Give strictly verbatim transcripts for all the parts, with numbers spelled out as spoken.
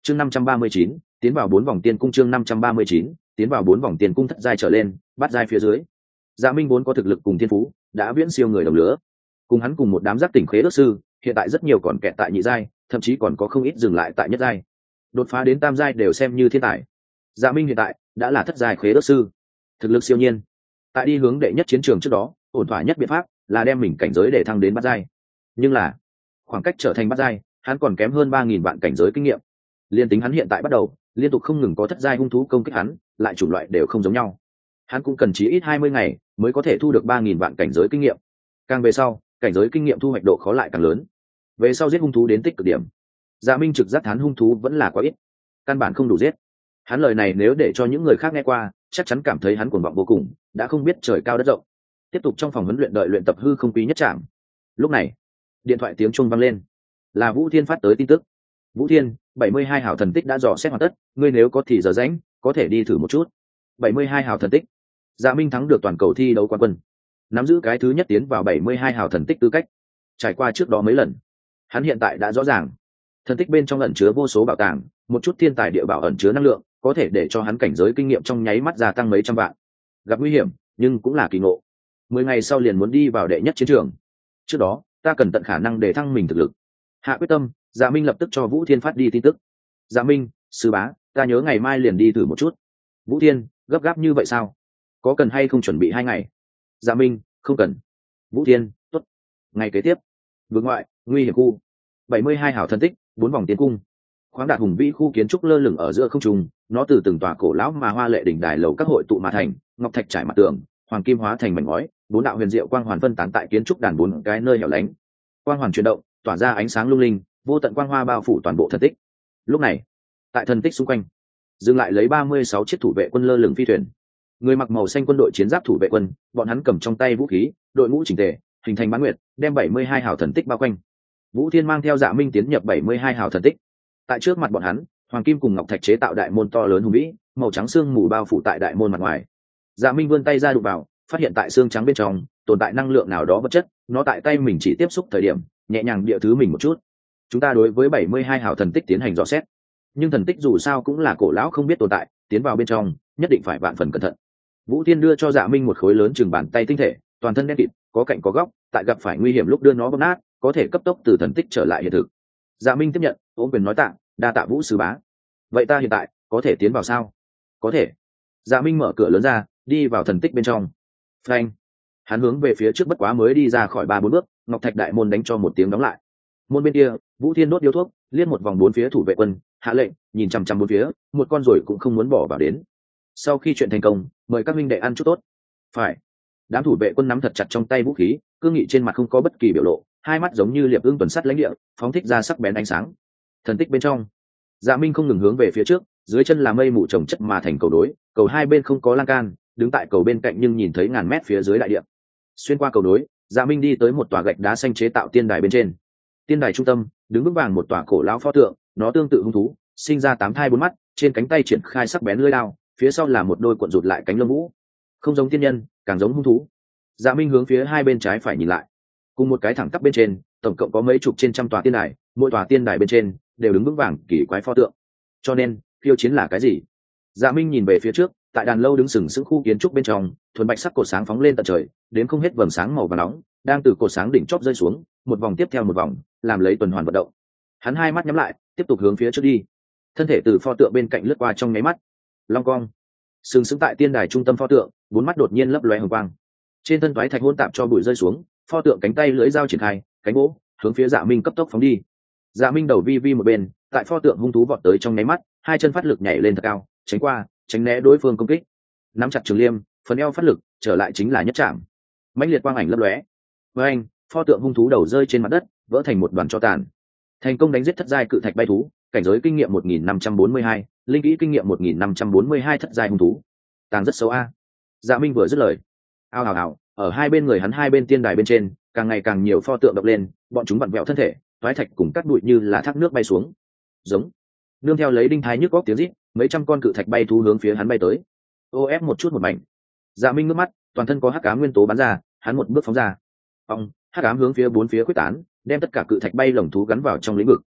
chương năm trăm ba mươi chín tiến vào bốn vòng tiên cung. Chương năm trăm ba mươi chín tiến vào bốn vòng tiên cung. Thất giai trở lên, bát giai phía dưới. Dạ Minh vốn có thực lực cùng thiên phú, đã viễn siêu người đồng lứa. Cùng hắn cùng một đám giác tỉnh khế ước sư, hiện tại rất nhiều còn kẹt tại nhị giai, thậm chí còn có không ít dừng lại tại nhất giai. Đột phá đến tam giai đều xem như thiên tài. Dạ Minh hiện tại đã là thất giai khế ước sư, thực lực siêu nhiên. Tại đi hướng đệ nhất chiến trường trước đó, ổn thỏa nhất biện pháp là đem mình cảnh giới để thăng đến bát giai. Nhưng là khoảng cách trở thành bát giai, hắn còn kém hơn ba nghìn vạn cảnh giới kinh nghiệm. Liên tính hắn hiện tại bắt đầu liên tục không ngừng có thất giai hung thú công kích hắn, lại chủng loại đều không giống nhau. Hắn cũng cần chí ít hai mươi ngày mới có thể thu được ba nghìn vạn cảnh giới kinh nghiệm. Càng về sau, cảnh giới kinh nghiệm thu hoạch độ khó lại càng lớn. Về sau giết hung thú đến tích cực điểm, Dạ Minh trực giác thán hung thú vẫn là quá ít, căn bản không đủ giết. Hắn lời này nếu để cho những người khác nghe qua, chắc chắn cảm thấy hắn cuồng vọng vô cùng, đã không biết trời cao đất rộng. Tiếp tục trong phòng huấn luyện đợi luyện tập hư không quý nhất trạm. Lúc này, điện thoại tiếng chuông vang lên, là Vũ Thiên phát tới tin tức. Vũ Thiên, bảy mươi hai hảo thần tích đã dò xét hoàn tất, ngươi nếu có thì giờ rảnh, có thể đi thử một chút. bảy mươi hai hảo thần tích. Dạ Minh thắng được toàn cầu thi đấu quán quân, nắm giữ cái thứ nhất tiến vào bảy mươi hai hảo thần tích tư cách. Trải qua trước đó mấy lần, hắn hiện tại đã rõ ràng, thần tích bên trong ẩn chứa vô số bảo tàng, một chút thiên tài địa bảo ẩn chứa năng lượng, có thể để cho hắn cảnh giới kinh nghiệm trong nháy mắt gia tăng mấy trăm vạn. Gặp nguy hiểm, nhưng cũng là kỳ ngộ. Mười ngày sau liền muốn đi vào đệ nhất chiến trường. Trước đó, ta cần tận khả năng để thăng mình thực lực. Hạ quyết tâm, Dạ Minh lập tức cho Vũ Thiên phát đi tin tức. Dạ Minh, sư bá, ta nhớ ngày mai liền đi thử một chút. Vũ Thiên, gấp gáp như vậy sao? Có cần hay không chuẩn bị hai ngày? Dạ Minh, không cần. Vũ Thiên, tốt. Ngày kế tiếp, vực ngoại, nguy hiểm khu, bảy mươi hai hảo thần tích, bốn vòng tiến cung. Khoáng đạt hùng vĩ khu kiến trúc lơ lửng ở giữa không trung, nó từ từng tòa cổ lão mà hoa lệ đỉnh đài lầu các hội tụ mà thành, ngọc thạch trải mặt tường, hoàng kim hóa thành mảnh ngói, bốn đạo huyền diệu quang hoàn phân tán tại kiến trúc đàn bốn cái nơi hẻo lánh. Quang hoàn chuyển động, tỏa ra ánh sáng lung linh, vô tận quang hoa bao phủ toàn bộ thần tích. Lúc này, tại thần tích xung quanh, dừng lại lấy ba mươi sáu chiếc thủ vệ quân lơ lửng phi thuyền. Người mặc màu xanh quân đội chiến giáp thủ vệ quân, bọn hắn cầm trong tay vũ khí, đội ngũ chỉnh tề, hình thành bán nguyệt, đem bảy mươi hai hào thần tích bao quanh. Vũ Thiên mang theo Dạ Minh tiến nhập bảy mươi hai hào thần tích. Tại trước mặt bọn hắn, hoàng kim cùng ngọc thạch chế tạo đại môn to lớn hùng vĩ, màu trắng xương mù bao phủ tại đại môn mặt ngoài. Dạ Minh vươn tay ra đụng vào, phát hiện tại xương trắng bên trong tồn tại năng lượng nào đó vật chất, nó tại tay mình chỉ tiếp xúc thời điểm, nhẹ nhàng địa thứ mình một chút. Chúng ta đối với bảy mươi hai hào thần tích tiến hành dò xét, nhưng thần tích dù sao cũng là cổ lão không biết tồn tại, tiến vào bên trong nhất định phải vạn phần cẩn thận. Vũ Thiên đưa cho Dạ Minh một khối lớn chừng bàn tay tinh thể, toàn thân đen kịt, có cạnh có góc, tại gặp phải nguy hiểm lúc đưa nó bóp nát, có thể cấp tốc từ thần tích trở lại hiện thực. Dạ Minh tiếp nhận, ôm quyền nói tạ, đa tạ Vũ sư bá. Vậy ta hiện tại có thể tiến vào sao? Có thể. Dạ Minh mở cửa lớn ra, đi vào thần tích bên trong. Phanh. Hắn hướng về phía trước bất quá mới đi ra khỏi ba bốn bước, ngọc thạch đại môn đánh cho một tiếng đóng lại. Môn bên kia, Vũ Thiên đốt điếu thuốc, liếc một vòng bốn phía thủ vệ quân, hạ lệnh, nhìn chằm chằm bốn phía, một con ruồi cũng không muốn bỏ vào đến. Sau khi chuyện thành công, mời các minh đệ ăn chút tốt. Phải. Đám thủ vệ quân nắm thật chặt trong tay vũ khí, cương nghị trên mặt không có bất kỳ biểu lộ, hai mắt giống như liệp ưng tuần sắt lãnh địa, phóng thích ra sắc bén ánh sáng. Thần tích bên trong, Dạ Minh không ngừng hướng về phía trước, dưới chân là mây mù trồng chất mà thành cầu đối, cầu hai bên không có lan can, đứng tại cầu bên cạnh nhưng nhìn thấy ngàn mét phía dưới đại địa. Xuyên qua cầu đối, Dạ Minh đi tới một tòa gạch đá xanh chế tạo tiên đài bên trên. Tiên đài trung tâm, đứng vững vàng một tòa cổ lão pho tượng, nó tương tự hung thú, sinh ra tám thai bốn mắt, trên cánh tay triển khai sắc bén lưỡi đao, phía sau là một đôi cuộn rụt lại cánh lông vũ. Không giống tiên nhân, càng giống hung thú. Dạ Minh hướng phía hai bên trái phải nhìn lại, cùng một cái thẳng tắp bên trên, tổng cộng có mấy chục trên trăm tòa tiên đài, mỗi tòa tiên đài bên trên đều đứng vững vàng kỳ quái pho tượng. Cho nên, khiêu chiến là cái gì? Dạ Minh nhìn về phía trước, tại đàn lâu đứng sừng sững khu kiến trúc bên trong, thuần bạch sắc cột sáng phóng lên tận trời, đến không hết vầng sáng màu vàng nóng, đang từ cột sáng đỉnh chóp rơi xuống, một vòng tiếp theo một vòng, làm lấy tuần hoàn vận động. Hắn hai mắt nhắm lại, tiếp tục hướng phía trước đi. Thân thể từ pho tượng bên cạnh lướt qua trong nháy mắt. Long cong, sừng sững tại tiên đài trung tâm pho tượng, bốn mắt đột nhiên lấp lóe hồng quang. Trên thân toái thạch hỗn tạp cho bụi rơi xuống, pho tượng cánh tay lưỡi dao triển khai, cánh gỗ hướng phía Dạ Minh cấp tốc phóng đi. Dạ Minh đầu vi vi một bên, tại pho tượng hung thú vọt tới trong nháy mắt, hai chân phát lực nhảy lên thật cao, tránh qua, tránh né đối phương công kích. Nắm chặt trường liêm, phần eo phát lực, trở lại chính là nhất trảm. Mãnh liệt quang ảnh lấp lóe. Với anh, pho tượng hung thú đầu rơi trên mặt đất, vỡ thành một đoàn tro tàn. Thành công đánh giết thất giai cự thạch bay thú, cảnh giới kinh nghiệm một nghìn năm trăm bốn mươi hai, linh kỹ kinh nghiệm một nghìn năm trăm bốn mươi hai thất giai hung thú. Tàng rất xấu a. Dạ Minh vừa dứt lời, ao ào ào, ở hai bên người hắn hai bên tiên đài bên trên, càng ngày càng nhiều pho tượng đập lên, bọn chúng vặn vẹo thân thể, toái thạch cùng cắt bụi như là thác nước bay xuống. Giống. Nương theo lấy đinh thái nhức góc tiếng rít, mấy trăm con cự thạch bay thú hướng phía hắn bay tới. Ô ép một chút một mảnh. Dạ Minh ngước mắt, toàn thân có hắc ám nguyên tố bắn ra, hắn một bước phóng ra. Ông, hắc ám hướng phía bốn phía quyết tán, đem tất cả cự thạch bay lồng thú gắn vào trong lĩnh vực.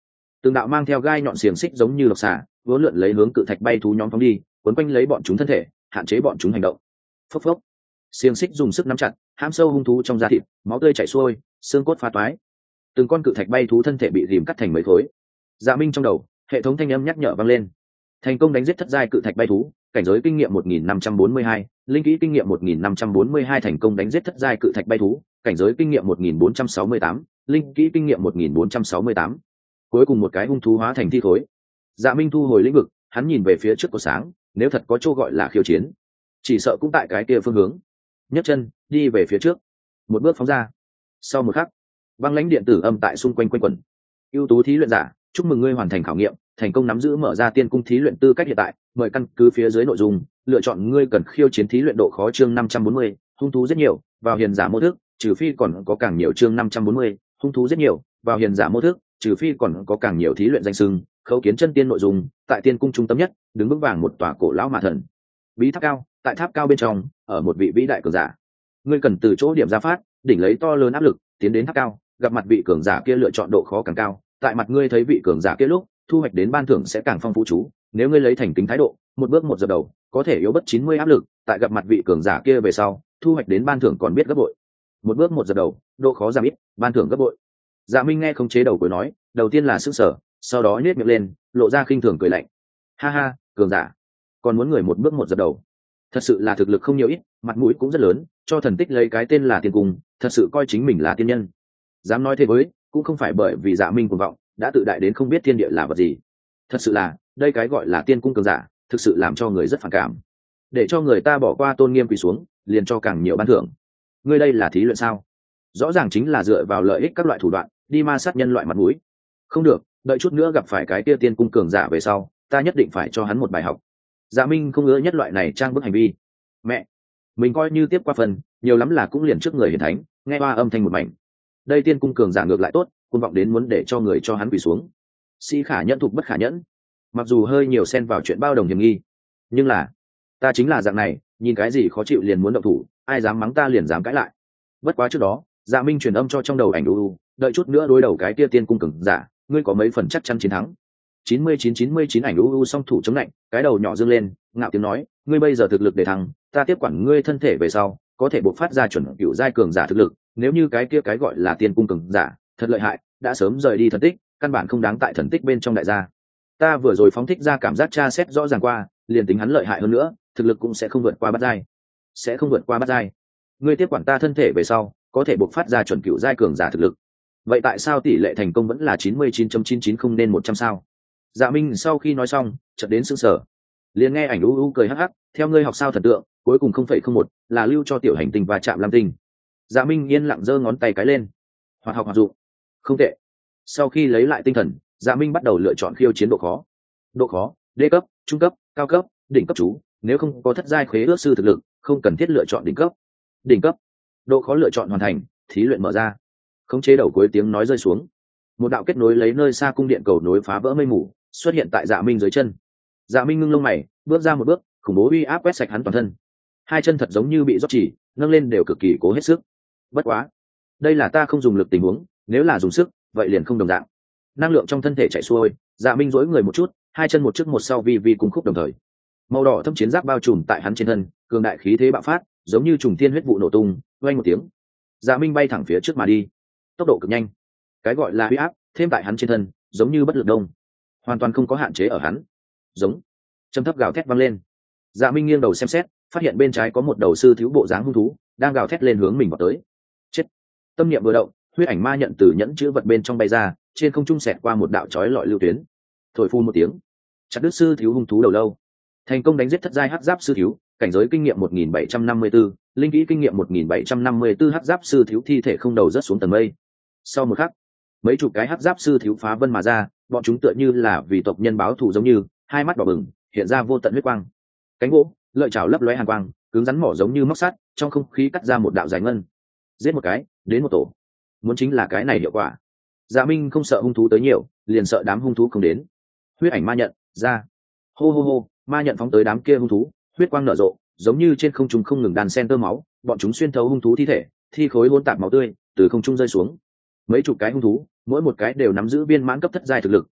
từng đạo mang theo gai nhọn xiềng xích giống như lộc xả vốn lượn lấy hướng cự thạch bay thú nhóm phóng đi, quấn quanh lấy bọn chúng thân thể, hạn chế bọn chúng hành động. Phốc phốc, xiềng xích dùng sức nắm chặt, hãm sâu hung thú trong da thịt, máu tươi chảy xuôi, xương cốt phá toái. Từng con cự thạch bay thú thân thể bị rìm cắt thành mấy khối. Dạ Minh trong đầu, hệ thống thanh âm nhắc nhở vang lên. Thành công đánh giết thất giai cự thạch bay thú, cảnh giới kinh nghiệm một nghìn năm trăm bốn mươi hai, linh kỹ kinh nghiệm một nghìn năm trăm bốn mươi hai. Thành công đánh giết thất giai cự thạch bay thú, cảnh giới kinh nghiệm một nghìn bốn trăm sáu mươi tám, linh kỹ kinh nghiệm một nghìn bốn trăm sáu mươi tám. Cuối cùng một cái hung thú hóa thành thi khối. Dạ Minh thu hồi lĩnh vực, hắn nhìn về phía trước của sáng, nếu thật có chỗ gọi là khiêu chiến, chỉ sợ cũng tại cái kia phương hướng. Nhấc chân đi về phía trước, một bước phóng ra. Sau một khắc, băng lãnh điện tử âm tại xung quanh quanh quẩn. Ưu tú thí luyện giả, chúc mừng ngươi hoàn thành khảo nghiệm, thành công nắm giữ mở ra tiên cung thí luyện tư cách hiện tại, mời căn cứ phía dưới nội dung lựa chọn ngươi cần khiêu chiến thí luyện độ khó. Chương năm trăm bốn mươi, hung thú rất nhiều, vào hiền giả mô thức, trừ phi còn có càng nhiều. Chương năm trăm bốn mươi, hung thú rất nhiều, vào hiền giả mô thức, trừ phi còn có càng nhiều thí luyện danh xưng. Khấu kiến chân tiên nội dung, tại tiên cung trung tâm nhất, đứng vững vàng một tòa cổ lão ma thần bí tháp cao, tại tháp cao bên trong, ở một vị vĩ đại cường giả. Ngươi cần từ chỗ điểm ra phát, đỉnh lấy to lớn áp lực, tiến đến tháp cao, gặp mặt vị cường giả kia lựa chọn độ khó càng cao, tại mặt ngươi thấy vị cường giả kia lúc, thu hoạch đến ban thưởng sẽ càng phong phú chú. Nếu ngươi lấy thành kính thái độ, một bước một dập đầu, có thể yếu bất chín mươi áp lực, tại gặp mặt vị cường giả kia về sau, thu hoạch đến ban thưởng còn biết gấp bội. Một bước một dập đầu, độ khó giảm ít, ban thưởng gấp bội. Dạ Minh nghe không chế đầu cuối nói, đầu tiên là sức sở, sau đó nhếch miệng lên, lộ ra khinh thường cười lạnh. Ha ha, cường giả, còn muốn người một bước một dập đầu, thật sự là thực lực không nhiều ít, mặt mũi cũng rất lớn, cho thần tích lấy cái tên là tiên cung, thật sự coi chính mình là tiên nhân. Dám nói thế với, cũng không phải bởi vì Dạ Minh cuồng vọng, đã tự đại đến không biết thiên địa là vật gì. Thật sự là, đây cái gọi là tiên cung cường giả, thực sự làm cho người rất phản cảm. Để cho người ta bỏ qua tôn nghiêm quỳ xuống, liền cho càng nhiều ban thưởng. Ngươi đây là thí luyện sao? Rõ ràng chính là dựa vào lợi ích các loại thủ đoạn, đi ma sát nhân loại mặt mũi. Không được, đợi chút nữa gặp phải cái kia tiên cung cường giả về sau, ta nhất định phải cho hắn một bài học. Dạ Minh không ngứa nhất loại này trang bức hành vi. Mẹ, mình coi như tiếp qua phần, nhiều lắm là cũng liền trước người hiển thánh, nghe ba âm thanh một mảnh. Đây tiên cung cường giả ngược lại tốt, cuồng vọng đến muốn để cho người cho hắn quỳ xuống. Si khả nhẫn thục bất khả nhẫn. Mặc dù hơi nhiều xen vào chuyện bao đồng hiểm nghi, nhưng là ta chính là dạng này, nhìn cái gì khó chịu liền muốn động thủ, ai dám mắng ta liền dám cãi lại. Bất quá trước đó, Dạ Minh truyền âm cho trong đầu ảnh u, đợi chút nữa đối đầu cái kia tiên cung cường giả, ngươi có mấy phần chắc chắn chiến thắng. chín mươi chín chín mươi chín ảnh u u song thủ chống lạnh, cái đầu nhỏ dương lên, ngạo tiếng nói, ngươi bây giờ thực lực để thắng, ta tiếp quản ngươi thân thể về sau, có thể bộc phát ra chuẩn cựu giai cường giả thực lực, nếu như cái kia cái gọi là tiên cung cường giả, thật lợi hại, đã sớm rời đi thần tích, căn bản không đáng tại thần tích bên trong đại gia. Ta vừa rồi phóng thích ra cảm giác tra xét rõ ràng qua, liền tính hắn lợi hại hơn nữa, thực lực cũng sẽ không vượt qua bát giai. Sẽ không vượt qua bát giai. Ngươi tiếp quản ta thân thể về sau, có thể bộc phát ra chuẩn cựu giai cường giả thực lực. Vậy tại sao tỷ lệ thành công vẫn là chín mươi chín phẩy chín chín không nên một trăm sao? Dạ Minh sau khi nói xong, chợt đến sững sờ. Liền nghe ảnh u u cười hắc hắc, theo ngươi học sao thần tượng, cuối cùng không phẩy không một, là lưu cho tiểu hành tinh và chạm lam tinh. Dạ Minh yên lặng giơ ngón tay cái lên. Hoạt học hoạt dụng. Không tệ. Sau khi lấy lại tinh thần, Dạ Minh bắt đầu lựa chọn khiêu chiến độ khó. Độ khó, đê cấp, trung cấp, cao cấp, đỉnh cấp chú, nếu không có thất giai khế ước sư thực lực, không cần thiết lựa chọn đỉnh cấp. Đỉnh cấp. Độ khó lựa chọn hoàn thành, thí luyện mở ra. Khống chế đầu cuối tiếng nói rơi xuống. Một đạo kết nối lấy nơi xa cung điện cầu nối phá vỡ mây mù, xuất hiện tại Dạ Minh dưới chân. Dạ Minh ngưng lông mày, bước ra một bước, khủng bố uy áp quét sạch hắn toàn thân. Hai chân thật giống như bị rót chỉ, nâng lên đều cực kỳ cố hết sức. Bất quá, đây là ta không dùng lực tình huống, nếu là dùng sức, vậy liền không đồng dạng. Năng lượng trong thân thể chảy xuôi, Dạ Minh duỗi người một chút, hai chân một trước một sau vi vi cùng khúc đồng thời. Màu đỏ thâm chiến giáp bao trùm tại hắn trên thân, cường đại khí thế bạo phát, giống như trùng thiên huyết vụ nổ tung, vang một tiếng. Dạ Minh bay thẳng phía trước mà đi, tốc độ cực nhanh. Cái gọi là uy áp thêm tại hắn trên thân, giống như bất lực đông, hoàn toàn không có hạn chế ở hắn. Giống, trầm thấp gào thét vang lên. Dạ Minh nghiêng đầu xem xét, phát hiện bên trái có một đầu sư thiếu bộ dáng hung thú, đang gào thét lên hướng mình vào tới. Chết! Tâm niệm vừa động, huyết ảnh ma nhận từ nhẫn chứa vật bên trong bay ra, trên không trung xẹt qua một đạo chói lọi lưu tuyến. Thổi phun một tiếng, chặt đứt sư thiếu hung thú đầu lâu. Thành công đánh giết thất giai hắc giáp sư thiếu, cảnh giới kinh nghiệm một nghìn bảy trăm năm mươi tư, linh kỹ kinh nghiệm một nghìn bảy trăm năm mươi tư. Hắc giáp sư thiếu thi thể không đầu rớt xuống tầng mây. Sau một khắc, mấy chục cái hắc giáp sư thiếu phá vân mà ra, bọn chúng tựa như là vì tộc nhân báo thù giống như, hai mắt đỏ bừng, hiện ra vô tận huyết quang. Cánh gỗ, lợi chảo lấp lóe hàn quang, cứng rắn mỏ giống như móc sắt, trong không khí cắt ra một đạo dài ngân. Giết một cái, đến một tổ. Muốn chính là cái này hiệu quả. Dạ Minh không sợ hung thú tới nhiều, liền sợ đám hung thú không đến. Huyết ảnh ma nhận ra, hô hô hô, ma nhận phóng tới đám kia hung thú, huyết quang nở rộ, giống như trên không trung không ngừng đàn sen tơ máu, bọn chúng xuyên thấu hung thú thi thể, thi khối hỗn tạp máu tươi từ không trung rơi xuống. Mấy chục cái hung thú, mỗi một cái đều nắm giữ viên mãn cấp thất giai thực lực,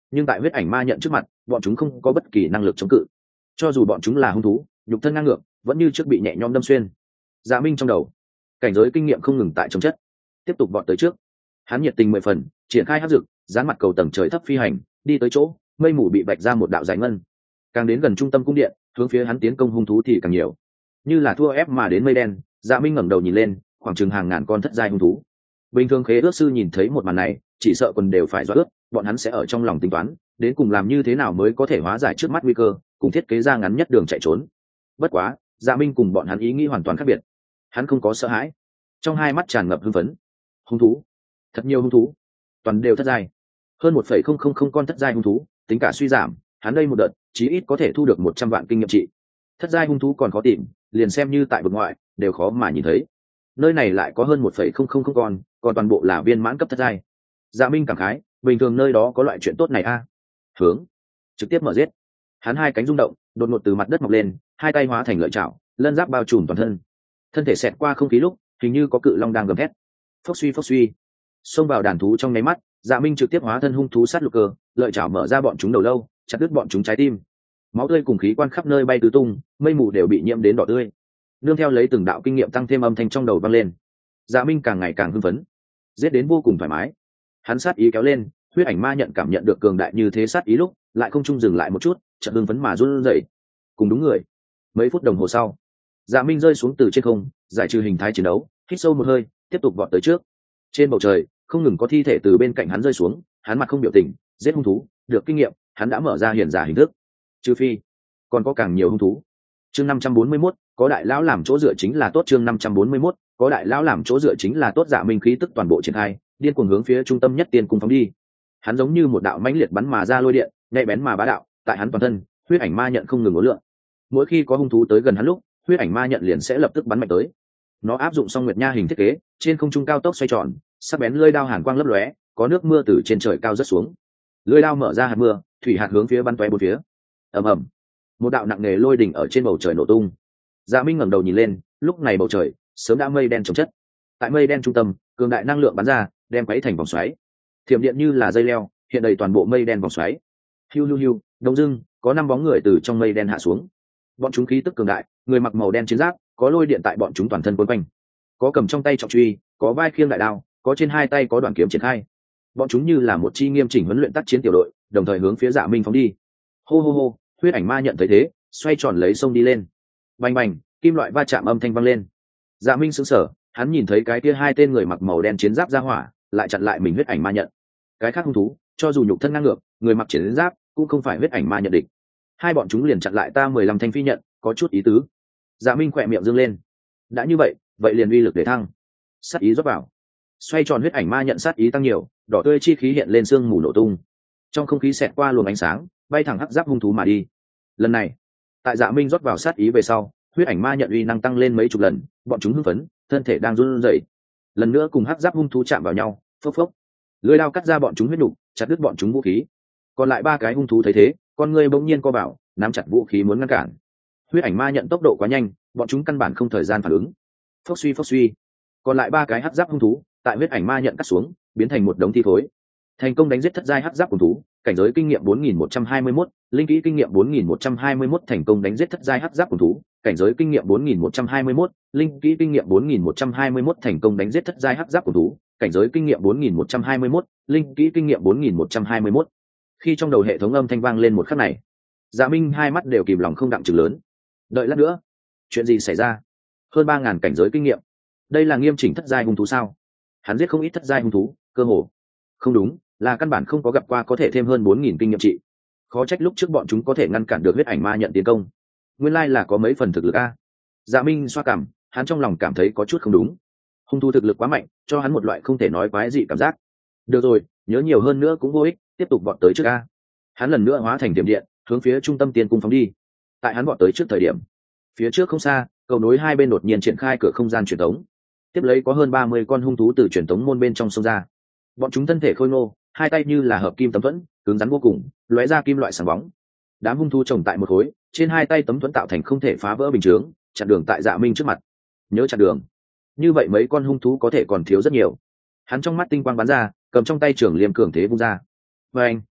nhưng tại huyết ảnh ma nhận trước mặt bọn chúng không có bất kỳ năng lực chống cự. Cho dù bọn chúng là hung thú, nhục thân ngang ngược, vẫn như trước bị nhẹ nhõm đâm xuyên. Dạ Minh trong đầu cảnh giới kinh nghiệm không ngừng tại chống chất, tiếp tục vọt tới trước. Hắn nhiệt tình mười phần, triển khai hấp dực, dán mặt cầu tầng trời thấp phi hành, đi tới chỗ mây mù bị bạch ra một đạo dài ngân. Càng đến gần trung tâm cung điện, hướng phía hắn tiến công hung thú thì càng nhiều, như là thua ép mà đến mây đen. Dạ Minh ngẩng đầu nhìn lên, khoảng chừng hàng ngàn con thất giai hung thú. Bình thường khế ước sư nhìn thấy một màn này, chỉ sợ quần đều phải dọa ướt. Bọn hắn sẽ ở trong lòng tính toán, đến cùng làm như thế nào mới có thể hóa giải trước mắt nguy cơ, cùng thiết kế ra ngắn nhất đường chạy trốn. Bất quá, Dạ Minh cùng bọn hắn ý nghĩ hoàn toàn khác biệt. Hắn không có sợ hãi, trong hai mắt tràn ngập hưng phấn. Hung thú, thật nhiều hung thú, toàn đều thất giai, hơn một phẩy không không không con thất giai hung thú, tính cả suy giảm, hắn đây một đợt chí ít có thể thu được một trăm vạn kinh nghiệm trị. Thất giai hung thú còn khó tìm, liền xem như tại vực ngoại đều khó mà nhìn thấy. Nơi này lại có hơn một phẩy không không không con, còn toàn bộ là viên mãn cấp thất giai. Dạ Minh cảm khái, bình thường nơi đó có loại chuyện tốt này a. À? Hướng trực tiếp mở giết. Hắn hai cánh rung động, đột ngột từ mặt đất mọc lên, hai tay hóa thành lợi chảo, lân giáp bao trùm toàn thân. Thân thể xẹt qua không khí lúc, hình như có cự long đang gầm thét. Phốc suy phốc suy, xông vào đàn thú trong nháy mắt, Dạ Minh trực tiếp hóa thân hung thú sát lục cơ, lợi chảo mở ra bọn chúng đầu lâu, chặt đứt bọn chúng trái tim. Máu tươi cùng khí quan khắp nơi bay tứ tung, mây mù đều bị nhiễm đến đỏ tươi. Nương theo lấy từng đạo kinh nghiệm tăng thêm âm thanh trong đầu vang lên, Dạ Minh càng ngày càng hưng phấn, giết đến vô cùng thoải mái. Hắn sát ý kéo lên, huyết ảnh ma nhận cảm nhận được cường đại như thế sát ý lúc, lại không trung dừng lại một chút, chợt hưng phấn mà run rẩy. Cùng đúng người. Mấy phút đồng hồ sau, Dạ Minh rơi xuống từ trên không, giải trừ hình thái chiến đấu, hít sâu một hơi, tiếp tục vọt tới trước. Trên bầu trời, không ngừng có thi thể từ bên cạnh hắn rơi xuống, hắn mặt không biểu tình, giết hung thú, được kinh nghiệm, hắn đã mở ra hiển giả hình thức. Trừ phi, còn có càng nhiều hung thú. Chương năm trăm bốn mươi mốt, có đại lão làm chỗ dựa chính là tốt. Chương năm trăm bốn mươi mốt, có đại lão làm chỗ dựa chính là tốt. Dạ Minh khí tức toàn bộ triển khai, điên cuồng hướng phía trung tâm nhất tiên cung phóng đi. Hắn giống như một đạo mãnh liệt bắn mà ra lôi điện, nhạy bén mà bá đạo, tại hắn toàn thân, huyết ảnh ma nhận không ngừng uốn lượn. Mỗi khi có hung thú tới gần hắn lúc, huyết ảnh ma nhận liền sẽ lập tức bắn mạnh tới. Nó áp dụng song nguyệt nha hình thiết kế, trên không trung cao tốc xoay tròn, sắc bén lưỡi đao hàn quang lấp lóe, có nước mưa từ trên trời cao rớt xuống. Lưỡi đao mở ra hạt mưa, thủy hạt hướng phía bắn tóe bốn phía. Ầm ầm, một đạo nặng nề lôi đỉnh ở trên bầu trời nổ tung. Dạ Minh ngẩng đầu nhìn lên, lúc này bầu trời sớm đã mây đen chồng chất. Tại mây đen trung tâm, cường đại năng lượng bắn ra, đem quấy thành vòng xoáy. Thiểm điện như là dây leo, hiện đầy toàn bộ mây đen vòng xoáy. Hiu hiu hiu, đông dưng, có năm bóng người từ trong mây đen hạ xuống. Bọn chúng khí tức cường đại, người mặc màu đen chiến giáp, có lôi điện tại bọn chúng toàn thân quấn quanh. Có cầm trong tay trọng truy, có vai khiêng đại đao, có trên hai tay có đoạn kiếm triển khai. Bọn chúng như là một chi nghiêm chỉnh huấn luyện tác chiến tiểu đội, đồng thời hướng phía Dạ Minh phóng đi. Hô hô hô, huyết ảnh ma nhận thấy thế, xoay tròn lấy sông đi lên. Bành bành, kim loại va chạm âm thanh vang lên. Dạ Minh sững sờ, hắn nhìn thấy cái kia hai tên người mặc màu đen chiến giáp ra hỏa, lại chặn lại mình huyết ảnh ma nhận. Cái khác hung thú, cho dù nhục thân ngang ngược, người mặc chiến giáp cũng không phải huyết ảnh ma nhận địch. Hai bọn chúng liền chặn lại ta mười lăm thanh phi nhận, có chút ý tứ. Dạ Minh khỏe miệng dương lên. Đã như vậy, vậy liền uy lực để thăng. Sát ý rót vào. Xoay tròn huyết ảnh ma nhận sát ý tăng nhiều, đỏ tươi chi khí hiện lên sương mù nổ tung. Trong không khí xẹt qua luồng ánh sáng, bay thẳng hắc giáp hung thú mà đi. Lần này, tại Dạ Minh rót vào sát ý về sau, huyết ảnh ma nhận uy năng tăng lên mấy chục lần, bọn chúng hưng phấn, thân thể đang run rẩy. Lần nữa cùng hắc giáp hung thú chạm vào nhau, phốc phốc. Lưỡi đao cắt ra bọn chúng huyết nục, chặt đứt bọn chúng vũ khí. Còn lại ba cái hung thú thấy thế, con người bỗng nhiên co vào, nắm chặt vũ khí muốn ngăn cản. Huyết ảnh ma nhận tốc độ quá nhanh, bọn chúng căn bản không thời gian phản ứng. Phốc suy phốc suy. Còn lại ba cái hắc giáp hung thú, tại huyết ảnh ma nhận cắt xuống, biến thành một đống thi thối. Thành công đánh giết thất giai hắc giáp hung thú, cảnh giới kinh nghiệm bốn nghìn một trăm hai mươi mốt, linh kỹ kinh nghiệm bốn nghìn một trăm hai mươi mốt. Thành công đánh giết thất giai hắc giáp hung thú, cảnh giới kinh nghiệm bốn nghìn một trăm hai mươi mốt, linh kỹ kinh nghiệm bốn nghìn một trăm hai mươi mốt. Thành công đánh giết thất giai hắc giáp hung thú, cảnh giới kinh nghiệm bốn nghìn một trăm hai mươi mốt, linh kỹ kinh nghiệm bốn nghìn một trăm hai mươi mốt. Khi trong đầu hệ thống âm thanh vang lên một khắc này, Dạ Minh hai mắt đều kìm lòng không đặng chừng lớn. Đợi lát nữa, chuyện gì xảy ra? Hơn ba ngàn cảnh giới kinh nghiệm, đây là nghiêm chỉnh thất giai hung thú sao? Hắn giết không ít thất giai hung thú, cơ hồ không đúng, là căn bản không có gặp qua có thể thêm hơn bốn nghìn kinh nghiệm trị. Khó trách lúc trước bọn chúng có thể ngăn cản được huyết ảnh ma nhận tiến công. Nguyên lai là có mấy phần thực lực a. Dạ Minh xoa cằm, hắn trong lòng cảm thấy có chút không đúng. Hung thú thực lực quá mạnh, cho hắn một loại không thể nói quái dị cảm giác. Được rồi, nhớ nhiều hơn nữa cũng vô ích, tiếp tục vọt tới trước a. Hắn lần nữa hóa thành tiềm điện, hướng phía trung tâm tiên cung phóng đi. Tại hắn vọt tới trước thời điểm, phía trước không xa, cầu nối hai bên đột nhiên triển khai cửa không gian truyền tống. Tiếp lấy có hơn ba mươi con hung thú từ truyền tống môn bên trong xông ra. Bọn chúng thân thể khôi ngô, hai tay như là hợp kim tấm thuẫn, cứng rắn vô cùng, lóe ra kim loại sáng bóng. Đám hung thú chồng tại một khối, trên hai tay tấm thuẫn tạo thành không thể phá vỡ bình chướng, chặn đường tại Dạ Minh trước mặt. Nhớ chặn đường. Như vậy mấy con hung thú có thể còn thiếu rất nhiều. Hắn trong mắt tinh quang bắn ra, cầm trong tay trường liêm cường thế vung ra. Và anh,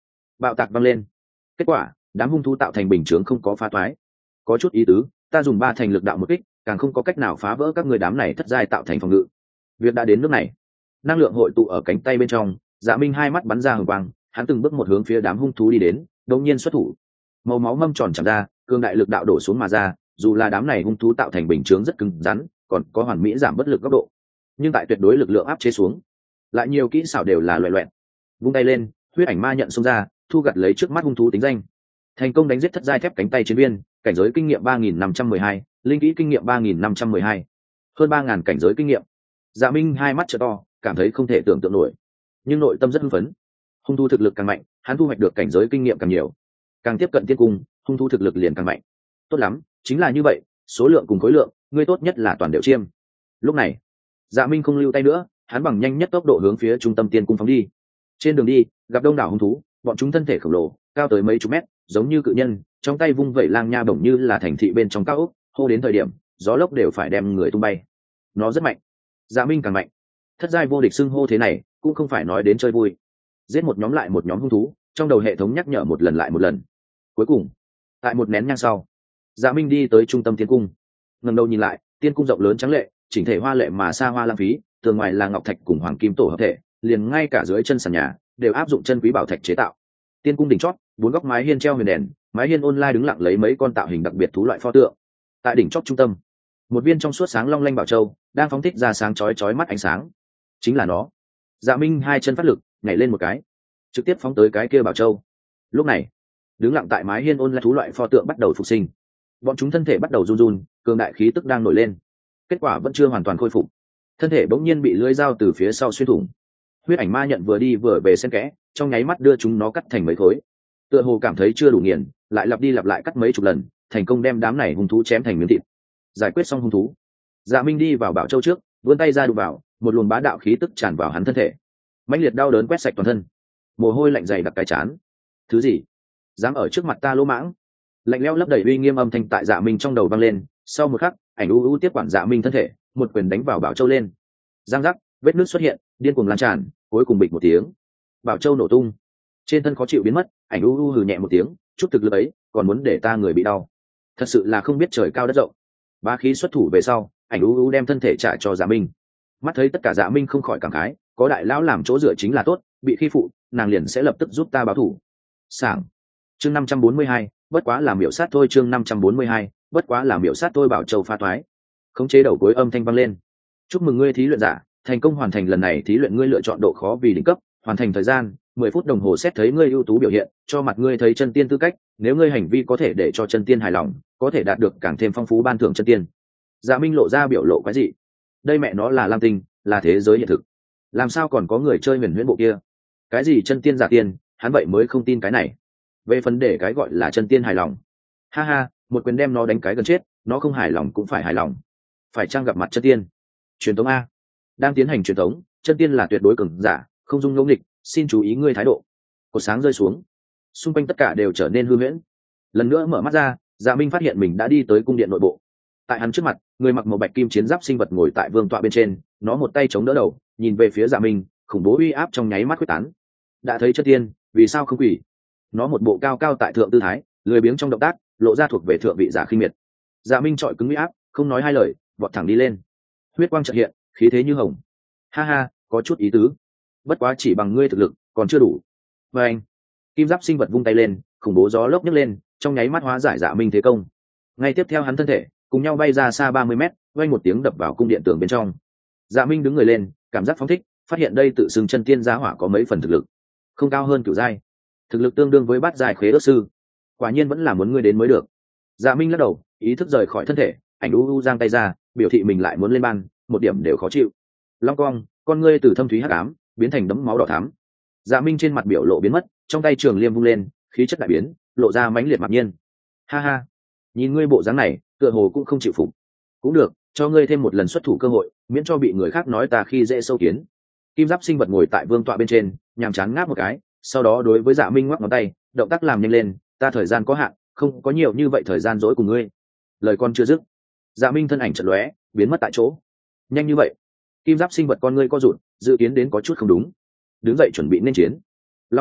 bạo tạc vang lên. Kết quả đám hung thú tạo thành bình chướng không có phá toái. Có chút ý tứ, ta dùng ba thành lực đạo một kích, càng không có cách nào phá vỡ các người đám này thất giai tạo thành phòng ngự. Việc đã đến nước này, năng lượng hội tụ ở cánh tay bên trong, Dạ Minh hai mắt bắn ra hừng quang, hắn từng bước một hướng phía đám hung thú đi đến, đột nhiên xuất thủ. Màu máu mâm tròn chạm ra, cương đại lực đạo đổ xuống mà ra, dù là đám này hung thú tạo thành bình chướng rất cứng rắn, còn có hoàn mỹ giảm bất lực góc độ, nhưng tại tuyệt đối lực lượng áp chế xuống, lại nhiều kỹ xảo đều là loẻ loẹt. Vung tay lên, huyết ảnh ma nhận xông ra, thu gặt lấy trước mắt hung thú tính danh, thành công đánh giết thất giai thép cánh tay chiến viên, cảnh giới kinh nghiệm ba nghìn năm trăm mười hai, linh kỹ kinh nghiệm ba nghìn năm trăm mười hai, hơn ba ngàn cảnh giới kinh nghiệm. Dạ Minh hai mắt trợ to, cảm thấy không thể tưởng tượng nổi, nhưng nội tâm rất hưng phấn. Hung thú thực lực càng mạnh, hắn thu hoạch được cảnh giới kinh nghiệm càng nhiều, càng tiếp cận tiên cung, hung thú thực lực liền càng mạnh. Tốt lắm, chính là như vậy, số lượng cùng khối lượng, ngươi tốt nhất là toàn đều chiêm. Lúc này, Dạ Minh không lưu tay nữa, hắn bằng nhanh nhất tốc độ hướng phía trung tâm tiên cung phóng đi. Trên đường đi, gặp đông đảo hung thú, bọn chúng thân thể khổng lồ, cao tới mấy chục mét, giống như cự nhân, trong tay vung vẩy lang nha bổng như là thành thị bên trong cao ốc, hô đến thời điểm, gió lốc đều phải đem người tung bay. Nó rất mạnh. Dạ Minh càng mạnh. Thất giai vô địch xưng hô thế này, cũng không phải nói đến chơi vui. Giết một nhóm lại một nhóm hung thú, trong đầu hệ thống nhắc nhở một lần lại một lần. Cuối cùng, tại một nén nhang sau, Dạ Minh đi tới trung tâm tiên cung. Ngẩng đầu nhìn lại, tiên cung rộng lớn trắng lệ, chỉnh thể hoa lệ mà xa hoa lãng phí, tường ngoài là ngọc thạch cùng hoàng kim tổ hợp thể, liền ngay cả dưới chân sàn nhà đều áp dụng chân quý bảo thạch chế tạo. Tiên cung đỉnh chót, bốn góc mái hiên treo huyền đèn, mái hiên online đứng lặng lấy mấy con tạo hình đặc biệt thú loại pho tượng. Tại đỉnh chót trung tâm, một viên trong suốt sáng long lanh bảo châu đang phóng thích ra sáng chói chói mắt ánh sáng. Chính là nó. Dạ Minh hai chân phát lực, nhảy lên một cái, trực tiếp phóng tới cái kia bảo châu. Lúc này, đứng lặng tại mái hiên online thú loại pho tượng bắt đầu phục sinh. Bọn chúng thân thể bắt đầu run run, cường đại khí tức đang nổi lên. Kết quả vẫn chưa hoàn toàn khôi phục, thân thể bỗng nhiên bị lưỡi dao từ phía sau xuyên thủng. Huyết ảnh ma nhận vừa đi vừa về xen kẽ, trong nháy mắt đưa chúng nó cắt thành mấy khối. Tựa hồ cảm thấy chưa đủ nghiền, lại lặp đi lặp lại cắt mấy chục lần, thành công đem đám này hung thú chém thành miếng thịt. Giải quyết xong hung thú, Dạ Minh đi vào bảo châu trước, vươn tay ra đụng vào, một luồng bá đạo khí tức tràn vào hắn thân thể, mãnh liệt đau đớn quét sạch toàn thân, mồ hôi lạnh dày đặc cái chán. Thứ gì dám ở trước mặt ta lỗ mãng? Lạnh lẽo lấp đầy uy nghiêm âm thanh tại Dạ Minh trong đầu vang lên. Sau một khắc, ảnh u u tiếp quản Dạ Minh thân thể, một quyền đánh vào bảo châu lên. Giang giác, vết nứt xuất hiện, điên cuồng lan tràn, cuối cùng bịch một tiếng, bảo châu nổ tung. Trên thân khó chịu biến mất, ảnh u u hừ nhẹ một tiếng, chút thực lực ấy, còn muốn để ta người bị đau, thật sự là không biết trời cao đất rộng. Ba khí xuất thủ về sau, ảnh u u đem thân thể trả cho Dạ Minh. Mắt thấy tất cả Dạ Minh không khỏi cảm khái, có đại lão làm chỗ dựa chính là tốt, bị khi phụ, nàng liền sẽ lập tức giúp ta báo thù. Sảng. Chương năm trăm bốn mươi hai, bất quá là miểu sát thôi. Chương năm trăm bốn mươi hai, bất quá là miểu sát thôi. Bảo châu pha toái, khống chế đầu cuối âm thanh vang lên. Chúc mừng ngươi thí luyện giả, thành công hoàn thành lần này thí luyện. Ngươi lựa chọn độ khó vì đỉnh cấp, hoàn thành thời gian mười phút đồng hồ. Xét thấy ngươi ưu tú biểu hiện, cho mặt ngươi thấy chân tiên tư cách, nếu ngươi hành vi có thể để cho chân tiên hài lòng, có thể đạt được càng thêm phong phú ban thưởng chân tiên. Dạ Minh lộ ra biểu lộ quái dị. Đây mẹ nó là lam tinh, là thế giới hiện thực, làm sao còn có người chơi huyền huyễn bộ kia? Cái gì chân tiên giả tiên, hắn vậy mới không tin cái này. Về phần để cái gọi là chân tiên hài lòng, ha ha, một quyền đem nó đánh cái gần chết, nó không hài lòng cũng phải hài lòng. Phải chăng gặp mặt chân tiên? Truyền tống a, đang tiến hành truyền tống. Chân tiên là tuyệt đối cường giả, không dung ngẫu nghịch, xin chú ý ngươi thái độ. Cột sáng rơi xuống, xung quanh tất cả đều trở nên hư huyễn. Lần nữa mở mắt ra, Dạ Minh phát hiện mình đã đi tới cung điện nội bộ. Tại hắn trước mặt, người mặc màu bạch kim chiến giáp sinh vật ngồi tại vương tọa bên trên, nó một tay chống đỡ đầu, nhìn về phía Dạ Minh, khủng bố uy áp trong nháy mắt quyết tán. Đã thấy chân tiên, vì sao không quỳ? Nó một bộ cao cao tại thượng tư thái, lười biếng trong động tác, lộ ra thuộc về thượng vị giả khinh miệt. Dạ Minh trọi cứng uy áp, không nói hai lời, vọt thẳng đi lên. Huyết quang chợt hiện, khí thế như hồng. Ha ha, có chút ý tứ. Bất quá chỉ bằng ngươi thực lực, còn chưa đủ. Và anh, kim giáp sinh vật vung tay lên, khủng bố gió lốc nhấc lên, trong nháy mắt hóa giải Dạ Minh thế công. Ngay tiếp theo hắn thân thể cùng nhau bay ra xa ba mươi mét, vang một tiếng đập vào cung điện tường bên trong. Dạ Minh đứng người lên, cảm giác phóng thích, phát hiện đây tự xưng chân tiên giá hỏa có mấy phần thực lực, không cao hơn cửu giai, thực lực tương đương với bát giai khế ước sư. Quả nhiên vẫn là muốn ngươi đến mới được. Dạ Minh lắc đầu, ý thức rời khỏi thân thể, ảnh u u giang tay ra, biểu thị mình lại muốn lên ban, một điểm đều khó chịu. Long cong, con ngươi từ thâm thúy hắc ám biến thành đấm máu đỏ thắm. Dạ Minh trên mặt biểu lộ biến mất, trong tay trường liêm vung lên, khí chất đại biến, lộ ra mãnh liệt mặc nhiên. Ha ha, nhìn ngươi bộ dáng này, tựa hồ cũng không chịu phục. Cũng được, cho ngươi thêm một lần xuất thủ cơ hội, miễn cho bị người khác nói ta khi dễ sâu kiến. Kim giáp sinh vật ngồi tại vương tọa bên trên, nhàm chán ngáp một cái, sau đó đối với Dạ Minh ngoắc ngón tay, động tác làm nhanh lên, ta thời gian có hạn, không có nhiều như vậy thời gian dỗi cùng ngươi. Lời con chưa dứt, Dạ Minh thân ảnh chợt lóe, biến mất tại chỗ. Nhanh như vậy? Kim giáp sinh vật con ngươi co rụt, dự kiến đến có chút không đúng, đứng dậy chuẩn bị nên chiến. Long cong,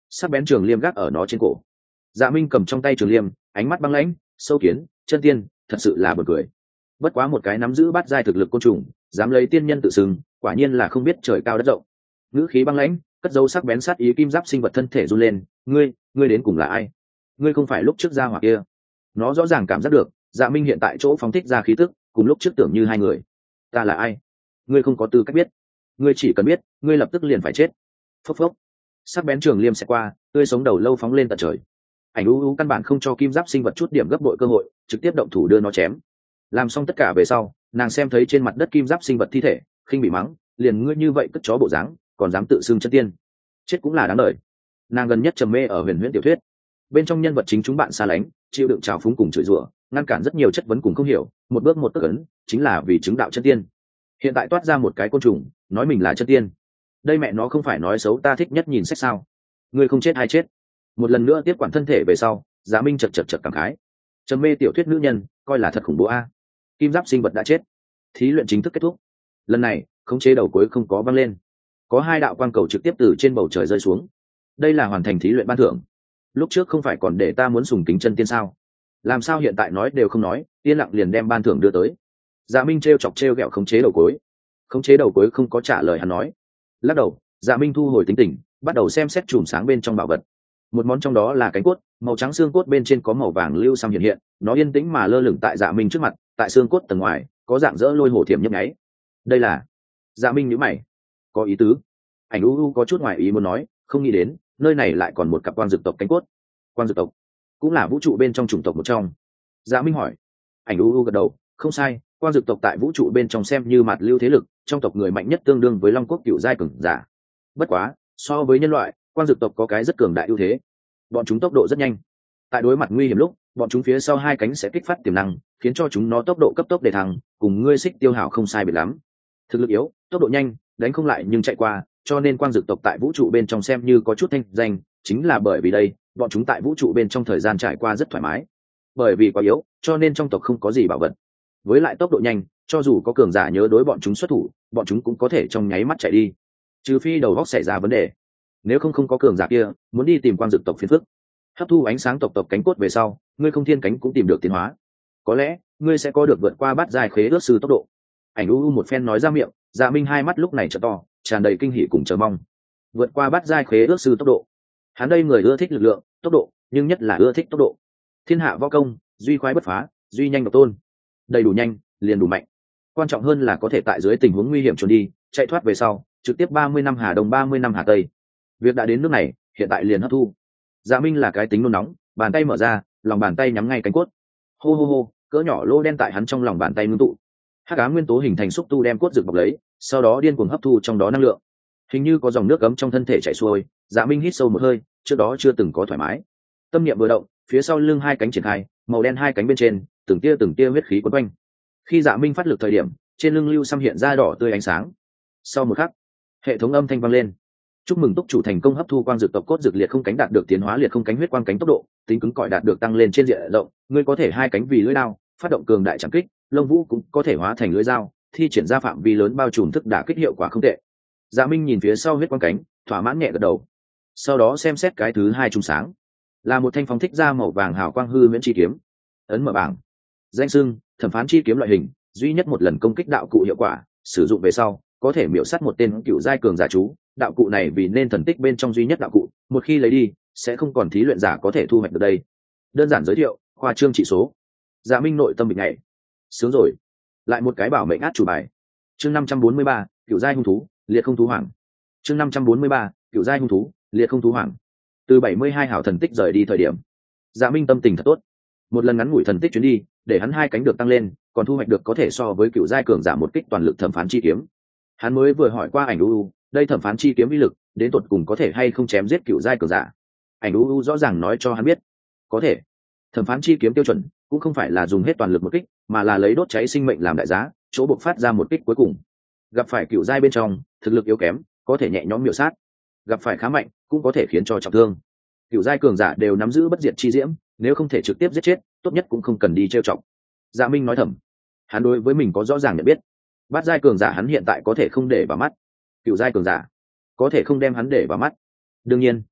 sắc bén trường liêm gác ở nó trên cổ. Dạ Minh cầm trong tay trường liêm, ánh mắt băng lãnh, sâu kiến, chân tiên, thật sự là buồn cười. Bất quá một cái nắm giữ bát giai thực lực côn trùng, dám lấy tiên nhân tự xưng, quả nhiên là không biết trời cao đất rộng. Ngữ khí băng lãnh, cất dấu sắc bén sát ý, kim giáp sinh vật thân thể run lên. Ngươi, ngươi đến cùng là ai? Ngươi không phải lúc trước ra hỏa kia? Nó rõ ràng cảm giác được, Dạ Minh hiện tại chỗ phóng thích ra khí tức, cùng lúc trước tưởng như hai người. Ta là ai? Ngươi không có tư cách biết. Ngươi chỉ cần biết, ngươi lập tức liền phải chết. Phốc phốc. Sắc bén trường liêm sẽ qua, tươi sống đầu lâu phóng lên tận trời. Ảnh u u căn bản không cho kim giáp sinh vật chút điểm gấp bội cơ hội, trực tiếp động thủ đưa nó chém. Làm xong tất cả về sau, nàng xem thấy trên mặt đất kim giáp sinh vật thi thể, khinh bị mắng, liền ngươi như vậy cất chó bộ dáng, còn dám tự xưng chân tiên, chết cũng là đáng đời. Nàng gần nhất trầm mê ở huyền huyễn tiểu thuyết, bên trong nhân vật chính chúng bạn xa lánh, chịu đựng trào phúng cùng chửi rủa, ngăn cản rất nhiều chất vấn cùng không hiểu, một bước một tức ấn, chính là vì chứng đạo chân tiên. Hiện tại toát ra một cái côn trùng, nói mình là chân tiên, đây mẹ nó không phải nói xấu ta thích nhất nhìn sách sao? Ngươi không chết hay chết? Một lần nữa tiếp quản thân thể về sau, Giá Minh chật chật chật cảm khái, trầm mê tiểu thuyết nữ nhân, coi là thật khủng bố a. Kim giáp sinh vật đã chết, thí luyện chính thức kết thúc. Lần này khống chế đầu cuối không có văng lên, có hai đạo quang cầu trực tiếp từ trên bầu trời rơi xuống. Đây là hoàn thành thí luyện ban thưởng. Lúc trước không phải còn để ta muốn sùng kính chân tiên sao? Làm sao hiện tại nói đều không nói, yên lặng liền đem ban thưởng đưa tới? Dạ Minh trêu chọc trêu ghẹo khống chế đầu cuối. Khống chế đầu cuối không có trả lời hắn nói, lắc đầu. Dạ Minh thu hồi tính tình, bắt đầu xem xét chùm sáng bên trong bảo vật. Một món trong đó là cánh cốt, màu trắng xương cốt bên trên có màu vàng lưu xăm hiện hiện, nó yên tĩnh mà lơ lửng tại Dạ Minh trước mặt, tại xương cốt tầng ngoài có dạng dỡ lôi hổ thiểm nhấp nháy. Đây là? Dạ Minh nhíu mày, có ý tứ. Ảnh u u có chút ngoài ý muốn nói, không nghĩ đến nơi này lại còn một cặp quang dược tộc cánh cốt. Quang dược tộc cũng là vũ trụ bên trong chủng tộc một trong. Dạ Minh hỏi. Ảnh u u gật đầu, không sai, quang dược tộc tại vũ trụ bên trong xem như mặt lưu thế lực, trong tộc người mạnh nhất tương đương với long quốc cựu giai cường giả. Bất quá so với nhân loại, quang dược tộc có cái rất cường đại ưu thế, bọn chúng tốc độ rất nhanh. Tại đối mặt nguy hiểm lúc, bọn chúng phía sau hai cánh sẽ kích phát tiềm năng, khiến cho chúng nó tốc độ cấp tốc để thăng, cùng ngươi xích tiêu hào không sai biệt lắm. Thực lực yếu, tốc độ nhanh, đánh không lại nhưng chạy qua, cho nên quang dược tộc tại vũ trụ bên trong xem như có chút thanh danh, chính là bởi vì đây, bọn chúng tại vũ trụ bên trong thời gian trải qua rất thoải mái. Bởi vì quá yếu, cho nên trong tộc không có gì bảo vật. Với lại tốc độ nhanh, cho dù có cường giả nhớ đối bọn chúng xuất thủ, bọn chúng cũng có thể trong nháy mắt chạy đi. Trừ phi đầu óc xảy ra vấn đề, nếu không không có cường giả kia, muốn đi tìm quang dược tộc phiền phức. Hấp thu ánh sáng tộc tộc cánh cốt về sau, ngươi không thiên cánh cũng tìm được tiến hóa, có lẽ ngươi sẽ có được vượt qua bát giai khế ước sư tốc độ. Ảnh u u một phen nói ra miệng, Dạ Minh hai mắt lúc này trợ to, tràn đầy kinh hỉ cùng chờ mong. Vượt qua bát giai khế ước sư tốc độ, hắn đây người ưa thích lực lượng, tốc độ, nhưng nhất là ưa thích tốc độ. Thiên hạ võ công, duy khoái bất phá, duy nhanh độc tôn. Đầy đủ nhanh, liền đủ mạnh. Quan trọng hơn là có thể tại dưới tình huống nguy hiểm trốn đi, chạy thoát về sau, trực tiếp ba mươi năm hà đông ba mươi năm hà tây. Việc đã đến nước này, hiện tại liền hấp thu. Dạ Minh là cái tính nôn nóng, bàn tay mở ra, lòng bàn tay nhắm ngay cánh cốt. Hô hô hô, cỡ nhỏ lô đen tại hắn trong lòng bàn tay ngưng tụ. Hắc ám nguyên tố hình thành xúc tu đem cốt dược bọc lấy, sau đó điên cuồng hấp thu trong đó năng lượng. Hình như có dòng nước ấm trong thân thể chảy xuôi, Dạ Minh hít sâu một hơi, trước đó chưa từng có thoải mái. Tâm niệm vừa động, phía sau lưng hai cánh triển khai, màu đen hai cánh bên trên, từng tia từng tia huyết khí quấn quanh. Khi Dạ Minh phát lực thời điểm, trên lưng lưu xăm hiện ra đỏ tươi ánh sáng. Sau một khắc, hệ thống âm thanh vang lên. Chúc mừng túc chủ thành công hấp thu quang dược tộc cốt dược liệt không cánh, đạt được tiến hóa liệt không cánh huyết quang cánh, tốc độ tính cứng cỏi đạt được tăng lên trên diện rộng, ngươi có thể hai cánh vì lưỡi đao, phát động cường đại trảm kích, lông vũ cũng có thể hóa thành lưỡi dao, thi triển ra phạm vi lớn bao trùm thức đả kích hiệu quả không tệ. Dạ Minh nhìn phía sau huyết quang cánh, thỏa mãn nhẹ gật đầu. Sau đó xem xét cái thứ hai trùng sáng, là một thanh phóng thích ra màu vàng hào quang hư huyễn chi kiếm. Ấn mở bảng, danh xưng thẩm phán chi kiếm, loại hình duy nhất một lần công kích đạo cụ hiệu quả, sử dụng về sau có thể miểu sát một tên cựu giai cường giả chú. Đạo cụ này vì nên thần tích bên trong duy nhất đạo cụ, một khi lấy đi sẽ không còn thí luyện giả có thể thu hoạch được đây. Đơn giản giới thiệu, khoa trương trị số. Dạ Minh nội tâm bình ngày sướng rồi, lại một cái bảo mệnh át chủ bài. Chương năm trăm bốn mươi ba, cựu giai hung thú liệt không thú hoàng. Chương năm trăm bốn mươi ba, cựu giai hung thú liệt không thú hoàng. Từ bảy mươi hai hảo thần tích rời đi thời điểm, Dạ Minh tâm tình thật tốt. Một lần ngắn ngủi thần tích chuyến đi, để hắn hai cánh được tăng lên, còn thu hoạch được có thể so với cựu giai cường giả một kích toàn lực thẩm phán chi kiếm. Hắn mới vừa hỏi qua Ảnh u u, đây thẩm phán chi kiếm uy lực đến tột cùng có thể hay không chém giết cựu giai cường giả. Ảnh u u rõ ràng nói cho hắn biết, có thể. Thẩm phán chi kiếm tiêu chuẩn cũng không phải là dùng hết toàn lực một kích, mà là lấy đốt cháy sinh mệnh làm đại giá, chỗ buộc phát ra một kích cuối cùng. Gặp phải cựu giai bên trong thực lực yếu kém, có thể nhẹ nhõm miểu sát; gặp phải khá mạnh, cũng có thể khiến cho trọng thương. Cựu giai cường giả đều nắm giữ bất diệt chi diễm, nếu không thể trực tiếp giết chết, tốt nhất cũng không cần đi trêu chọc. Dạ Minh nói thầm, hắn đối với mình có rõ ràng nhận biết. Bát giai cường giả hắn hiện tại có thể không để vào mắt, cựu giai cường giả có thể không đem hắn để vào mắt. Đương nhiên,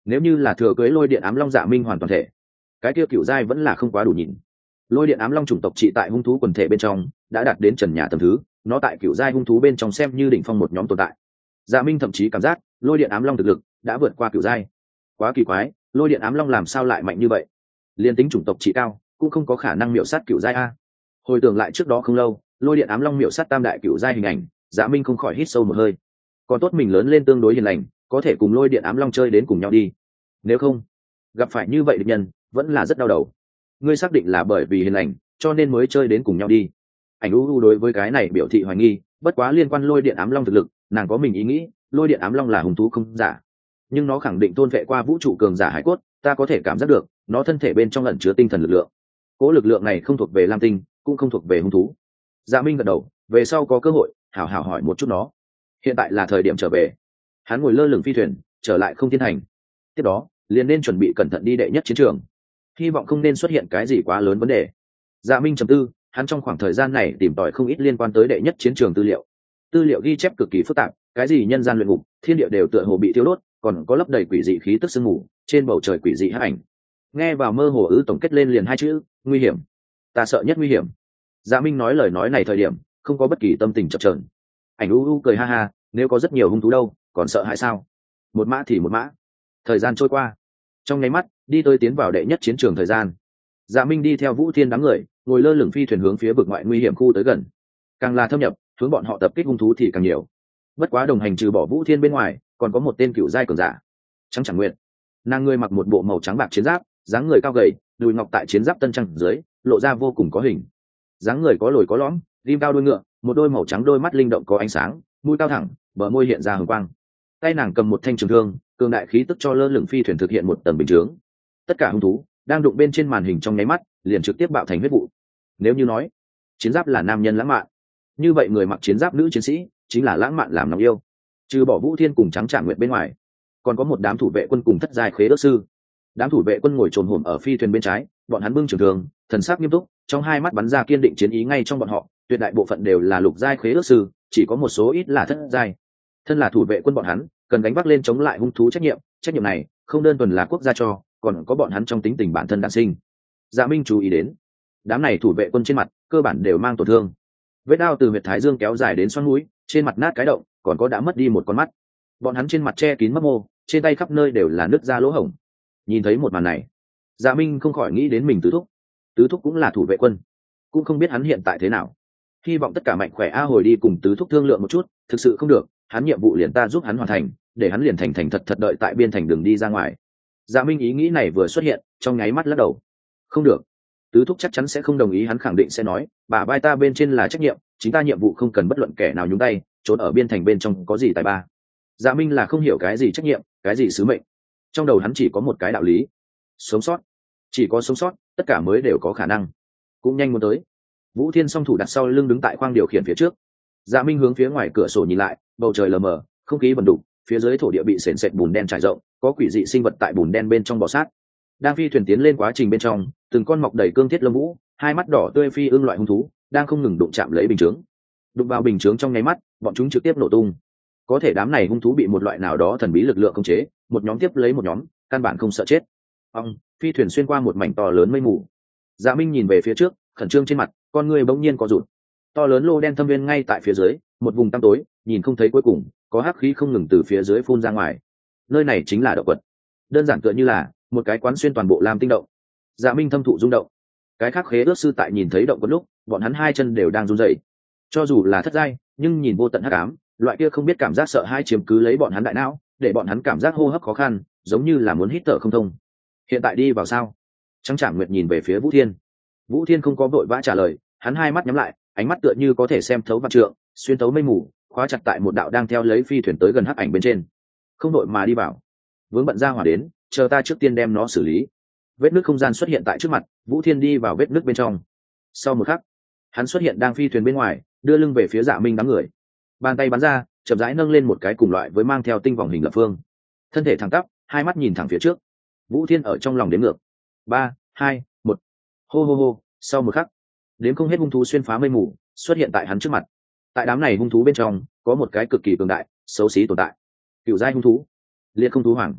nếu như là thừa cưới lôi điện ám long Dạ Minh hoàn toàn thể, cái kia cựu giai vẫn là không quá đủ nhìn. Lôi điện ám long chủng tộc trị tại hung thú quần thể bên trong đã đạt đến trần nhà tầm thứ, nó tại cựu giai hung thú bên trong xem như đỉnh phong một nhóm tồn tại. Dạ Minh thậm chí cảm giác lôi điện ám long thực lực đã vượt qua cựu giai. Quá kỳ quái, lôi điện ám long làm sao lại mạnh như vậy? Liên tính chủng tộc trị cao cũng không có khả năng miểu sát cựu giai a. Hồi tưởng lại trước đó không lâu, lôi điện ám long miểu sát tam đại cựu giai hình ảnh, Dạ Minh không khỏi hít sâu một hơi. Còn tốt mình lớn lên tương đối hiền lành, có thể cùng lôi điện ám long chơi đến cùng nhau đi. Nếu không, gặp phải như vậy địch nhân vẫn là rất đau đầu. Ngươi xác định là bởi vì hiền lành cho nên mới chơi đến cùng nhau đi? Ảnh u u đối với cái này biểu thị hoài nghi, bất quá liên quan lôi điện ám long thực lực, nàng có mình ý nghĩ, lôi điện ám long là hung thú không giả, nhưng nó khẳng định tôn vệ qua vũ trụ cường giả hải cốt, ta có thể cảm giác được nó thân thể bên trong ẩn chứa tinh thần lực lượng. Cố lực lượng này không thuộc về lam tinh, cũng không thuộc về hung thú. Dạ Minh gật đầu, về sau có cơ hội hảo hảo hỏi một chút nó. Hiện tại là thời điểm trở về. Hắn ngồi lơ lửng phi thuyền trở lại không thiên thành, tiếp đó liền nên chuẩn bị cẩn thận đi đệ nhất chiến trường, hy vọng không nên xuất hiện cái gì quá lớn vấn đề. Dạ Minh trầm tư, hắn trong khoảng thời gian này tìm tòi không ít liên quan tới đệ nhất chiến trường tư liệu. Tư liệu ghi chép cực kỳ phức tạp, cái gì nhân gian luyện ngục, thiên địa đều tựa hồ bị thiêu đốt, còn có lấp đầy quỷ dị khí tức sương mù, trên bầu trời quỷ dị hắc ảnh. Nghe vào mơ hồ ư tổng kết lên liền hai chữ, nguy hiểm. Ta sợ nhất nguy hiểm. Dạ Minh nói lời nói này thời điểm không có bất kỳ tâm tình chập chờn. Ảnh u u cười ha ha, nếu có rất nhiều hung thú đâu, còn sợ hãi sao? Một mã thì một mã. Thời gian trôi qua, trong nháy mắt đi tới tiến vào đệ nhất chiến trường thời gian. Dạ Minh đi theo Vũ Thiên đám người, ngồi lơ lửng phi thuyền hướng phía vực ngoại nguy hiểm khu tới gần. Càng là thâm nhập, hướng bọn họ tập kích hung thú thì càng nhiều. Bất quá đồng hành trừ bỏ Vũ Thiên bên ngoài, còn có một tên cựu giai cường giả, Trắng Chẳng Nguyệt. Nàng người mặc một bộ màu trắng bạc chiến giáp, dáng người cao gầy, đùi ngọc tại chiến giáp tân trăng dưới lộ ra vô cùng có hình. Dáng người có lồi có lõm, rim cao đuôi ngựa, một đôi màu trắng đôi mắt linh động có ánh sáng, mũi cao thẳng, bờ môi hiện ra hừng quang. Tay nàng cầm một thanh trường thương, cường đại khí tức cho lơ lửng phi thuyền thực hiện một tầng bình chướng. Tất cả hung thú đang đụng bên trên màn hình trong nháy mắt liền trực tiếp bạo thành huyết vụ. Nếu như nói chiến giáp là nam nhân lãng mạn, như vậy người mặc chiến giáp nữ chiến sĩ chính là lãng mạn làm nóng yêu. Trừ bỏ Vũ Thiên cùng Trắng Trạm Nguyệt bên ngoài, còn có một đám thủ vệ quân cùng thất giai khế ước sư. Đám thủ vệ quân ngồi trồn hổm ở phi thuyền bên trái, bọn hắn bưng trường thương, thần sắc nghiêm túc, trong hai mắt bắn ra kiên định chiến ý ngay trong bọn họ. Tuyệt đại bộ phận đều là lục giai khế ước sư, chỉ có một số ít là thất giai. Thân là thủ vệ quân bọn hắn cần gánh vác lên chống lại hung thú trách nhiệm, trách nhiệm này không đơn thuần là quốc gia cho, còn có bọn hắn trong tính tình bản thân đản sinh. Dạ Minh chú ý đến, đám này thủ vệ quân trên mặt cơ bản đều mang tổn thương, vết đao từ huyệt thái dương kéo dài đến xoắn mũi, trên mặt nát cái động, còn có đã mất đi một con mắt. Bọn hắn trên mặt che kín mấp mô, trên tay khắp nơi đều là nứt ra lỗ hổng. Nhìn thấy một màn này, Dạ Minh không khỏi nghĩ đến mình tứ thúc. Tứ thúc cũng là thủ vệ quân, cũng không biết hắn hiện tại thế nào. Hy vọng tất cả mạnh khỏe a hồi đi cùng tứ thúc thương lượng một chút, thực sự không được, hắn nhiệm vụ liền ta giúp hắn hoàn thành, để hắn liền thành thành thật thật đợi tại biên thành đường đi ra ngoài. Dạ Minh ý nghĩ này vừa xuất hiện, trong nháy mắt lắc đầu. Không được, tứ thúc chắc chắn sẽ không đồng ý, hắn khẳng định sẽ nói, bà vai ta bên trên là trách nhiệm, chính ta nhiệm vụ không cần bất luận kẻ nào nhúng tay, trốn ở biên thành bên trong có gì tài ba. Dạ Minh là không hiểu cái gì trách nhiệm, cái gì sứ mệnh. Trong đầu hắn chỉ có một cái đạo lý: sống sót. Chỉ có sống sót, tất cả mới đều có khả năng. Cũng nhanh muốn tới. Vũ Thiên song thủ đặt sau lưng đứng tại khoang điều khiển phía trước. Dạ Minh hướng phía ngoài cửa sổ nhìn lại, bầu trời lờ mờ, không khí bần đục, phía dưới thổ địa bị sền sệt bùn đen trải rộng, có quỷ dị sinh vật tại bùn đen bên trong bò sát. Đang phi thuyền tiến lên quá trình bên trong, từng con mọc đầy cương thiết lông vũ, hai mắt đỏ tươi phi ương loại hung thú đang không ngừng đụng chạm lấy bình chướng. Đụng vào bình chướng trong nháy mắt, bọn chúng trực tiếp nổ tung. Có thể đám này hung thú bị một loại nào đó thần bí lực lượng khống chế, một nhóm tiếp lấy một nhóm, căn bản không sợ chết. Ông, phi thuyền xuyên qua một mảnh to lớn mây mù. Dạ Minh nhìn về phía trước, khẩn trương trên mặt, con người bỗng nhiên co rụt. To lớn lô đen thâm viên ngay tại phía dưới, một vùng tăm tối, nhìn không thấy cuối cùng, có hắc khí không ngừng từ phía dưới phun ra ngoài. Nơi này chính là động quật, đơn giản tựa như là một cái quán xuyên toàn bộ lam tinh động. Dạ Minh thâm thụ rung động. Cái khác khế ước sư tại nhìn thấy động quật lúc, bọn hắn hai chân đều đang run rẩy. Cho dù là thất giai, nhưng nhìn vô tận hắc ám, loại kia không biết cảm giác sợ hãi chiếm cứ lấy bọn hắn đại não, để bọn hắn cảm giác hô hấp khó khăn, giống như là muốn hít thở không thông. Hiện tại đi vào sao? Trắng Trạm Nguyệt nhìn về phía Vũ Thiên. Vũ Thiên không có vội vã trả lời, hắn hai mắt nhắm lại, ánh mắt tựa như có thể xem thấu vạn trượng, xuyên thấu mây mù, khóa chặt tại một đạo đang theo lấy phi thuyền tới gần hắc ảnh bên trên. Không đội mà đi vào. Vướng bận ra hỏa đến, chờ ta trước tiên đem nó xử lý. Vết nước không gian xuất hiện tại trước mặt, Vũ Thiên đi vào vết nước bên trong. Sau một khắc, hắn xuất hiện đang phi thuyền bên ngoài, đưa lưng về phía Dạ Minh đám người. Bàn tay bắn ra, chậm rãi nâng lên một cái cùng loại với mang theo tinh vòng hình lập phương. Thân thể thẳng tắp, hai mắt nhìn thẳng phía trước. Vũ Thiên ở trong lòng đếm ngược. Ba, hai, một. Hô hô hô, sau một khắc, đếm không hết hung thú xuyên phá mây mù, xuất hiện tại hắn trước mặt. Tại đám này hung thú bên trong, có một cái cực kỳ cường đại, xấu xí tồn tại. Cựu giai hung thú, liệt không thú hoàng.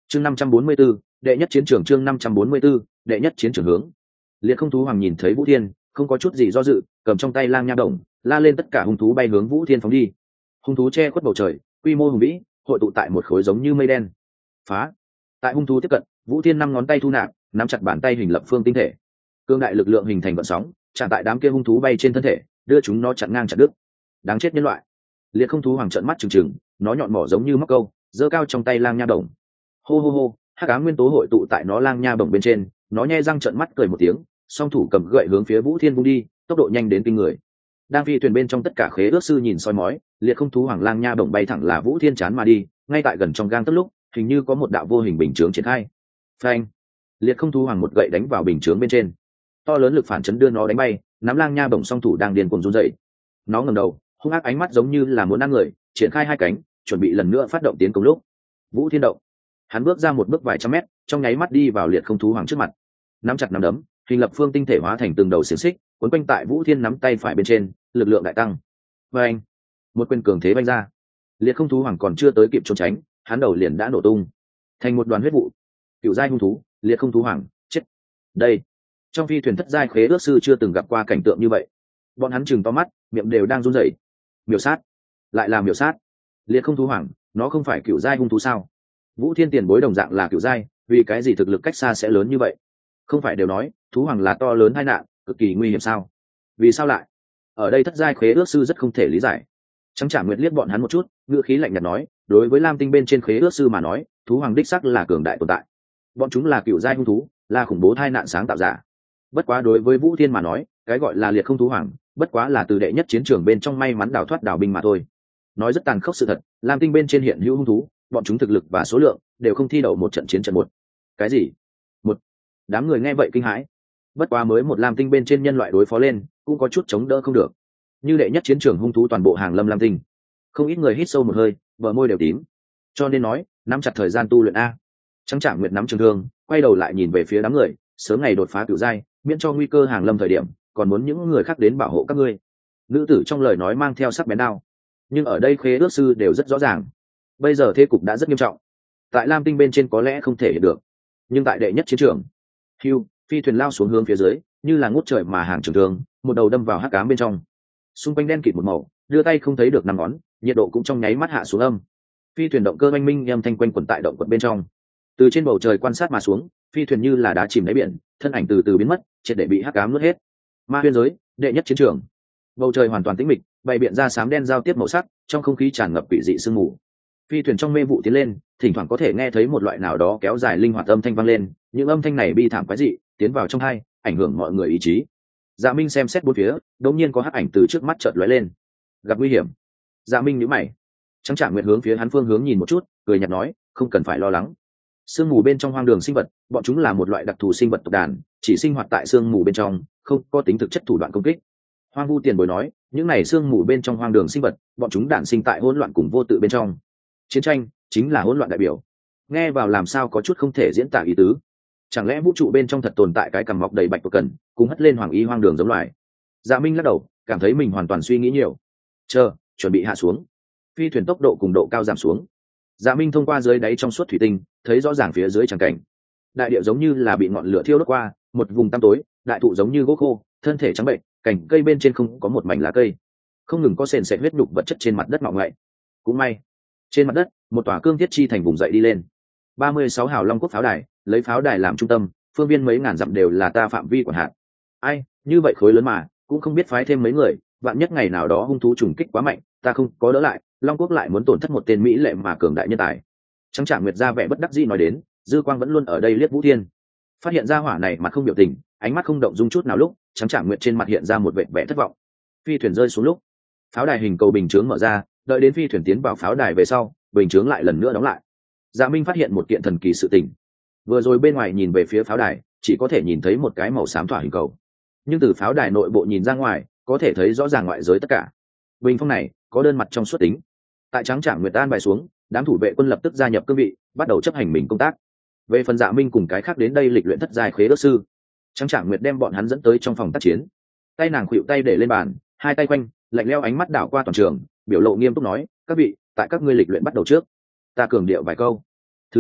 chương năm trăm bốn mươi 544, đệ nhất chiến trường chương năm trăm bốn mươi 544, đệ nhất chiến trường hướng. Liệt không thú hoàng nhìn thấy Vũ Thiên, không có chút gì do dự, cầm trong tay lang nha đồng, la lên tất cả hung thú bay hướng Vũ Thiên phóng đi. Hung thú che khuất bầu trời, quy mô hùng vĩ, hội tụ tại một khối giống như mây đen. Phá! Tại hung thú tiếp cận, Vũ Thiên năm ngón tay thu nạp, nắm chặt bàn tay hình lập phương tinh thể. Cương đại lực lượng hình thành vận sóng, chạm tại đám kia hung thú bay trên thân thể, đưa chúng nó chặn ngang chặt đứt. Đáng chết nhân loại! Liệt không thú hoàng trợn mắt trừng trừng, nó nhọn mỏ giống như móc câu, giơ cao trong tay lang nha đồng. Hô hô hô, hắc ám nguyên tố hội tụ tại nó lang nha bổng bên trên, nó nhe răng trợn mắt cười một tiếng, song thủ cầm gậy hướng phía Vũ Thiên vung đi, tốc độ nhanh đến kinh người. Đang phi thuyền bên trong tất cả khế ước sư nhìn soi mói, liệt không thú hoàng lang nha bổng bay thẳng là Vũ Thiên chán mà đi, ngay tại gần trong gang tấc lúc, hình như có một đạo vô hình bình chướng triển khai. Phanh! Liệt không thú hoàng một gậy đánh vào bình chướng bên trên, to lớn lực phản chấn đưa nó đánh bay, nắm lang nha bổng song thủ đang điên cuồng run dậy. Nó ngẩng đầu, hung ác ánh mắt giống như là muốn ăn người, triển khai hai cánh, chuẩn bị lần nữa phát động tiến công lúc. Vũ Thiên động, hắn bước ra một bước vài trăm mét, trong nháy mắt đi vào liệt không thú hoàng trước mặt, nắm chặt nắm đấm, hình lập phương tinh thể hóa thành từng đầu xiềng xích, cuốn quanh tại Vũ Thiên nắm tay phải bên trên, lực lượng đại tăng. Và anh, một quyền cường thế vung ra, liệt không thú hoàng còn chưa tới kịp trốn tránh, hắn đầu liền đã nổ tung, thành một đoàn huyết vụ. Cựu giai hung thú, liệt không thú hoàng, chết. Đây, trong phi thuyền thất giai khế ước sư chưa từng gặp qua cảnh tượng như vậy, bọn hắn chừng to mắt, miệng đều đang run rẩy. Miểu sát, lại là miểu sát. Liệt không thú hoàng, nó không phải cựu giai hung thú sao? Vũ Thiên tiền bối đồng dạng là cựu giai, vì cái gì thực lực cách xa sẽ lớn như vậy? Không phải đều nói thú hoàng là to lớn tai nạn, cực kỳ nguy hiểm sao? Vì sao lại? Ở đây thất giai khế ước sư rất không thể lý giải. Trắng Trả Nguyệt liếc bọn hắn một chút, ngữ khí lạnh nhạt nói, đối với Lam Tinh bên trên khế ước sư mà nói, thú hoàng đích sắc là cường đại tồn tại. Bọn chúng là cựu giai hung thú, là khủng bố tai nạn sáng tạo giả. Bất quá đối với Vũ Thiên mà nói, cái gọi là liệt không thú hoàng, bất quá là từ đệ nhất chiến trường bên trong may mắn đào thoát đào binh mà thôi. Nói rất tàn khốc sự thật, Lam Tinh bên trên hiện hữu hung thú, bọn chúng thực lực và số lượng đều không thi đậu một trận chiến trận một. Cái gì? Một? Đám người nghe vậy kinh hãi. Bất quá mới một Lam Tinh bên trên nhân loại đối phó lên, cũng có chút chống đỡ không được. Như đệ nhất chiến trường hung thú toàn bộ hàng lâm Lam Tinh, không ít người hít sâu một hơi, bờ môi đều tím. Cho nên nói, nắm chặt thời gian tu luyện a. Trắng Trạm Nguyệt nắm trường thương, quay đầu lại nhìn về phía đám người, sớm ngày đột phá cửu giai, miễn cho nguy cơ hàng lâm thời điểm, còn muốn những người khác đến bảo hộ các ngươi. Nữ tử trong lời nói mang theo sắc bén đao, nhưng ở đây khế ước sư đều rất rõ ràng, bây giờ thế cục đã rất nghiêm trọng. Tại Lam Tinh bên trên có lẽ không thể hiện được, nhưng tại đệ nhất chiến trường, hưu phi thuyền lao xuống hướng phía dưới, như là ngút trời mà hàng trường thương, một đầu đâm vào hắc ám bên trong, xung quanh đen kịt một màu, đưa tay không thấy được năm ngón, nhiệt độ cũng trong nháy mắt hạ xuống âm. Phi thuyền động cơ oanh minh âm thanh quanh quẩn tại động quật bên trong, từ trên bầu trời quan sát mà xuống, phi thuyền như là đá chìm đáy biển, thân ảnh từ từ biến mất, triệt để bị hắc ám nuốt hết. Ma huyên giới, đệ nhất chiến trường, bầu trời hoàn toàn tĩnh mịch, bày biện ra xám đen giao tiếp màu sắc, trong không khí tràn ngập quỷ dị sương mù. Phi thuyền trong mê vụ tiến lên, thỉnh thoảng có thể nghe thấy một loại nào đó kéo dài linh hoạt âm thanh vang lên, những âm thanh này bi thảm quái dị, tiến vào trong tai, ảnh hưởng mọi người ý chí. Dạ Minh xem xét bốn phía, đột nhiên có hắc ảnh từ trước mắt chợt lóe lên. Gặp nguy hiểm. Dạ Minh nhíu mày. Trắng Trạm Nguyệt hướng phía hắn phương hướng nhìn một chút, cười nhạt nói, không cần phải lo lắng. Sương mù bên trong hoang đường sinh vật, bọn chúng là một loại đặc thù sinh vật tộc đàn, chỉ sinh hoạt tại sương mù bên trong, không có tính thực chất thủ đoạn công kích. Hoang Vu Tiền Bối nói, những này sương mù bên trong hoang đường sinh vật, bọn chúng đản sinh tại hỗn loạn cùng vô tự bên trong. Chiến tranh chính là hỗn loạn đại biểu. Nghe vào làm sao có chút không thể diễn tả ý tứ. Chẳng lẽ vũ trụ bên trong thật tồn tại cái cằm mọc đầy bạch tuộc cần, cùng hất lên hoàng y hoang đường giống loài? Dạ Minh lắc đầu, cảm thấy mình hoàn toàn suy nghĩ nhiều. Chờ, chuẩn bị hạ xuống. Phi thuyền tốc độ cùng độ cao giảm xuống. Dạ Minh thông qua dưới đáy trong suốt thủy tinh, thấy rõ ràng phía dưới tràng cảnh. Đại địa giống như là bị ngọn lửa thiêu đốt qua, một vùng tăm tối, đại thụ giống như gỗ khô, thân thể trắng bệnh, cành cây bên trên không có một mảnh lá cây, không ngừng có sền sệt huyết nhục vật chất trên mặt đất mọng ngậy. Cũng may, trên mặt đất, một tòa cương thiết chi thành vùng dậy đi lên. ba mươi sáu hào Long Quốc pháo đài, lấy pháo đài làm trung tâm, phương viên mấy ngàn dặm đều là ta phạm vi quản hạt. Ai, như vậy khối lớn mà, cũng không biết phái thêm mấy người, vạn nhất ngày nào đó hung thú trùng kích quá mạnh, ta không có đỡ lại, Long Quốc lại muốn tổn thất một tên mỹ lệ mà cường đại nhân tài. Trắng Trạm Nguyệt ra vẻ bất đắc dĩ nói đến, dư quang vẫn luôn ở đây liếc Vũ Thiên. Phát hiện ra hỏa này mặt không biểu tình, ánh mắt không động dung chút nào lúc, Trắng Trạm Nguyệt trên mặt hiện ra một vẻ vẻ thất vọng. Phi thuyền rơi xuống lúc, pháo đài hình cầu bình chướng mở ra, đợi đến phi thuyền tiến vào pháo đài về sau, bình chướng lại lần nữa đóng lại. Dạ Minh phát hiện một kiện thần kỳ sự tình. Vừa rồi bên ngoài nhìn về phía pháo đài, chỉ có thể nhìn thấy một cái màu xám tỏa hình cầu, nhưng từ pháo đài nội bộ nhìn ra ngoài, có thể thấy rõ ràng ngoại giới tất cả. Bình phong này có đơn mặt trong suốt tính. Tại Trắng Trạm Nguyệt an bài xuống, đám thủ vệ quân lập tức gia nhập cương vị, bắt đầu chấp hành mình công tác. Về phần Dạ Minh cùng cái khác đến đây lịch luyện thất giai khế ước sư, Trắng Trạm Nguyệt đem bọn hắn dẫn tới trong phòng tác chiến. Tay nàng khuỵu tay để lên bàn, hai tay quanh, lạnh lẽo ánh mắt đảo qua toàn trường, biểu lộ nghiêm túc nói, các vị, tại các ngươi lịch luyện bắt đầu trước, ta cường điệu vài câu. Thứ nhất,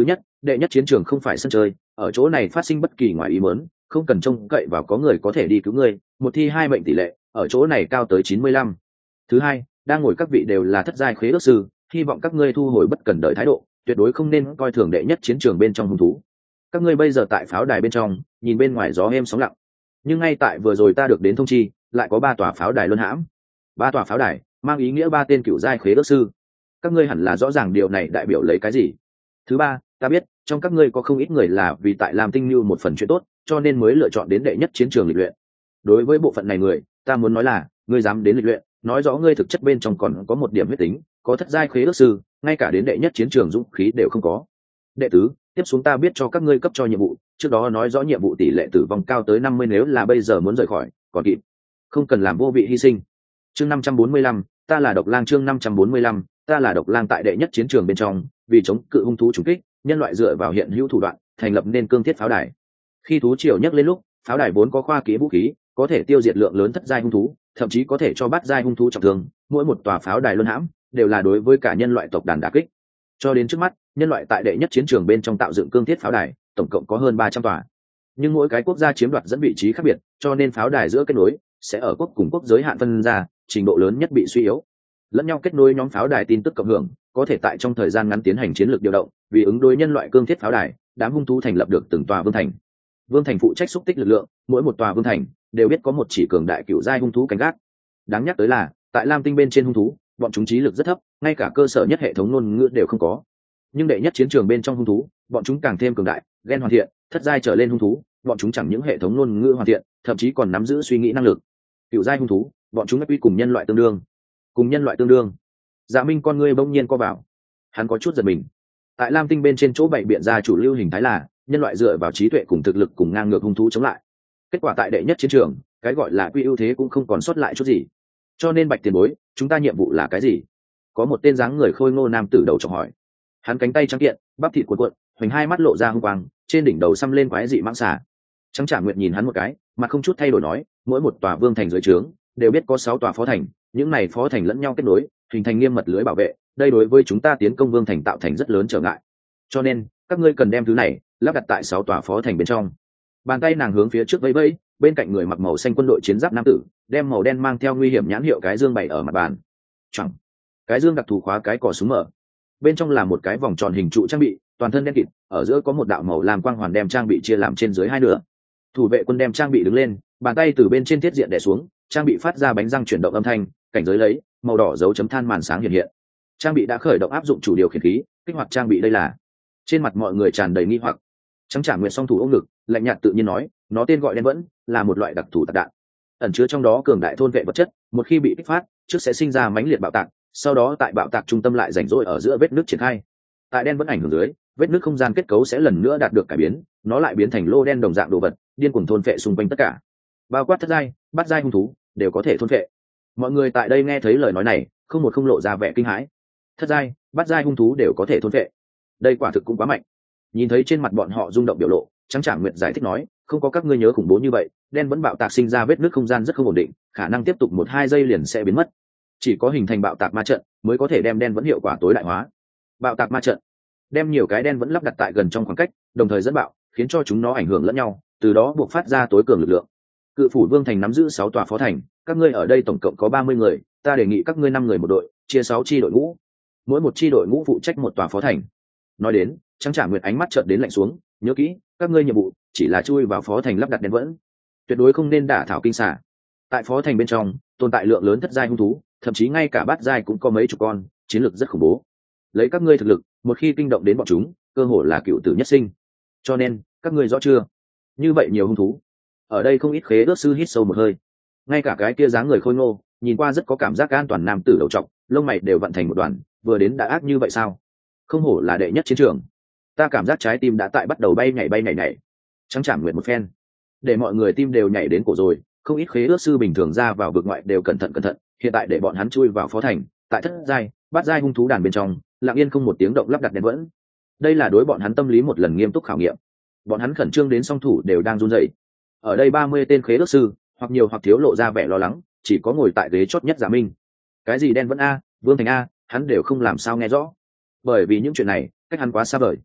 đệ nhất chiến trường không phải sân chơi, ở chỗ này phát sinh bất kỳ ngoài ý muốn không cần trông cậy vào có người có thể đi cứu ngươi, một thi hai mệnh tỷ lệ ở chỗ này cao tới chín mươi lăm. Thứ hai, đang ngồi các vị đều là thất giai khế ước sư, hy vọng các ngươi thu hồi bất cần đợi thái độ, tuyệt đối không nên coi thường đệ nhất chiến trường bên trong hung thú. Các ngươi bây giờ tại pháo đài bên trong, nhìn bên ngoài gió êm sóng lặng, nhưng ngay tại vừa rồi ta được đến thông chi, lại có ba tòa pháo đài luân hãm. Ba tòa pháo đài mang ý nghĩa ba tên cựu giai khế ước sư. Các ngươi hẳn là rõ ràng điều này đại biểu lấy cái gì. Thứ ba, ta biết trong các ngươi có không ít người là vì tại làm tinh lưu một phần chuyện tốt, cho nên mới lựa chọn đến đệ nhất chiến trường lịch luyện. Đối với bộ phận này người, ta muốn nói là, ngươi dám đến lịch luyện, nói rõ ngươi thực chất bên trong còn có một điểm huyết tính, có thất giai khế ước sư, ngay cả đến đệ nhất chiến trường dũng khí đều không có. Đệ tứ, tiếp xuống ta biết cho các ngươi cấp cho nhiệm vụ, trước đó nói rõ nhiệm vụ tỷ lệ tử vong cao tới năm mươi, nếu là bây giờ muốn rời khỏi, còn kịp, không cần làm vô vị hy sinh. Chương năm trăm bốn mươi lăm, ta là độc lang. Chương năm trăm bốn mươi lăm, ta là độc lang. Tại đệ nhất chiến trường bên trong, vì chống cự hung thú trùng kích, nhân loại dựa vào hiện hữu thủ đoạn, thành lập nên cương thiết pháo đài. Khi thú triều nhấc lên lúc, pháo đài vốn có khoa kỹ vũ khí, có thể tiêu diệt lượng lớn thất giai hung thú, thậm chí có thể cho bắt giai hung thú trọng thương, mỗi một tòa pháo đài luân hãm đều là đối với cả nhân loại tộc đàn đả kích. Cho đến trước mắt, nhân loại tại đệ nhất chiến trường bên trong tạo dựng cương thiết pháo đài, tổng cộng có hơn ba trăm tòa. Nhưng mỗi cái quốc gia chiếm đoạt dẫn vị trí khác biệt, cho nên pháo đài giữa kết nối sẽ ở quốc cùng quốc giới hạn phân ra, trình độ lớn nhất bị suy yếu. Lẫn nhau kết nối nhóm pháo đài tin tức cộng hưởng, có thể tại trong thời gian ngắn tiến hành chiến lược điều động, vì ứng đối nhân loại cương thiết pháo đài, đám hung thú thành lập được từng tòa vương thành. Vương thành phụ trách xúc tích lực lượng, mỗi một tòa vương thành đều biết có một chỉ cường đại cựu giai hung thú canh gác. Đáng nhắc tới là, tại Lam Tinh bên trên hung thú, bọn chúng trí lực rất thấp, ngay cả cơ sở nhất hệ thống ngôn ngữ đều không có. Nhưng đệ nhất chiến trường bên trong hung thú, bọn chúng càng thêm cường đại, gen hoàn thiện, thất giai trở lên hung thú, bọn chúng chẳng những hệ thống ngôn ngữ hoàn thiện, thậm chí còn nắm giữ suy nghĩ năng lực. Cựu giai hung thú, bọn chúng quy cùng nhân loại tương đương. Cùng nhân loại tương đương. Dạ Minh con ngươi bỗng nhiên co vào. Hắn có chút giật mình. Tại Lam Tinh bên trên chỗ bảy biện ra chủ lưu hình thái là, nhân loại dựa vào trí tuệ cùng thực lực cùng ngang ngược hung thú chống lại. Kết quả tại đệ nhất chiến trường, cái gọi là quy ưu thế cũng không còn sót lại chút gì. Cho nên Bạch tiền bối, chúng ta nhiệm vụ là cái gì? Có một tên dáng người khôi ngô nam tử đầu chọc hỏi. Hắn cánh tay trắng kiện, bắp thịt cuộn cuộn, hoành hai mắt lộ ra hung quang, trên đỉnh đầu xăm lên quái dị mãng xà. Trắng Trả Nguyệt nhìn hắn một cái, mặt không chút thay đổi nói, mỗi một tòa vương thành dưới trướng đều biết có sáu tòa phó thành, những này phó thành lẫn nhau kết nối, hình thành nghiêm mật lưới bảo vệ, đây đối với chúng ta tiến công vương thành tạo thành rất lớn trở ngại. Cho nên, các ngươi cần đem thứ này lắp đặt tại sáu tòa phó thành bên trong. Bàn tay nàng hướng phía trước vẫy vẫy, bên cạnh người mặc màu xanh quân đội chiến giáp nam tử, đem màu đen mang theo nguy hiểm nhãn hiệu cái dương bày ở mặt bàn. Chẳng, cái dương đặc thù khóa cái cò súng mở, bên trong là một cái vòng tròn hình trụ trang bị, toàn thân đen kịt, ở giữa có một đạo màu làm quang hoàn đem trang bị chia làm trên dưới hai nửa. Thủ vệ quân đem trang bị đứng lên, bàn tay từ bên trên thiết diện đè xuống, trang bị phát ra bánh răng chuyển động âm thanh, cảnh giới lấy màu đỏ dấu chấm than màn sáng hiện hiện. Trang bị đã khởi động áp dụng chủ điều khiển khí, kích hoạt trang bị. Đây là. Trên mặt mọi người tràn đầy nghi hoặc. Trắng Trả Nguyệt song thủ ôm ngực, lạnh nhạt tự nhiên nói, nó tên gọi đen vẫn, là một loại đặc thù tạc đạn, ẩn chứa trong đó cường đại thôn vệ vật chất, một khi bị kích phát, trước sẽ sinh ra mãnh liệt bạo tạc, sau đó tại bạo tạc trung tâm lại rảnh rỗi ở giữa vết nước triển khai. Tại đen vẫn ảnh hưởng dưới, vết nước không gian kết cấu sẽ lần nữa đạt được cải biến, nó lại biến thành lô đen đồng dạng đồ vật, điên cuồng thôn phệ xung quanh tất cả, bao quát thất giai, bát giai hung thú đều có thể thôn phệ. Mọi người tại đây nghe thấy lời nói này, không một không lộ ra vẻ kinh hãi. Thất giai, bát giai hung thú đều có thể thôn phệ, đây quả thực cũng quá mạnh. Nhìn thấy trên mặt bọn họ rung động biểu lộ, Trắng Trả Nguyệt giải thích nói, không có các ngươi nhớ khủng bố như vậy, đen vẫn bạo tạc sinh ra vết nước không gian rất không ổn định, khả năng tiếp tục một hai giây liền sẽ biến mất. Chỉ có hình thành bạo tạc ma trận mới có thể đem đen vẫn hiệu quả tối đại hóa. Bạo tạc ma trận, đem nhiều cái đen vẫn lắp đặt tại gần trong khoảng cách, đồng thời dẫn bạo, khiến cho chúng nó ảnh hưởng lẫn nhau, từ đó buộc phát ra tối cường lực lượng. Cự phủ vương thành nắm giữ sáu tòa phó thành, các ngươi ở đây tổng cộng có ba mươi người, ta đề nghị các ngươi năm người một đội, chia sáu chi đội ngũ, mỗi một chi đội ngũ phụ trách một tòa phó thành. Nói đến, Trắng Trả Nguyệt ánh mắt chợt đến lạnh xuống, nhớ kỹ, các ngươi nhiệm vụ chỉ là chui vào phó thành lắp đặt đèn vẫn, tuyệt đối không nên đả thảo kinh xà. Tại phó thành bên trong tồn tại lượng lớn thất giai hung thú, thậm chí ngay cả bát giai cũng có mấy chục con, chiến lược rất khủng bố. Lấy các ngươi thực lực, một khi kinh động đến bọn chúng, cơ hội là cựu tử nhất sinh. Cho nên, các ngươi rõ chưa? Như vậy nhiều hung thú, ở đây không ít khế ước sư hít sâu một hơi. Ngay cả cái kia dáng người khôi ngô, nhìn qua rất có cảm giác an toàn nam tử đầu trọc, lông mày đều vận thành một đoàn, vừa đến đã ác như vậy sao? Không hổ là đệ nhất chiến trường. Ta cảm giác trái tim đã tại bắt đầu bay nhảy bay nhảy nhảy. Trắng Trả Nguyệt một phen, để mọi người tim đều nhảy đến cổ rồi. Không ít khế ước sư bình thường ra vào vực ngoại đều cẩn thận cẩn thận, hiện tại để bọn hắn chui vào phó thành, tại thất giai, bát giai hung thú đàn bên trong, lặng yên không một tiếng động lắp đặt đèn vẫn. Đây là đối bọn hắn tâm lý một lần nghiêm túc khảo nghiệm. Bọn hắn khẩn trương đến song thủ đều đang run rẩy. Ở đây ba mươi tên khế ước sư, hoặc nhiều hoặc thiếu lộ ra vẻ lo lắng, chỉ có ngồi tại ghế chót nhất Dạ Minh. Cái gì đen vẫn a, vương thành a, hắn đều không làm sao nghe rõ. Bởi vì những chuyện này, cách hắn quá xa vời.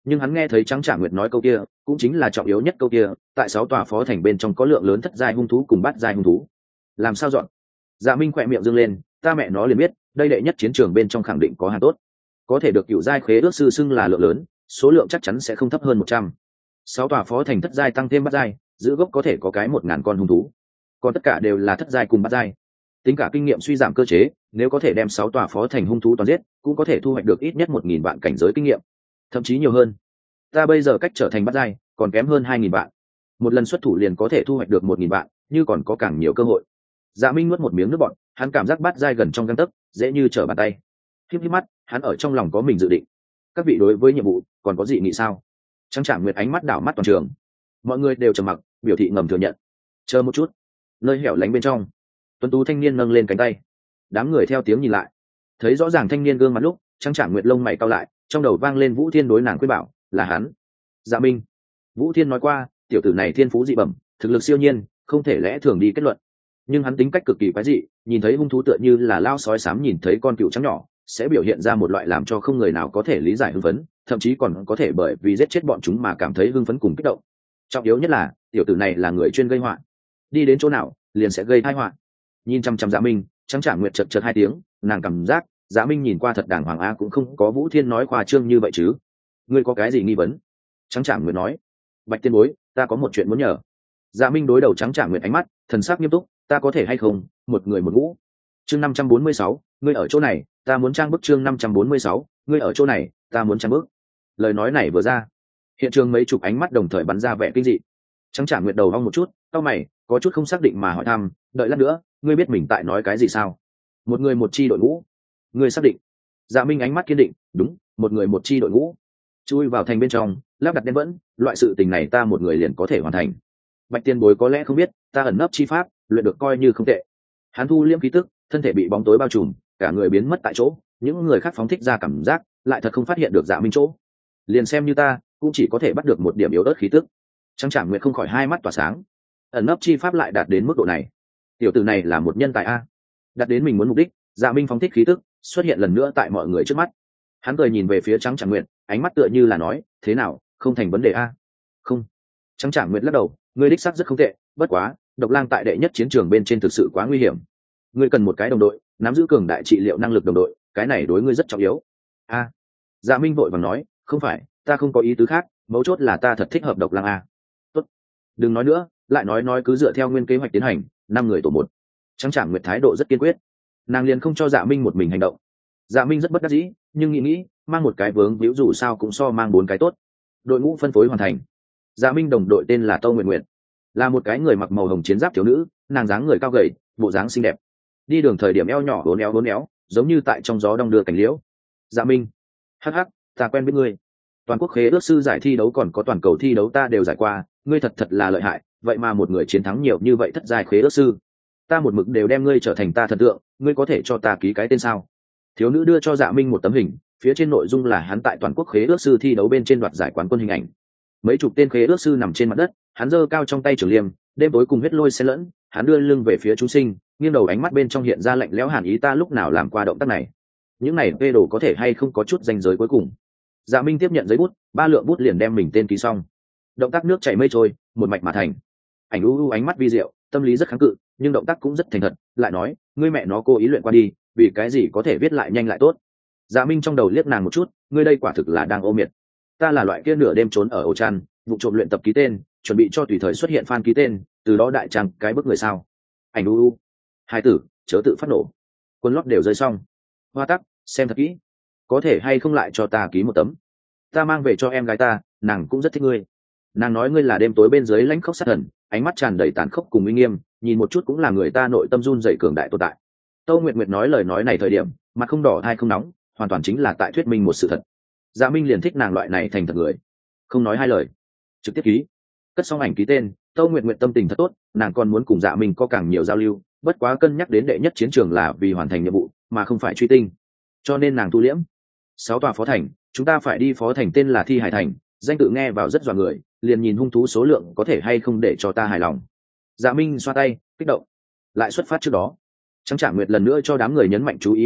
nhưng hắn nghe thấy Trắng Trả Nguyệt nói câu kia cũng chính là trọng yếu nhất câu kia, tại sáu tòa phó thành bên trong có lượng lớn thất giai hung thú cùng bát giai hung thú, làm sao dọn? Dạ Minh khỏe miệng dương lên, ta mẹ nó liền biết đây đệ nhất chiến trường bên trong khẳng định có hàng tốt, có thể được cựu giai khế ước sư xưng là lượng lớn, số lượng chắc chắn sẽ không thấp hơn một trăm. Sáu tòa phó thành thất giai tăng thêm bát giai, giữ gốc có thể có cái một ngàn con hung thú, còn tất cả đều là thất giai cùng bát giai. Tính cả kinh nghiệm suy giảm cơ chế, nếu có thể đem sáu tòa phó thành hung thú toàn giết, cũng có thể thu hoạch được ít nhất một nghìn vạn cảnh giới kinh nghiệm, thậm chí nhiều hơn. Ta bây giờ cách trở thành bát giai còn kém hơn hai nghìn vạn, một lần xuất thủ liền có thể thu hoạch được một nghìn vạn, như còn có càng nhiều cơ hội. Dạ Minh nuốt một miếng nước bọt, hắn cảm giác bát giai gần trong gang tấc, dễ như trở bàn tay. Híp híp mắt, hắn ở trong lòng có mình dự định. Các vị đối với nhiệm vụ còn có gì nghĩ sao? Trắng Trảng Nguyệt ánh mắt đảo mắt toàn trường, mọi người đều trầm mặc, biểu thị ngầm thừa nhận. Chờ một chút. Nơi hẻo lánh bên trong, tuấn tú thanh niên nâng lên cánh tay, đám người theo tiếng nhìn lại, thấy rõ ràng thanh niên gương mặt lúc, Trắng Trảng Nguyệt lông mày cau lại, trong đầu vang lên Vũ Thiên đối nàng khuyên bảo, là hắn. Dạ Minh. Vũ Thiên nói qua, tiểu tử này thiên phú dị bẩm, thực lực siêu nhiên, không thể lẽ thường đi kết luận, nhưng hắn tính cách cực kỳ quái dị, nhìn thấy hung thú tựa như là lao sói xám nhìn thấy con cừu trắng nhỏ, sẽ biểu hiện ra một loại làm cho không người nào có thể lý giải hưng phấn, thậm chí còn có thể bởi vì giết chết bọn chúng mà cảm thấy hưng phấn cùng kích động. Trọng yếu nhất là tiểu tử này là người chuyên gây họa, đi đến chỗ nào liền sẽ gây tai họa. Nhìn chăm chăm Dạ Minh, Trắng Trảng Nguyệt chợt chợt hai tiếng, nàng cảm giác Dạ Minh nhìn qua thật đàng hoàng a, cũng không có Vũ Thiên nói khoa trương như vậy chứ. Ngươi có cái gì nghi vấn? Trắng Trảng Nguyệt nói. Bạch tiên bối, ta có một chuyện muốn nhờ. Dạ Minh đối đầu Trắng Trảng Nguyệt ánh mắt thần sắc nghiêm túc, ta có thể hay không một người một ngũ. Chương năm trăm bốn mươi sáu, ngươi ở chỗ này, ta muốn trang bức. Chương năm trăm bốn mươi sáu, ngươi ở chỗ này, ta muốn trang bức. Lời nói này vừa ra, hiện trường mấy chục ánh mắt đồng thời bắn ra vẻ kinh dị. Trắng Trảng Nguyệt đầu ong một chút, cau mày, có chút không xác định mà hỏi thăm, đợi lát nữa, ngươi biết mình tại nói cái gì sao? Một người một chi đội ngũ. Ngươi xác định? Dạ Minh ánh mắt kiên định, đúng, một người một chi đội ngũ. Chui vào thành bên trong, lắp đặt đen vẫn, loại sự tình này ta một người liền có thể hoàn thành. Bạch tiền bối có lẽ không biết, ta ẩn nấp chi pháp, luyện được coi như không tệ. Hắn thu liễm khí tức, thân thể bị bóng tối bao trùm, cả người biến mất tại chỗ, những người khác phóng thích ra cảm giác, lại thật không phát hiện được Dạ Minh chỗ. Liền xem như ta, cũng chỉ có thể bắt được một điểm yếu ớt khí tức. Trắng Trảng Nguyệt không khỏi hai mắt tỏa sáng. Ẩn nấp chi pháp lại đạt đến mức độ này, tiểu tử này là một nhân tài a. Đạt đến mình muốn mục đích, Dạ Minh phóng thích khí tức, xuất hiện lần nữa tại mọi người trước mắt. Hắn cười nhìn về phía Trắng Trảng Nguyệt, ánh mắt tựa như là nói, thế nào, không thành vấn đề a? Không. Trắng Trảng Nguyệt lắc đầu, ngươi đích xác rất không tệ, bất quá, độc lang tại đệ nhất chiến trường bên trên thực sự quá nguy hiểm. Ngươi cần một cái đồng đội, nắm giữ cường đại trị liệu năng lực đồng đội, cái này đối ngươi rất trọng yếu. A. Dạ Minh vội vàng nói, không phải, ta không có ý tứ khác, mấu chốt là ta thật thích hợp độc lang a. Tốt. Đừng nói nữa, lại nói nói cứ dựa theo nguyên kế hoạch tiến hành, năm người tổ một. Trắng Trảng Nguyệt thái độ rất kiên quyết, nàng liền không cho Dạ Minh một mình hành động. Dạ Minh rất bất đắc dĩ, nhưng nghĩ nghĩ, mang một cái vướng víu dù sao cũng so mang bốn cái tốt. Đội ngũ phân phối hoàn thành. Dạ Minh đồng đội tên là Tâu Nguyệt Nguyệt, là một cái người mặc màu hồng chiến giáp thiếu nữ, nàng dáng người cao gầy, bộ dáng xinh đẹp, đi đường thời điểm eo nhỏ uốn éo uốn éo, giống như tại trong gió đong đưa cành liễu. Dạ Minh, hắc hắc, ta quen biết ngươi. Toàn quốc khế ước sư giải thi đấu còn có toàn cầu thi đấu ta đều giải qua, ngươi thật thật là lợi hại, vậy mà một người chiến thắng nhiều như vậy thất giai khế ước sư. Ta một mực đều đem ngươi trở thành ta thần tượng, ngươi có thể cho ta ký cái tên sao? Thiếu nữ đưa cho Dạ Minh một tấm hình, phía trên nội dung là hắn tại toàn quốc khế ước sư thi đấu bên trên đoạt giải quán quân hình ảnh. Mấy chục tên khế ước sư nằm trên mặt đất, hắn giơ cao trong tay trường liêm, đêm tối cùng huyết lôi xen lẫn, hắn đưa lưng về phía chúng sinh, nghiêng đầu ánh mắt bên trong hiện ra lạnh lẽo hàn ý, ta lúc nào làm qua động tác này? Những này vê đồ có thể hay không có chút ranh giới cuối cùng? Dạ Minh tiếp nhận giấy bút, ba lượng bút liền đem mình tên ký xong. Động tác nước chảy mây trôi, một mạch mà thành. Ảnh u u ánh mắt vi diệu, tâm lý rất kháng cự, nhưng động tác cũng rất thành thật, lại nói, ngươi mẹ nó cố ý luyện qua đi, vì cái gì có thể viết lại nhanh lại tốt? Dạ Minh trong đầu liếc nàng một chút, ngươi đây quả thực là đang ô miệt. Ta là loại kia nửa đêm trốn ở ổ chăn, vụ trộm luyện tập ký tên, chuẩn bị cho tùy thời xuất hiện fan ký tên, từ đó đại trang cái bức người sao? Ảnh u u. Hai tử, chớ tự phát nổ. Quân lót đều rơi xong. Hoa tắc, xem thật kỹ, có thể hay không lại cho ta ký một tấm? Ta mang về cho em gái ta, nàng cũng rất thích ngươi. Nàng nói ngươi là đêm tối bên dưới lãnh khốc sát thần, ánh mắt tràn đầy tàn khốc cùng uy nghiêm, nhìn một chút cũng là người ta nội tâm run dậy cường đại tồn tại. Tâu Nguyệt Nguyệt nói lời nói này thời điểm, mặt không đỏ hay không nóng, hoàn toàn chính là tại thuyết minh một sự thật. Dạ Minh liền thích nàng loại này thành thật người, không nói hai lời, trực tiếp ký. Cất xong ảnh ký tên, Tâu Nguyệt Nguyệt tâm tình thật tốt, nàng còn muốn cùng Dạ Minh có càng nhiều giao lưu, bất quá cân nhắc đến đệ nhất chiến trường là vì hoàn thành nhiệm vụ, mà không phải truy tinh, cho nên nàng thu liễm. Sáu tòa phó thành, chúng ta phải đi phó thành tên là Thi Hải Thành, danh tự nghe vào rất dọa người, liền nhìn hung thú số lượng có thể hay không để cho ta hài lòng. Dạ Minh xoa tay, kích động. Lại xuất phát trước đó, Trắng Trảng Nguyệt lần nữa cho đám người nhấn mạnh chú ý hạng mục,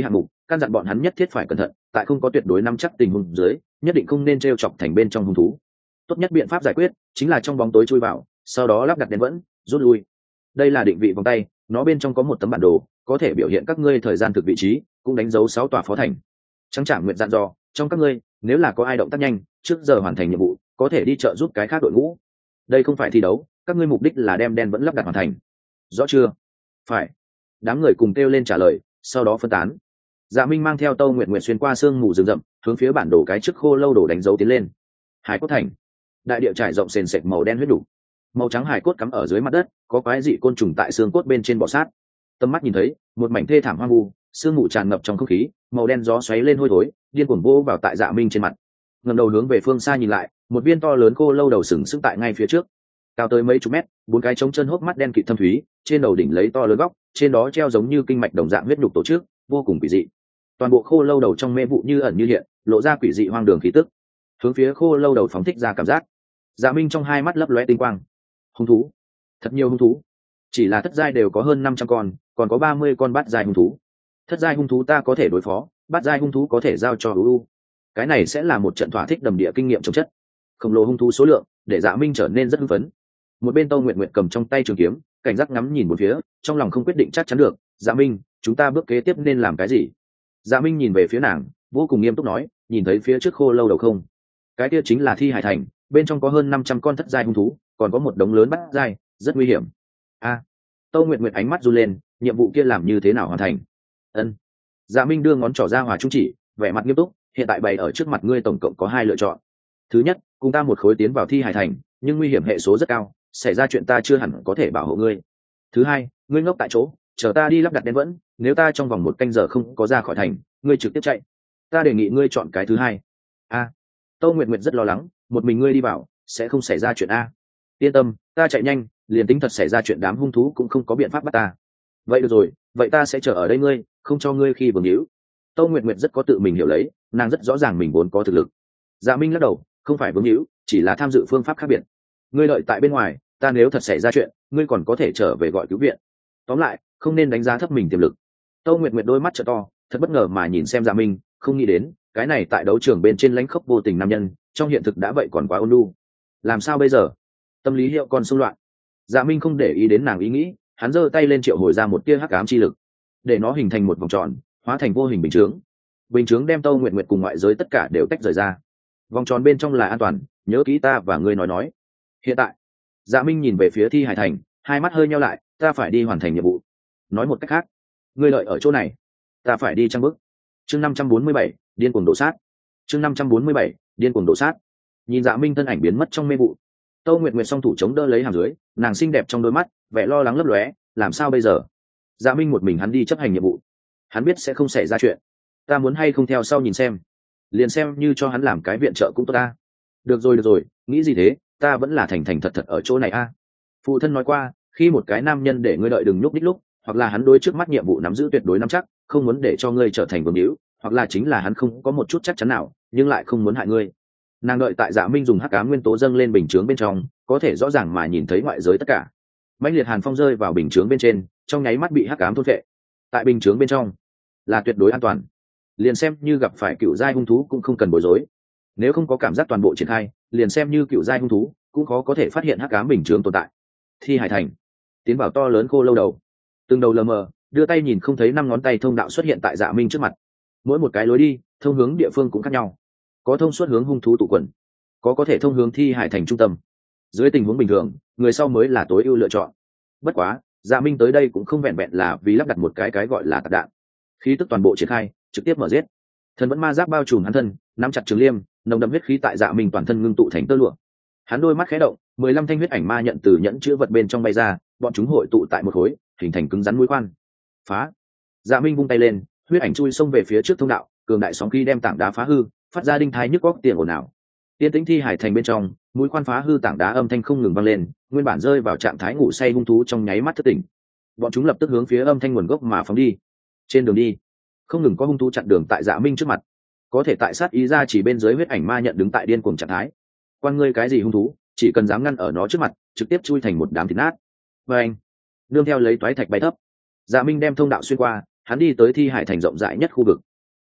căn dặn bọn hắn nhất thiết phải cẩn thận, tại không có tuyệt đối nắm chắc tình huống dưới nhất định không nên t r e o chọc thành bên trong hung thú. Tốt nhất biện pháp giải quyết chính là trong bóng tối chui vào, sau đó lắp đặt đèn vẫn rút lui. Đây là định vị vòng tay, nó bên trong có một tấm bản đồ có thể biểu hiện các ngươi thời gian thực vị trí, cũng đánh dấu sáu tòa phó thành. Trắng Trảm Nguyệt dặn dò trong các ngươi, nếu là có ai động tác nhanh trước giờ hoàn thành nhiệm vụ có thể đi trợ giúp cái khác đội ngũ. Đây không phải thi đấu, các ngươi mục đích là đem đen vẫn lắp đặt hoàn thành, rõ chưa? Phải. Đám người cùng kêu lên trả lời, sau đó phân tán. Dạ Minh mang theo Tâu Nguyệt Nguyệt xuyên qua sương mù rừng rậm, hướng phía bản đồ cái trước khô lâu đổ đánh dấu tiến lên. Hải cốt thành, đại địa trải rộng sền sệt màu đen huyết đủ, màu trắng hải cốt cắm ở dưới mặt đất, có quái dị côn trùng tại xương cốt bên trên bò sát. Tầm mắt nhìn thấy một mảnh thê thảm hoang vu, sương mù tràn ngập trong không khí, màu đen gió xoáy lên hôi thối, điên cuồng vô vào tại Dạ Minh trên mặt. Ngẩng đầu hướng về phương xa nhìn lại, một viên to lớn khô lâu đầu sừng sững tại ngay phía trước, cao tới mấy chục mét, bốn cái trống chân hốc mắt đen kịt thâm thúy, trên đầu đỉnh lấy to lớn góc, trên đó treo giống như kinh mạch đồng dạng huyết nhục tổ chức, vô cùng quỷ dị. Toàn bộ khô lâu đầu trong mê vụ như ẩn như hiện, lộ ra quỷ dị hoang đường khí tức. Hướng phía khô lâu đầu phóng thích ra cảm giác. Dạ Minh trong hai mắt lấp lóe tinh quang. Hung thú, thật nhiều hung thú. Chỉ là thất giai đều có hơn năm trăm con, còn có ba mươi con bát giai hung thú. Thất giai hung thú ta có thể đối phó, bát giai hung thú có thể giao cho uu. Cái này sẽ là một trận thỏa thích đầm địa kinh nghiệm chống chất. Khổng lồ hung thú số lượng, để Dạ Minh trở nên rất hưng phấn. Một bên Tô Nguyệt Nguyệt cầm trong tay trường kiếm, cảnh giác ngắm nhìn một phía, trong lòng không quyết định chắc chắn được. Dạ Minh, chúng ta bước kế tiếp nên làm cái gì? Dạ Minh nhìn về phía nàng, vô cùng nghiêm túc nói, nhìn thấy phía trước khô lâu đầu không? Cái kia chính là Thi Hải Thành, bên trong có hơn năm trăm con thất giai hung thú, còn có một đống lớn bát giai, rất nguy hiểm. A. À, Tô Nguyệt Nguyệt ánh mắt run lên, nhiệm vụ kia làm như thế nào hoàn thành? Ân. Dạ Minh đưa ngón trỏ ra hòa trung chỉ, vẻ mặt nghiêm túc, hiện tại bày ở trước mặt ngươi tổng cộng có hai lựa chọn. Thứ nhất, cùng ta một khối tiến vào Thi Hải Thành, nhưng nguy hiểm hệ số rất cao, xảy ra chuyện ta chưa hẳn có thể bảo hộ ngươi. Thứ hai, ngươi ngốc tại chỗ, chờ ta đi lắp đặt đèn vẫn, nếu ta trong vòng một canh giờ không có ra khỏi thành, ngươi trực tiếp chạy. Ta đề nghị ngươi chọn cái thứ hai. A. À, Tô Nguyệt Nguyệt rất lo lắng, một mình ngươi đi vào, sẽ không xảy ra chuyện a. Yên tâm, ta chạy nhanh, liền tính thật xảy ra chuyện đám hung thú cũng không có biện pháp bắt ta. Vậy được rồi, vậy ta sẽ chờ ở đây ngươi, không cho ngươi khi vương hữu. Tô Nguyệt Nguyệt rất có tự mình hiểu lấy, nàng rất rõ ràng mình vốn có thực lực. Dạ Minh lắc đầu, không phải vương hữu, chỉ là tham dự phương pháp khác biệt. Ngươi đợi tại bên ngoài, ta nếu thật xảy ra chuyện, ngươi còn có thể trở về gọi cứu viện. Tóm lại, không nên đánh giá thấp mình tiềm lực. Tô Nguyệt Nguyệt đôi mắt trợ to, thật bất ngờ mà nhìn xem Dạ Minh, không nghĩ đến, cái này tại đấu trường bên trên lãnh khốc vô tình nam nhân, trong hiện thực đã vậy còn quá ôn nhu. Làm sao bây giờ? Tâm lý hiệu còn xung loạn. Dạ Minh không để ý đến nàng ý nghĩ, hắn giơ tay lên triệu hồi ra một tia hắc ám chi lực, để nó hình thành một vòng tròn, hóa thành vô hình bình chướng. Bình chướng đem Tô Nguyệt Nguyệt cùng ngoại giới tất cả đều tách rời ra. Vòng tròn bên trong là an toàn, nhớ kỹ ta và ngươi nói nói. Hiện tại, Dạ Minh nhìn về phía Thi Hải Thành, hai mắt hơi nheo lại, ta phải đi hoàn thành nhiệm vụ. Nói một cách khác, ngươi đợi ở chỗ này, ta phải đi trang bức. Chương năm trăm bốn mươi bảy, điên cuồng đổ sát. Chương năm trăm bốn mươi bảy, điên cuồng đổ sát. Nhìn Dạ Minh thân ảnh biến mất trong mê vụ, Tô Nguyệt Nguyệt song thủ chống đỡ lấy hàm dưới, nàng xinh đẹp trong đôi mắt, vẻ lo lắng lấp lóe, làm sao bây giờ? Dạ Minh một mình hắn đi chấp hành nhiệm vụ, hắn biết sẽ không xảy ra chuyện, ta muốn hay không theo sau nhìn xem, liền xem như cho hắn làm cái viện trợ cũng tốt ta. Được rồi được rồi, nghĩ gì thế, ta vẫn là thành thành thật thật ở chỗ này a. Phụ thân nói qua, khi một cái nam nhân để ngươi đợi đừng nhúc nhích lúc, hoặc là hắn đối trước mắt nhiệm vụ nắm giữ tuyệt đối nắm chắc, không muốn để cho ngươi trở thành vương hữu, hoặc là chính là hắn không có một chút chắc chắn nào, nhưng lại không muốn hại ngươi. Nàng đợi tại Dạ Minh dùng hắc ám nguyên tố dâng lên bình chướng bên trong, có thể rõ ràng mà nhìn thấy ngoại giới tất cả. Mãnh liệt hàn phong rơi vào bình chướng bên trên, trong nháy mắt bị hắc ám thôn phệ. Tại bình chướng bên trong là tuyệt đối an toàn, liền xem như gặp phải cựu giai hung thú cũng không cần bối rối. Nếu không có cảm giác toàn bộ triển khai, liền xem như cựu giai hung thú cũng khó có thể phát hiện hắc ám bình chướng tồn tại. Thi Hải Thành, tiến vào to lớn khô lâu đầu, từng đầu lờ mờ, đưa tay nhìn không thấy năm ngón tay thông đạo xuất hiện tại Dạ Minh trước mặt. Mỗi một cái lối đi, thông hướng địa phương cũng khác nhau, có thông suốt hướng hung thú tụ quần, có có thể thông hướng Thi Hải Thành trung tâm. Dưới tình huống bình thường, người sau mới là tối ưu lựa chọn. Bất quá, Dạ Minh tới đây cũng không vẹn vẹn là vì lắp đặt một cái cái gọi là tạc đạn. Khí tức toàn bộ triển khai, trực tiếp mở giết. Thần vẫn ma giáp bao trùm hắn thân, nắm chặt trường liêm, nồng đậm huyết khí tại Dạ Minh toàn thân ngưng tụ thành tơ lụa. Hắn đôi mắt khẽ động, mười lăm thanh huyết ảnh ma nhận từ nhẫn chứa vật bên trong bay ra, bọn chúng hội tụ tại một khối, hình thành cứng rắn mũi khoan. Phá! Dạ Minh vung tay lên, huyết ảnh chui xông về phía trước thông đạo, cường đại sóng khí đem tảng đá phá hư, phát ra đinh thái nhức óc tiền ồn ào. Tiên tĩnh Thi Hải Thành bên trong, mũi khoan phá hư tảng đá âm thanh không ngừng vang lên, nguyên bản rơi vào trạng thái ngủ say hung thú trong nháy mắt thức tỉnh. Bọn chúng lập tức hướng phía âm thanh nguồn gốc mà phóng đi. Trên đường đi, không ngừng có hung thú chặn đường tại Dạ Minh trước mặt. Có thể tại sát ý ra chỉ bên dưới huyết ảnh ma nhận đứng tại điên cuồng trạng thái. Quan ngươi cái gì hung thú, chỉ cần dám ngăn ở nó trước mặt, trực tiếp chui thành một đám thịt nát. Và anh, nương theo lấy toái thạch bay thấp, Dạ Minh đem thông đạo xuyên qua, hắn đi tới Thi Hải Thành rộng rãi nhất khu vực.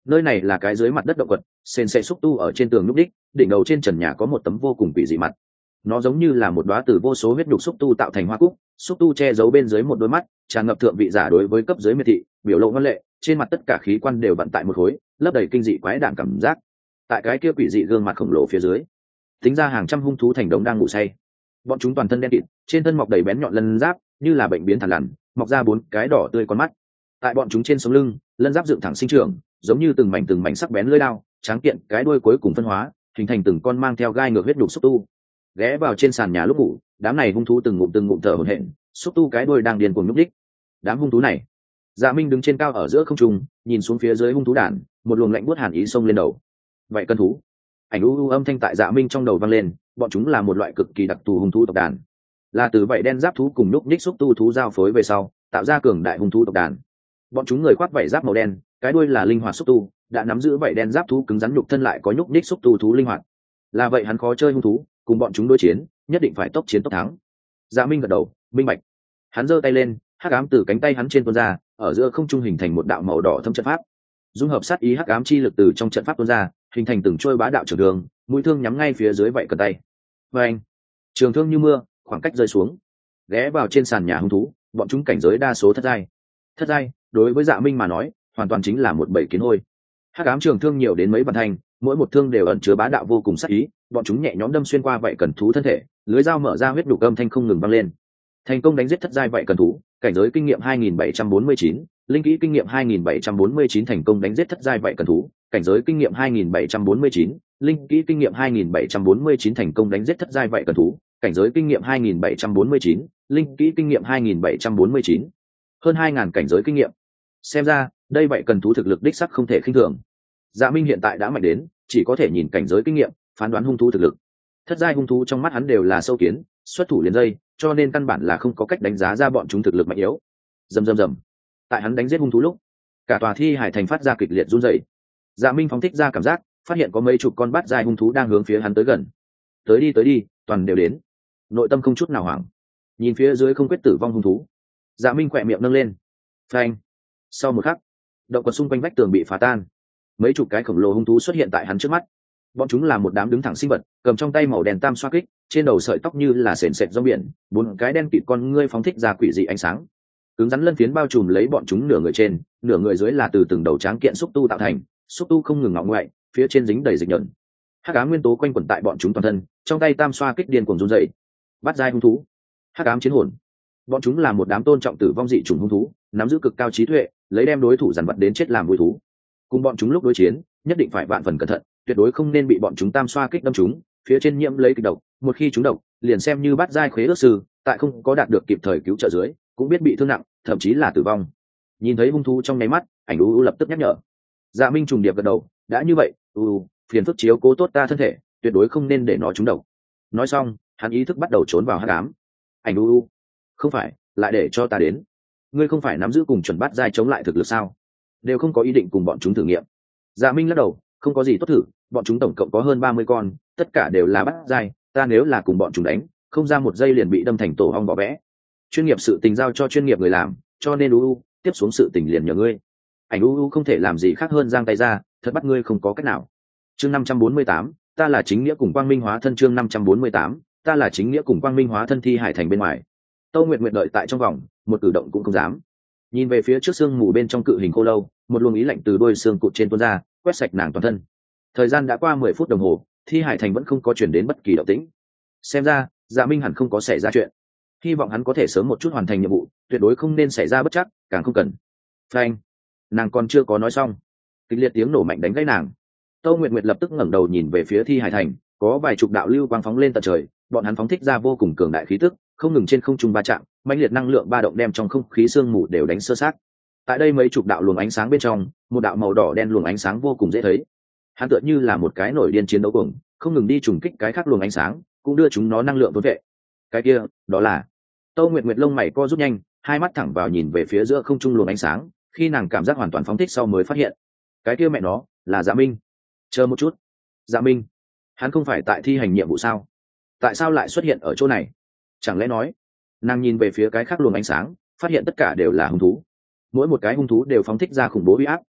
Nơi này là cái dưới mặt đất động quật, sền sệt xúc tu ở trên tường núp đích, đỉnh đầu trên trần nhà có một tấm vô cùng quỷ dị mặt. Nó giống như là một đóa từ vô số huyết nhục xúc tu tạo thành hoa cúc, xúc tu che giấu bên dưới một đôi mắt, tràn ngập thượng vị giả đối với cấp dưới miệt thị, biểu lộ ngoan lệ, trên mặt tất cả khí quan đều vận tại một khối, lấp đầy kinh dị quái đản cảm giác. Tại cái kia quỷ dị gương mặt khổng lồ phía dưới, tính ra hàng trăm hung thú thành đống đang ngủ say. Bọn chúng toàn thân đen kịt, trên thân mọc đầy bén nhọn lân giáp, như là bệnh biến thằn lằn, mọc ra bốn cái đỏ tươi con mắt. Tại bọn chúng trên sống lưng, lân giáp dựng thẳng sinh trưởng, giống như từng mảnh từng mảnh sắc bén lưỡi đao, tráng kiện cái đuôi cuối cùng phân hóa, hình thành từng con mang theo gai ngược huyết nhục xúc tu. Ghé vào trên sàn nhà lúc ngủ, đám này hung thú từng ngụm từng ngụm thở hổn hển, xúc tu cái đuôi đang điên cuồng nhúc nhích. Đám hung thú này, Dạ Minh đứng trên cao ở giữa không trung, nhìn xuống phía dưới hung thú đàn, một luồng lạnh buốt hàn ý xông lên đầu. Vậy cân thú, ảnh u u âm thanh tại Dạ Minh trong đầu vang lên, bọn chúng là một loại cực kỳ đặc thù hung thú tộc đàn, là từ vậy đen giáp thú cùng nhúc nhích xúc tu thú giao phối về sau, tạo ra cường đại hung thú tộc đàn. Bọn chúng người khoác vảy giáp màu đen, cái đuôi là linh hoạt xúc tu, đã nắm giữ vảy đen giáp thú cứng rắn nhục thân lại có nhúc nhích xúc tu thú linh hoạt. Là vậy hắn khó chơi hung thú, cùng bọn chúng đối chiến, nhất định phải tốc chiến tốc thắng. Dạ Minh gật đầu, minh bạch. Hắn giơ tay lên, hắc ám từ cánh tay hắn trên tuôn ra, ở giữa không trung hình thành một đạo màu đỏ thâm trận pháp. Dung hợp sát ý hắc ám chi lực từ trong trận pháp tuôn ra, hình thành từng trôi bá đạo trường thương, mũi thương nhắm ngay phía dưới vậy cẩn tay. Và anh, trường thương như mưa, khoảng cách rơi xuống, ghé vào trên sàn nhà hung thú, bọn chúng cảnh giới đa số thất giai. Thất giai, đối với Dạ Minh mà nói, hoàn toàn chính là một bầy kiến hôi. Hắc ám trường thương nhiều đến mấy vạn thanh, mỗi một thương đều ẩn chứa bá đạo vô cùng sát ý, bọn chúng nhẹ nhõm đâm xuyên qua vậy cần thú thân thể, lưới dao mở ra huyết đục âm thanh không ngừng vang lên. Thành công đánh giết thất giai vậy cần thú, cảnh giới kinh nghiệm hai nghìn bảy trăm bốn mươi chín, linh kỹ kinh nghiệm hai nghìn bảy trăm bốn mươi chín thành công đánh giết thất giai vậy cần thú, cảnh giới kinh nghiệm hai nghìn bảy trăm bốn mươi chín, linh kỹ kinh nghiệm hai nghìn bảy trăm bốn mươi chín thành công đánh giết thất giai vậy cần thú, cảnh giới kinh nghiệm hai nghìn bảy trăm bốn mươi chín, linh kỹ kinh nghiệm hai nghìn bảy trăm bốn mươi chín. Hơn hai nghìn cảnh giới kinh nghiệm. Xem ra, đây vậy cần thú thực lực đích sắc không thể khinh thường. Dạ Minh hiện tại đã mạnh đến, chỉ có thể nhìn cảnh giới kinh nghiệm, phán đoán hung thú thực lực. Thất giai hung thú trong mắt hắn đều là sâu kiến, xuất thủ liền dây, cho nên căn bản là không có cách đánh giá ra bọn chúng thực lực mạnh yếu. Rầm rầm rầm. Tại hắn đánh giết hung thú lúc, cả tòa thi hải thành phát ra kịch liệt run rẩy. Dạ Minh phóng thích ra cảm giác, phát hiện có mấy chục con bát giai hung thú đang hướng phía hắn tới gần. Tới đi tới đi, toàn đều đến. Nội tâm không chút nào hoảng. Nhìn phía dưới không quyết tử vong hung thú, Dạ Minh khỏe miệng nâng lên. Phanh. Sau một khắc, động quật xung quanh vách tường bị phá tan, mấy chục cái khổng lồ hung thú xuất hiện tại hắn trước mắt. Bọn chúng là một đám đứng thẳng sinh vật, cầm trong tay màu đen tam xoa kích, trên đầu sợi tóc như là sền sệt rong biển, bốn cái đen kịt con ngươi phóng thích ra quỷ dị ánh sáng. Cứng rắn lân phiến bao trùm lấy bọn chúng, nửa người trên, nửa người dưới là từ từng đầu tráng kiện xúc tu tạo thành, xúc tu không ngừng ngọ ngoại, phía trên dính đầy dịch nhẫn. Hắc ám nguyên tố quanh quẩn tại bọn chúng toàn thân, trong tay tam xoa kích điên cuồng run rẩy. Bắt giai hung thú, hắc ám chiến hồn. Bọn chúng là một đám tôn trọng tử vong dị chủng hung thú, nắm giữ cực cao trí tuệ, lấy đem đối thủ dằn vặt đến chết làm vui thú. Cùng bọn chúng lúc đối chiến, nhất định phải vạn phần cẩn thận, tuyệt đối không nên bị bọn chúng tam xoa kích đâm chúng, phía trên nhiễm lấy kịch độc, một khi chúng độc, liền xem như bắt giai khế ước sư, tại không có đạt được kịp thời cứu trợ dưới, cũng biết bị thương nặng, thậm chí là tử vong. Nhìn thấy hung thú trong nháy mắt, ảnh u lập tức nhắc nhở. Dạ Minh trùng điệp gật đầu, đã như vậy, u phiền phức chiếu cố tốt ta thân thể, tuyệt đối không nên để nó trúng độc. Nói xong, hắn ý thức bắt đầu trốn vào hắc ám. Ảnh u, không phải, lại để cho ta đến. Ngươi không phải nắm giữ cùng chuẩn bắt giai chống lại thực lực sao? Đều không có ý định cùng bọn chúng thử nghiệm. Dạ Minh lắc đầu, không có gì tốt thử, bọn chúng tổng cộng có hơn ba mươi con, tất cả đều là bắt giai, ta nếu là cùng bọn chúng đánh, không ra một giây liền bị đâm thành tổ ong vỏ vẽ. Chuyên nghiệp sự tình giao cho chuyên nghiệp người làm, cho nên u u tiếp xuống sự tình liền nhờ ngươi. Ảnh u u không thể làm gì khác hơn giang tay ra, thật bắt ngươi không có cách nào. Chương năm trăm bốn mươi tám, ta là chính nghĩa cùng quang minh hóa thân. Chương năm trăm bốn mươi tám, ta là chính nghĩa cùng quang minh hóa thân. Thi hải thành bên ngoài, Tâu Nguyệt Nguyệt đợi tại trong vòng, một cử động cũng không dám. Nhìn về phía trước xương mù bên trong cự hình khô lâu, một luồng ý lạnh từ đôi xương cụt trên tuôn ra, quét sạch nàng toàn thân. Thời gian đã qua mười phút đồng hồ, thi hải thành vẫn không có chuyển đến bất kỳ động tĩnh. Xem ra, Dạ Minh hẳn không có xảy ra chuyện. Hy vọng hắn có thể sớm một chút hoàn thành nhiệm vụ, tuyệt đối không nên xảy ra bất trắc, càng không cần. Phanh, nàng còn chưa có nói xong, kịch liệt tiếng nổ mạnh đánh gãy nàng. Tâu Nguyệt Nguyệt lập tức ngẩng đầu nhìn về phía thi hải thành, có vài chục đạo lưu quang phóng lên tận trời, bọn hắn phóng thích ra vô cùng cường đại khí tức, không ngừng trên không trung va chạm, mãnh liệt năng lượng ba động đem trong không khí sương mù đều đánh sơ sát. Tại đây mấy chục đạo luồng ánh sáng bên trong, một đạo màu đỏ đen luồng ánh sáng vô cùng dễ thấy. Hắn tựa như là một cái nổi điên chiến đấu cuồng, không ngừng đi trùng kích cái khác luồng ánh sáng, cũng đưa chúng nó năng lượng tối vệ. Cái kia, đó là Tâu Nguyệt Nguyệt lông mày co rút nhanh, hai mắt thẳng vào nhìn về phía giữa không trung luồng ánh sáng, khi nàng cảm giác hoàn toàn phóng thích sau mới phát hiện, cái kia mẹ nó là Dạ Minh. Chờ một chút, Dạ Minh, hắn không phải tại thi hành nhiệm vụ sao? Tại sao lại xuất hiện ở chỗ này? Chẳng lẽ nói, nàng nhìn về phía cái khác luồng ánh sáng, phát hiện tất cả đều là hung thú. Mỗi một cái hung thú đều phóng thích ra khủng bố uy áp,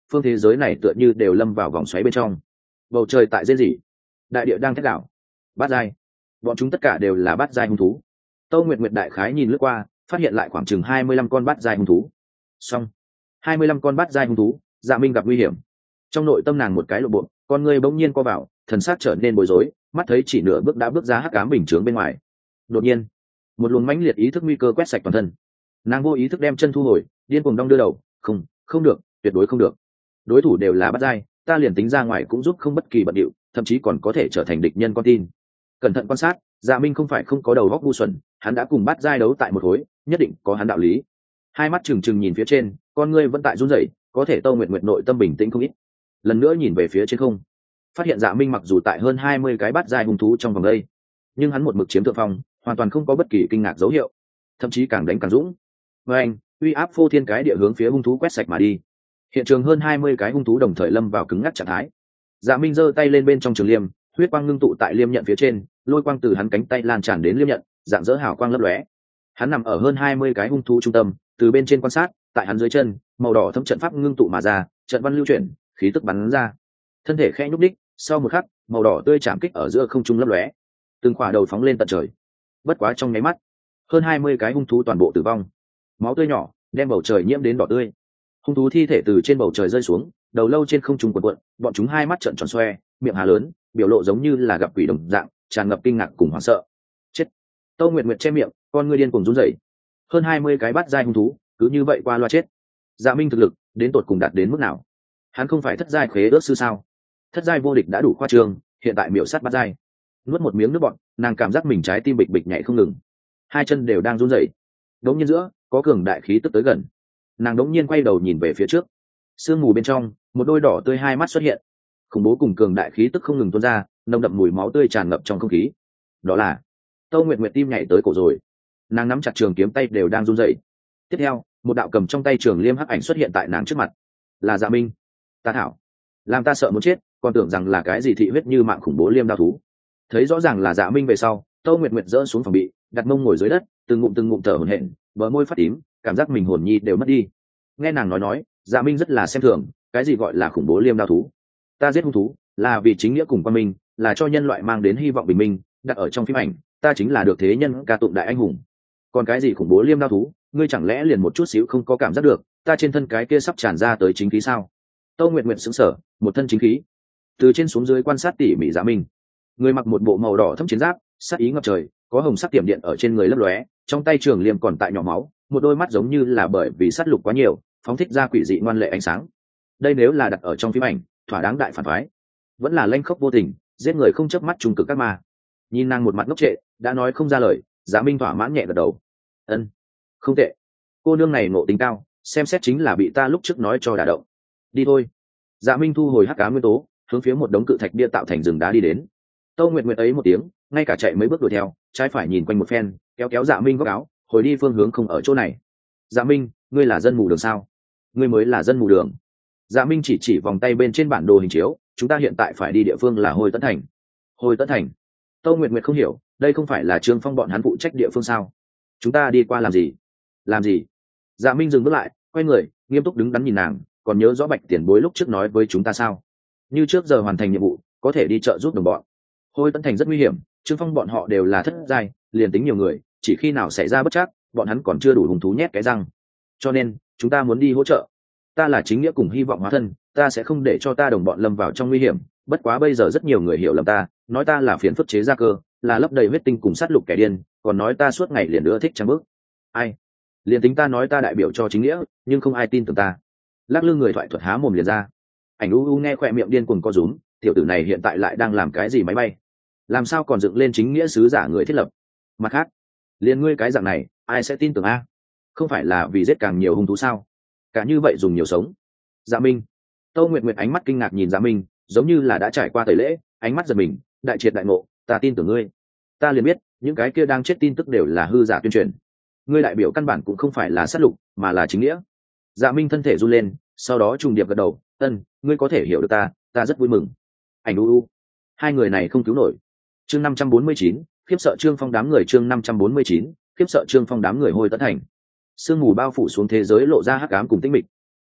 phương thế giới này tựa như đều lâm vào vòng xoáy bên trong. Bầu trời tại rên rỉ, đại địa đang thét đảo. Bát giai, bọn chúng tất cả đều là bát giai hung thú. Tâu Nguyệt Nguyệt đại khái nhìn lướt qua, phát hiện lại khoảng chừng hai mươi lăm con bát giai hung thú. Xong, hai mươi lăm con bát giai hung thú, Dạ Minh gặp nguy hiểm. Trong nội tâm nàng một cái lộ bộ, con người bỗng nhiên co vào, thần sắc trở nên bối rối, mắt thấy chỉ nửa bước đã bước ra hắc ám bình chướng bên ngoài. Đột nhiên, một luồng mãnh liệt ý thức nguy cơ quét sạch toàn thân. Nàng vô ý thức đem chân thu hồi, điên cuồng đong đưa đầu, không, không được, tuyệt đối không được. Đối thủ đều là bát giai, ta liền tính ra ngoài cũng giúp không bất kỳ bận điệu, thậm chí còn có thể trở thành địch nhân con tin. Cẩn thận quan sát, Dạ Minh không phải không có đầu óc ngu xuẩn, hắn đã cùng bát giai đấu tại một khối, nhất định có hắn đạo lý. Hai mắt trừng trừng nhìn phía trên, con ngươi vẫn tại run rẩy, có thể Tâu Nguyệt Nguyệt nội tâm bình tĩnh không ít. Lần nữa nhìn về phía trên không, phát hiện Dạ Minh mặc dù tại hơn hai mươi cái bát giai hung thú trong vòng đây, nhưng hắn một mực chiếm thượng phong, hoàn toàn không có bất kỳ kinh ngạc dấu hiệu, thậm chí càng đánh càng dũng. Với anh, uy áp phô thiên cái địa hướng phía hung thú quét sạch mà đi. Hiện trường hơn hai mươi cái hung thú đồng thời lâm vào cứng ngắc trạng thái. Dạ Minh giơ tay lên bên trong trường liêm, huyết quang ngưng tụ tại liêm nhận phía trên, lôi quang từ hắn cánh tay lan tràn đến liêm nhận, dạng dỡ hào quang lấp lóe. Hắn nằm ở hơn hai mươi cái hung thú trung tâm, từ bên trên quan sát, tại hắn dưới chân, màu đỏ thấm trận pháp ngưng tụ mà ra, trận văn lưu chuyển, khí tức bắn ra. Thân thể khẽ nhúc đích, sau một khắc, màu đỏ tươi chạm kích ở giữa không trung lấp lóe, từng khỏa đầu phóng lên tận trời. Bất quá trong nháy mắt, hơn hai mươi cái hung thú toàn bộ tử vong. Máu tươi nhỏ, đem bầu trời nhiễm đến đỏ tươi. Hung thú thi thể từ trên bầu trời rơi xuống, đầu lâu trên không trung cuộn cuộn, bọn chúng hai mắt trợn tròn xoe, miệng há lớn, biểu lộ giống như là gặp quỷ đồng dạng, tràn ngập kinh ngạc cùng hoảng sợ. Chết! Tâu Nguyệt Nguyệt che miệng, con ngươi điên cuồng run rẩy. Hơn hai mươi cái bát giai hung thú, cứ như vậy qua loa chết. Dạ Minh thực lực đến tột cùng đạt đến mức nào? Hắn không phải thất giai khế ước sư sao? Thất giai vô địch đã đủ khoa trương, hiện tại miểu sát bát giai. Nuốt một miếng nước bọt, nàng cảm giác mình trái tim bịch bịch nhảy không ngừng, hai chân đều đang run rẩy. Đống nhiên giữa, có cường đại khí tức tới gần. Nàng đống nhiên quay đầu nhìn về phía trước. Sương mù bên trong, một đôi đỏ tươi hai mắt xuất hiện. Khủng bố cùng cường đại khí tức không ngừng tuôn ra, nồng đậm mùi máu tươi tràn ngập trong không khí. Đó là Tâu Nguyệt Nguyệt tim nhảy tới cổ rồi. Nàng nắm chặt trường kiếm tay đều đang run rẩy. Tiếp theo, một đạo cầm trong tay trường liêm hắc ảnh xuất hiện tại nàng trước mặt. Là Dạ Minh. Ta thảo, làm ta sợ muốn chết, còn tưởng rằng là cái gì thị huyết như mạng khủng bố liêm đao thú. Thấy rõ ràng là Dạ Minh về sau, Tâu Nguyệt Nguyệt dỡ xuống phòng bị, đặt mông ngồi dưới đất, từng ngụm từng ngụm thở hổn hển, bờ môi phát tím, cảm giác mình hồn nhi đều mất đi. Nghe nàng nói nói, Dạ Minh rất là xem thường, cái gì gọi là khủng bố liêm đao thú? Ta giết hung thú là vì chính nghĩa cùng quan minh, là cho nhân loại mang đến hy vọng bình minh, đặt ở trong phim ảnh, ta chính là được thế nhân ca tụng đại anh hùng. Còn cái gì khủng bố liêm đao thú, ngươi chẳng lẽ liền một chút xíu không có cảm giác được, ta trên thân cái kia sắp tràn ra tới chính khí sao? Tâu Nguyệt Nguyệt sững sờ, một thân chính khí. Từ trên xuống dưới quan sát tỉ mỉ Dạ Minh. Người mặc một bộ màu đỏ thẫm chiến giáp, sát ý ngập trời, có hồng sắc tiệm điện ở trên người lấp lóe, trong tay trường liêm còn tại nhỏ máu, một đôi mắt giống như là bởi vì sát lục quá nhiều, phóng thích ra quỷ dị ngoan lệ ánh sáng. Đây nếu là đặt ở trong phim ảnh, thỏa đáng đại phản phái. Vẫn là lanh khốc vô tình, giết người không chớp mắt trùng cực các ma. Nhìn nàng một mặt ngốc trệ, đã nói không ra lời, Dạ Minh thỏa mãn nhẹ gật đầu. Ân, không tệ. Cô nương này ngộ tính cao, xem xét chính là bị ta lúc trước nói cho đả động. Đi thôi. Dạ Minh thu hồi hắc ám nguyên tố, hướng phía một đống cự thạch bia tạo thành rừng đá đi đến. Tâu Nguyệt Nguyệt ấy một tiếng, ngay cả chạy mấy bước đuổi theo, trái phải nhìn quanh một phen, kéo kéo Dạ Minh góc áo, hồi đi phương hướng không ở chỗ này. Dạ Minh, ngươi là dân mù đường sao? Ngươi mới là dân mù đường. Dạ Minh chỉ chỉ vòng tay bên trên bản đồ hình chiếu, chúng ta hiện tại phải đi địa phương là Hồi Tấn Thành. Hồi Tấn Thành? Tâu Nguyệt Nguyệt không hiểu, đây không phải là Trương Phong bọn hắn phụ trách địa phương sao? Chúng ta đi qua làm gì? Làm gì? Dạ Minh dừng bước lại, quay người, nghiêm túc đứng đắn nhìn nàng, còn nhớ rõ Bạch tiền bối lúc trước nói với chúng ta sao? Như trước giờ hoàn thành nhiệm vụ, có thể đi chợ giúp đồng bọn. Hồi Tấn Thành rất nguy hiểm, Trương Phong bọn họ đều là thất giai, liền tính nhiều người, chỉ khi nào xảy ra bất trắc, bọn hắn còn chưa đủ hùng thú nhét cái răng. Cho nên, chúng ta muốn đi hỗ trợ. Ta là chính nghĩa cùng hy vọng hóa thân, ta sẽ không để cho ta đồng bọn lâm vào trong nguy hiểm. Bất quá bây giờ rất nhiều người hiểu lầm ta, nói ta là phiền phức chế gia cơ, là lấp đầy huyết tinh cùng sát lục kẻ điên, còn nói ta suốt ngày liền ưa thích trắng bước. Ai? Liền tính ta nói ta đại biểu cho chính nghĩa, nhưng không ai tin tưởng ta. Lắc lư người thoại thuật há mồm liền ra. Ảnh u u nghe khỏe miệng điên cuồng co rúm, tiểu tử này hiện tại lại đang làm cái gì máy bay? Làm sao còn dựng lên chính nghĩa sứ giả người thiết lập? Mặt khác, liền ngươi cái dạng này, ai sẽ tin tưởng a? Không phải là vì giết càng nhiều hung thú sao? Cả như vậy dùng nhiều sống. Dạ Minh. Tâu Nguyệt Nguyệt ánh mắt kinh ngạc nhìn Dạ Minh, giống như là đã trải qua tẩy lễ, ánh mắt giật mình, đại triệt đại ngộ, ta tin tưởng ngươi. Ta liền biết, những cái kia đang chết tin tức đều là hư giả tuyên truyền. Ngươi đại biểu căn bản cũng không phải là sát lục, mà là chính nghĩa. Dạ Minh thân thể run lên, sau đó trùng điệp gật đầu, ân, ngươi có thể hiểu được ta, ta rất vui mừng. Ảnh u u. Hai người này không cứu nổi. Chương năm trăm bốn mươi chín, khiếp sợ Trương Phong đám người chương năm trăm bốn mươi chín, khiếp sợ Trương Phong đám người Hồi Tấn Thành. Sương mù bao phủ xuống thế giới lộ ra hắc ám cùng tĩnh mịch.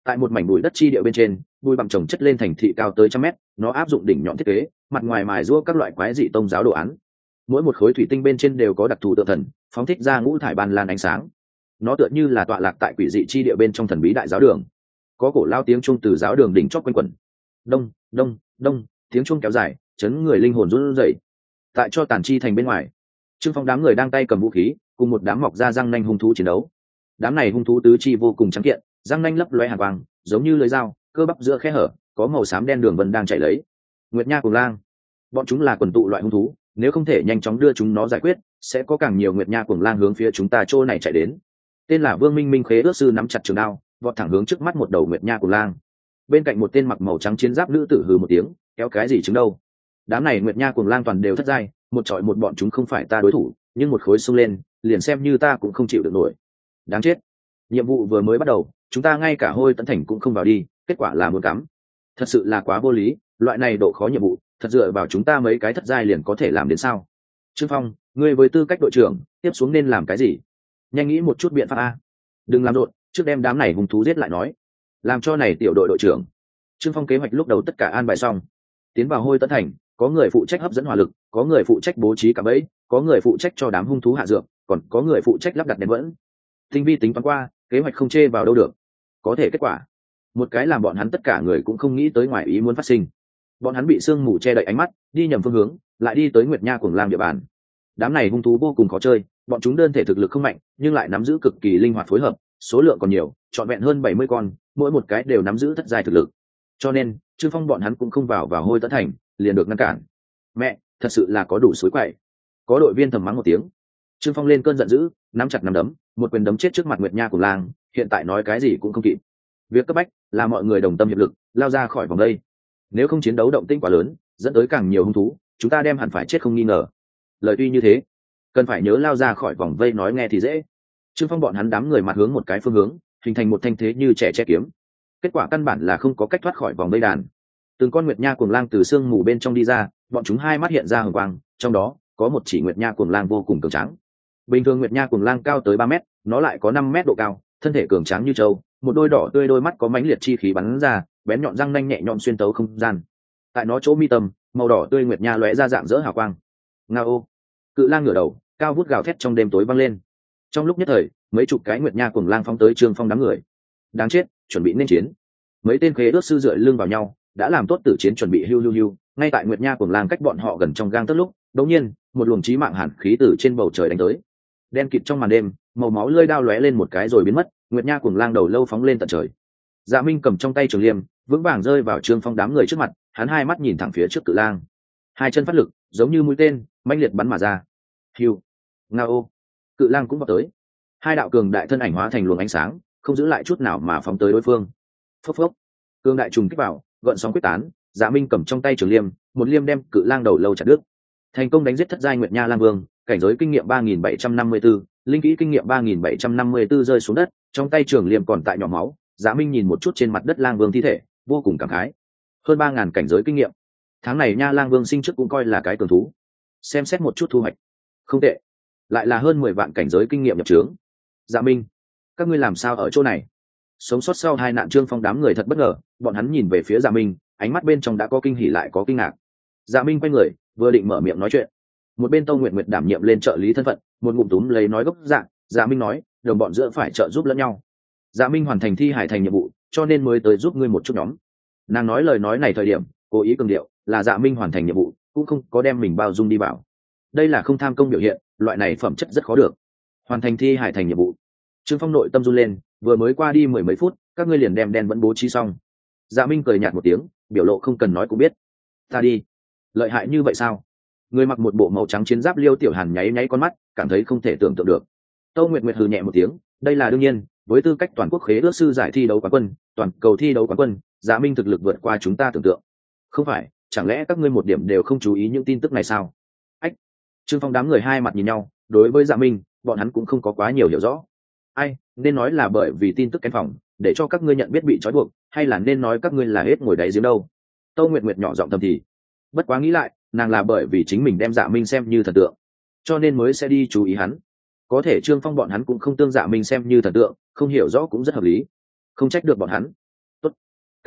Tại một mảnh bụi đất chi địa bên trên, bụi bặm trồng chất lên thành thị cao tới trăm mét, nó áp dụng đỉnh nhọn thiết kế, mặt ngoài mài giũa các loại quái dị tông giáo đồ án. Mỗi một khối thủy tinh bên trên đều có đặc thù tượng thần, phóng thích ra ngũ thải ban lan ánh sáng. Nó tựa như là tọa lạc tại quỷ dị chi địa bên trong thần bí đại giáo đường. Có cổ lao tiếng chuông từ giáo đường đỉnh chót quanh quẩn. Đông, đông, đông, tiếng chuông kéo dài, chấn người linh hồn run rẩy. Tại cho tàn chi thành bên ngoài, Trương Phong đám người đang tay cầm vũ khí, cùng một đám mọc ra răng nanh hung thú chiến đấu. Đám này hung thú tứ chi vô cùng trắng kiện, răng nanh lấp loé hàn quang, giống như lưỡi dao, cơ bắp giữa khe hở, có màu xám đen đường vân đang chạy lấy. Nguyệt Nha Cuồng Lang, bọn chúng là quần tụ loại hung thú, nếu không thể nhanh chóng đưa chúng nó giải quyết, sẽ có càng nhiều Nguyệt Nha Cuồng Lang hướng phía chúng ta chỗ này chạy đến. Tên là Vương Minh Minh Khế Ước Sư nắm chặt trường đao, vọt thẳng hướng trước mắt một đầu Nguyệt Nha Cuồng Lang. Bên cạnh một tên mặc màu trắng chiến giáp nữ tử hừ một tiếng, kéo cái gì chứng đâu? Đám này Nguyệt Nha Cuồng Lang toàn đều thất giai, một trọi một bọn chúng không phải ta đối thủ, nhưng một khối xông lên, liền xem như ta cũng không chịu được nổi. Đáng chết. Nhiệm vụ vừa mới bắt đầu, chúng ta ngay cả Hôi Tấn Thành cũng không vào đi, kết quả là muốn cắm. Thật sự là quá vô lý, loại này độ khó nhiệm vụ, thật dựa vào chúng ta mấy cái thất giai liền có thể làm đến sao? Trương Phong, ngươi với tư cách đội trưởng, tiếp xuống nên làm cái gì? Nhanh nghĩ một chút biện pháp a. Đừng làm rộn, trước đem đám này hung thú giết lại nói. Làm cho này tiểu đội đội trưởng. Trương Phong kế hoạch lúc đầu tất cả an bài xong. Tiến vào Hôi Tấn Thành, có người phụ trách hấp dẫn hỏa lực, có người phụ trách bố trí cả bẫy, có người phụ trách cho đám hung thú hạ dược, còn có người phụ trách lắp đặt đèn vẫn. Tinh vi tính toán qua, kế hoạch không chê vào đâu được. Có thể kết quả, một cái làm bọn hắn tất cả người cũng không nghĩ tới ngoài ý muốn phát sinh. Bọn hắn bị sương mù che đậy ánh mắt, đi nhầm phương hướng, lại đi tới Nguyệt Nha Cuồng Lang địa bàn. Đám này hung thú vô cùng khó chơi, bọn chúng đơn thể thực lực không mạnh, nhưng lại nắm giữ cực kỳ linh hoạt phối hợp, số lượng còn nhiều, trọn vẹn hơn bảy mươi con, mỗi một cái đều nắm giữ thất giai thực lực. Cho nên, Trương Phong bọn hắn cũng không vào vào Hôi Tấn Thành, liền được ngăn cản. Mẹ, thật sự là có đủ suối quậy. Có đội viên thầm mắng một tiếng. Trương Phong lên cơn giận dữ, nắm chặt nắm đấm, một quyền đấm chết trước mặt Nguyệt Nha Cuồng Lang, hiện tại nói cái gì cũng không kịp. Việc cấp bách là mọi người đồng tâm hiệp lực, lao ra khỏi vòng đây. Nếu không chiến đấu động tĩnh quá lớn, dẫn tới càng nhiều hung thú, chúng ta đem hẳn phải chết không nghi ngờ. Lời tuy như thế, cần phải nhớ lao ra khỏi vòng vây nói nghe thì dễ. Trương Phong bọn hắn đám người mặt hướng một cái phương hướng, hình thành một thanh thế như trẻ che kiếm. Kết quả căn bản là không có cách thoát khỏi vòng vây đàn. Từng con Nguyệt Nha Cuồng Lang từ sương mù bên trong đi ra, bọn chúng hai mắt hiện ra hồng quang, trong đó có một chỉ Nguyệt Nha Cuồng Lang vô cùng cường tráng. Bình thường Nguyệt Nha Cuồng Lang cao tới ba mét, nó lại có năm mét độ cao, thân thể cường tráng như trâu, một đôi đỏ tươi đôi mắt có mãnh liệt chi khí bắn ra, bén nhọn răng nanh nhẹ nhọn xuyên tấu không gian. Tại nó chỗ mi tâm, màu đỏ tươi Nguyệt Nha lóe ra dạng dỡ hào quang. Ngao! Cự lang ngửa đầu, cao vút gào thét trong đêm tối vang lên. Trong lúc nhất thời, mấy chục cái Nguyệt Nha Cuồng Lang phóng tới Trương Phong đám người. Đáng chết, chuẩn bị nên chiến. Mấy tên khế ước sư dựa lưng vào nhau, đã làm tốt tử chiến chuẩn bị hưu hưu hưu. Ngay tại Nguyệt Nha Cuồng Lang cách bọn họ gần trong gang tấc lúc, đột nhiên, một luồng chí mạng hàn khí từ trên bầu trời đánh tới. Đen kịt trong màn đêm, màu máu lưỡi đao lóe lên một cái rồi biến mất, Nguyệt Nha Cuồng Lang đầu lâu phóng lên tận trời. Dạ Minh cầm trong tay trường liêm, vững vàng rơi vào Trương Phong đám người trước mặt, hắn hai mắt nhìn thẳng phía trước cự lang, hai chân phát lực, giống như mũi tên, mãnh liệt bắn mà ra. Hiu, ngao, cự lang cũng vào tới. Hai đạo cường đại thân ảnh hóa thành luồng ánh sáng, không giữ lại chút nào mà phóng tới đối phương. Phốc phốc, cường đại trùng kích vào, gợn sóng quyết tán. Dạ Minh cầm trong tay trường liêm, một liêm đem cự lang đầu lâu chặt đứt. Thành công đánh giết thất giai Nguyệt Nha Lang Vương, cảnh giới kinh nghiệm ba nghìn bảy trăm năm mươi tư, linh kỹ kinh nghiệm ba nghìn bảy trăm năm mươi tư rơi xuống đất, trong tay trường liêm còn tại nhỏ máu. Dạ Minh nhìn một chút trên mặt đất Lang Vương thi thể, vô cùng cảm khái. Hơn ba ngàn cảnh giới kinh nghiệm. Tháng này Nha Lang Vương sinh trước cũng coi là cái cường thú. Xem xét một chút thu hoạch, không tệ. Lại là hơn mười vạn cảnh giới kinh nghiệm nhập trướng. Dạ Minh, các ngươi làm sao ở chỗ này? Sống sót sau hai nạn Trương Phong đám người thật bất ngờ, bọn hắn nhìn về phía Dạ Minh, ánh mắt bên trong đã có kinh hỉ lại có kinh ngạc. Dạ Minh quay người, vừa định mở miệng nói chuyện, một bên Tâu Nguyệt Nguyệt đảm nhiệm lên trợ lý thân phận, một ngụm túm lấy nói gốc dạng. Dạ Minh nói, đồng bọn giữa phải trợ giúp lẫn nhau. Dạ Minh hoàn thành thi hải thành nhiệm vụ, cho nên mới tới giúp ngươi một chút nhóm. Nàng nói lời nói này thời điểm, cố ý cường điệu là Dạ Minh hoàn thành nhiệm vụ, cũng không có đem mình bao dung đi bảo. Đây là không tham công biểu hiện, loại này phẩm chất rất khó được. Hoàn thành thi hải thành nhiệm vụ. Trương Phong nội tâm run lên, vừa mới qua đi mười mấy phút, các ngươi liền đem đen vẫn bố trí xong. Dạ Minh cười nhạt một tiếng, biểu lộ không cần nói cũng biết. Ta đi. Lợi hại như vậy sao? Người mặc một bộ màu trắng chiến giáp Liêu Tiểu Hàn nháy nháy con mắt, cảm thấy không thể tưởng tượng được. Tâu Nguyệt Nguyệt hừ nhẹ một tiếng, đây là đương nhiên, với tư cách toàn quốc khế ước sư giải thi đấu quán quân, toàn cầu thi đấu quán quân, Dạ Minh thực lực vượt qua chúng ta tưởng tượng. Không phải, chẳng lẽ các ngươi một điểm đều không chú ý những tin tức này sao? Ách. Trương Phong đám người hai mặt nhìn nhau, đối với Dạ Minh, bọn hắn cũng không có quá nhiều hiểu rõ. Ai, nên nói là bởi vì tin tức kén phòng, để cho các ngươi nhận biết bị trói buộc, hay là nên nói các ngươi là hết ngồi đáy giếng đâu? Tâu Nguyệt Nguyệt nhỏ giọng thầm thì. Bất quá nghĩ lại, nàng là bởi vì chính mình đem Dạ Minh xem như thần tượng, cho nên mới sẽ đi chú ý hắn. Có thể Trương Phong bọn hắn cũng không tương Dạ Minh xem như thần tượng, không hiểu rõ cũng rất hợp lý. Không trách được bọn hắn.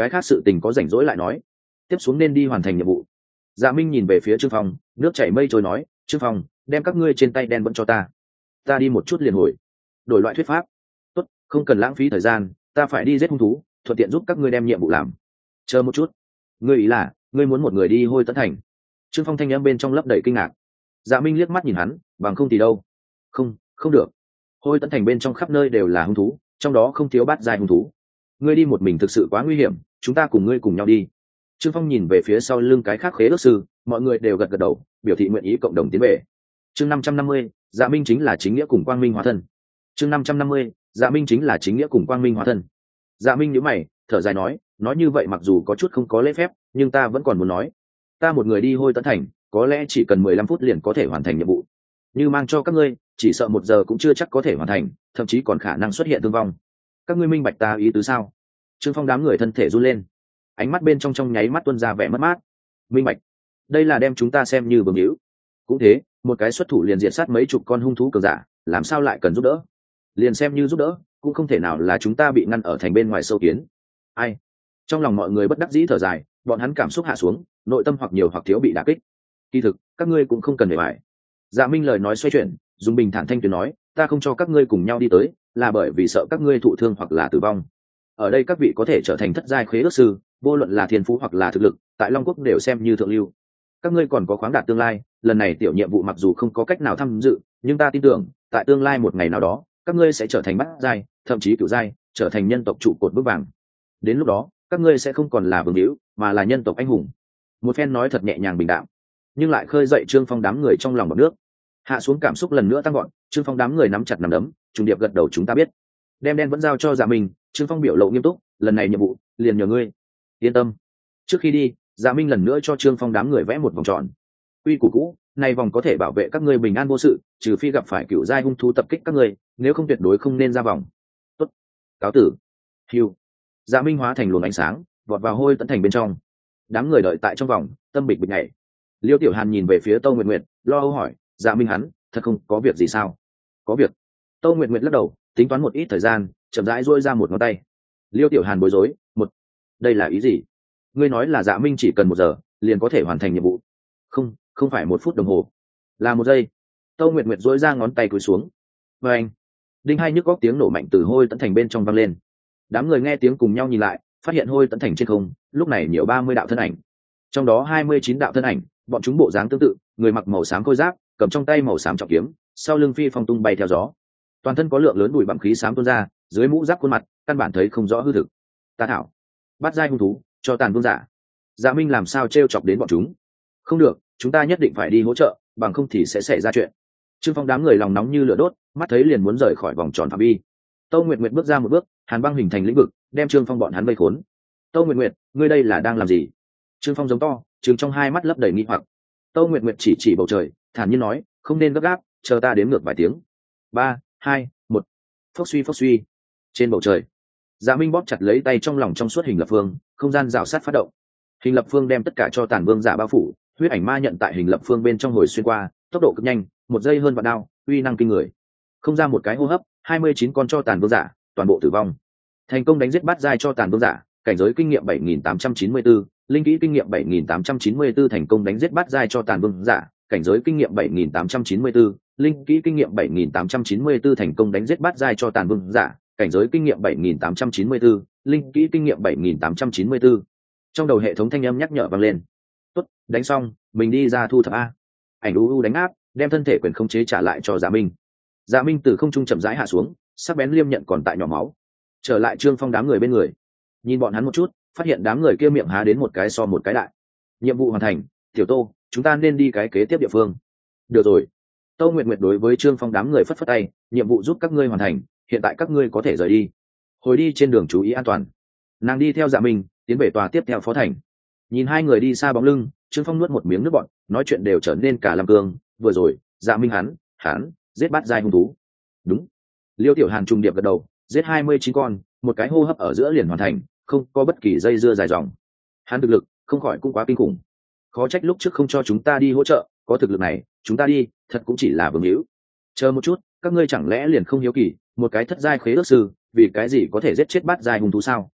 cái khác sự tình có rảnh rỗi lại nói, tiếp xuống nên đi hoàn thành nhiệm vụ. Dạ Minh nhìn về phía Trương Phong, nước chảy mây trôi nói, Trương Phong, đem các ngươi trên tay đen vẫn cho ta, ta đi một chút liền hồi. Đổi loại thuyết pháp. Tốt, không cần lãng phí thời gian, ta phải đi giết hung thú, thuận tiện giúp các ngươi đem nhiệm vụ làm. Chờ một chút, ngươi ý là ngươi muốn một người đi Hôi Tấn Thành? Trương Phong thanh âm bên trong lấp đầy kinh ngạc. Dạ Minh liếc mắt nhìn hắn, bằng không thì đâu? Không, không được. Hôi Tấn Thành bên trong khắp nơi đều là hung thú, trong đó không thiếu bát giai hung thú. Ngươi đi một mình thực sự quá nguy hiểm, chúng ta cùng ngươi cùng nhau đi. Trương Phong nhìn về phía sau lưng cái khác khế ước sư, mọi người đều gật gật đầu, biểu thị nguyện ý cộng đồng tiến về. Chương năm trăm năm mươi, Dạ Minh chính là chính nghĩa cùng quang minh hóa thân. Chương năm trăm năm mươi, Dạ Minh chính là chính nghĩa cùng quang minh hóa thân. Dạ Minh nhíu mày, thở dài nói, nói như vậy mặc dù có chút không có lễ phép, nhưng ta vẫn còn muốn nói, ta một người đi Hôi Tấn Thành, có lẽ chỉ cần mười lăm phút liền có thể hoàn thành nhiệm vụ. Như mang cho các ngươi, chỉ sợ một giờ cũng chưa chắc có thể hoàn thành, thậm chí còn khả năng xuất hiện thương vong. Các ngươi minh bạch ta ý tứ sao? Trương Phong đám người thân thể run lên, ánh mắt bên trong trong nháy mắt tuôn ra vẻ mất mát. Minh bạch, đây là đem chúng ta xem như vương hữu. Cũng thế, một cái xuất thủ liền diệt sát mấy chục con hung thú cường giả, làm sao lại cần giúp đỡ? Liền xem như giúp đỡ, cũng không thể nào là chúng ta bị ngăn ở thành bên ngoài sâu kiến. Ai? Trong lòng mọi người bất đắc dĩ thở dài, bọn hắn cảm xúc hạ xuống, nội tâm hoặc nhiều hoặc thiếu bị đả kích. Kỳ thực, các ngươi cũng không cần để bại. Dạ Minh lời nói xoay chuyển, dùng bình thản thanh tuyến nói, ta không cho các ngươi cùng nhau đi tới, là bởi vì sợ các ngươi thụ thương hoặc là tử vong. Ở đây các vị có thể trở thành thất giai khế ước sư, vô luận là thiên phú hoặc là thực lực, tại Long Quốc đều xem như thượng lưu. Các ngươi còn có khoáng đạt tương lai, lần này tiểu nhiệm vụ mặc dù không có cách nào tham dự, nhưng ta tin tưởng, tại tương lai một ngày nào đó, các ngươi sẽ trở thành bát giai, thậm chí cửu giai, trở thành nhân tộc trụ cột vững vàng. Đến lúc đó, các ngươi sẽ không còn là vương hữu, mà là nhân tộc anh hùng. Một phen nói thật nhẹ nhàng bình đạm, nhưng lại khơi dậy Trương Phong đám người trong lòng bọt nước. Hạ xuống cảm xúc lần nữa tăng gọn, Trương Phong đám người nắm chặt nắm đấm, trùng điệp gật đầu, chúng ta biết. Đem đen vẫn giao cho Dạ Minh. Trương Phong biểu lộ nghiêm túc, lần này nhiệm vụ liền nhờ ngươi. Yên tâm. Trước khi đi, Dạ Minh lần nữa cho Trương Phong đám người vẽ một vòng tròn. Quy củ cũ, này vòng có thể bảo vệ các ngươi bình an vô sự, trừ phi gặp phải cựu giai hung thú tập kích các ngươi, nếu không tuyệt đối không nên ra vòng. Tốt. Cáo tử. Hưu. Dạ Minh hóa thành luồng ánh sáng, vọt vào Hôi Tấn Thành bên trong. Đám người đợi tại trong vòng, tâm bịch bịch nhảy. Liêu Tiểu Hàn nhìn về phía Tô Nguyệt Nguyệt, lo âu hỏi, Dạ Minh hắn, thật không có việc gì sao? Có việc. Tô Nguyệt Nguyệt lắc đầu, tính toán một ít thời gian, chậm rãi duỗi ra một ngón tay. Liêu Tiểu Hàn bối rối, một, đây là ý gì? Ngươi nói là Dạ Minh chỉ cần một giờ liền có thể hoàn thành nhiệm vụ? Không, không phải một phút đồng hồ, là một giây. Tô Nguyệt Nguyệt duỗi ra ngón tay cúi xuống. Và anh, đinh hai nhức góc tiếng nổ mạnh từ Hôi Tấn Thành bên trong vang lên. Đám người nghe tiếng cùng nhau nhìn lại, phát hiện Hôi Tấn Thành trên không, lúc này nhiều ba mươi đạo thân ảnh. Trong đó hai mươi chín đạo thân ảnh, bọn chúng bộ dáng tương tự, người mặc màu xám khôi giáp, cầm trong tay màu xám trọng kiếm, sau lưng phi phong tung bay theo gió. Toàn thân có lượng lớn bụi bặm khí xám tuôn ra, dưới mũ giáp khuôn mặt, căn bản thấy không rõ hư thực. Ta thảo, bắt giai hung thú, cho tàn vương giả. Dạ Minh làm sao trêu chọc đến bọn chúng? Không được, chúng ta nhất định phải đi hỗ trợ, bằng không thì sẽ xảy ra chuyện. Trương Phong đám người lòng nóng như lửa đốt, mắt thấy liền muốn rời khỏi vòng tròn phạm vi. Tô Nguyệt Nguyệt bước ra một bước, hàn băng hình thành lĩnh vực, đem Trương Phong bọn hắn vây khốn. Tô Nguyệt Nguyệt, ngươi đây là đang làm gì? Trương Phong giống to, trừng trong hai mắt lấp đầy nghi hoặc. Tô Nguyệt Nguyệt chỉ chỉ bầu trời, thản nhiên nói, không nên gấp gáp, chờ ta đếm ngược vài tiếng. Ba, hai, một. Phốc suy phốc suy. Trên bầu trời, Dạ Minh bóp chặt lấy tay trong lòng trong suốt hình lập phương, không gian rào sát phát động. Hình lập phương đem tất cả cho tàn vương giả bao phủ, huyết ảnh ma nhận tại hình lập phương bên trong hồi xuyên qua, tốc độ cực nhanh, một giây hơn vạn đao, uy năng kinh người. Không ra một cái hô hấp, hai mươi chín con cho tàn vương giả, toàn bộ tử vong. Thành công đánh giết bát giai cho tàn vương giả, cảnh giới kinh nghiệm bảy nghìn tám trăm chín mươi tư, linh kỹ kinh nghiệm bảy nghìn tám trăm chín mươi tư, thành công đánh giết bát giai cho tàn vương giả, cảnh giới kinh nghiệm bảy nghìn tám trăm chín mươi tư, linh kỹ kinh nghiệm bảy nghìn tám trăm chín mươi tư, thành công đánh giết bát giai cho tàn vương giả, cảnh giới kinh nghiệm bảy nghìn tám trăm chín mươi tư, linh kỹ kinh nghiệm bảy nghìn tám trăm chín mươi tư. Trong đầu hệ thống thanh âm nhắc nhở vang lên. Tốt, đánh xong, mình đi ra thu thập a. Ảnh u u đánh áp, đem thân thể quyền khống chế trả lại cho Dạ Minh. Dạ Minh từ không trung chậm rãi hạ xuống, sắc bén liêm nhận còn tại nhỏ máu. Trở lại Trương Phong đám người bên người, nhìn bọn hắn một chút, phát hiện đám người kia miệng há đến một cái so một cái đại. Nhiệm vụ hoàn thành, Tiểu Tô, chúng ta nên đi cái kế tiếp địa phương. Được rồi. Tô Nguyệt Nguyệt đối với Trương Phong đám người phất phất tay, nhiệm vụ giúp các ngươi hoàn thành, hiện tại các ngươi có thể rời đi. Hồi đi trên đường chú ý an toàn. Nàng đi theo Dạ Minh, tiến về tòa tiếp theo phó thành. Nhìn hai người đi xa bóng lưng, Trương Phong nuốt một miếng nước bọt, nói chuyện đều trở nên cả làm cương. Vừa rồi, Dạ Minh hắn, hắn giết bát giai hung thú. Đúng. Liêu Tiểu Hàn trùng điệp gật đầu, giết hai mươi chín con, một cái hô hấp ở giữa liền hoàn thành, không có bất kỳ dây dưa dài dòng. Hắn thực lực, không khỏi cũng quá kinh khủng. Khó trách lúc trước không cho chúng ta đi hỗ trợ, có thực lực này, chúng ta đi, thật cũng chỉ là vương hữu. Chờ một chút, các ngươi chẳng lẽ liền không hiếu kỳ, một cái thất giai khế ước sư, vì cái gì có thể giết chết bát giai hung thú sao?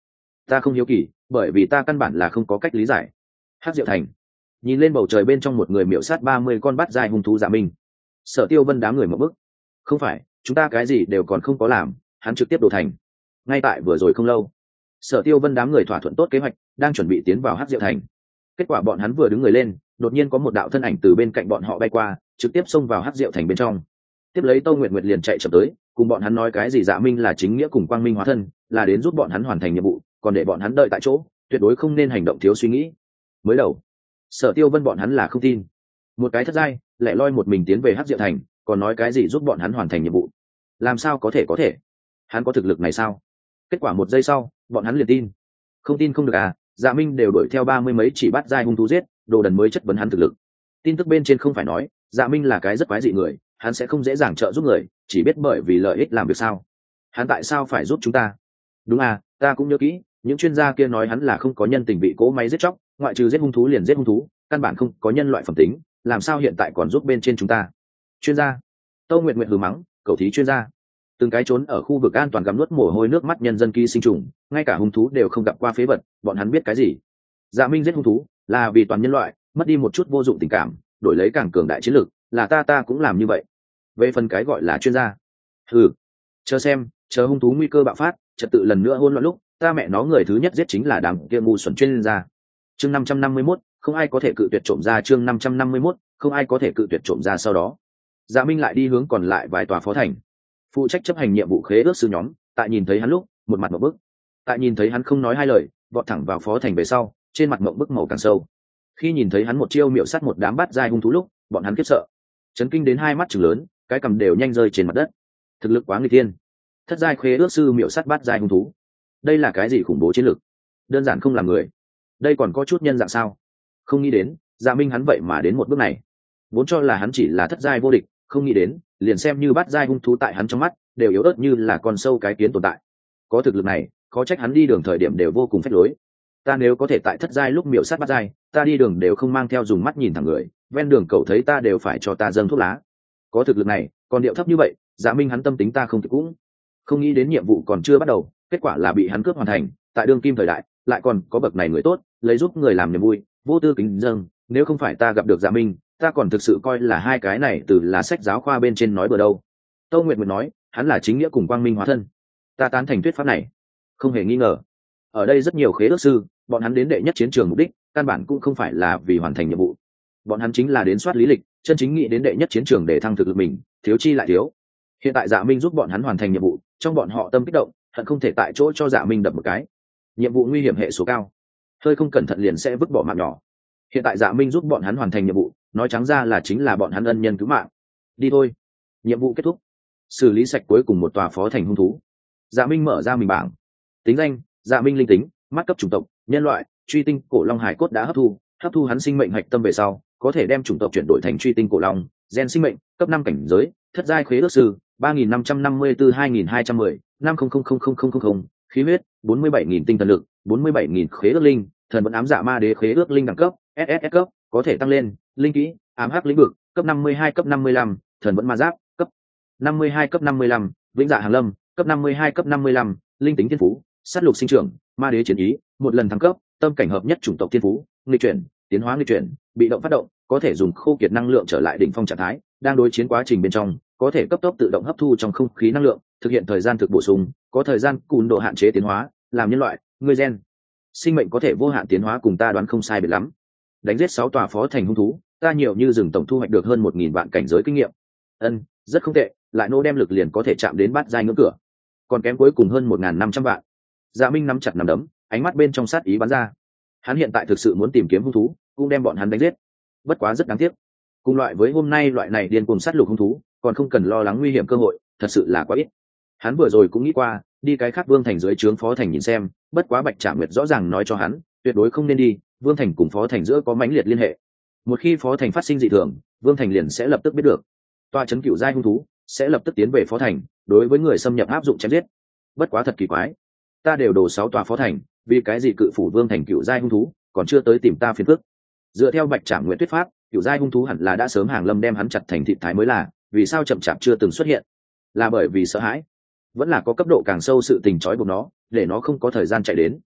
Ta không hiếu kỳ, bởi vì ta căn bản là không có cách lý giải. Hắc Diệu Thành. Nhìn lên bầu trời bên trong một người miểu sát ba mươi con bắt dai hung thú Dạ Minh. Sở Tiêu Vân đám người một bức. Không phải, chúng ta cái gì đều còn không có làm, hắn trực tiếp đổ thành. Ngay tại vừa rồi không lâu, Sở Tiêu Vân đám người thỏa thuận tốt kế hoạch, đang chuẩn bị tiến vào Hắc Diệu Thành. Kết quả bọn hắn vừa đứng người lên, đột nhiên có một đạo thân ảnh từ bên cạnh bọn họ bay qua, trực tiếp xông vào Hắc Diệu Thành bên trong. Tiếp lấy Tô Nguyệt Nguyệt liền chạy chậm tới, cùng bọn hắn nói cái gì Dạ Minh là chính nghĩa cùng quang minh hóa thân, là đến giúp bọn hắn hoàn thành nhiệm vụ, còn để bọn hắn đợi tại chỗ, tuyệt đối không nên hành động thiếu suy nghĩ. Mới đầu, Sở Tiêu Vân bọn hắn là không tin. Một cái thất giai, lẻ loi một mình tiến về Hắc Diệu Thành, còn nói cái gì giúp bọn hắn hoàn thành nhiệm vụ. Làm sao có thể có thể? Hắn có thực lực này sao? Kết quả một giây sau, bọn hắn liền tin. Không tin không được à, Dạ Minh đều đuổi theo ba mươi mấy chỉ bắt giai hung thú giết, đồ đần mới chất vấn hắn thực lực. Tin tức bên trên không phải nói, Dạ Minh là cái rất quái dị người, hắn sẽ không dễ dàng trợ giúp người, chỉ biết bởi vì lợi ích làm việc sao. Hắn tại sao phải giúp chúng ta? Đúng à, ta cũng nhớ kỹ, những chuyên gia kia nói hắn là không có nhân tình bị cỗ máy giết chóc, ngoại trừ giết hung thú liền giết hung thú, căn bản không có nhân loại phẩm tính, làm sao hiện tại còn giúp bên trên chúng ta? Chuyên gia? Tâu Nguyệt Nguyệt hừ mắng, cậu thí chuyên gia. Từng cái trốn ở khu vực an toàn gặm nuốt mồ hôi nước mắt nhân dân ký sinh trùng, ngay cả hung thú đều không gặp qua phế vật, bọn hắn biết cái gì? Dạ Minh giết hung thú là vì toàn nhân loại mất đi một chút vô dụng tình cảm, đổi lấy càng cường đại chiến lược, là ta ta cũng làm như vậy. Về phần cái gọi là chuyên gia, ừ, chờ xem, chờ hung thú nguy cơ bạo phát, trật tự lần nữa hỗn loạn lúc, ta mẹ nó người thứ nhất giết chính là đám kia ngu xuẩn chuyên gia. Chương năm trăm năm mươi mốt, không ai có thể cự tuyệt trộm ra. Chương năm trăm năm mươi mốt, không ai có thể cự tuyệt trộm ra. Sau đó, Dạ Minh lại đi hướng còn lại vài tòa phó thành, phụ trách chấp hành nhiệm vụ khế ước sư nhóm. Tại nhìn thấy hắn lúc, một mặt mộng bức. Tại nhìn thấy hắn không nói hai lời, vọt thẳng vào phó thành về sau, trên mặt mộng bức màu càng sâu. Khi nhìn thấy hắn một chiêu miệu sát một đám bát giai hung thú lúc, bọn hắn khiếp sợ, chấn kinh đến hai mắt trừng lớn, cái cầm đều nhanh rơi trên mặt đất. Thực lực quá nguy thiên, thất giai khế ước sư miệu sát bát giai hung thú, đây là cái gì khủng bố chiến lược? Đơn giản không làm người. Đây còn có chút nhân dạng sao? Không nghĩ đến, Dạ Minh hắn vậy mà đến một bước này. Vốn cho là hắn chỉ là thất giai vô địch, không nghĩ đến, liền xem như bát giai hung thú tại hắn trong mắt, đều yếu ớt như là con sâu cái kiến tồn tại. Có thực lực này, khó trách hắn đi đường thời điểm đều vô cùng phách lối. Ta nếu có thể tại thất giai lúc miệu sát bát giai, ta đi đường đều không mang theo dùng mắt nhìn thẳng người, ven đường cậu thấy ta đều phải cho ta dâng thuốc lá. Có thực lực này, còn điệu thấp như vậy, Dạ Minh hắn tâm tính ta không thể cũng. Không nghĩ đến nhiệm vụ còn chưa bắt đầu, kết quả là bị hắn cướp hoàn thành. Tại đương kim thời đại, lại còn có bậc này người tốt, lấy giúp người làm niềm vui, vô tư kính dâng. Nếu không phải ta gặp được Dạ Minh, ta còn thực sự coi là hai cái này từ là sách giáo khoa bên trên nói bừa đâu. Tô Nguyệt Nguyệt nói, hắn là chính nghĩa cùng quang minh hóa thân. Ta tán thành thuyết pháp này, không hề nghi ngờ. Ở đây rất nhiều khế ước sư, bọn hắn đến đệ nhất chiến trường mục đích, căn bản cũng không phải là vì hoàn thành nhiệm vụ. Bọn hắn chính là đến soát lý lịch, chân chính nghĩ đến đệ nhất chiến trường để thăng thực lực mình, thiếu chi lại thiếu. Hiện tại Dạ Minh giúp bọn hắn hoàn thành nhiệm vụ, trong bọn họ tâm kích động, hận không thể tại chỗ cho Dạ Minh đập một cái. Nhiệm vụ nguy hiểm hệ số cao, hơi không cẩn thận liền sẽ vứt bỏ mạng nhỏ. Hiện tại Dạ Minh giúp bọn hắn hoàn thành nhiệm vụ, nói trắng ra là chính là bọn hắn ân nhân cứu mạng. Đi thôi. Nhiệm vụ kết thúc, xử lý sạch cuối cùng một tòa phó thành hung thú. Dạ Minh mở ra mình bảng, tính danh Dạ Minh linh tính, mắt cấp chủng tộc nhân loại, truy tinh cổ long hải cốt đã hấp thu, hấp thu hắn sinh mệnh hạch tâm về sau, có thể đem chủng tộc chuyển đổi thành truy tinh cổ long, gen sinh mệnh cấp năm cảnh giới, thất giai khế ước sư ba nghìn năm trăm năm mươi tư hai nghìn hai trăm mười năm không không không không không không, khí huyết bốn mươi bảy nghìn tinh thần lực bốn mươi bảy nghìn khế ước linh, thần vẫn ám dạ ma đế khế ước linh đẳng cấp ét ét ét cấp, có thể tăng lên, linh kỹ ám hắc lĩnh vực cấp năm mươi hai cấp năm mươi lăm, thần vẫn ma giáp cấp năm mươi hai cấp năm mươi lăm, vĩnh dạ hàng lâm cấp năm mươi hai cấp năm mươi lăm, linh tính thiên phú sát lục sinh trưởng ma đế chiến ý, một lần thăng cấp, tâm cảnh hợp nhất chủng tộc thiên phú, nghịch chuyển tiến hóa nghịch chuyển, bị động phát động, có thể dùng khô kiệt năng lượng trở lại đỉnh phong trạng thái, đang đối chiến quá trình bên trong có thể cấp tốc tự động hấp thu trong không khí năng lượng, thực hiện thời gian thực bổ sung, có thời gian cùn độ hạn chế tiến hóa, làm nhân loại người gen sinh mệnh có thể vô hạn tiến hóa, cùng ta đoán không sai biệt lắm. Đánh giết sáu tòa phó thành hung thú, ta nhiều như rừng tổng thu hoạch được hơn một nghìn vạn cảnh giới kinh nghiệm. Ân, rất không tệ, lại nô đem lực liền có thể chạm đến bát giai ngưỡng cửa, còn kém cuối cùng hơn một nghìn năm trăm vạn. Dạ Minh nắm chặt nắm đấm, ánh mắt bên trong sát ý bắn ra. Hắn hiện tại thực sự muốn tìm kiếm hung thú, cũng đem bọn hắn đánh giết. Bất quá rất đáng tiếc, cùng loại với hôm nay loại này điên cuồng sát lục hung thú, còn không cần lo lắng nguy hiểm cơ hội, thật sự là quá ít. Hắn vừa rồi cũng nghĩ qua, đi cái khác Vương thành dưới trướng Phó thành nhìn xem, bất quá Bạch Trạm Nguyệt rõ ràng nói cho hắn, tuyệt đối không nên đi, Vương thành cùng Phó thành giữa có mãnh liệt liên hệ. Một khi Phó thành phát sinh dị thường, Vương thành liền sẽ lập tức biết được. Tòa trấn cựu giai hung thú sẽ lập tức tiến về Phó thành, đối với người xâm nhập áp dụng chém giết. Bất quá thật kỳ quái, ta đều đổ sáu tòa Phó thành, vì cái gì cự phủ Vương thành cựu giai hung thú còn chưa tới tìm ta phiền phức? Dựa theo Bạch Trạm Nguyệt thuyết pháp, cựu giai hung thú hẳn là đã sớm hàng lâm đem hắn chặt thành thịt thái mới là, vì sao chậm chạp chưa từng xuất hiện? Là bởi vì sợ hãi, vẫn là có cấp độ càng sâu sự tình trói buộc nó, để nó không có thời gian chạy đến?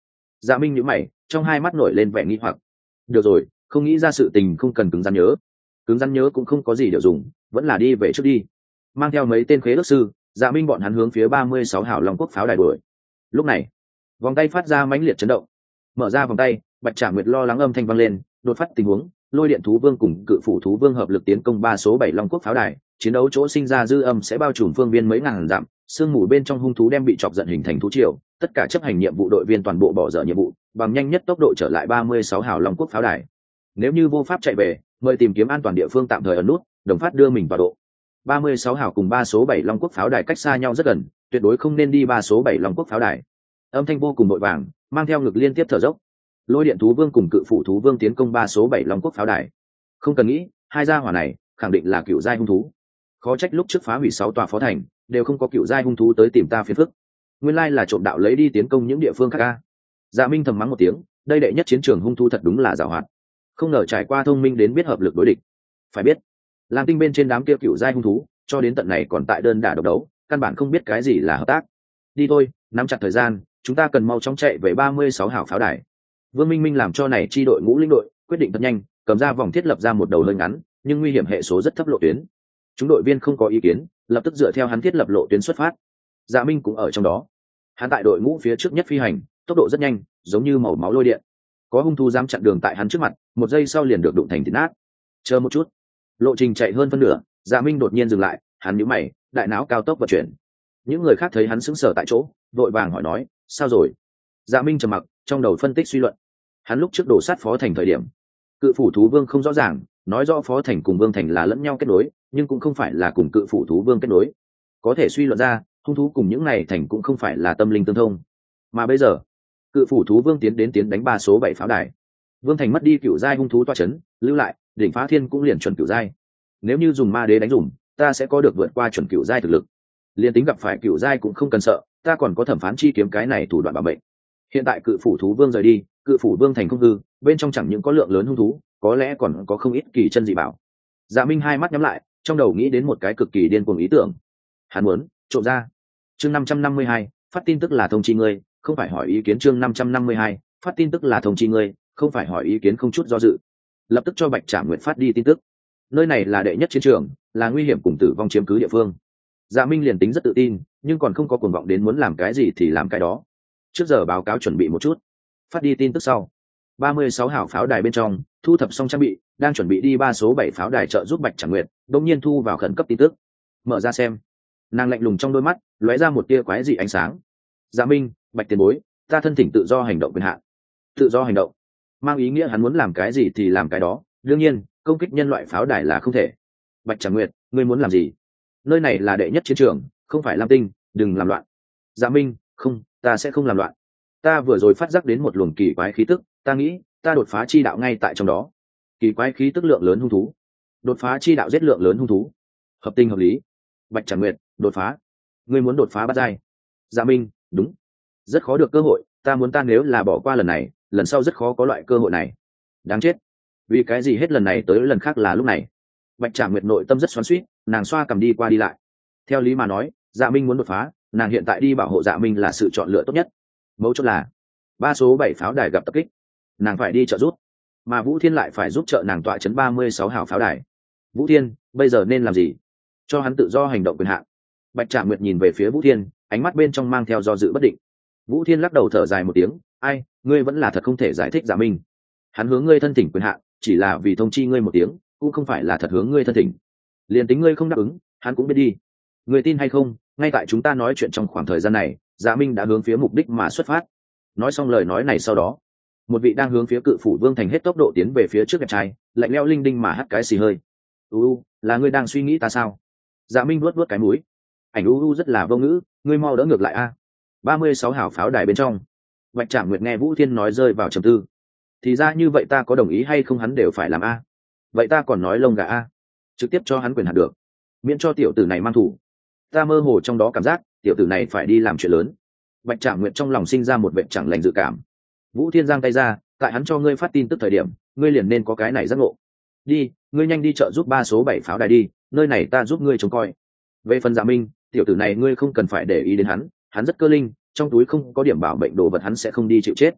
Dạ Minh nhíu mày, trong hai mắt nổi lên vẻ nghi hoặc. Được rồi, không nghĩ ra sự tình không cần cứng rắn nhớ. Cứng rắn nhớ cũng không có gì để dùng, vẫn là đi về trước đi. Mang theo mấy tên khế ước sư, Dạ Minh bọn hắn hướng phía ba mươi sáu hảo Long Quốc pháo đài đuổi. Lúc này, vòng tay phát ra mãnh liệt chấn động. Mở ra vòng tay, Bạch Trảm Nguyệt lo lắng âm thanh vang lên, đột phát tình huống, lôi điện thú vương cùng cự phủ thú vương hợp lực tiến công ba số bảy Long Quốc pháo đài, chiến đấu chỗ sinh ra dư âm sẽ bao trùm phương viên mấy ngàn dặm, sương mù bên trong hung thú đem bị chọc giận hình thành thú triều, tất cả chấp hành nhiệm vụ đội viên toàn bộ bỏ dở nhiệm vụ, bằng nhanh nhất tốc độ trở lại ba mươi sáu hào Long Quốc pháo đài. Nếu như vô pháp chạy về, mời tìm kiếm an toàn địa phương tạm thời ẩn nút, đồng phát đưa mình vào độ. ba mươi sáu hào cùng ba số bảy Long Quốc pháo đài cách xa nhau rất gần, tuyệt đối không nên đi ba số bảy Long Quốc pháo đài. Âm thanh vô cùng vội vàng, mang theo ngực liên tiếp thở dốc. Lôi điện thú vương cùng cự phủ thú vương tiến công ba số bảy Long Quốc pháo đài. Không cần nghĩ, hai gia hỏa này khẳng định là cựu giai hung thú. Khó trách lúc trước phá hủy sáu tòa phó thành, đều không có cựu giai hung thú tới tìm ta phiền phức. Nguyên lai là trộm đạo lấy đi tiến công những địa phương khác a. Dạ Minh thầm mắng một tiếng, đây đệ nhất chiến trường hung thú thật đúng là giàu hoạt. Không ngờ trải qua thông minh đến biết hợp lực đối địch. Phải biết, Lam Tinh bên trên đám kia cựu giai hung thú, cho đến tận này còn tại đơn đả độc đấu, căn bản không biết cái gì là hợp tác. Đi thôi, nắm chặt thời gian, chúng ta cần mau chóng chạy về ba mươi sáu hảo pháo đài. Vương Minh Minh làm cho này chi đội ngũ lĩnh đội, quyết định thật nhanh, cầm ra vòng thiết lập ra một đầu hơi ngắn, nhưng nguy hiểm hệ số rất thấp lộ tuyến. Chúng đội viên không có ý kiến, lập tức dựa theo hắn thiết lập lộ tuyến xuất phát. Dạ Minh cũng ở trong đó. Hắn tại đội ngũ phía trước nhất phi hành, tốc độ rất nhanh, giống như màu máu lôi điện. Có hung thú dám chặn đường tại hắn trước mặt, một giây sau liền được đụng thành thịt nát. Chờ một chút, lộ trình chạy hơn phân nửa, Dạ Minh đột nhiên dừng lại, hắn nhíu mày, đại não cao tốc vận chuyển. Những người khác thấy hắn sững sờ tại chỗ, vội vàng hỏi nói, sao rồi? Dạ Minh trầm mặc, trong đầu phân tích suy luận. Hắn lúc trước đổ sát phó thành thời điểm, cự phủ thú vương không rõ ràng, nói rõ phó thành cùng vương thành là lẫn nhau kết nối, nhưng cũng không phải là cùng cự phủ thú vương kết nối. Có thể suy luận ra, hung thú cùng những này thành cũng không phải là tâm linh tương thông. Mà bây giờ, cự phủ thú vương tiến đến tiến đánh ba số bảy pháo đài, vương thành mất đi cựu giai hung thú toa chấn, lưu lại đỉnh phá thiên cũng liền chuẩn cựu giai. Nếu như dùng ma đế đánh dùm, ta sẽ có được vượt qua chuẩn cựu giai thực lực. Liên tính gặp phải cựu giai cũng không cần sợ, ta còn có thẩm phán chi kiếm cái này thủ đoạn bảo mệnh. Hiện tại cự phủ thú vương rời đi, cự phủ vương thành không hư, bên trong chẳng những có lượng lớn hung thú, có lẽ còn có không ít kỳ chân dị bảo. Dạ Minh hai mắt nhắm lại, trong đầu nghĩ đến một cái cực kỳ điên cuồng ý tưởng. Hắn muốn trộm ra. Chương năm trăm năm mươi hai, phát tin tức là thông chi ngươi, không phải hỏi ý kiến. Chương năm trăm năm mươi hai, phát tin tức là thông chi ngươi, không phải hỏi ý kiến. Không chút do dự, lập tức cho Bạch Trảm Nguyệt phát đi tin tức. Nơi này là đệ nhất chiến trường, là nguy hiểm cùng tử vong chiếm cứ địa phương. Dạ Minh liền tính rất tự tin, nhưng còn không có cuồng vọng đến muốn làm cái gì thì làm cái đó. Trước giờ báo cáo chuẩn bị một chút, phát đi tin tức sau. ba mươi sáu hảo pháo đài bên trong, thu thập xong trang bị, đang chuẩn bị đi ba số bảy pháo đài trợ giúp Bạch Trảm Nguyệt, đột nhiên thu vào khẩn cấp tin tức. Mở ra xem. Nàng lạnh lùng trong đôi mắt lóe ra một tia quái dị ánh sáng. Dạ Minh, Bạch tiền bối, ta thân thỉnh tự do hành động quyền hạn. Tự do hành động mang ý nghĩa hắn muốn làm cái gì thì làm cái đó, đương nhiên công kích nhân loại pháo đài là không thể. Bạch Trảm Nguyệt, ngươi muốn làm gì? Nơi này là đệ nhất chiến trường, không phải Lam Tinh, đừng làm loạn. Dạ Minh, không, ta sẽ không làm loạn. Ta vừa rồi phát giác đến một luồng kỳ quái khí tức, ta nghĩ ta đột phá chi đạo ngay tại trong đó. Kỳ quái khí tức lượng lớn hung thú, đột phá chi đạo giết lượng lớn hung thú, hợp tình hợp lý. Bạch Trảm Nguyệt, đột phá. Ngươi muốn đột phá bát giai? Dạ Minh, đúng. Rất khó được cơ hội, ta muốn ta nếu là bỏ qua lần này, lần sau rất khó có loại cơ hội này. Đáng chết, vì cái gì hết lần này tới lần khác là lúc này? Bạch Trảm Nguyệt nội tâm rất xoắn xuýt, nàng xoa cầm đi qua đi lại. Theo lý mà nói, Dạ Minh muốn đột phá, nàng hiện tại đi bảo hộ Dạ Minh là sự chọn lựa tốt nhất. Mấu chốt là ba số bảy pháo đài gặp tập kích, nàng phải đi trợ giúp, mà Vũ Thiên lại phải giúp trợ nàng tọa chấn ba mươi sáu hào pháo đài. Vũ Thiên bây giờ nên làm gì? Cho hắn tự do hành động quyền hạn. Bạch Trảm Nguyệt nhìn về phía Vũ Thiên, ánh mắt bên trong mang theo do dự bất định. Vũ Thiên lắc đầu thở dài một tiếng, ai, ngươi vẫn là thật không thể giải thích Dạ Minh. Hắn hướng ngươi thân thỉnh quyền hạn, chỉ là vì thông chi ngươi một tiếng, cũng không phải là thật hướng ngươi thân thỉnh. Liền tính ngươi không đáp ứng, hắn cũng biết đi. Ngươi tin hay không, ngay tại chúng ta nói chuyện trong khoảng thời gian này, Dạ Minh đã hướng phía mục đích mà xuất phát. Nói xong lời nói này sau đó, một vị đang hướng phía cự phủ vương thành hết tốc độ tiến về phía trước đẹp trai, lạnh lẽo linh đinh mà hắt cái xì hơi. U, là ngươi đang suy nghĩ ta sao? Dạ Minh nuốt nuốt cái mũi. Ảnh u u rất là vô ngữ, ngươi mau đỡ ngược lại a. ba mươi sáu hào pháo đài bên trong, Bạch Trảm Nguyệt nghe Vũ Thiên nói rơi vào trầm tư. Thì ra như vậy, ta có đồng ý hay không hắn đều phải làm a. Vậy ta còn nói lông gà a, trực tiếp cho hắn quyền hạn được, miễn cho tiểu tử này mang thủ. Ta mơ hồ trong đó cảm giác tiểu tử này phải đi làm chuyện lớn. Bạch Trảm Nguyệt trong lòng sinh ra một vệ chẳng lành dự cảm. Vũ Thiên giang tay ra, tại hắn cho ngươi phát tin tức thời điểm, ngươi liền nên có cái này giác ngộ. Đi, ngươi nhanh đi trợ giúp ba số bảy pháo đài đi, nơi này ta giúp ngươi trông coi. Về phần Dạ Minh, tiểu tử này ngươi không cần phải để ý đến hắn, hắn rất cơ linh, trong túi không có điểm bảo mệnh đồ vật hắn sẽ không đi chịu chết.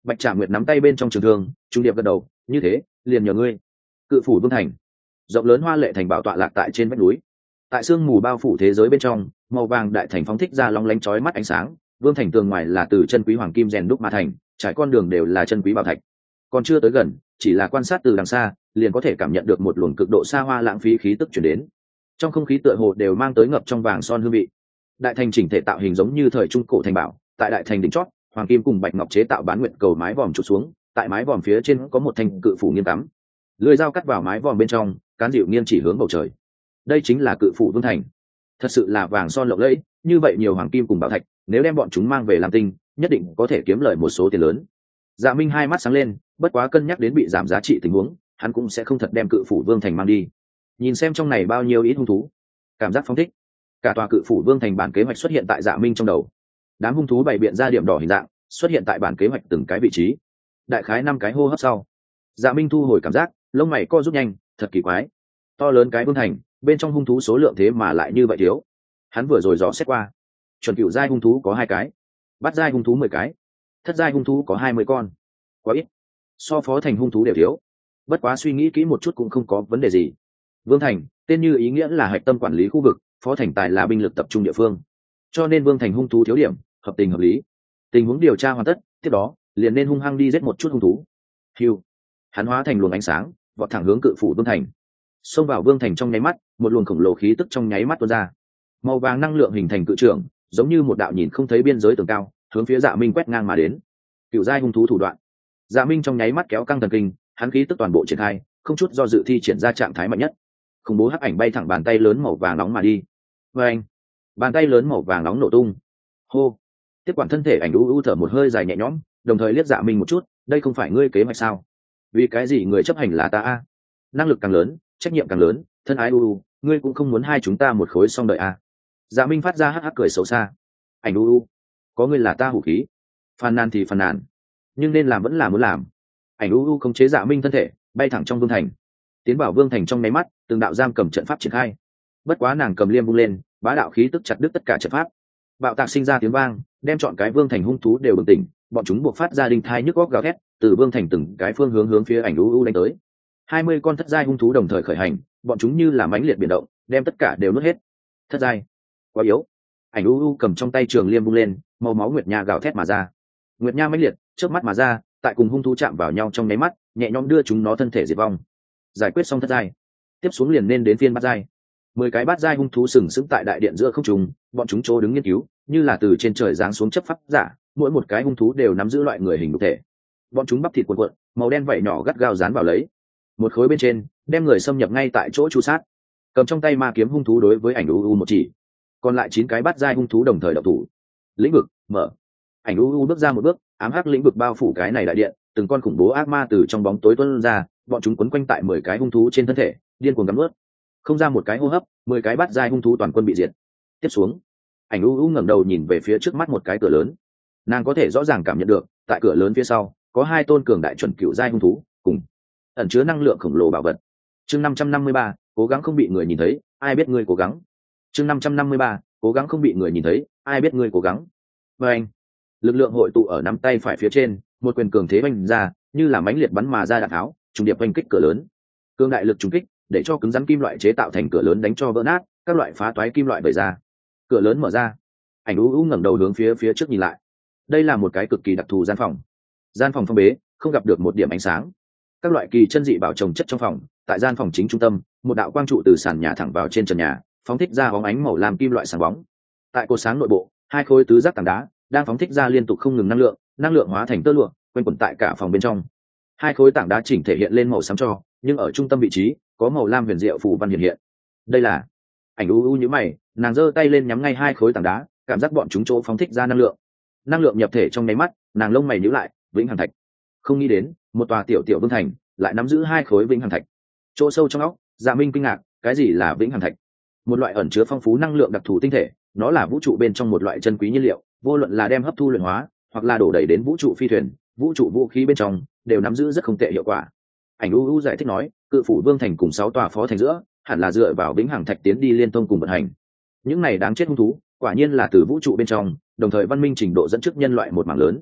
Bạch Trạm Nguyệt nắm tay bên trong trường thương, trung điệp gật đầu, như thế liền nhờ ngươi. Cự phủ vương thành, rộng lớn hoa lệ thành bảo tọa lạc tại trên vách núi. Tại sương mù bao phủ thế giới bên trong, màu vàng đại thành phóng thích ra long lánh chói mắt ánh sáng. Vương thành tường ngoài là từ chân quý hoàng kim rèn đúc mà thành, trải con đường đều là chân quý bảo thạch. Còn chưa tới gần, chỉ là quan sát từ đằng xa, liền có thể cảm nhận được một luồng cực độ xa hoa lãng phí khí tức chuyển đến. Trong không khí tựa hồ đều mang tới ngập trong vàng son hương vị. Đại thành chỉnh thể tạo hình giống như thời trung cổ thành bảo, tại đại thành đỉnh chót, hoàng kim cùng bạch ngọc chế tạo bán nguyện cầu mái vòm trụ xuống, tại mái vòm phía trên có một thanh cự phủ nghiêng cắm, lưỡi dao cắt vào mái vòm bên trong, cán dịu nghiêng chỉ hướng bầu trời. Đây chính là cự phủ vương thành, thật sự là vàng son lộng lẫy, như vậy nhiều hoàng kim cùng bảo thạch, nếu đem bọn chúng mang về làm tinh, nhất định có thể kiếm lời một số tiền lớn. Dạ Minh hai mắt sáng lên, bất quá cân nhắc đến bị giảm giá trị tình huống, hắn cũng sẽ không thật đem cự phủ vương thành mang đi. Nhìn xem trong này bao nhiêu ít hung thú, cảm giác phóng thích, cả tòa cự phủ vương thành bản kế hoạch xuất hiện tại Dạ Minh trong đầu. Đám hung thú bày biện ra điểm đỏ hình dạng, xuất hiện tại bản kế hoạch từng cái vị trí. Đại khái năm cái hô hấp sau, Dạ Minh thu hồi cảm giác, lông mày co rút nhanh, thật kỳ quái. To lớn cái vương thành, bên trong hung thú số lượng thế mà lại như vậy thiếu. Hắn vừa rồi dò xét qua, chuẩn cựu giai hung thú có hai cái, bát giai hung thú mười cái, thất giai hung thú có hai mươi con, quá ít, so phó thành hung thú đều thiếu. Bất quá suy nghĩ kỹ một chút cũng không có vấn đề gì. Vương thành tên như ý nghĩa là hạch tâm quản lý khu vực, phó thành tài là binh lực tập trung địa phương, cho nên vương thành hung thú thiếu điểm, hợp tình hợp lý. Tình huống điều tra hoàn tất, tiếp đó liền nên hung hăng đi giết một chút hung thú. Hiu, hắn hóa thành luồng ánh sáng, vọt thẳng hướng cự phủ vương thành. Xông vào vương thành trong nháy mắt, một luồng khổng lồ khí tức trong nháy mắt tuôn ra, màu vàng năng lượng hình thành cự trưởng, giống như một đạo nhìn không thấy biên giới tường cao, hướng phía Dạ Minh quét ngang mà đến. Cựu giai hung thú thủ đoạn, Dạ Minh trong nháy mắt kéo căng thần kinh, hắn khí tức toàn bộ triển khai, không chút do dự thi triển ra trạng thái mạnh nhất. Khủng bố hắc ảnh bay thẳng bàn tay lớn màu vàng nóng mà đi. Và anh, bàn tay lớn màu vàng nóng nổ tung. Hô, tiếp quản thân thể ảnh u u thở một hơi dài nhẹ nhõm, đồng thời liếc Dạ Minh một chút, đây không phải ngươi kế hoạch sao? Vì cái gì người chấp hành là ta a? Năng lực càng lớn, trách nhiệm càng lớn, thân ái u u, ngươi cũng không muốn hai chúng ta một khối xong đợi a? Dạ Minh phát ra hắc hắc cười xấu xa. Ảnh u u, có ngươi là ta hủ khí. Phàn nàn thì phàn nàn, nhưng nên làm vẫn là muốn làm. Ảnh u u khống chế Dạ Minh thân thể, bay thẳng trong vương thành. Tiến vào vương thành trong nháy mắt, từng đạo giam cầm trận pháp triển khai. Bất quá nàng cầm liêm vung lên, bá đạo khí tức chặt đứt tất cả trận pháp. Bạo tạc sinh ra tiếng vang, đem chọn cái vương thành hung thú đều bừng tỉnh, bọn chúng buộc phát ra đinh thai nhức góc gào thét, từ vương thành từng cái phương hướng hướng phía ảnh u u đánh tới. Hai mươi con thất giai hung thú đồng thời khởi hành, bọn chúng như là mãnh liệt biển động, đem tất cả đều nuốt hết. Thất giai, quá yếu. Ảnh u u cầm trong tay trường liêm vung lên, màu máu nguyệt nha gào thét mà ra. Nguyệt nha mãnh liệt, chớp mắt mà ra, tại cùng hung thú chạm vào nhau trong nháy mắt, nhẹ nhõm đưa chúng nó thân thể diệt vong. Giải quyết xong thất giai, tiếp xuống liền nên đến phiên bát giai. Mười cái bát giai hung thú sừng sững tại đại điện giữa không trung, bọn chúng chỗ đứng nghiên cứu, như là từ trên trời giáng xuống chấp pháp giả, mỗi một cái hung thú đều nắm giữ loại người hình đục thể. Bọn chúng bắp thịt cuộn cuộn, màu đen vảy nhỏ gắt gao dán vào lấy. Một khối bên trên, đem người xâm nhập ngay tại chỗ chu sát. Cầm trong tay ma kiếm hung thú đối với ảnh u u một chỉ. Còn lại chín cái bát giai hung thú đồng thời động thủ. Lĩnh vực mở. Ảnh u u bước ra một bước, ám hắc lĩnh vực bao phủ cái này đại điện, từng con khủng bố ác ma từ trong bóng tối tuôn ra, bọn chúng quấn quanh tại mười cái hung thú trên thân thể, điên cuồng cắn nuốt. Không ra một cái hô hấp, mười cái bát giai hung thú toàn quân bị diệt. Tiếp xuống, ảnh u u ngẩng đầu nhìn về phía trước mắt một cái cửa lớn. Nàng có thể rõ ràng cảm nhận được, tại cửa lớn phía sau có hai tôn cường đại chuẩn cựu giai hung thú, cùng ẩn chứa năng lượng khổng lồ bảo vật. Chương năm trăm năm mươi ba, cố gắng không bị người nhìn thấy, ai biết ngươi cố gắng. Chương năm trăm năm mươi ba, cố gắng không bị người nhìn thấy, ai biết ngươi cố gắng. Và anh, lực lượng hội tụ ở nắm tay phải phía trên, một quyền cường thế vung ra, như là mãnh liệt bắn mà ra đạn tháo, trùng điệp vành kích cửa lớn. Cương đại lực trùng kích, để cho cứng rắn kim loại chế tạo thành cửa lớn đánh cho vỡ nát, các loại phá toái kim loại vẩy ra. Cửa lớn mở ra, ảnh u u ngẩng đầu hướng phía phía trước nhìn lại. Đây là một cái cực kỳ đặc thù gian phòng. Gian phòng phong bế, không gặp được một điểm ánh sáng. Các loại kỳ chân dị bảo trồng chất trong phòng, tại gian phòng chính trung tâm, một đạo quang trụ từ sàn nhà thẳng vào trên trần nhà, phóng thích ra bóng ánh màu lam kim loại sáng bóng. Tại cột sáng nội bộ, hai khối tứ giác tảng đá đang phóng thích ra liên tục không ngừng năng lượng, năng lượng hóa thành tơ lụa, quanh quẩn tại cả phòng bên trong. Hai khối tảng đá chỉnh thể hiện lên màu xám cho, nhưng ở trung tâm vị trí có màu lam huyền diệu phù văn hiện hiện. Đây là ảnh u u như mày, nàng giơ tay lên nhắm ngay hai khối tảng đá, cảm giác bọn chúng chỗ phóng thích ra năng lượng. Năng lượng nhập thể trong nháy mắt, nàng lông mày nhíu lại, vĩnh hằng thạch. Không nghĩ đến, một tòa tiểu tiểu vương thành lại nắm giữ hai khối vĩnh hằng thạch. Chỗ sâu trong óc, Dạ Minh kinh ngạc, cái gì là vĩnh hằng thạch? Một loại ẩn chứa phong phú năng lượng đặc thù tinh thể, nó là vũ trụ bên trong một loại chân quý nhiên liệu, vô luận là đem hấp thu luyện hóa, hoặc là đổ đầy đến vũ trụ phi thuyền, vũ trụ vũ khí bên trong, đều nắm giữ rất không tệ hiệu quả. Ảnh u u giải thích nói, cự phủ vương thành cùng sáu tòa phó thành giữa, hẳn là dựa vào vĩnh hằng thạch tiến đi liên thông cùng vận hành. Những này đáng chết hung thú, quả nhiên là từ vũ trụ bên trong, đồng thời văn minh trình độ dẫn trước nhân loại một mảng lớn.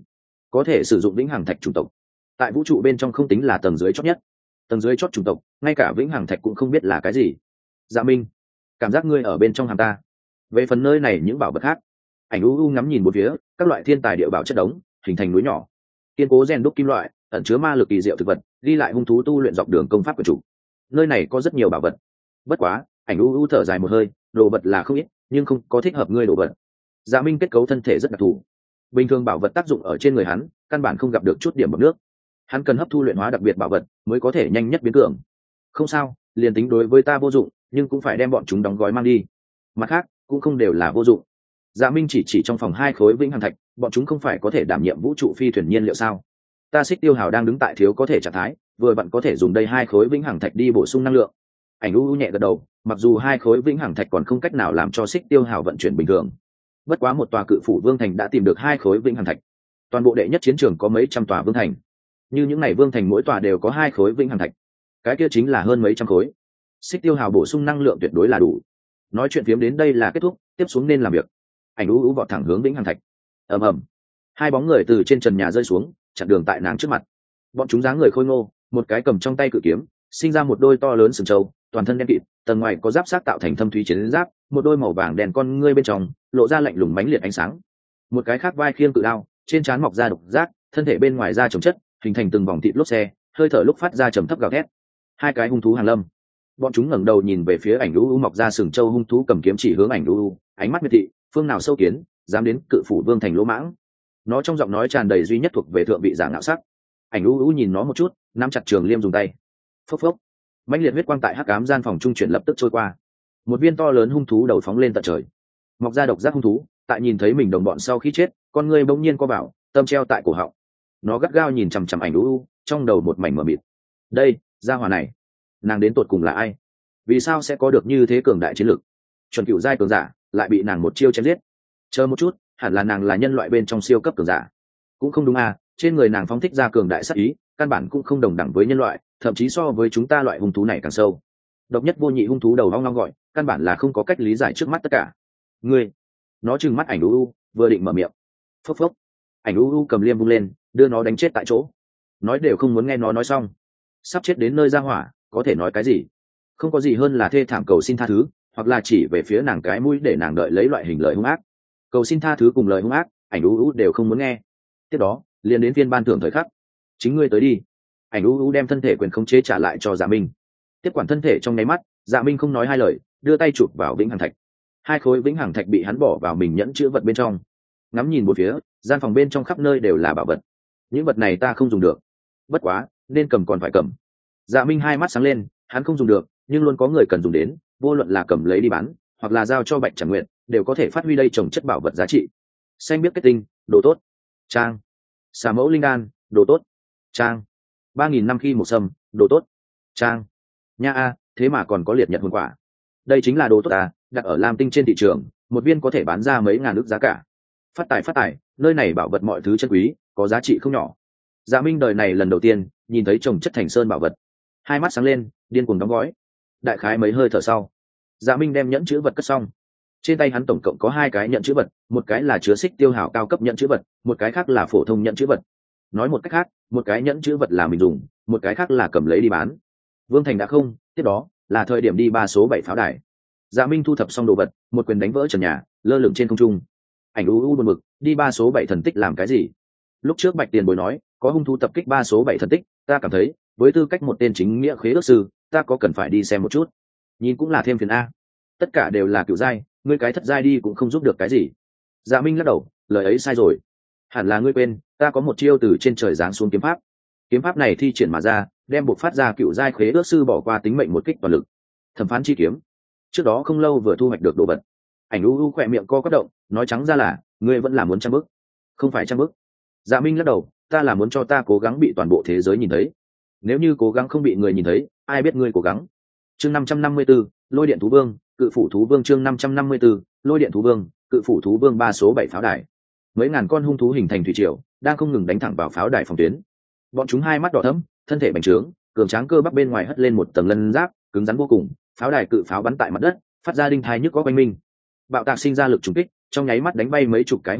có thể sử dụng vĩnh hằng thạch chủng tộc tại vũ trụ bên trong không tính là tầng dưới chót nhất, tầng dưới chót chủng tộc ngay cả vĩnh hằng thạch cũng không biết là cái gì. Dạ Minh, cảm giác ngươi ở bên trong hàm ta. Về phần nơi này những bảo vật khác, ảnh u u ngắm nhìn một phía, các loại thiên tài địa bảo chất đống hình thành núi nhỏ, kiên cố rèn đúc kim loại, ẩn chứa ma lực kỳ diệu thực vật, ghi lại hung thú tu luyện dọc đường công pháp của chủ. Nơi này có rất nhiều bảo vật, bất quá ảnh u u thở dài một hơi, đồ vật là không ít nhưng không có thích hợp ngươi đồ vật. Dạ Minh kết cấu thân thể rất đặc thù, bình thường bảo vật tác dụng ở trên người hắn căn bản không gặp được chút điểm bọc nước, hắn cần hấp thu luyện hóa đặc biệt bảo vật mới có thể nhanh nhất biến cường. Không sao, liền tính đối với ta vô dụng nhưng cũng phải đem bọn chúng đóng gói mang đi, mặt khác cũng không đều là vô dụng. Dạ Minh chỉ chỉ trong phòng hai khối vĩnh hằng thạch, bọn chúng không phải có thể đảm nhiệm vũ trụ phi thuyền nhiên liệu sao? Ta Xích Tiêu Hào đang đứng tại thiếu có thể trạng thái, vừa vặn có thể dùng đây hai khối vĩnh hằng thạch đi bổ sung năng lượng. Ảnh u u nhẹ gật đầu, mặc dù hai khối vĩnh hằng thạch còn không cách nào làm cho Xích Tiêu Hào vận chuyển bình thường, bất quá một tòa cự phủ vương thành đã tìm được hai khối vĩnh hằng thạch. Toàn bộ đệ nhất chiến trường có mấy trăm tòa vương thành, như những ngày vương thành mỗi tòa đều có hai khối vĩnh hằng thạch, cái kia chính là hơn mấy trăm khối. Xích Tiêu Hào bổ sung năng lượng tuyệt đối là đủ. Nói chuyện phiếm đến đây là kết thúc, tiếp xuống nên làm việc. Ảnh u u vọt thẳng hướng vĩnh hằng thạch. Ầm ầm, hai bóng người từ trên trần nhà rơi xuống, chặn đường tại nàng trước mặt. Bọn chúng dáng người khôi ngô, một cái cầm trong tay cự kiếm, sinh ra một đôi to lớn sừng trâu, toàn thân đen kịt, tầng ngoài có giáp sát tạo thành thâm thúy chiến giáp, một đôi màu vàng đèn con ngươi bên trong lộ ra lạnh lùng mãnh liệt ánh sáng. Một cái khác vai khiêng cự đao, trên trán mọc ra độc giác, thân thể bên ngoài da trồng chất, hình thành từng vòng thịt lốp xe, hơi thở lúc phát ra trầm thấp gào thét. Hai cái hung thú hàng lâm. Bọn chúng ngẩng đầu nhìn về phía ảnh u u mọc ra sừng trâu hung thú cầm kiếm chỉ hướng ảnh u u, ánh mắt miệt thị, phương nào sâu kiến, dám đến cự phủ vương thành lỗ mãng. Nó trong giọng nói tràn đầy duy nhất thuộc về thượng vị giả ngạo sắc. Ảnh u u nhìn nó một chút, nắm chặt trường liêm dùng tay. Phốc phốc, mãnh liệt huyết quang tại hắc ám gian phòng trung chuyển lập tức trôi qua. Một viên to lớn hung thú đầu phóng lên tận trời. Mọc ra độc giác hung thú, tại nhìn thấy mình đồng bọn sau khi chết, con người bỗng nhiên co vào, tâm treo tại cổ họng. Nó gắt gao nhìn chằm chằm ảnh u u, trong đầu một mảnh mờ mịt. Đây, gia hỏa này, nàng đến tột cùng là ai? Vì sao sẽ có được như thế cường đại chiến lực? Chuẩn cựu giai cường giả, lại bị nàng một chiêu chém giết. Chờ một chút, hẳn là nàng là nhân loại bên trong siêu cấp cường giả. Cũng không đúng à, trên người nàng phóng thích ra cường đại sát ý, căn bản cũng không đồng đẳng với nhân loại, thậm chí so với chúng ta loại hung thú này càng sâu. Độc nhất vô nhị hung thú đầu hoang long gọi, căn bản là không có cách lý giải trước mắt tất cả. Ngươi, nó trừng mắt ảnh u u, vừa định mở miệng. Phốc phốc, ảnh u u cầm liêm vung lên, đưa nó đánh chết tại chỗ. Nói đều không muốn nghe nó nói xong. Sắp chết đến nơi ra hỏa, có thể nói cái gì? Không có gì hơn là thê thảm cầu xin tha thứ, hoặc là chỉ về phía nàng cái mũi để nàng đợi lấy loại hình lời hung ác. Cầu xin tha thứ cùng lời hung ác, ảnh u u đều không muốn nghe. Tiếp đó, liền đến phiên ban thưởng thời khắc. Chính ngươi tới đi. Ảnh u u đem thân thể quyền khống chế trả lại cho Dạ Minh. Tiếp quản thân thể trong nháy mắt, Dạ Minh không nói hai lời, đưa tay chụp vào vĩnh hằng thạch. Hai khối vĩnh hằng thạch bị hắn bỏ vào mình nhẫn chứa vật bên trong. Ngắm nhìn một phía, gian phòng bên trong khắp nơi đều là bảo vật. Những vật này ta không dùng được, bất quá nên cầm còn phải cầm. Dạ Minh hai mắt sáng lên, hắn không dùng được nhưng luôn có người cần dùng đến, vô luận là cầm lấy đi bán hoặc là giao cho Bạch Tràng Nguyện, đều có thể phát huy đây trồng chất bảo vật giá trị. Xanh biết kết tinh, đồ tốt. Trang. Xà mẫu linh đan, đồ tốt. Trang. Ba nghìn năm khi một sâm, đồ tốt. Trang. Nha a, thế mà còn có liệt nhật hồn quả. Đây chính là đồ tốt à, đặt ở Lam Tinh trên thị trường, một viên có thể bán ra mấy ngàn ức giá cả. Phát tài phát tài, nơi này bảo vật mọi thứ chân quý, có giá trị không nhỏ. Dạ Minh đời này lần đầu tiên nhìn thấy trồng chất thành sơn bảo vật, hai mắt sáng lên, điên cuồng đóng gói. Đại khái mấy hơi thở sau, Dạ Minh đem nhẫn chữ vật cất xong. Trên tay hắn tổng cộng có hai cái nhẫn chữ vật, một cái là chứa Xích Tiêu Hào cao cấp nhẫn chữ vật, một cái khác là phổ thông nhẫn chữ vật. Nói một cách khác, một cái nhẫn chữ vật là mình dùng, một cái khác là cầm lấy đi bán. Vương thành đã không, tiếp đó là thời điểm đi ba số bảy pháo đài. Dạ Minh thu thập xong đồ vật, một quyền đánh vỡ trần nhà, lơ lửng trên không trung. Ảnh u u buồn bực, đi ba số bảy thần tích làm cái gì? Lúc trước Bạch Tiền Bối nói có hung thú tập kích ba số bảy thần tích, ta cảm thấy với tư cách một tên chính nghĩa khế ước sư, ta có cần phải đi xem một chút. Nhìn cũng là thêm phiền a. Tất cả đều là cựu giai, ngươi cái thất giai đi cũng không giúp được cái gì. Dạ Minh lắc đầu, lời ấy sai rồi. Hẳn là ngươi quên, ta có một chiêu từ trên trời giáng xuống kiếm pháp. Kiếm pháp này thi triển mà ra, đem buộc phát ra cựu giai khế ước sư bỏ qua tính mệnh một kích toàn lực. Thẩm phán chi kiếm. Trước đó không lâu vừa thu hoạch được đồ vật. Ảnh u u khỏe miệng co quắp động, nói trắng ra là, ngươi vẫn là muốn trăm bức. Không phải trăm bức. Dạ Minh lắc đầu, ta là muốn cho ta cố gắng bị toàn bộ thế giới nhìn thấy. Nếu như cố gắng không bị người nhìn thấy, ai biết ngươi cố gắng. Chương năm trăm năm mươi 554, Lôi Điện Thú Vương, Cự Phủ Thú Vương chương năm trăm năm mươi 554, Lôi Điện Thú Vương, Cự Phủ Thú Vương ba số bảy pháo đài. Mấy ngàn con hung thú hình thành thủy triều, đang không ngừng đánh thẳng vào pháo đài phòng tuyến. Bọn chúng hai mắt đỏ thẫm, thân thể bành trướng, cường tráng cơ bắp bên ngoài hất lên một tầng lân giáp, cứng rắn vô cùng. Pháo đài cự pháo bắn tại mặt đất, phát ra đinh thai nhức có quanh minh. Bạo tạc sinh ra lực trùng kích, trong nháy mắt đánh bay mấy chục cái hung thú,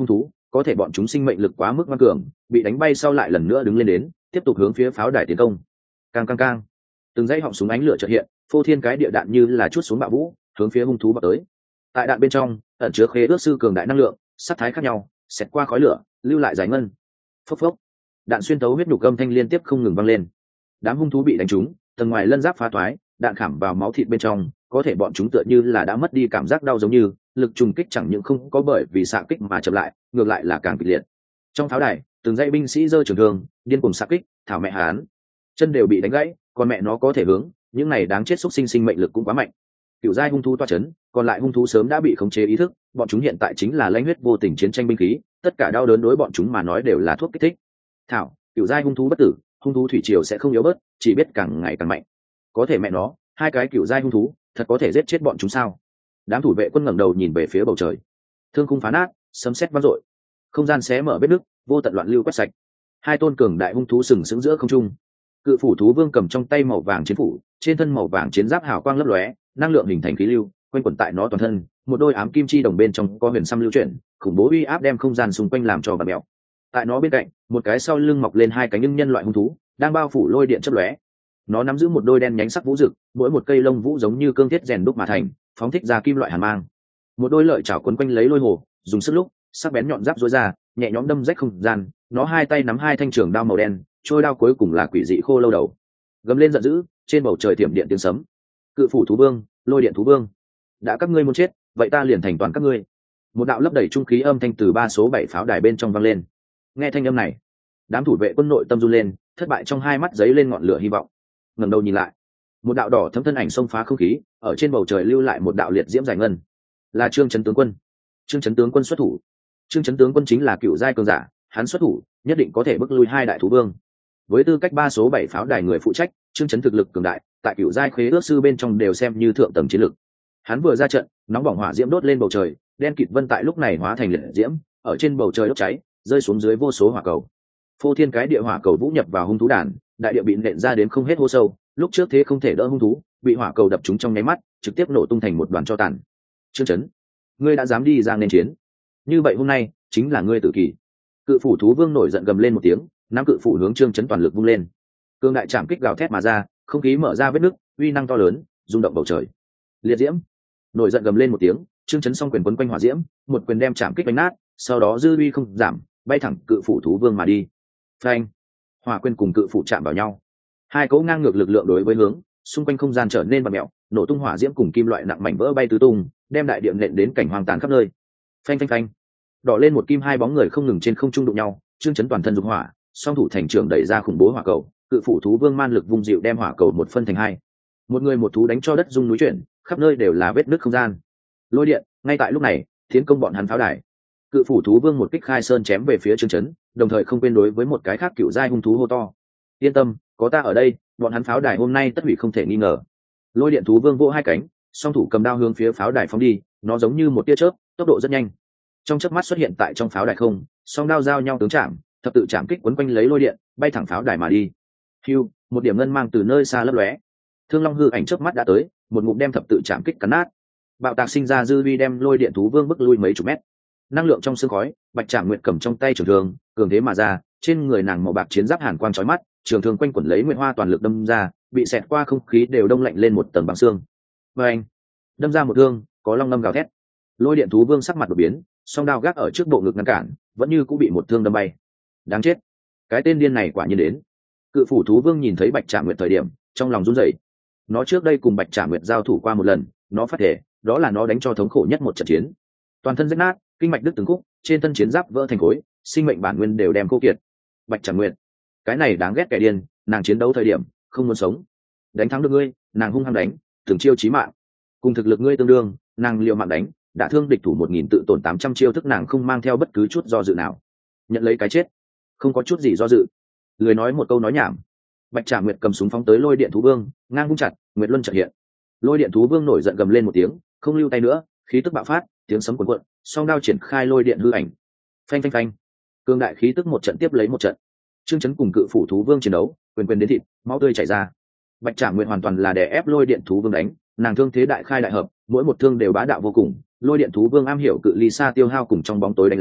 có thể bọn chúng sinh mệnh lực quá mức ngoan cường, bị đánh bay sau lại lần nữa đứng lên đến, tiếp tục hướng phía pháo đài tiến công. Càng càng càng, từng dãy họng súng ánh lửa chợt hiện, phô thiên cái địa đạn như là chút xuống bạo vũ, hướng phía hung thú vào tới. Tại đạn bên trong ẩn chứa khế ước sư cường đại năng lượng, sắc thái khác nhau, xẹt qua khói lửa, lưu lại giải ngân. Phốc phốc, đạn xuyên tấu huyết nhục âm thanh liên tiếp không ngừng vang lên. Đám hung thú bị đánh trúng, tầng ngoài lân giáp phá toái, đạn khảm vào máu thịt bên trong, có thể bọn chúng tựa như là đã mất đi cảm giác đau giống như, lực trùng kích chẳng những không có bởi vì xạ kích mà chậm lại, ngược lại là càng kịch liệt. Trong pháo đài, từng dãy binh sĩ giơ trường thương, điên cuồng xạ kích, thảo mẹ hán, chân đều bị đánh gãy, còn mẹ nó có thể hướng, những này đáng chết xúc sinh sinh mệnh lực cũng quá mạnh. Cựu giai hung thú toa chấn, còn lại hung thú sớm đã bị khống chế ý thức, bọn chúng hiện tại chính là lãnh huyết vô tình chiến tranh binh khí, tất cả đau đớn đối bọn chúng mà nói đều là thuốc kích thích. Thảo, cựu giai hung thú bất tử, hung thú thủy triều sẽ không yếu bớt, chỉ biết càng ngày càng mạnh. Có thể mẹ nó, hai cái cựu giai hung thú, thật có thể giết chết bọn chúng sao? Đám thủ vệ quân ngẩng đầu nhìn về phía bầu trời, thương khung phá nát, sấm sét vang dội, không gian xé mở vết nứt, vô tận loạn lưu quét sạch. Hai tôn cường đại hung thú sừng sững giữa không trung. Cự phủ thú vương cầm trong tay màu vàng chiến phủ, trên thân màu vàng chiến giáp hào quang lấp lóe, năng lượng hình thành khí lưu quanh quẩn tại nó toàn thân, một đôi ám kim chi đồng bên trong có huyền xăm lưu chuyển, khủng bố uy áp đem không gian xung quanh làm cho vặn mèo. Tại nó bên cạnh, một cái sau lưng mọc lên hai cánh nhưng nhân loại hung thú đang bao phủ lôi điện chớp lóe. Nó nắm giữ một đôi đen nhánh sắc vũ rực, mỗi một cây lông vũ giống như cương thiết rèn đúc mà thành, phóng thích ra kim loại hàn mang. Một đôi lợi chảo quấn quanh lấy lôi hồ, dùng sức lúc sắc bén nhọn giáp rối ra, nhẹ nhõm đâm rách không gian. Nó hai tay nắm hai thanh trường đao màu đen, trôi đao cuối cùng là quỷ dị khô lâu đầu. Gầm lên giận dữ, trên bầu trời tiệm điện tiếng sấm. Cự phủ thú vương, lôi điện thú vương, đã các ngươi muốn chết, vậy ta liền thành toàn các ngươi. Một đạo lấp đầy trung khí âm thanh từ ba số bảy pháo đài bên trong vang lên. Nghe thanh âm này, đám thủ vệ quân nội tâm run lên, thất bại trong hai mắt giấy lên ngọn lửa hy vọng. Ngẩng đầu nhìn lại, một đạo đỏ thấm thân ảnh xông phá không khí, ở trên bầu trời lưu lại một đạo liệt diễm dài ngân. Là Trương Chấn tướng quân. Trương Chấn tướng quân xuất thủ. Trương Chấn tướng quân chính là cựu giai cường giả, hắn xuất thủ nhất định có thể bức lui hai đại thú vương. Với tư cách ba số bảy pháo đài người phụ trách, Trương Chấn thực lực cường đại, tại cựu giai khế ước sư bên trong đều xem như thượng tầng chiến lực. Hắn vừa ra trận, nóng bỏng hỏa diễm đốt lên bầu trời, đen kịt vân tại lúc này hóa thành liệt diễm, ở trên bầu trời đốt cháy, rơi xuống dưới vô số hỏa cầu. Phô thiên cái địa hỏa cầu vũ nhập vào hung thú đàn, đại địa bị nện ra đến không hết hố sâu, lúc trước thế không thể đỡ hung thú, bị hỏa cầu đập trúng trong nháy mắt, trực tiếp nổ tung thành một đoàn tro tàn. Trương Chấn, ngươi đã dám đi ra nên chiến, như vậy hôm nay chính là ngươi tử kỳ. Cự phủ thú vương nổi giận gầm lên một tiếng, nắm cự phủ hướng Trương Chấn toàn lực vung lên. Cương đại chạm kích gào thét mà ra, không khí mở ra vết nứt, uy năng to lớn, rung động bầu trời. Liệt diễm, nổi giận gầm lên một tiếng, Trương Chấn song quyền quấn quanh hỏa diễm, một quyền đem chạm kích đánh nát, sau đó dư uy không giảm, bay thẳng cự phủ thú vương mà đi. Phanh, hỏa quyền cùng cự phủ chạm vào nhau, hai cỗ ngang ngược lực lượng đối với hướng, xung quanh không gian trở nên bặm mẹo, nổ tung hỏa diễm cùng kim loại nặng mảnh vỡ bay tứ tung, đem đại địa nện đến cảnh hoang tàn khắp nơi. Phanh phanh phanh, đỏ lên một kim hai bóng người không ngừng trên không trung đụng nhau. Trương Chấn toàn thân dục hỏa, song thủ thành trưởng đẩy ra khủng bố hỏa cầu, cự phủ thú vương man lực vung dịu đem hỏa cầu một phân thành hai. Một người một thú đánh cho đất rung núi chuyển, khắp nơi đều là vết nứt không gian. Lôi điện, ngay tại lúc này, tiến công bọn hắn pháo đài. Cự phủ thú vương một kích khai sơn chém về phía Trương Chấn, đồng thời không quên đối với một cái khác cựu giai hung thú hô to: yên tâm, có ta ở đây, bọn hắn pháo đài hôm nay tất hủy không thể nghi ngờ. Lôi điện thú vương vỗ hai cánh, song thủ cầm đao hướng phía pháo đài phóng đi, nó giống như một tia chớp, tốc độ rất nhanh. Trong chớp mắt xuất hiện tại trong pháo đài không, song đao giao nhau tướng chạm, thập tự chạm kích quấn quanh lấy lôi điện, bay thẳng pháo đài mà đi. Hưu, một điểm ngân mang từ nơi xa lấp lóe. Thương Long hư ảnh chớp mắt đã tới, một ngụm đem thập tự chạm kích cắn nát. Bạo tạc sinh ra dư vi đem lôi điện thú vương bức lui mấy chục mét. Năng lượng trong sương khói, Bạch Trảm Nguyệt cầm trong tay trường thương, cường thế mà ra, trên người nàng màu bạc chiến giáp hàn quang chói mắt, trường thương quanh quẩn lấy nguyệt hoa toàn lực đâm ra, bị xẹt qua không khí đều đông lạnh lên một tầng băng xương. Và anh, đâm ra một thương, có long ngâm gào thét. Lôi điện thú vương sắc mặt đột biến, song đao gác ở trước bộ ngực ngăn cản, vẫn như cũng bị một thương đâm bay. Đáng chết, cái tên điên này quả nhiên đến. Cự phủ thú vương nhìn thấy Bạch Trảm Nguyệt thời điểm, trong lòng run rẩy. Nó trước đây cùng Bạch Trảm Nguyệt giao thủ qua một lần, nó phát thể, đó là nó đánh cho thống khổ nhất một trận chiến. Toàn thân rách nát, kinh mạch đứt từng khúc, trên thân chiến giáp vỡ thành khối, sinh mệnh bản nguyên đều đem khô kiệt. Bạch Trảm Nguyệt, cái này đáng ghét kẻ điên, nàng chiến đấu thời điểm không muốn sống, đánh thắng được ngươi, nàng hung hăng đánh, từng chiêu chí mạng. Cùng thực lực ngươi tương đương, nàng liều mạng đánh, đã thương địch thủ một nghìn tự tổn tám trăm chiêu thức, nàng không mang theo bất cứ chút do dự nào, nhận lấy cái chết, không có chút gì do dự. Lười nói một câu nói nhảm. Bạch Trảm Nguyệt cầm súng phóng tới lôi điện thú vương, ngang vung chặt, Nguyệt Luân chợt hiện. Lôi điện thú vương nổi giận gầm lên một tiếng, không lưu tay nữa, khí tức bạo phát, tiếng sấm cuồn cuộn, song đao triển khai lôi điện hư ảnh. Phanh phanh phanh, cương đại khí tức một trận tiếp lấy một trận. Trương Chấn cùng cự phủ thú vương chiến đấu, quyền quyền đến thịt, máu tươi chảy ra. Bạch Trảm Nguyệt hoàn toàn là đè ép lôi điện thú vương đánh, nàng thương thế đại khai đại hợp, mỗi một thương đều bá đạo vô cùng. Lôi điện thú vương am hiểu cự ly xa tiêu hao cùng trong bóng tối đánh lén,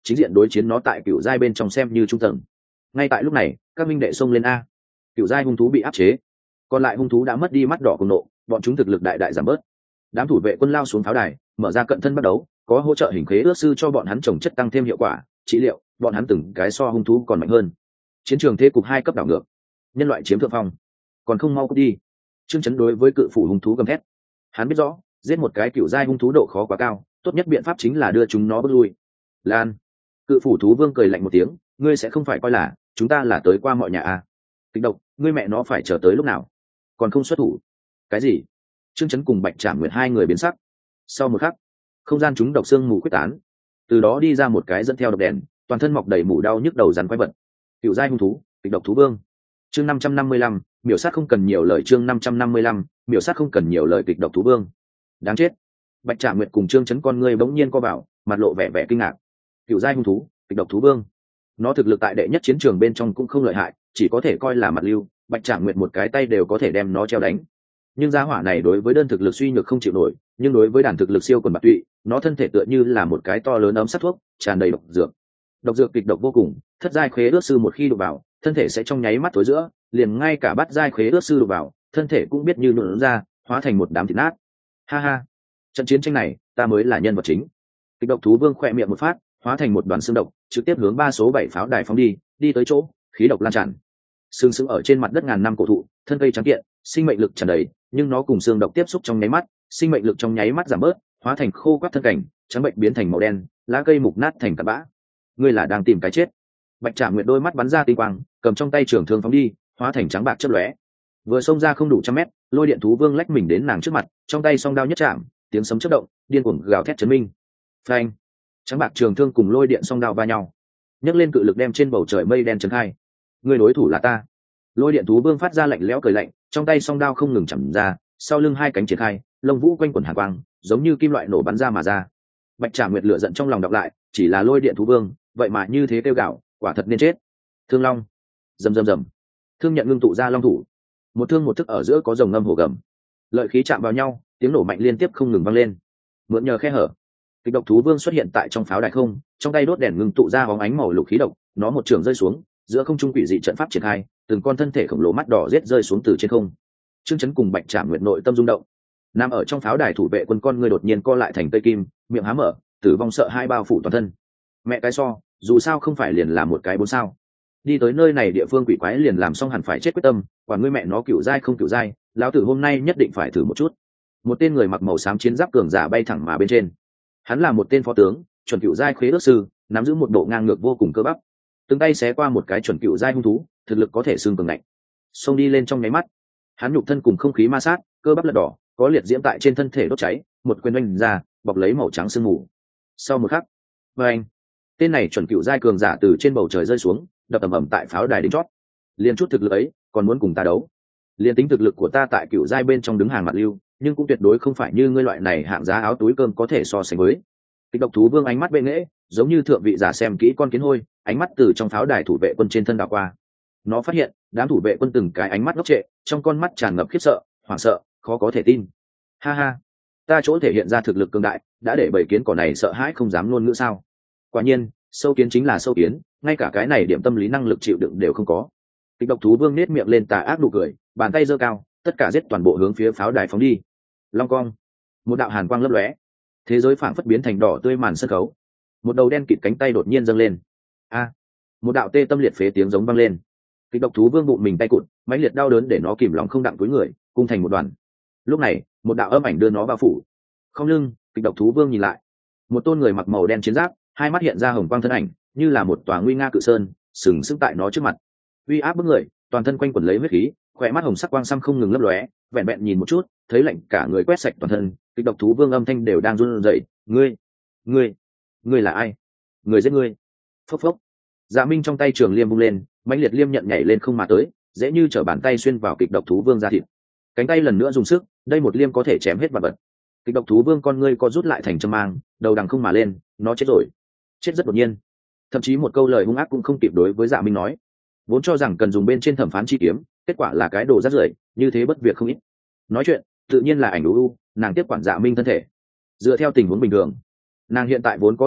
chính diện đối chiến nó tại cựu giai bên trong xem như trung tầng. Ngay tại lúc này các minh đệ xông lên a. Cựu giai hung thú bị áp chế, còn lại hung thú đã mất đi mắt đỏ cùng nộ, bọn chúng thực lực đại đại giảm bớt. Đám thủ vệ quân lao xuống pháo đài, mở ra cận thân bắt đấu, có hỗ trợ hình khế ước sư cho bọn hắn trồng chất tăng thêm hiệu quả trị liệu, bọn hắn từng cái so hung thú còn mạnh hơn. Chiến trường thế cục hai cấp đảo ngược, nhân loại chiếm thượng phong, còn không mau cút đi. Trương Chấn đối với cự phủ hung thú gầm thét. Hắn biết rõ giết một cái cựu giai hung thú độ khó quá cao, tốt nhất biện pháp chính là đưa chúng nó bước lui. Lan, cự phủ thú vương cười lạnh một tiếng, ngươi sẽ không phải coi là chúng ta là tới qua mọi nhà à? Kịch độc, ngươi mẹ nó phải chờ tới lúc nào còn không xuất thủ? Cái gì? Trương Chấn cùng Bạch Trảm Nguyệt hai người biến sắc. Sau một khắc, không gian chúng độc xương mù quyết tán, từ đó đi ra một cái dẫn theo độc đèn, toàn thân mọc đầy mủ đau nhức đầu rắn quái vật. Cựu giai hung thú, kịch độc thú vương. Chương năm trăm năm mươi lăm, miểu sát không cần nhiều lời. Chương năm trăm năm mươi lăm, miểu sát không cần nhiều lời. Kịch độc thú vương. Đáng chết. Bạch Trảm Nguyệt cùng Trương Chấn con ngươi bỗng nhiên co vào, mặt lộ vẻ vẻ kinh ngạc. Cựu giai hung thú, kịch độc thú vương. Nó thực lực tại đệ nhất chiến trường bên trong cũng không lợi hại, chỉ có thể coi là mặt lưu, Bạch Trảm Nguyệt một cái tay đều có thể đem nó treo đánh. Nhưng gia hỏa này đối với đơn thực lực suy nhược không chịu nổi, nhưng đối với đàn thực lực siêu quần bạc tụy, nó thân thể tựa như là một cái to lớn ấm sắt thuốc, tràn đầy độc dược. Độc dược kịch độc vô cùng, thất giai khế ước sư một khi đụng vào, thân thể sẽ trong nháy mắt tối giữa, liền ngay cả bát giai khế ước sư đụng vào, thân thể cũng biết như nhuộn ra, hóa thành một đám thịt nát. Ha ha, trận chiến tranh này, ta mới là nhân vật chính. Kịch độc thú vương khỏe miệng một phát, hóa thành một đoàn xương độc, trực tiếp hướng ba số bảy pháo đài phóng đi, đi tới chỗ, khí độc lan tràn. Sương sững ở trên mặt đất ngàn năm cổ thụ, thân cây trắng kiện, sinh mệnh lực tràn đầy, nhưng nó cùng xương độc tiếp xúc trong nháy mắt, sinh mệnh lực trong nháy mắt giảm bớt, hóa thành khô quắt thân cảnh, trắng bệnh biến thành màu đen, lá cây mục nát thành cát bã. Ngươi là đang tìm cái chết? Bạch Trảm Nguyệt đôi mắt bắn ra tinh quang, cầm trong tay trường thương phóng đi, hóa thành trắng bạc chớp lóe. Vừa xông ra không đủ trăm mét, lôi điện thú vương lách mình đến nàng trước mặt, trong tay song đao nhất chạm, tiếng sấm chớp động, điên cuồng gào thét chấn minh. Phanh! Trắng bạc trường thương cùng lôi điện song đao va nhau, nhấc lên cự lực đem trên bầu trời mây đen chấn khai. Ngươi đối thủ là ta. Lôi điện thú vương phát ra lạnh lẽo cười lạnh, trong tay song đao không ngừng chầm ra, sau lưng hai cánh triển khai, lông vũ quanh quẩn hàn quang, giống như kim loại nổ bắn ra mà ra. Bạch Trảm Nguyệt lửa giận trong lòng đọc lại, chỉ là lôi điện thú vương, vậy mà như thế kêu gạo, quả thật nên chết. Thương long, rầm rầm rầm, thương nhận ngưng tụ ra long thủ, một thương một thức ở giữa có rồng ngâm hổ gầm, lợi khí chạm vào nhau, tiếng nổ mạnh liên tiếp không ngừng vang lên. Mượn nhờ khe hở, kịch độc thú vương xuất hiện tại trong pháo đài không, trong tay đốt đèn ngưng tụ ra bóng ánh màu lục khí độc, nó một trường rơi xuống, giữa không trung quỷ dị trận pháp triển khai, từng con thân thể khổng lồ mắt đỏ giết rơi xuống từ trên không. Trương Chấn cùng Bạch Trảm Nguyệt nội tâm rung động. Nằm ở trong pháo đài thủ vệ quân con người đột nhiên co lại thành tây kim, miệng há mở, tử vong sợ hai bao phủ toàn thân. Mẹ cái so, dù sao không phải liền là một cái bốn sao. Đi tới nơi này địa phương quỷ quái liền làm xong hẳn phải chết quyết tâm, quả ngươi mẹ nó cựu giai không cựu giai, lão tử hôm nay nhất định phải thử một chút. Một tên người mặc màu xám chiến giáp cường giả bay thẳng mà bên trên. Hắn là một tên phó tướng, chuẩn cựu giai khế ước sư, nắm giữ một độ ngang ngược vô cùng cơ bắp. Từng tay xé qua một cái chuẩn cựu giai hung thú, thực lực có thể xương cường ngạnh. Xông đi lên trong nháy mắt, hắn nhục thân cùng không khí ma sát, cơ bắp lật đỏ, có liệt diễm tại trên thân thể đốt cháy, một quyền oanh ra, bọc lấy màu trắng sương mù. Sau một khắc, vâng, tên này chuẩn cựu giai cường giả từ trên bầu trời rơi xuống, đập ầm ầm tại pháo đài đỉnh chót. Liên chút thực lực ấy, còn muốn cùng ta đấu? Liên tính thực lực của ta tại cựu giai bên trong đứng hàng mặt lưu, nhưng cũng tuyệt đối không phải như ngươi loại này hạng giá áo túi cơm có thể so sánh với. Kịch độc thú vương ánh mắt bệ nghễ, giống như thượng vị giả xem kỹ con kiến hôi, ánh mắt từ trong pháo đài thủ vệ quân trên thân đảo qua. Nó phát hiện đám thủ vệ quân từng cái ánh mắt ngốc trệ, trong con mắt tràn ngập khiếp sợ, hoảng sợ, khó có thể tin. Ha ha, ta chỗ thể hiện ra thực lực cường đại, đã để bầy kiến cỏ này sợ hãi không dám ngôn ngữ sao? Quả nhiên, sâu kiến chính là sâu kiến, ngay cả cái này điểm tâm lý năng lực chịu đựng đều không có. Kịch độc thú vương nết miệng lên tà ác nụ cười, bàn tay giơ cao, tất cả giết toàn bộ hướng phía pháo đài phóng đi. Long cong, một đạo hàn quang lấp lóe, thế giới phảng phất biến thành đỏ tươi màn sân khấu. Một đầu đen kịt cánh tay đột nhiên dâng lên. A, một đạo tê tâm liệt phế tiếng giống vang lên. Kịch độc thú vương bụng mình tay cụt, mãnh liệt đau đớn để nó kìm lòng không đặng túi người, cung thành một đoàn. Lúc này, một đạo âm ảnh đưa nó bao phủ. Không lưng, kịch độc thú vương nhìn lại, một tôn người mặc màu đen chiến giáp, hai mắt hiện ra hồng quang thân ảnh, như là một tòa nguy nga cự sơn, sừng sững tại nó trước mặt. Uy áp bức người, toàn thân quanh quẩn lấy huyết khí, khỏe mắt hồng sắc quang xăm không ngừng lấp lóe, vẹn vẹn nhìn một chút, thấy lạnh cả người quét sạch toàn thân. Kịch độc thú vương âm thanh đều đang run rẩy, ngươi, ngươi, ngươi là ai? Người giết ngươi. Phốc phốc. Dạ Minh trong tay trường liêm vung lên, mãnh liệt liêm nhận nhảy lên không mà tới, dễ như trở bàn tay xuyên vào kịch độc thú vương da thịt. Cánh tay lần nữa dùng sức, đây một liêm có thể chém hết vật vật. Kịch độc thú vương con ngươi co rút lại thành châm mang, đầu đằng không mà lên, nó chết rồi. Chết rất đột nhiên. Thậm chí một câu lời hung ác cũng không kịp đối với Dạ Minh nói. Vốn cho rằng cần dùng bên trên thẩm phán chi kiếm, kết quả là cái đồ rác rưởi, như thế bất việc không ít. Nói chuyện, tự nhiên là ảnh u u, nàng tiếp quản Dạ Minh thân thể. Dựa theo tình huống bình thường, nàng hiện tại vốn có thực lực,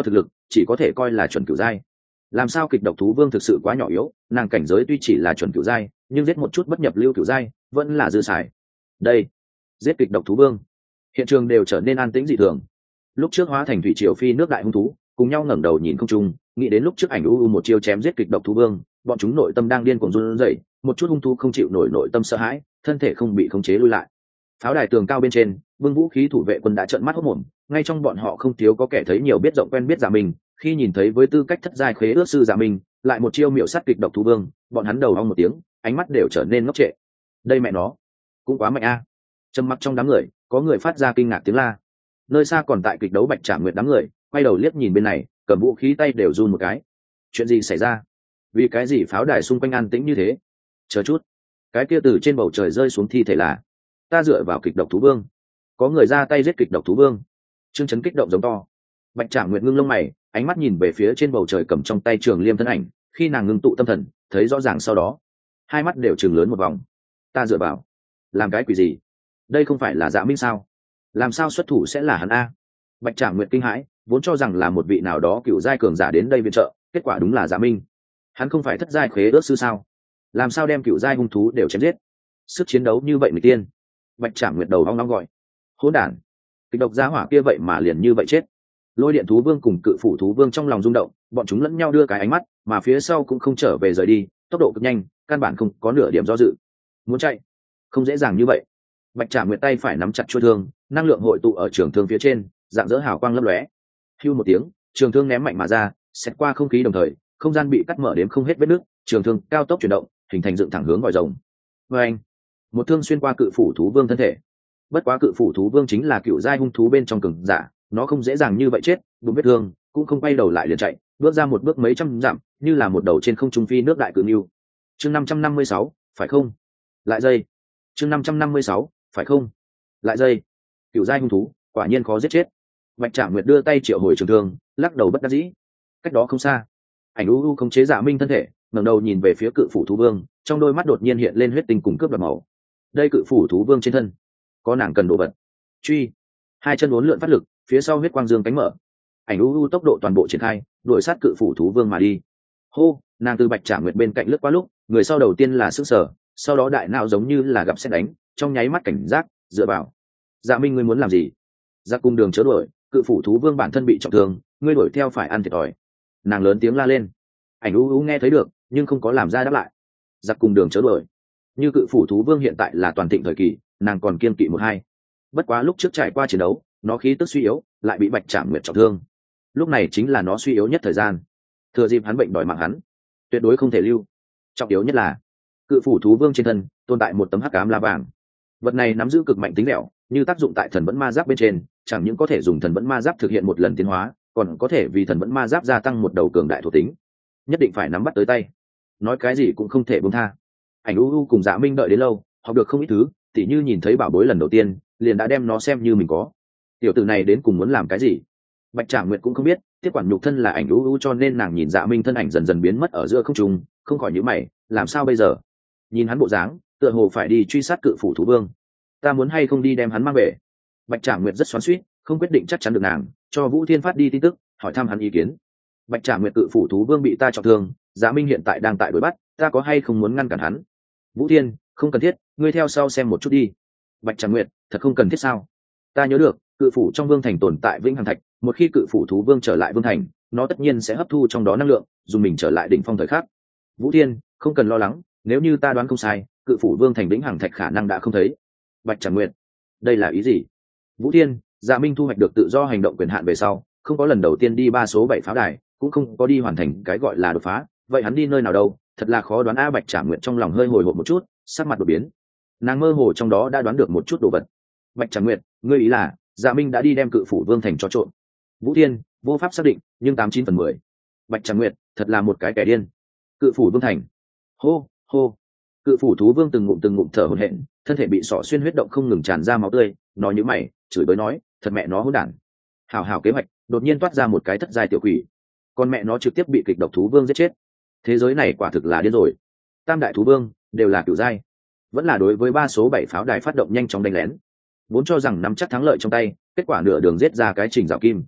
chỉ có thể coi là chuẩn cửu giai. Làm sao kịch độc thú vương thực sự quá nhỏ yếu, nàng cảnh giới tuy chỉ là chuẩn cửu giai, nhưng giết một chút bất nhập lưu cửu giai vẫn là dư xài. Đây, giết kịch độc thú vương, hiện trường đều trở nên an tĩnh dị thường. Lúc trước hóa thành thủy triều phi nước đại hung thú cùng nhau ngẩng đầu nhìn không trung, nghĩ đến lúc trước ảnh u u một chiêu chém giết kịch độc thú vương, bọn chúng nội tâm đang điên cuồng run rẩy, một chút hung thú không chịu nổi nội tâm sợ hãi, thân thể không bị khống chế lui lại. Pháo đài tường cao bên trên, vương vũ khí thủ vệ quân đã trợn mắt hốt mồm, ngay trong bọn họ không thiếu có kẻ thấy nhiều biết rộng quen biết Dạ Minh, khi nhìn thấy với tư cách thất giai khế ước sư Dạ Minh, lại một chiêu miểu sát kịch độc thú vương, bọn hắn đầu ong một tiếng, ánh mắt đều trở nên ngốc trệ. Đây mẹ nó, cũng quá mạnh a. Trầm mặc trong đám người, có người phát ra kinh ngạc tiếng la. Nơi xa còn tại kịch đấu Bạch Trảm Nguyệt đám người, quay đầu liếc nhìn bên này, cầm vũ khí tay đều run một cái. Chuyện gì xảy ra? Vì cái gì pháo đài xung quanh an tĩnh như thế? Chờ chút, cái kia từ trên bầu trời rơi xuống thi thể là ta dựa vào kịch độc thú vương, có người ra tay giết kịch độc thú vương. Trương Chấn kích động giống to. Bạch Trảm Nguyệt ngưng lông mày, ánh mắt nhìn về phía trên bầu trời cầm trong tay trường liêm thân ảnh, khi nàng ngưng tụ tâm thần, thấy rõ ràng sau đó, hai mắt đều trừng lớn một vòng. Ta dựa vào, làm cái quỷ gì? Đây không phải là Dạ Minh sao? Làm sao xuất thủ sẽ là hắn a? Bạch Trảm Nguyệt kinh hãi, vốn cho rằng là một vị nào đó cựu giai cường giả đến đây viện trợ, kết quả đúng là Dạ Minh. Hắn không phải thất giai khế ước sư sao? Làm sao đem cựu giai hung thú đều chém giết? Sức chiến đấu như vậy người tiên. Bạch Trảm Nguyệt đầu ong ong gọi. Hỗn đản, kịch độc gia hỏa kia vậy mà liền như vậy chết. Lôi điện thú vương cùng cự phủ thú vương trong lòng rung động, bọn chúng lẫn nhau đưa cái ánh mắt, mà phía sau cũng không trở về rời đi, tốc độ cực nhanh, căn bản không có nửa điểm do dự. Muốn chạy, không dễ dàng như vậy. Bạch Trảm Nguyệt tay phải nắm chặt chuôi thương, năng lượng hội tụ ở trường thương phía trên, dạng dỡ hào quang lấp lóe. Hưu một tiếng, trường thương ném mạnh mà ra, xẹt qua không khí đồng thời, không gian bị cắt mở đến không hết vết nứt, trường thương cao tốc chuyển động, hình thành dựng thẳng hướng vòi rồng. Và anh, một thương xuyên qua cự phủ thú vương thân thể. Bất quá cự phủ thú vương chính là cựu giai hung thú bên trong cường giả, nó không dễ dàng như vậy chết, đúng vết thương, cũng không quay đầu lại liền chạy, bước ra một bước mấy trăm dặm, như là một đầu trên không trung phi nước đại cự lưu. Chương năm trăm năm mươi sáu, phải không? Lại dây. Chương năm trăm năm mươi sáu, phải không? Lại dây. Cựu giai hung thú, quả nhiên khó giết chết. Bạch Trảm Nguyệt đưa tay triệu hồi trường thương, lắc đầu bất đắc dĩ. Cách đó không xa, ảnh u u không chế Dạ Minh thân thể, ngẩng đầu nhìn về phía cự phủ thú vương, trong đôi mắt đột nhiên hiện lên huyết tinh cùng cướp đoạt màu. Đây cự phủ thú vương trên thân có nàng cần đồ vật. Truy, hai chân uốn lượn phát lực, phía sau huyết quang dương cánh mở, ảnh u u tốc độ toàn bộ triển khai, đuổi sát cự phủ thú vương mà đi. Hô, nàng từ Bạch Trảm Nguyệt bên cạnh lướt qua lúc, người sau đầu tiên là sức sở, sau đó đại não giống như là gặp xét đánh, trong nháy mắt cảnh giác, dựa vào. Dạ Minh, ngươi muốn làm gì? Ra cung đường chớ đuổi, cự phủ thú vương bản thân bị trọng thương, ngươi đuổi theo phải ăn thiệt thòi. Nàng lớn tiếng la lên. Ảnh u u nghe thấy được, nhưng không có làm ra đáp lại. Giặc cùng đường chớ đuổi. Như cự phủ thú vương hiện tại là toàn thịnh thời kỳ, nàng còn kiên kỵ một hai. Bất quá lúc trước trải qua chiến đấu, nó khí tức suy yếu, lại bị Bạch Trảm Nguyệt trọng thương. Lúc này chính là nó suy yếu nhất thời gian. Thừa dịp hắn bệnh đòi mạng hắn, tuyệt đối không thể lưu. Trọng yếu nhất là, cự phủ thú vương trên thân tồn tại một tấm hắc ám la vàng. Vật này nắm giữ cực mạnh tính lẻo, như tác dụng tại thần vẫn ma giáp bên trên, chẳng những có thể dùng thần vẫn ma giáp thực hiện một lần tiến hóa, còn có thể vì thần vẫn ma giáp gia tăng một đầu cường đại thuộc tính. Nhất định phải nắm bắt tới tay, nói cái gì cũng không thể buông tha. Ảnh u u cùng Dạ Minh đợi đến lâu, học được không ít thứ, tỉ như nhìn thấy bảo bối lần đầu tiên, liền đã đem nó xem như mình có. Tiểu tử này đến cùng muốn làm cái gì? Bạch Trảm Nguyệt cũng không biết, tiếp quản nhục thân là ảnh u u, cho nên nàng nhìn Dạ Minh thân ảnh dần dần biến mất ở giữa không trung, không khỏi nhíu mày, làm sao bây giờ? Nhìn hắn bộ dáng, tựa hồ phải đi truy sát cự phủ thú vương. Ta muốn hay không đi đem hắn mang về? Bạch Trảm Nguyệt rất xoắn xuýt, không quyết định chắc chắn được nàng, cho Vũ Thiên phát đi tin tức, hỏi thăm hắn ý kiến. Bạch Trảm Nguyệt, cự phủ thú vương bị ta trọng thương, Dạ Minh hiện tại đang tại đuổi bắt, ta có hay không muốn ngăn cản hắn? Vũ Thiên, không cần thiết, ngươi theo sau xem một chút đi. Bạch Trảm Nguyệt, thật không cần thiết sao? Ta nhớ được, cự phủ trong vương thành tồn tại vĩnh hằng thạch, một khi cự phủ thú vương trở lại vương thành, nó tất nhiên sẽ hấp thu trong đó năng lượng, dùng mình trở lại đỉnh phong thời khắc. Vũ Thiên, không cần lo lắng, nếu như ta đoán không sai, cự phủ vương thành vĩnh hằng thạch khả năng đã không thấy. Bạch Trảm Nguyệt, đây là ý gì? Vũ Thiên, Dạ Minh thu hoạch được tự do hành động quyền hạn về sau, không có lần đầu tiên đi ba số bảy pháo đài, cũng không có đi hoàn thành cái gọi là đột phá, vậy hắn đi nơi nào đâu? Thật là khó đoán a. Bạch Trảm Nguyệt trong lòng hơi hồi hộp một chút, sắc mặt đột biến. Nàng mơ hồ trong đó đã đoán được một chút đồ vật. Bạch Trảm Nguyệt, ngươi ý là Dạ Minh đã đi đem cự phủ vương thành cho trộn? Vũ Thiên, vô pháp xác định, nhưng tám chín phần mười. Bạch Trảm Nguyệt, thật là một cái kẻ điên. Cự phủ vương thành. Hô hô. Cự phủ thú vương từng ngụm từng ngụm thở hổn hển, thân thể bị sọ xuyên huyết động không ngừng tràn ra máu tươi, nó nhíu mày, chửi bới nói, thật mẹ nó hỗn đản. Hảo hảo kế hoạch, đột nhiên toát ra một cái thất giai tiểu quỷ. Con mẹ nó trực tiếp bị kịch độc thú vương giết chết. Thế giới này quả thực là điên rồi. Tam đại thú vương đều là cửu giai, vẫn là đối với ba số bảy pháo đài phát động nhanh chóng đánh lén, vốn cho rằng nắm chắc thắng lợi trong tay, kết quả nửa đường giết ra cái Trình Dạo Kim.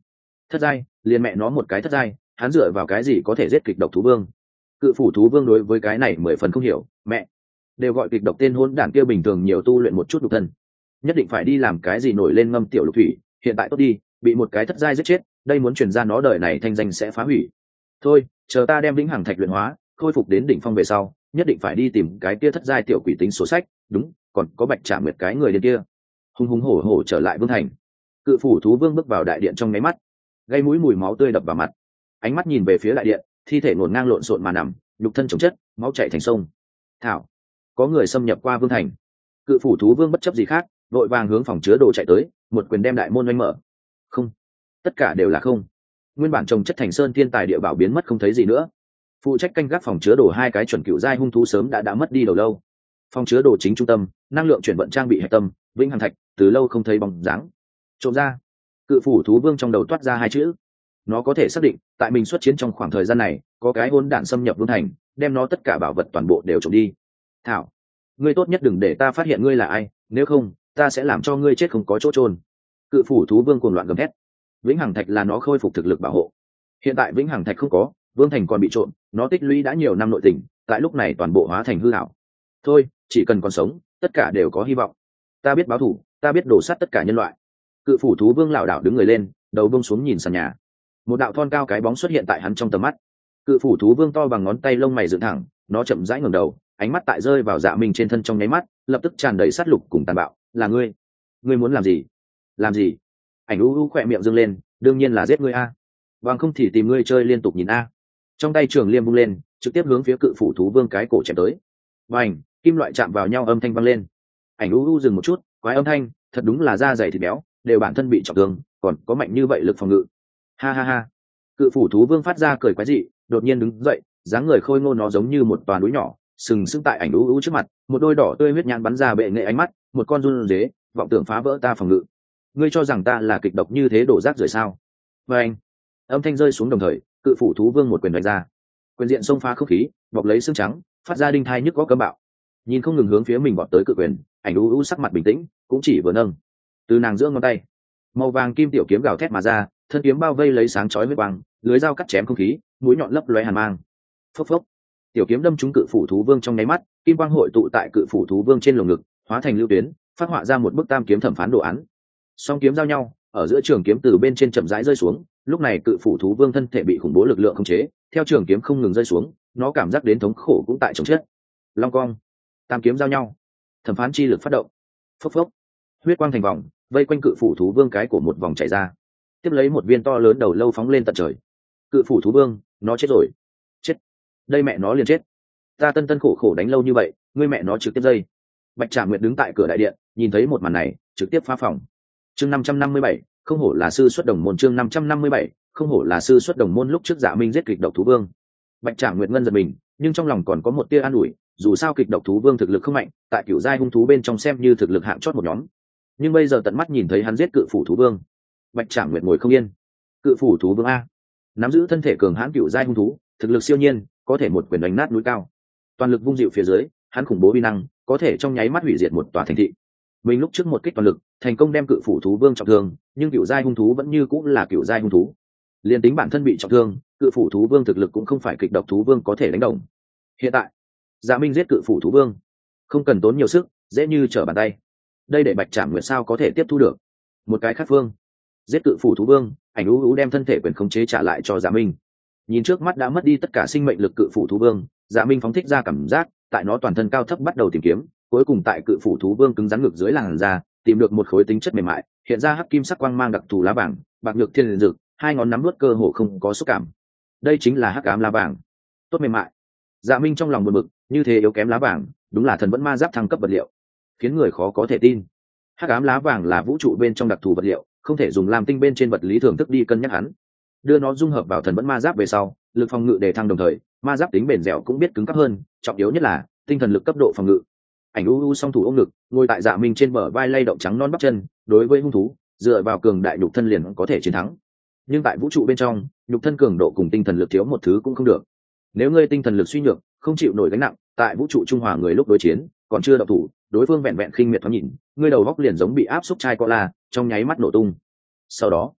Thất giai, liền mẹ nó một cái thất giai, hắn dựa vào cái gì có thể giết kịch độc thú vương? Cự phủ thú vương đối với cái này mười phần không hiểu. Mẹ, đều gọi kịch độc tên hôn đản kia bình thường nhiều tu luyện một chút độc thân, nhất định phải đi làm cái gì nổi lên ngâm tiểu lục thủy, hiện tại tốt đi, bị một cái thất giai giết chết, đây muốn truyền ra nó đời này thanh danh sẽ phá hủy. Thôi, chờ ta đem vĩnh hằng thạch luyện hóa, khôi phục đến đỉnh phong về sau, nhất định phải đi tìm cái kia thất giai tiểu quỷ tính sổ sách. Đúng, còn có Bạch Trảm Nguyệt cái người điên kia. Hùng hùng hổ hổ trở lại vương thành. Cự phủ thú vương bước vào đại điện trong nháy mắt, gây mũi mùi máu tươi đập vào mặt, ánh mắt nhìn về phía đại điện, thi thể ngổn ngang lộn xộn mà nằm, nhục thân chồng chất, máu chảy thành sông. Thảo, có người xâm nhập qua vương thành. Cự phủ thú vương bất chấp gì khác, vội vàng hướng phòng chứa đồ chạy tới, một quyền đem đại môn oanh mở. Không, tất cả đều là không. Nguyên bản trồng chất thành sơn thiên tài địa bảo biến mất không thấy gì nữa. Phụ trách canh gác phòng chứa đồ hai cái chuẩn cựu giai hung thú sớm đã đã mất đi đầu lâu. Phòng chứa đồ chính trung tâm, năng lượng chuyển vận trang bị hệ tâm, vĩnh hằng thạch, từ lâu không thấy bóng dáng. Trộm ra. Cự phủ thú vương trong đầu toát ra hai chữ. Nó có thể xác định, tại mình xuất chiến trong khoảng thời gian này, có cái hỗn đản xâm nhập vương thành, đem nó tất cả bảo vật toàn bộ đều trộm đi. Thảo, ngươi tốt nhất đừng để ta phát hiện ngươi là ai, nếu không, ta sẽ làm cho ngươi chết không có chỗ trôn. Cự phủ thú vương cuồng loạn gầm thét. Vĩnh hằng thạch là nó khôi phục thực lực bảo hộ. Hiện tại vĩnh hằng thạch không có, vương thành còn bị trộm, nó tích lũy đã nhiều năm nội tình, tại lúc này toàn bộ hóa thành hư ảo. Thôi, chỉ cần còn sống, tất cả đều có hy vọng. Ta biết báo thù, ta biết đổ sát tất cả nhân loại. Cự phủ thú vương lảo đảo đứng người lên, đầu buông xuống nhìn sàn nhà. Một đạo thon cao cái bóng xuất hiện tại hắn trong tầm mắt. Cự phủ thú vương to bằng ngón tay lông mày dựng thẳng, nó chậm rãi ngẩng đầu, ánh mắt tại rơi vào Dạ Minh trên thân trong nháy mắt, lập tức tràn đầy sát lục cùng tàn bạo. Là ngươi? Ngươi muốn làm gì? Làm gì? Ảnh u u khỏe miệng dương lên, đương nhiên là giết ngươi a. Bằng không thì tìm ngươi chơi liên tục nhìn a. Trong tay trường liêm vung lên, trực tiếp hướng phía cự phủ thú vương cái cổ chém tới. Bành, kim loại chạm vào nhau âm thanh vang lên. Ảnh u u dừng một chút, quái âm thanh, thật đúng là da dày thịt béo, đều bản thân bị trọng thương, còn có mạnh như vậy lực phòng ngự. Ha ha ha. Cự phủ thú vương phát ra cười quái dị, đột nhiên đứng dậy, dáng người khôi ngô nó giống như một toàn núi nhỏ, sừng sững tại ảnh u u trước mặt, một đôi đỏ tươi huyết nhãn bắn ra bệ nghệ ánh mắt, một con run dế, vọng tưởng phá vỡ ta phòng ngự. Ngươi cho rằng ta là kịch độc như thế đổ rác rưởi sao? Và anh, âm thanh rơi xuống đồng thời, cự phủ thú vương một quyền đánh ra, quyền diện xông phá không khí, bọc lấy xương trắng, phát ra đinh thai nhức góc cấm bạo. Nhìn không ngừng hướng phía mình vọt tới cự quyền, ảnh u u sắc mặt bình tĩnh, cũng chỉ vừa nâng từ nàng giữa ngón tay, màu vàng kim tiểu kiếm gào thét mà ra, thân kiếm bao vây lấy sáng chói huyết quang, lưới dao cắt chém không khí, mũi nhọn lấp lóe hàn mang. Phốc phốc, tiểu kiếm đâm trúng cự phủ thú vương trong nháy mắt, kim quang hội tụ tại cự phủ thú vương trên lồng ngực, hóa thành lưu tuyến, phát họa ra một bức tam kiếm thẩm phán đồ án. Song kiếm giao nhau, ở giữa trường kiếm từ bên trên chậm rãi rơi xuống, lúc này cự phủ thú vương thân thể bị khủng bố lực lượng khống chế, theo trường kiếm không ngừng rơi xuống, nó cảm giác đến thống khổ cũng tại trong chết. Long cong, tam kiếm giao nhau, thẩm phán chi lực phát động. Phốc phốc, huyết quang thành vòng, vây quanh cự phủ thú vương cái của một vòng chảy ra, tiếp lấy một viên to lớn đầu lâu phóng lên tận trời. Cự phủ thú vương, nó chết rồi. Chết, đây mẹ nó liền chết. Ta tân tân khổ khổ đánh lâu như vậy, ngươi mẹ nó trực tiếp dây. Bạch Trảm Nguyệt đứng tại cửa đại điện, nhìn thấy một màn này, trực tiếp phá phòng. Chương năm trăm năm mươi bảy, không hổ là sư xuất đồng môn. Chương năm trăm năm mươi bảy, không hổ là sư xuất đồng môn. Lúc trước Dạ Minh giết kịch độc thú vương, Bạch Trảm Nguyệt ngân giật mình, nhưng trong lòng còn có một tia an ủi, dù sao kịch độc thú vương thực lực không mạnh, tại cửu giai hung thú bên trong xem như thực lực hạng chót một nhóm. Nhưng bây giờ tận mắt nhìn thấy hắn giết cự phủ thú vương, Bạch Trảm Nguyệt ngồi không yên. Cự phủ thú vương a, nắm giữ thân thể cường hãn cửu giai hung thú, thực lực siêu nhiên, có thể một quyền đánh nát núi cao. Toàn lực vung dịu phía dưới, hắn khủng bố uy năng, có thể trong nháy mắt hủy diệt một tòa thành thị. Mình lúc trước một kích toàn lực, thành công đem cự phủ thú vương trọng thương, nhưng cửu giai hung thú vẫn như cũng là cửu giai hung thú. Liên tính bản thân bị trọng thương, cự phủ thú vương thực lực cũng không phải kịch độc thú vương có thể đánh đồng. Hiện tại, Dạ Minh giết cự phủ thú vương, không cần tốn nhiều sức, dễ như trở bàn tay. Đây để Bạch Trảm Nguyệt sao có thể tiếp thu được. Một cái khác phương, giết cự phủ thú vương, ảnh u u đem thân thể quyền khống chế trả lại cho Dạ Minh. Nhìn trước mắt đã mất đi tất cả sinh mệnh lực cự phủ thú vương, Dạ Minh phóng thích ra cảm giác, tại nó toàn thân cao thấp bắt đầu tìm kiếm, cuối cùng tại cự phủ thú vương cứng rắn ngực dưới làn da, tìm được một khối tính chất mềm mại, hiện ra hắc kim sắc quang mang đặc thù lá vàng, bạc nhược thiên dược, hai ngón nắm nuốt cơ hồ không có xúc cảm. Đây chính là hắc ám lá vàng, tốt mềm mại. Dạ Minh trong lòng buồn bực, như thế yếu kém lá vàng, đúng là thần vẫn ma giáp thăng cấp vật liệu, khiến người khó có thể tin. Hắc ám lá vàng là vũ trụ bên trong đặc thù vật liệu, không thể dùng làm tinh bên trên vật lý thường thức đi cân nhắc hắn. Đưa nó dung hợp vào thần vẫn ma giáp về sau, lực phòng ngự đề thăng đồng thời, ma giáp tính bền dẻo cũng biết cứng cáp hơn, trọng yếu nhất là tinh thần lực cấp độ phòng ngự. Ảnh u u song thủ ôm ngực, ngồi tại Dạ Minh trên bờ vai lay động trắng non bắp chân, đối với hung thú, dựa vào cường đại nhục thân liền có thể chiến thắng. Nhưng tại vũ trụ bên trong, nhục thân cường độ cùng tinh thần lực thiếu một thứ cũng không được. Nếu ngươi tinh thần lực suy nhược, không chịu nổi gánh nặng, tại vũ trụ trung hòa người lúc đối chiến, còn chưa động thủ, đối phương vẹn vẹn khinh miệt thoáng nhìn, ngươi đầu góc liền giống bị áp xúc chai cola, trong nháy mắt nổ tung. Sau đó,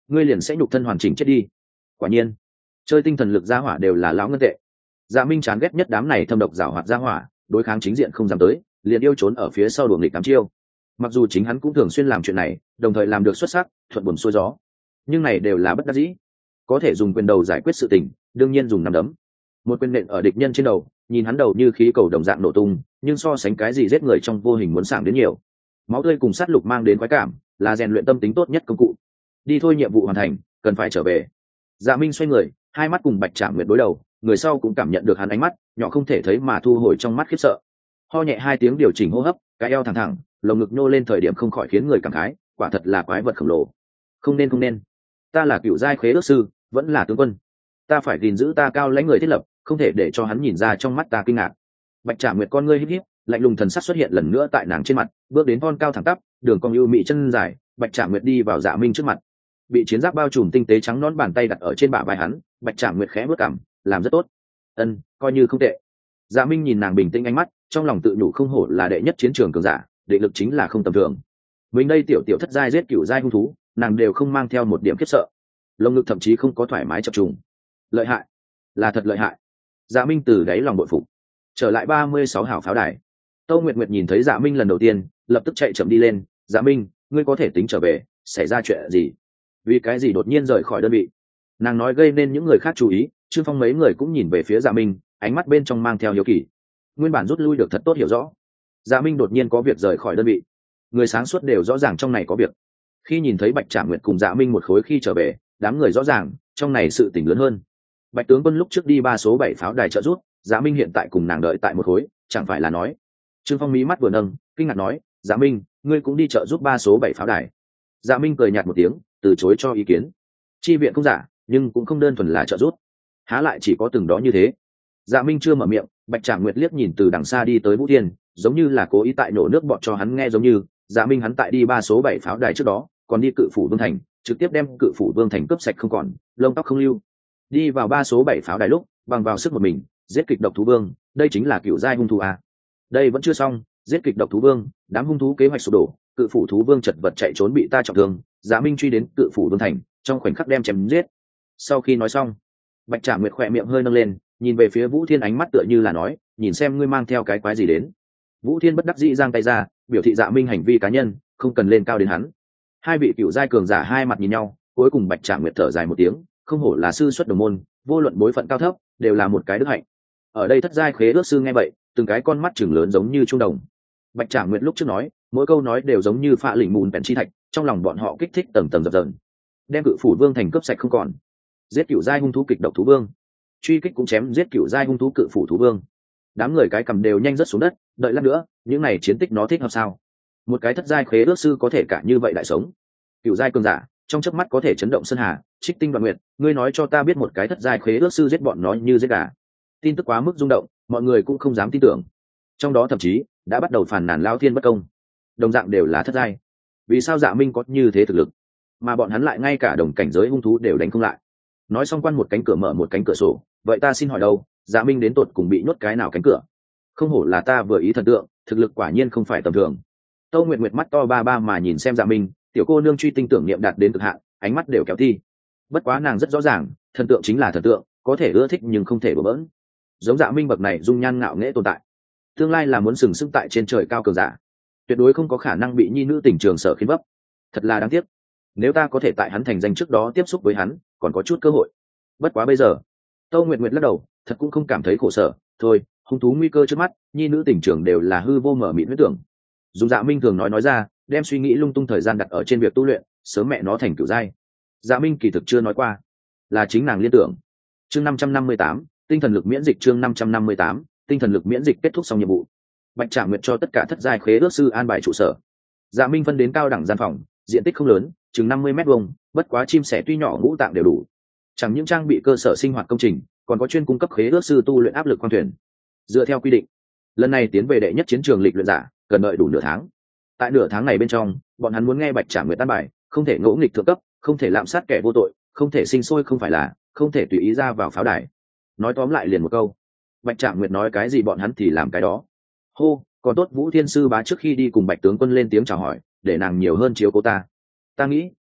ngươi liền sẽ nhục thân hoàn chỉnh chết đi. Quả nhiên chơi tinh thần lực gia hỏa đều là lão ngân tệ. Dạ Minh chán ghét nhất đám này thâm độc giảo hoạt gia hỏa, đối kháng chính diện không dám tới, liền yêu trốn ở phía sau đuổi nghịch tám chiêu. Mặc dù chính hắn cũng thường xuyên làm chuyện này, đồng thời làm được xuất sắc, thuận buồm xuôi gió, nhưng này đều là bất đắc dĩ. Có thể dùng quyền đầu giải quyết sự tình, đương nhiên dùng nắm đấm. Một quyền nện ở địch nhân trên đầu, nhìn hắn đầu như khí cầu đồng dạng nổ tung, nhưng so sánh cái gì giết người trong vô hình muốn sảng đến nhiều. Máu tươi cùng sát lục mang đến khoái cảm, là rèn luyện tâm tính tốt nhất công cụ. Đi thôi, nhiệm vụ hoàn thành, cần phải trở về. Dạ Minh xoay người, hai mắt cùng Bạch Trạm Nguyệt đối đầu, người sau cũng cảm nhận được hắn ánh mắt, nhỏ không thể thấy mà thu hồi trong mắt khiếp sợ. Ho nhẹ hai tiếng điều chỉnh hô hấp, cái eo thẳng thẳng, lồng ngực nhô lên thời điểm không khỏi khiến người cảm khái, quả thật là quái vật khổng lồ. Không nên không nên, ta là cựu giai khế ước sư, vẫn là tướng quân, ta phải gìn giữ ta cao lãnh người thiết lập, không thể để cho hắn nhìn ra trong mắt ta kinh ngạc. Bạch Trạm Nguyệt con ngươi híp híp, lạnh lùng thần sắc xuất hiện lần nữa tại nàng trên mặt, bước đến thon cao thẳng tắp, đường cong ưu mị chân dài. Bạch Trạm Nguyệt đi vào Dạ Minh trước mặt, bị chiến giáp bao trùm tinh tế trắng nón bàn tay đặt ở trên bả vai hắn. Bạch Trạm Nguyệt khẽ bước cằm, làm rất tốt. Ân, coi như không tệ. Dạ Minh nhìn nàng bình tĩnh ánh mắt, trong lòng tự nhủ không hổ là đệ nhất chiến trường cường giả, định lực chính là không tầm thường. Mình đây tiểu tiểu thất giai giết cửu giai hung thú, nàng đều không mang theo một điểm khiếp sợ, lồng ngực thậm chí không có thoải mái chập trùng. Lợi hại, là thật lợi hại. Dạ Minh từ đáy lòng bội phục. Trở lại ba mươi sáu hảo pháo đài, Tô Nguyệt Nguyệt nhìn thấy Dạ Minh lần đầu tiên, lập tức chạy chậm đi lên. Dạ Minh, ngươi có thể tính trở về, xảy ra chuyện gì? Vì cái gì đột nhiên rời khỏi đơn vị? Nàng nói gây nên những người khác chú ý, Trương Phong mấy người cũng nhìn về phía Dạ Minh, ánh mắt bên trong mang theo hiếu kỳ. Nguyên bản rút lui được thật tốt hiểu rõ, Dạ Minh đột nhiên có việc rời khỏi đơn vị, người sáng suốt đều rõ ràng trong này có việc. Khi nhìn thấy Bạch Trạm Nguyệt cùng Dạ Minh một khối khi trở về, đám người rõ ràng trong này sự tình lớn hơn. Bạch tướng quân lúc trước đi ba số bảy pháo đài trợ rút, Dạ Minh hiện tại cùng nàng đợi tại một khối, chẳng phải là nói. Trương Phong mí mắt vừa nâng, kinh ngạc nói, Dạ Minh, ngươi cũng đi trợ giúp ba số bảy pháo đài. Dạ Minh cười nhạt một tiếng, từ chối cho ý kiến. Chi viện không giả, nhưng cũng không đơn thuần là trợ giúp, há lại chỉ có từng đó như thế. Dạ Minh chưa mở miệng, Bạch Trạm Nguyệt liếc nhìn từ đằng xa đi tới Vũ Thiên, giống như là cố ý tại nổ nước bọt cho hắn nghe, giống như Dạ Minh hắn tại đi ba số bảy pháo đài trước đó còn đi Cự Phủ Vương thành, trực tiếp đem Cự Phủ Vương thành cướp sạch không còn, lông tóc không lưu. Đi vào ba số bảy pháo đài lúc bằng vào sức một mình giết kịch độc thú vương, đây chính là cựu giai hung thú à. Đây vẫn chưa xong, giết kịch độc thú vương, đám hung thú kế hoạch sụp đổ, Cự Phủ thú vương chật vật chạy trốn bị ta trọng thương, Dạ Minh truy đến Cự Phủ Vương thành, trong khoảnh khắc đem chém giết. Sau khi nói xong, Bạch Trạm Nguyệt khỏe miệng hơi nâng lên, nhìn về phía Vũ Thiên, ánh mắt tựa như là nói, nhìn xem ngươi mang theo cái quái gì đến. Vũ Thiên bất đắc dĩ giang tay ra, biểu thị Dạ Minh hành vi cá nhân, không cần lên cao đến hắn. Hai vị cựu giai cường giả hai mặt nhìn nhau, cuối cùng Bạch Trạm Nguyệt thở dài một tiếng, không hổ là sư xuất đồng môn, vô luận bối phận cao thấp, đều là một cái đức hạnh. Ở đây thất giai khế ước sư nghe vậy, từng cái con mắt chừng lớn giống như trung đồng. Bạch Trạm Nguyệt lúc trước nói, mỗi câu nói đều giống như phạ lĩnh mùn bèn chi thạch, trong lòng bọn họ kích thích tầng tầng dập dờn. Đem Cự Phủ Vương thành cướp sạch không còn, giết cựu giai hung thú kịch độc thú vương, truy kích cũng chém giết cựu giai hung thú Cự Phủ thú vương. Đám người cái cầm đều nhanh rất xuống đất, đợi lát nữa, những này chiến tích nó thích hợp sao? Một cái thất giai khế ước sư có thể cả như vậy đại sống, cựu giai cường giả, trong chớp mắt có thể chấn động sơn hà, trích tinh đoạn nguyệt, ngươi nói cho ta biết một cái thất giai khế ước sư giết bọn nó như giết gà. Tin tức quá mức rung động, mọi người cũng không dám tin tưởng. Trong đó thậm chí đã bắt đầu phản nàn Lao Thiên bất công. Đồng dạng đều là thất giai, vì sao Dạ Minh có như thế thực lực, mà bọn hắn lại ngay cả đồng cảnh giới hung thú đều đánh không lại? Nói xong, quan một cánh cửa mở một cánh cửa sổ, vậy ta xin hỏi đâu, Dạ Minh đến tột cùng bị nhốt cái nào cánh cửa? Không hổ là ta vừa ý thần tượng, thực lực quả nhiên không phải tầm thường. Tâu Nguyệt Nguyệt mắt to ba ba mà nhìn xem Dạ Minh, tiểu cô nương truy tinh tưởng niệm đạt đến cực hạn, ánh mắt đều kéo thi. Bất quá nàng rất rõ ràng, thần tượng chính là thần tượng, có thể ưa thích nhưng không thể đùa bỡn. Giống Dạ Minh bậc này dung nhan ngạo nghễ tồn tại, tương lai là muốn sừng sững tại trên trời cao cường giả, tuyệt đối không có khả năng bị nhi nữ tình trường sở khiến vấp. Thật là đáng tiếc, nếu ta có thể tại hắn thành danh trước đó tiếp xúc với hắn, còn có chút cơ hội. Bất quá bây giờ, Tâu Nguyệt Nguyệt lắc đầu, thật cũng không cảm thấy khổ sở. Thôi, hung thú nguy cơ trước mắt, nhi nữ tình trường đều là hư vô mở mịt huyết tưởng. Dùng Dạ Minh thường nói nói ra, đem suy nghĩ lung tung thời gian đặt ở trên việc tu luyện, sớm mẹ nó thành cửu giai. Dạ Minh kỳ thực chưa nói qua, là chính nàng liên tưởng. Chương năm trăm năm mươi tám, tinh thần lực miễn dịch. Chương năm trăm năm mươi tám, tinh thần lực miễn dịch. Kết thúc xong nhiệm vụ, Bạch Trạm Nguyệt cho tất cả thất giai khế ước sư an bài trụ sở. Dạ Minh phân đến cao đẳng gian phòng, diện tích không lớn, chừng năm mươi mét vuông, bất quá chim sẻ tuy nhỏ ngũ tạng đều đủ. Chẳng những trang bị cơ sở sinh hoạt công trình, còn có chuyên cung cấp khế ước sư tu luyện áp lực quan thuyền. Dựa theo quy định, lần này tiến về đệ nhất chiến trường lịch luyện giả cần đợi đủ nửa tháng. Tại nửa tháng này bên trong, bọn hắn muốn nghe Bạch Trạm Nguyệt an bài, không thể ngỗ nghịch thượng cấp, không thể lạm sát kẻ vô tội, không thể sinh sôi không phải là, không thể tùy ý ra vào pháo đài. Nói tóm lại liền một câu, Bạch Trạm Nguyệt nói cái gì bọn hắn thì làm cái đó. Hô, còn tốt Vũ Thiên sư bá trước khi đi cùng Bạch tướng quân lên tiếng chào hỏi, để nàng nhiều hơn chiếu cố ta. Ta nghĩ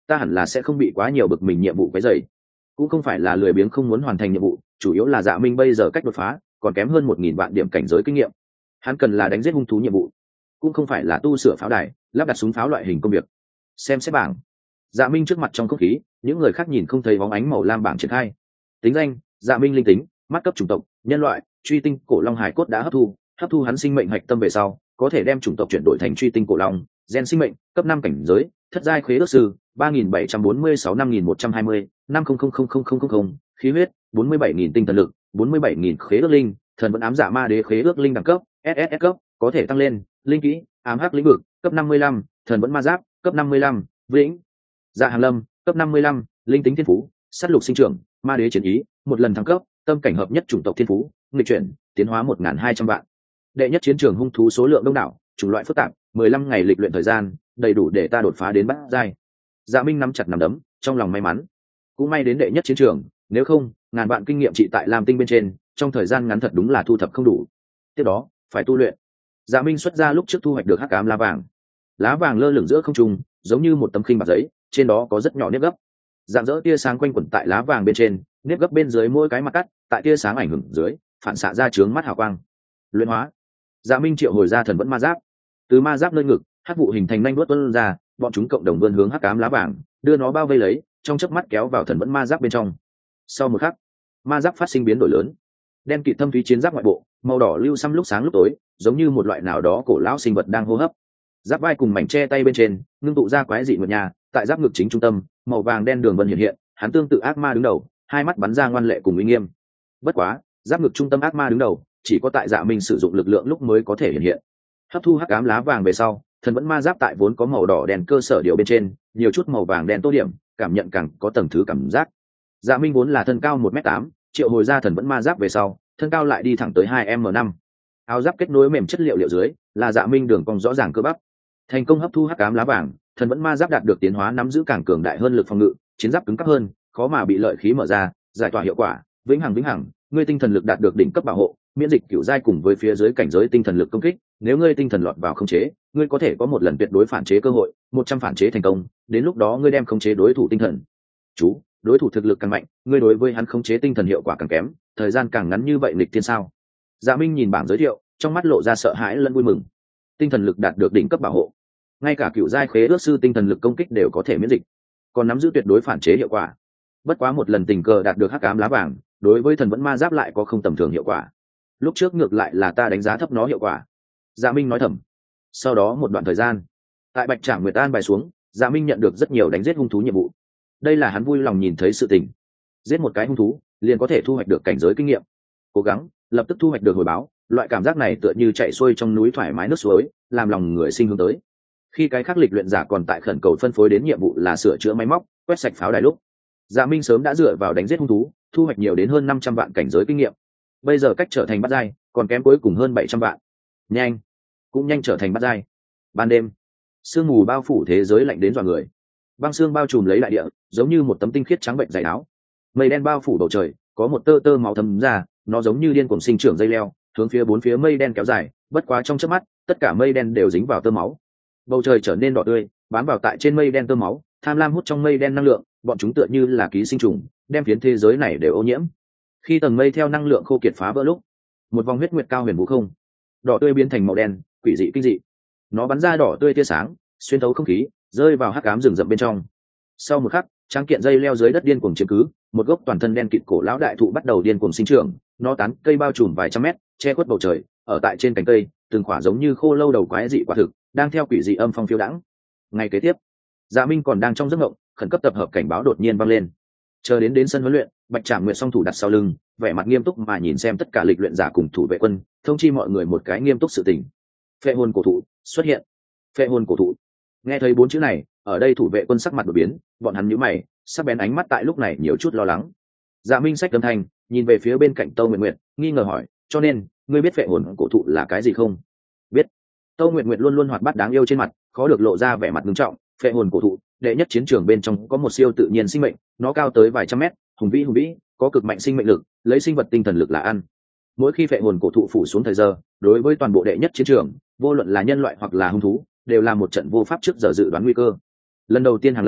ta hẳn là sẽ không bị quá nhiều bực mình nhiệm vụ quấy rầy. Cũng không phải là lười biếng không muốn hoàn thành nhiệm vụ, chủ yếu là Dạ Minh bây giờ cách đột phá còn kém hơn một nghìn vạn điểm cảnh giới kinh nghiệm. Hắn cần là đánh giết hung thú nhiệm vụ, cũng không phải là tu sửa pháo đài, lắp đặt súng pháo loại hình công việc. Xem xét bảng. Dạ Minh trước mặt trong không khí, những người khác nhìn không thấy bóng ánh màu lam bảng triển khai. Tính danh: Dạ Minh linh tính, mắt cấp chủng tộc nhân loại, truy tinh cổ long hải cốt đã hấp thu, hấp thu hắn sinh mệnh hạch tâm về sau, có thể đem chủng tộc chuyển đổi thành truy tinh cổ long, gen sinh mệnh, cấp năm cảnh giới, thất giai khế ước sư, ba nghìn bảy trăm bốn mươi sáu năm nghìn một trăm hai mươi, năm không không không không không không, khí huyết, bốn mươi bảy nghìn tinh thần lực, bốn mươi bảy nghìn khế ước linh, thần vẫn ám dạ ma đế khế ước linh đẳng cấp, ét ét ét cấp, có thể tăng lên, linh kỹ, ám hắc lĩnh vực, cấp năm mươi lăm, thần vẫn ma giáp, cấp năm mươi lăm, vĩnh, dạ hàng lâm, cấp năm mươi lăm, linh tính thiên phú, sát lục sinh trưởng, ma đế chiến ý, một lần thăng cấp, tâm cảnh hợp nhất chủng tộc thiên phú, nghịch chuyển, tiến hóa một nghìn hai trăm vạn. Đệ nhất chiến trường hung thú số lượng đông đảo, chủng loại phức tạp, mười lăm ngày lịch luyện thời gian, đầy đủ để ta đột phá đến bát giai. Dạ Minh nắm chặt nắm đấm, trong lòng may mắn. Cũng may đến đệ nhất chiến trường, nếu không, ngàn vạn kinh nghiệm trị tại Lam Tinh bên trên, trong thời gian ngắn thật đúng là thu thập không đủ. Tiếp đó, phải tu luyện. Dạ Minh xuất ra lúc trước thu hoạch được hắc ám lá vàng. Lá vàng lơ lửng giữa không trung, giống như một tấm khinh bạc giấy, trên đó có rất nhỏ nếp gấp. Dạng dỡ tia sáng quanh quẩn tại lá vàng bên trên, nếp gấp bên dưới mỗi cái mặt cắt, tại tia sáng ảnh hưởng dưới, phản xạ ra chướng mắt hào quang. Luyện hóa. Dạ Minh triệu hồi ra thần vẫn ma giáp. Từ ma giáp nơi ngực, hắc vụ hình thành nhanh đuốt tuôn ra, bọn chúng cộng đồng vươn hướng hắc ám lá vàng, đưa nó bao vây lấy, trong chớp mắt kéo vào thần vẫn ma giáp bên trong. Sau một khắc, ma giáp phát sinh biến đổi lớn, đen kịt thâm thúy chiến giáp ngoại bộ, màu đỏ lưu xăm lúc sáng lúc tối, giống như một loại nào đó cổ lão sinh vật đang hô hấp. Giáp vai cùng mảnh che tay bên trên, ngưng tụ ra quái dị một nhà, tại giáp ngực chính trung tâm, màu vàng đen đường vân hiện hiện, hắn tương tự ác ma đứng đầu, hai mắt bắn ra ngoan lệ cùng uy nghiêm. Bất quá, giáp ngực trung tâm ác ma đứng đầu, chỉ có tại Dạ Minh sử dụng lực lượng lúc mới có thể hiện hiện. Hấp thu hắc ám lá vàng về sau, thần vẫn ma giáp tại vốn có màu đỏ đen cơ sở điều bên trên, nhiều chút màu vàng đen tô điểm, cảm nhận càng có tầng thứ cảm giác. Dạ Minh vốn là thân cao một mét tám, triệu hồi ra thần vẫn ma giáp về sau, thân cao lại đi thẳng tới hai m năm. Áo giáp kết nối mềm chất liệu liệu dưới, là Dạ Minh đường cong rõ ràng cơ bắp. Thành công hấp thu hắc ám lá vàng, thần vẫn ma giáp đạt được tiến hóa nắm giữ càng cường đại hơn lực phòng ngự, chiến giáp cứng cáp hơn, khó mà bị lợi khí mở ra, giải tỏa hiệu quả, vĩnh hằng vĩnh hằng, ngươi tinh thần lực đạt được đỉnh cấp bảo hộ, miễn dịch cửu giai cùng với phía dưới cảnh giới tinh thần lực công kích, nếu ngươi tinh thần lọt vào khống chế, ngươi có thể có một lần tuyệt đối phản chế cơ hội, một trăm phản chế thành công, đến lúc đó ngươi đem khống chế đối thủ tinh thần. Chú, đối thủ thực lực càng mạnh, ngươi đối với hắn khống chế tinh thần hiệu quả càng kém, thời gian càng ngắn như vậy nghịch thiên sao? Dạ Minh nhìn bảng giới thiệu, trong mắt lộ ra sợ hãi lẫn vui mừng. Tinh thần lực đạt được đỉnh cấp bảo hộ, ngay cả cửu giai khế ước sư tinh thần lực công kích đều có thể miễn dịch, còn nắm giữ tuyệt đối phản chế hiệu quả. Bất quá một lần tình cờ đạt được hắc ám lá vàng, đối với thần vẫn ma giáp lại có không tầm thường hiệu quả. Lúc trước ngược lại là ta đánh giá thấp nó hiệu quả. Dạ Minh nói thầm. Sau đó một đoạn thời gian, tại Bạch Trảm Nguyệt An bài xuống, Dạ Minh nhận được rất nhiều đánh giết hung thú nhiệm vụ. Đây là hắn vui lòng nhìn thấy sự tình. Giết một cái hung thú, liền có thể thu hoạch được cảnh giới kinh nghiệm. Cố gắng, lập tức thu hoạch được hồi báo, loại cảm giác này tựa như chạy xuôi trong núi thoải mái nước suối, làm lòng người sinh hướng tới. Khi cái khắc lịch luyện giả còn tại khẩn cầu phân phối đến nhiệm vụ là sửa chữa máy móc, quét sạch pháo đài lúc, Dạ Minh sớm đã dựa vào đánh giết hung thú, thu hoạch nhiều đến hơn năm trăm vạn cảnh giới kinh nghiệm. Bây giờ cách trở thành bát giai, còn kém cuối cùng hơn bảy trăm vạn. Nhanh, cũng nhanh trở thành bát giai. Ban đêm, sương mù bao phủ thế giới lạnh đến dọa người. Băng sương bao trùm lấy đại địa, giống như một tấm tinh khiết trắng bệnh dày áo. Mây đen bao phủ bầu trời, có một tơ tơ máu thấm ra, nó giống như điên cuồng sinh trưởng dây leo, hướng phía bốn phía mây đen kéo dài, bất quá trong chớp mắt, tất cả mây đen đều dính vào tơ máu. Bầu trời trở nên đỏ tươi, bám vào tại trên mây đen tơ máu, tham lam hút trong mây đen năng lượng, bọn chúng tựa như là ký sinh trùng, đem phiến thế giới này đều ô nhiễm. Khi tầng mây theo năng lượng khô kiệt phá vỡ lúc, một vòng huyết nguyệt cao huyền vũ không, đỏ tươi biến thành màu đen, quỷ dị kinh dị. Nó bắn ra đỏ tươi tia sáng, xuyên thấu không khí, rơi vào hắc ám rừng rậm bên trong. Sau một khắc, tráng kiện dây leo dưới đất điên cuồng chiếm cứ, một gốc toàn thân đen kịt cổ lão đại thụ bắt đầu điên cuồng sinh trưởng, nó tán cây bao trùm vài trăm mét, che khuất bầu trời, ở tại trên cành cây, từng khỏa giống như khô lâu đầu quái dị quả thực, đang theo quỷ dị âm phong phiêu đãng. Ngày kế tiếp, Dạ Minh còn đang trong giấc mộng, khẩn cấp tập hợp cảnh báo đột nhiên vang lên. Chờ đến đến sân huấn luyện, Bạch Trảm Nguyệt song thủ đặt sau lưng, vẻ mặt nghiêm túc mà nhìn xem tất cả lịch luyện giả cùng thủ vệ quân, thông chi mọi người một cái nghiêm túc sự tình. Phệ hồn cổ thụ xuất hiện. Phệ hồn cổ thụ. Nghe thấy bốn chữ này, ở đây thủ vệ quân sắc mặt đổi biến, bọn hắn nhíu mày, sắc bén ánh mắt tại lúc này nhiều chút lo lắng. Dạ Minh sách âm thanh, nhìn về phía bên cạnh Tâu Nguyệt Nguyệt, nghi ngờ hỏi, cho nên, ngươi biết phệ hồn cổ thụ là cái gì không? Biết. Tâu Nguyệt Nguyệt luôn luôn hoạt bát đáng yêu trên mặt, khó được lộ ra vẻ mặt nghiêm trọng. Phệ hồn cổ thụ, đệ nhất chiến trường bên trong có một siêu tự nhiên sinh mệnh, nó cao tới vài trăm mét, hùng vĩ hùng vĩ, có cực mạnh sinh mệnh lực, lấy sinh vật tinh thần lực là ăn. Mỗi khi phệ hồn cổ thụ phủ xuống thời giờ, đối với toàn bộ đệ nhất chiến trường, vô luận là nhân loại hoặc là hung thú, đều là một trận vô pháp trước giờ dự đoán nguy cơ. Lần đầu tiên hàng lâm,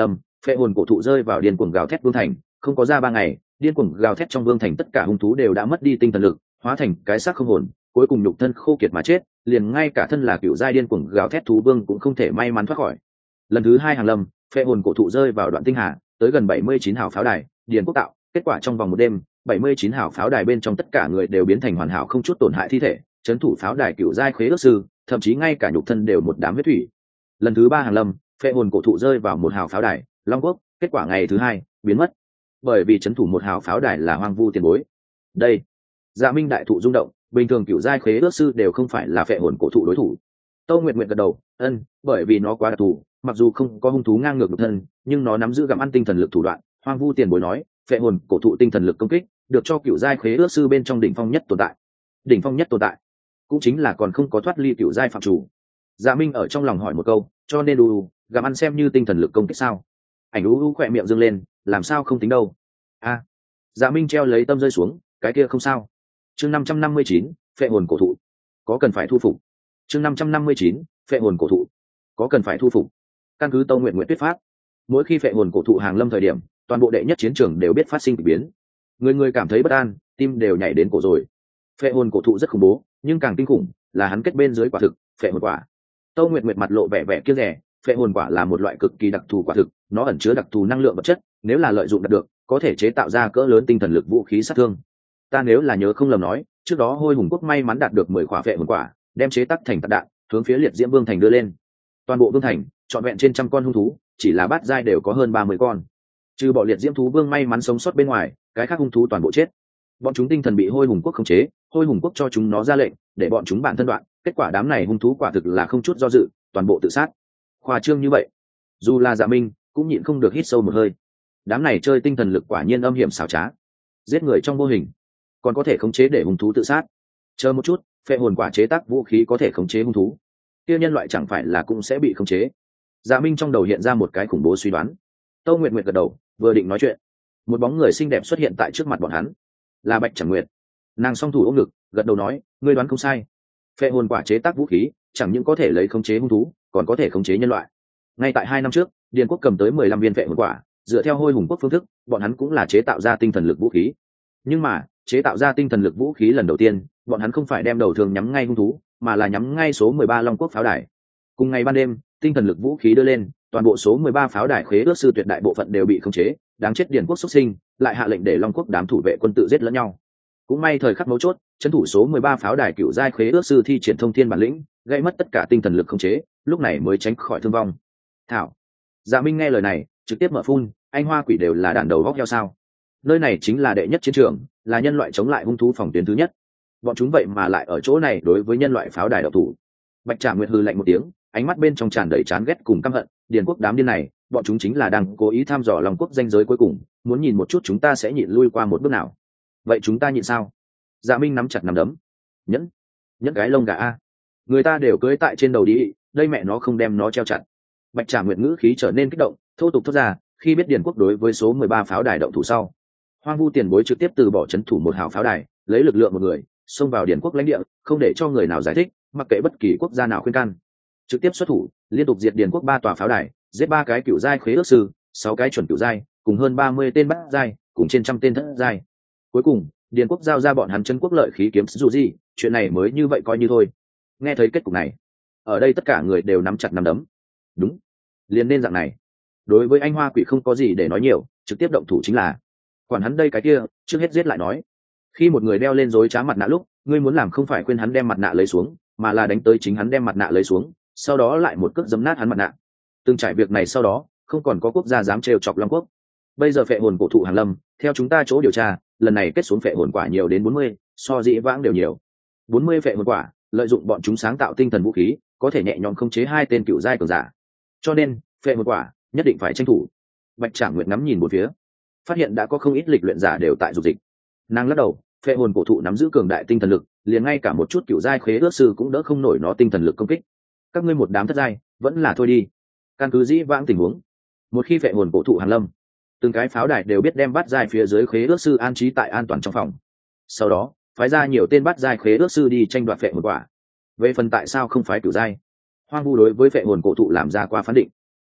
phệ hồn cổ thụ rơi vào điên cuồng gào thét vương thành, không có ra ba ngày, điên cuồng gào thét trong vương thành tất cả hung thú đều đã mất đi tinh thần lực, hóa thành cái xác không hồn, cuối cùng nhục thân khô kiệt mà chết, liền ngay cả thân là cựu giai điên cuồng gào thét thú vương cũng không thể may mắn thoát khỏi. Lần thứ hai hàng lâm, phệ hồn cổ thụ rơi vào đoạn tinh hà, tới gần bảy mươi chín hào pháo đài, điền quốc tạo, kết quả trong vòng một đêm, bảy mươi chín hào pháo đài bên trong tất cả người đều biến thành hoàn hảo không chút tổn hại thi thể, trấn thủ pháo đài cựu giai khế ước sư, thậm chí ngay cả nhục thân đều một đám huyết thủy. Lần thứ ba hàng lâm, phệ hồn cổ thụ rơi vào một hào pháo đài, long quốc, kết quả ngày thứ hai biến mất, bởi vì trấn thủ một hào pháo đài là hoang vu tiền bối. Đây, Dạ Minh đại thụ rung động, bình thường cựu giai khế ước sư đều không phải là phệ hồn cổ thụ đối thủ. Tâu Nguyệt Nguyệt gật đầu, ân, bởi vì nó quá đặc thù, mặc dù không có hung thú ngang ngược nhục thân, nhưng nó nắm giữ gặm ăn tinh thần lực thủ đoạn. Hoang vu tiền bối nói, phệ hồn cổ thụ tinh thần lực công kích, được cho cựu giai khế ước sư bên trong đỉnh phong nhất tồn tại. Đỉnh phong nhất tồn tại, cũng chính là còn không có thoát ly cựu giai phạm chủ. Dạ Minh ở trong lòng hỏi một câu, cho nên u gặm ăn xem như tinh thần lực công kích sao? Ảnh u u khỏe miệng dương lên, làm sao không tính đâu? A, à, Dạ Minh treo lấy tâm rơi xuống, cái kia không sao. Chương năm trăm năm mươi chín, phệ hồn cổ thụ, có cần phải thu phục. Chương năm trăm năm mươi chín, phệ hồn cổ thụ, có cần phải thu phục. Căn cứ Tâu Nguyện Nguyện tuyết pháp, mỗi khi phệ hồn cổ thụ hàng lâm thời điểm, toàn bộ đệ nhất chiến trường đều biết phát sinh kỳ biến. Người người cảm thấy bất an, tim đều nhảy đến cổ rồi. Phệ hồn cổ thụ rất khủng bố, nhưng càng kinh khủng là hắn kết bên dưới quả thực, phệ hồn quả. Tâu Nguyệt Nguyệt mặt lộ vẻ vẻ kiêng dè, phệ hồn quả là một loại cực kỳ đặc thù quả thực, nó ẩn chứa đặc thù năng lượng vật chất, nếu là lợi dụng đạt được, có thể chế tạo ra cỡ lớn tinh thần lực vũ khí sát thương. Ta nếu là nhớ không lầm nói, trước đó Hôi Hùng quốc may mắn đạt được mười quả phệ hồn quả, đem chế tác thành tạc đạn, hướng phía Liệt Diễm Vương thành đưa lên. Toàn bộ vương thành, trọn vẹn trên trăm con hung thú, chỉ là bát giai đều có hơn ba mươi con. Trừ bỏ Liệt Diễm thú vương may mắn sống sót bên ngoài, cái khác hung thú toàn bộ chết. Bọn chúng tinh thần bị Hôi Hùng quốc khống chế, Hôi Hùng quốc cho chúng nó ra lệnh, để bọn chúng bản thân đoạn, kết quả đám này hung thú quả thực là không chút do dự, toàn bộ tự sát. Khoa trương như vậy, dù là Dạ Minh cũng nhịn không được hít sâu một hơi. Đám này chơi tinh thần lực quả nhiên âm hiểm xảo trá, giết người trong vô hình, còn có thể khống chế để hung thú tự sát. Chờ một chút, phệ hồn quả chế tác vũ khí có thể khống chế hung thú, kia nhân loại chẳng phải là cũng sẽ bị khống chế? Dạ Minh trong đầu hiện ra một cái khủng bố suy đoán. Tâu Nguyệt Nguyệt gật đầu, vừa định nói chuyện, một bóng người xinh đẹp xuất hiện tại trước mặt bọn hắn, là Bạch Trảm Nguyệt. Nàng song thủ ôm ngực, gật đầu nói, ngươi đoán không sai. Phệ hồn quả chế tác vũ khí, chẳng những có thể lấy khống chế hung thú, còn có thể khống chế nhân loại. Ngay tại hai năm trước, Điền quốc cầm tới mười lăm viên phệ hồn quả, dựa theo Hôi Hùng quốc phương thức, bọn hắn cũng là chế tạo ra tinh thần lực vũ khí. Nhưng mà, chế tạo ra tinh thần lực vũ khí lần đầu tiên, bọn hắn không phải đem đầu thường nhắm ngay hung thú, mà là nhắm ngay số mười ba Long quốc pháo đài. Cùng ngày ban đêm, tinh thần lực vũ khí đưa lên, toàn bộ số mười ba pháo đài khế ước sư tuyệt đại bộ phận đều bị khống chế, đáng chết Điền quốc xuất sinh, lại hạ lệnh để Long quốc đám thủ vệ quân tự giết lẫn nhau. Cũng may thời khắc mấu chốt, trấn thủ số mười ba pháo đài cựu giai khế ước sư thi triển thông thiên bản lĩnh, gây mất tất cả tinh thần lực khống chế, lúc này mới tránh khỏi thương vong. Thảo. Dạ Minh nghe lời này, trực tiếp mở phun, anh hoa quỷ đều là đàn đầu góc heo sao? Nơi này chính là đệ nhất chiến trường, là nhân loại chống lại hung thú phòng tuyến thứ nhất. Bọn chúng vậy mà lại ở chỗ này đối với nhân loại pháo đài độc thủ. Bạch Trảm Nguyệt hừ lạnh một tiếng, ánh mắt bên trong tràn đầy chán ghét cùng căm hận. Điền quốc đám điên này, bọn chúng chính là đang cố ý thăm dò Long quốc danh giới cuối cùng, muốn nhìn một chút chúng ta sẽ nhịn lui qua một bước nào. Vậy chúng ta nhịn sao? Dạ Minh nắm chặt nắm đấm, nhẫn, nhẫn cái lông gà a, người ta đều cưới tại trên đầu đi, đây mẹ nó không đem nó treo chặt. Bạch Trảm Nguyệt ngữ khí trở nên kích động, thô tục thốt ra, khi biết Điền quốc đối với số mười ba pháo đài động thủ sau, Hoang vu tiền bối trực tiếp từ bỏ trấn thủ một hào pháo đài, lấy lực lượng một người xông vào Điền quốc lãnh địa, không để cho người nào giải thích, mặc kệ bất kỳ quốc gia nào khuyên can, trực tiếp xuất thủ, liên tục diệt Điền quốc ba tòa pháo đài, giết ba cái cựu giai khế ước sư, sáu cái chuẩn cựu giai, cùng hơn ba mươi tên bát giai, cùng trên trăm tên thất giai. Cuối cùng, Điền quốc giao ra bọn hắn chân quốc lợi khí kiếm dù gì, chuyện này mới như vậy coi như thôi. Nghe thấy kết cục này, ở đây tất cả người đều nắm chặt nắm đấm. Đúng, liền nên dạng này. Đối với anh hoa quỷ không có gì để nói nhiều, trực tiếp động thủ chính là. Quản hắn đây cái kia, trước hết giết lại nói. Khi một người đeo lên dối trá mặt nạ lúc, ngươi muốn làm không phải khuyên hắn đem mặt nạ lấy xuống, mà là đánh tới chính hắn đem mặt nạ lấy xuống, sau đó lại một cước giấm nát hắn mặt nạ. Từng trải việc này sau đó, không còn có quốc gia dám trêu chọc Long quốc. Bây giờ phệ hồn cổ thụ Hàn Lâm, theo chúng ta chỗ điều tra, lần này kết xuống phệ hồn quả nhiều đến bốn mươi, so dĩ vãng đều nhiều. bốn mươi phệ hồn quả, lợi dụng bọn chúng sáng tạo tinh thần vũ khí, có thể nhẹ nhõm khống chế hai tên cựu giai cường giả. Cho nên, phệ hồn quả nhất định phải tranh thủ. Bạch Trảm Nguyệt ngắm nhìn một phía, phát hiện đã có không ít lịch luyện giả đều tại dục dịch. Nàng lắc đầu, phệ hồn cổ thụ nắm giữ cường đại tinh thần lực, liền ngay cả một chút cựu giai khế ước sư cũng đỡ không nổi nó tinh thần lực công kích. Các ngươi một đám thất giai, vẫn là thôi đi. Căn cứ dĩ vãng tình huống, một khi phệ hồn cổ thụ Hàn Lâm, từng cái pháo đài đều biết đem bắt giai phía dưới khế ước sư an trí tại an toàn trong phòng. Sau đó, phái ra nhiều tên bắt giai khế ước sư đi tranh đoạt phệ hồn quả. Về phần tại sao không phái cựu giai, Hoang vu đối với phệ hồn cổ thụ làm ra qua phán định.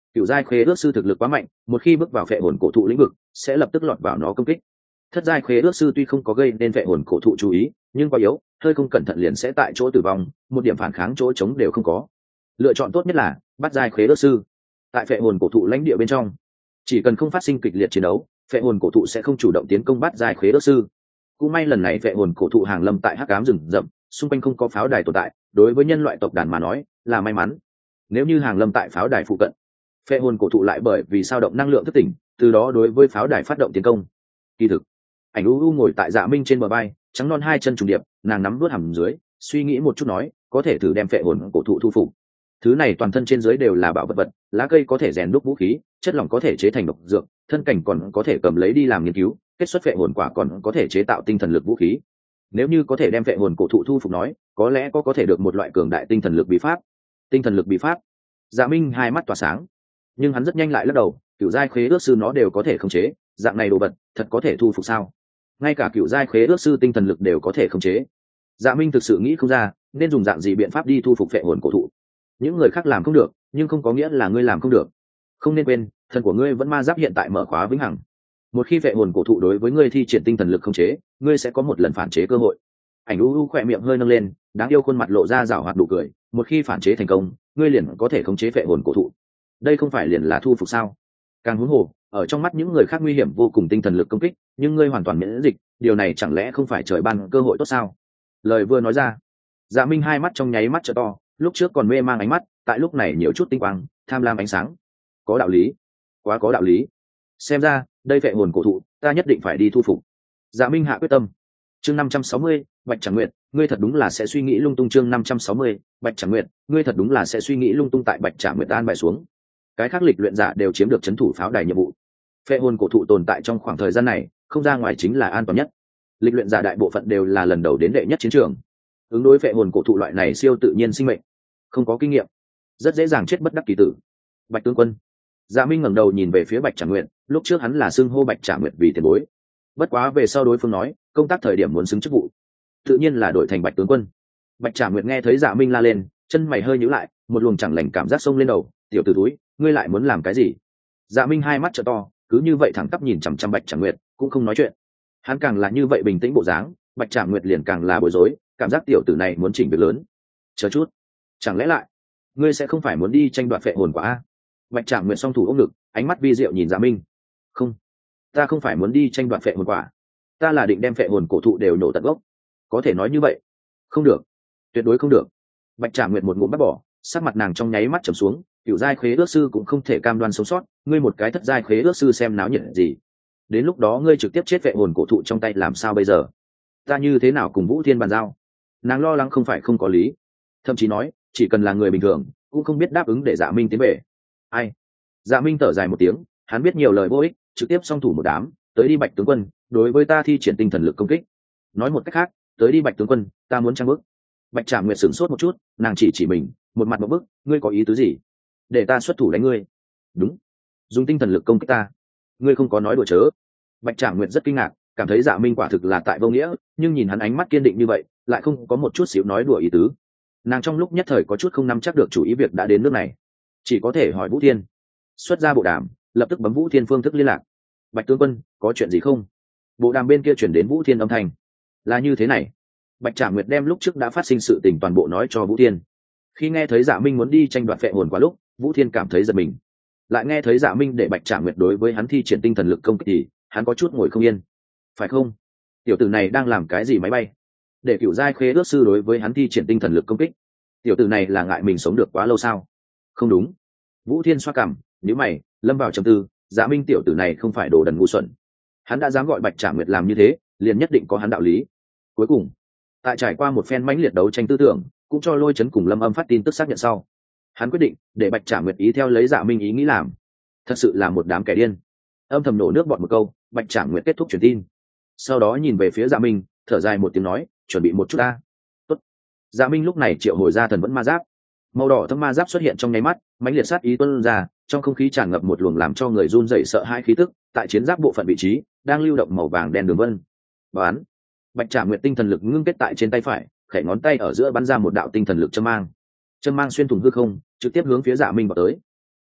cựu giai khế ước sư thực lực quá mạnh, một khi bước vào phệ hồn cổ thụ lĩnh vực sẽ lập tức lọt vào nó công kích. Thất giai khế ước sư tuy không có gây nên phệ hồn cổ thụ chú ý, nhưng quá yếu, hơi không cẩn thận liền sẽ tại chỗ tử vong, một điểm phản kháng chỗ chống đều không có. Lựa chọn tốt nhất là bát giai khế ước sư. Tại phệ hồn cổ thụ lãnh địa bên trong, chỉ cần không phát sinh kịch liệt chiến đấu, phệ hồn cổ thụ sẽ không chủ động tiến công bát giai khế ước sư. Cũng may lần này phệ hồn cổ thụ hàng lâm tại hắc ám rừng rậm, xung quanh không có pháo đài tồn tại, đối với nhân loại tộc đàn mà nói là may mắn. Nếu như hàng lâm tại pháo đài phụ cận, phệ hồn cổ thụ lại bởi vì sao động năng lượng thức tỉnh, từ đó đối với pháo đài phát động tiến công. Kỳ thực, ảnh u u ngồi tại Dạ Minh trên bờ vai, trắng non hai chân trùng điệp, nàng nắm vớt hầm dưới, suy nghĩ một chút nói, có thể thử đem phệ hồn cổ thụ thu phục. Thứ này toàn thân trên dưới đều là bảo vật vật, lá cây có thể rèn đúc vũ khí, chất lỏng có thể chế thành độc dược, thân cảnh còn có thể cầm lấy đi làm nghiên cứu, kết xuất phệ hồn quả còn có thể chế tạo tinh thần lực vũ khí. Nếu như có thể đem phệ hồn cổ thụ thu phục nói, có lẽ có có thể được một loại cường đại tinh thần lực bí pháp. Tinh thần lực bí pháp? Dạ Minh hai mắt tỏa sáng, nhưng hắn rất nhanh lại lắc đầu, cựu giai khế ước sư nó đều có thể khống chế, dạng này đồ vật thật có thể thu phục sao? Ngay cả cựu giai khế ước sư tinh thần lực đều có thể khống chế. Dạ Minh thực sự nghĩ không ra nên dùng dạng gì biện pháp đi thu phục phệ hồn cổ thụ. Những người khác làm không được, nhưng không có nghĩa là ngươi làm không được. Không nên quên, thần của ngươi vẫn ma giáp hiện tại mở khóa vĩnh hằng. Một khi phệ hồn cổ thụ đối với ngươi thi triển tinh thần lực khống chế, ngươi sẽ có một lần phản chế cơ hội. Ảnh u u khỏe miệng hơi nâng lên, đáng yêu khuôn mặt lộ ra rảo hoạt nụ cười. Một khi phản chế thành công, ngươi liền có thể khống chế phệ hồn cổ thụ. Đây không phải liền là thu phục sao? Càng huống hồ, ở trong mắt những người khác nguy hiểm vô cùng tinh thần lực công kích, nhưng ngươi hoàn toàn miễn dịch, điều này chẳng lẽ không phải trời ban cơ hội tốt sao? Lời vừa nói ra, Dạ Minh hai mắt trong nháy mắt trợ to, lúc trước còn mê mang ánh mắt, tại lúc này nhiều chút tinh quang, tham lam ánh sáng. Có đạo lý, quá có đạo lý. Xem ra, đây phệ hồn cổ thụ, ta nhất định phải đi thu phục. Dạ Minh hạ quyết tâm. Chương năm trăm sáu mươi, Bạch Tràng Nguyệt, ngươi thật đúng là sẽ suy nghĩ lung tung. Chương năm trăm sáu mươi, Bạch Tràng Nguyệt, ngươi thật đúng là sẽ suy nghĩ lung tung. Tại Bạch Tràng Nguyệt an bài xuống, cái khác lịch luyện giả đều chiếm được trấn thủ pháo đài nhiệm vụ. Phệ hồn cổ thụ tồn tại trong khoảng thời gian này, không ra ngoài chính là an toàn nhất. Lịch luyện giả đại bộ phận đều là lần đầu đến đệ nhất chiến trường, ứng đối phệ hồn cổ thụ loại này siêu tự nhiên sinh mệnh, không có kinh nghiệm, rất dễ dàng chết bất đắc kỳ tử. Bạch tướng quân. Dạ Minh ngẩng đầu nhìn về phía Bạch Tràng Nguyệt, lúc trước hắn là xưng hô Bạch Tràng Nguyệt vì tiền bối, bất quá về sau đối phương nói công tác thời điểm muốn xứng chức vụ, tự nhiên là đổi thành Bạch tướng quân. Bạch Tràng Nguyệt nghe thấy Dạ Minh la lên, chân mày hơi nhíu lại, một luồng chẳng lành cảm giác xông lên đầu. Tiểu tử túi, ngươi lại muốn làm cái gì? Dạ Minh hai mắt trợ to, cứ như vậy thẳng tắp nhìn chằm chằm Bạch Tràng Nguyệt, cũng không nói chuyện. Hắn càng là như vậy bình tĩnh bộ dáng, Bạch Tràng Nguyệt liền càng là bối rối, cảm giác tiểu tử này muốn chỉnh việc lớn. Chờ chút, chẳng lẽ lại ngươi sẽ không phải muốn đi tranh đoạt phệ hồn quả a? Bạch Tràng Nguyệt song thủ ôm ngực, ánh mắt vi diệu nhìn Dạ Minh. Không, ta không phải muốn đi tranh đoạt phệ hồn quả, ta là định đem phệ hồn cổ thụ đều nổ tận gốc. Có thể nói như vậy? Không được, tuyệt đối không được. Bạch Tràng Nguyệt một ngụm bắt bỏ, sắc mặt nàng trong nháy mắt trầm xuống. Cựu giai khế ước sư cũng không thể cam đoan sống sót, ngươi một cái thất giai khế ước sư xem náo nhiệt gì? Đến lúc đó ngươi trực tiếp chết phệ hồn cổ thụ trong tay làm sao bây giờ? Ta như thế nào cùng Vũ Thiên bàn giao? Nàng lo lắng không phải không có lý, thậm chí nói chỉ cần là người bình thường cũng không biết đáp ứng để Dạ Minh tiến về. Ai? Dạ Minh thở dài một tiếng, hắn biết nhiều lời vô ích, trực tiếp song thủ một đám, tới đi Bạch tướng quân, đối với ta thi triển tinh thần lực công kích. Nói một cách khác, tới đi Bạch tướng quân, ta muốn trang bức. Bạch Tràng Nguyệt sửng sốt một chút, nàng chỉ chỉ mình, một mặt một bức, ngươi có ý tứ gì? Để ta xuất thủ đánh ngươi? Đúng, dùng tinh thần lực công kích ta. Ngươi không có nói đùa chớ. Bạch Tràng Nguyệt rất kinh ngạc, cảm thấy Dạ Minh quả thực là tại vô nghĩa, nhưng nhìn hắn ánh mắt kiên định như vậy, lại không có một chút xíu nói đùa ý tứ. Nàng trong lúc nhất thời có chút không nắm chắc được chủ ý việc đã đến nước này, chỉ có thể hỏi Vũ Thiên. Xuất ra bộ đàm, lập tức bấm Vũ Thiên phương thức liên lạc. Bạch tướng quân, có chuyện gì không? Bộ đàm bên kia chuyển đến Vũ Thiên âm thanh. Là như thế này. Bạch Tràng Nguyệt đem lúc trước đã phát sinh sự tình toàn bộ nói cho Vũ Thiên. Khi nghe thấy Dạ Minh muốn đi tranh đoạt phệ hồn quả lúc, Vũ Thiên cảm thấy giật mình. Lại nghe thấy Dạ Minh để Bạch Tràng Nguyệt đối với hắn thi triển tinh thần lực công kích thì hắn có chút ngồi không yên. Phải không? Tiểu tử này đang làm cái gì máy bay? Để cựu giai khế ước sư đối với hắn thi triển tinh thần lực công kích. Tiểu tử này là ngại mình sống được quá lâu sao? Không đúng. Vũ Thiên xoa cằm, nhíu mày, lâm vào trầm tư. Dạ Minh tiểu tử này không phải đồ đần ngu xuẩn. Hắn đã dám gọi Bạch Tràng Nguyệt làm như thế, liền nhất định có hắn đạo lý. Cuối cùng, tại trải qua một phen mãnh liệt đấu tranh tư tưởng, cũng cho Lôi Chấn cùng Lâm Âm phát tin tức xác nhận sau, hắn quyết định để Bạch Tràng Nguyệt ý theo lấy Dạ Minh ý nghĩ làm. Thật sự là một đám kẻ điên. Âm thầm nổ nước bọt một câu, Bạch Tràng Nguyệt kết thúc truyền tin. Sau đó nhìn về phía Dạ Minh, thở dài một tiếng nói, chuẩn bị một chút ta. Tốt. Dạ Minh lúc này triệu hồi ra thần vẫn ma giáp. Màu đỏ thâm ma giáp xuất hiện trong nháy mắt, mãnh liệt sát ý tuôn ra, trong không khí tràn ngập một luồng làm cho người run rẩy sợ hãi khí tức. Tại chiến giáp bộ phận vị trí, đang lưu động màu vàng đen đường vân. Bán. Bạch Tràng Nguyệt tinh thần lực ngưng kết tại trên tay phải, khẽ ngón tay ở giữa bắn ra một đạo tinh thần lực châm mang. Châm mang xuyên thủng hư không, trực tiếp hướng phía Dạ Minh vào tới.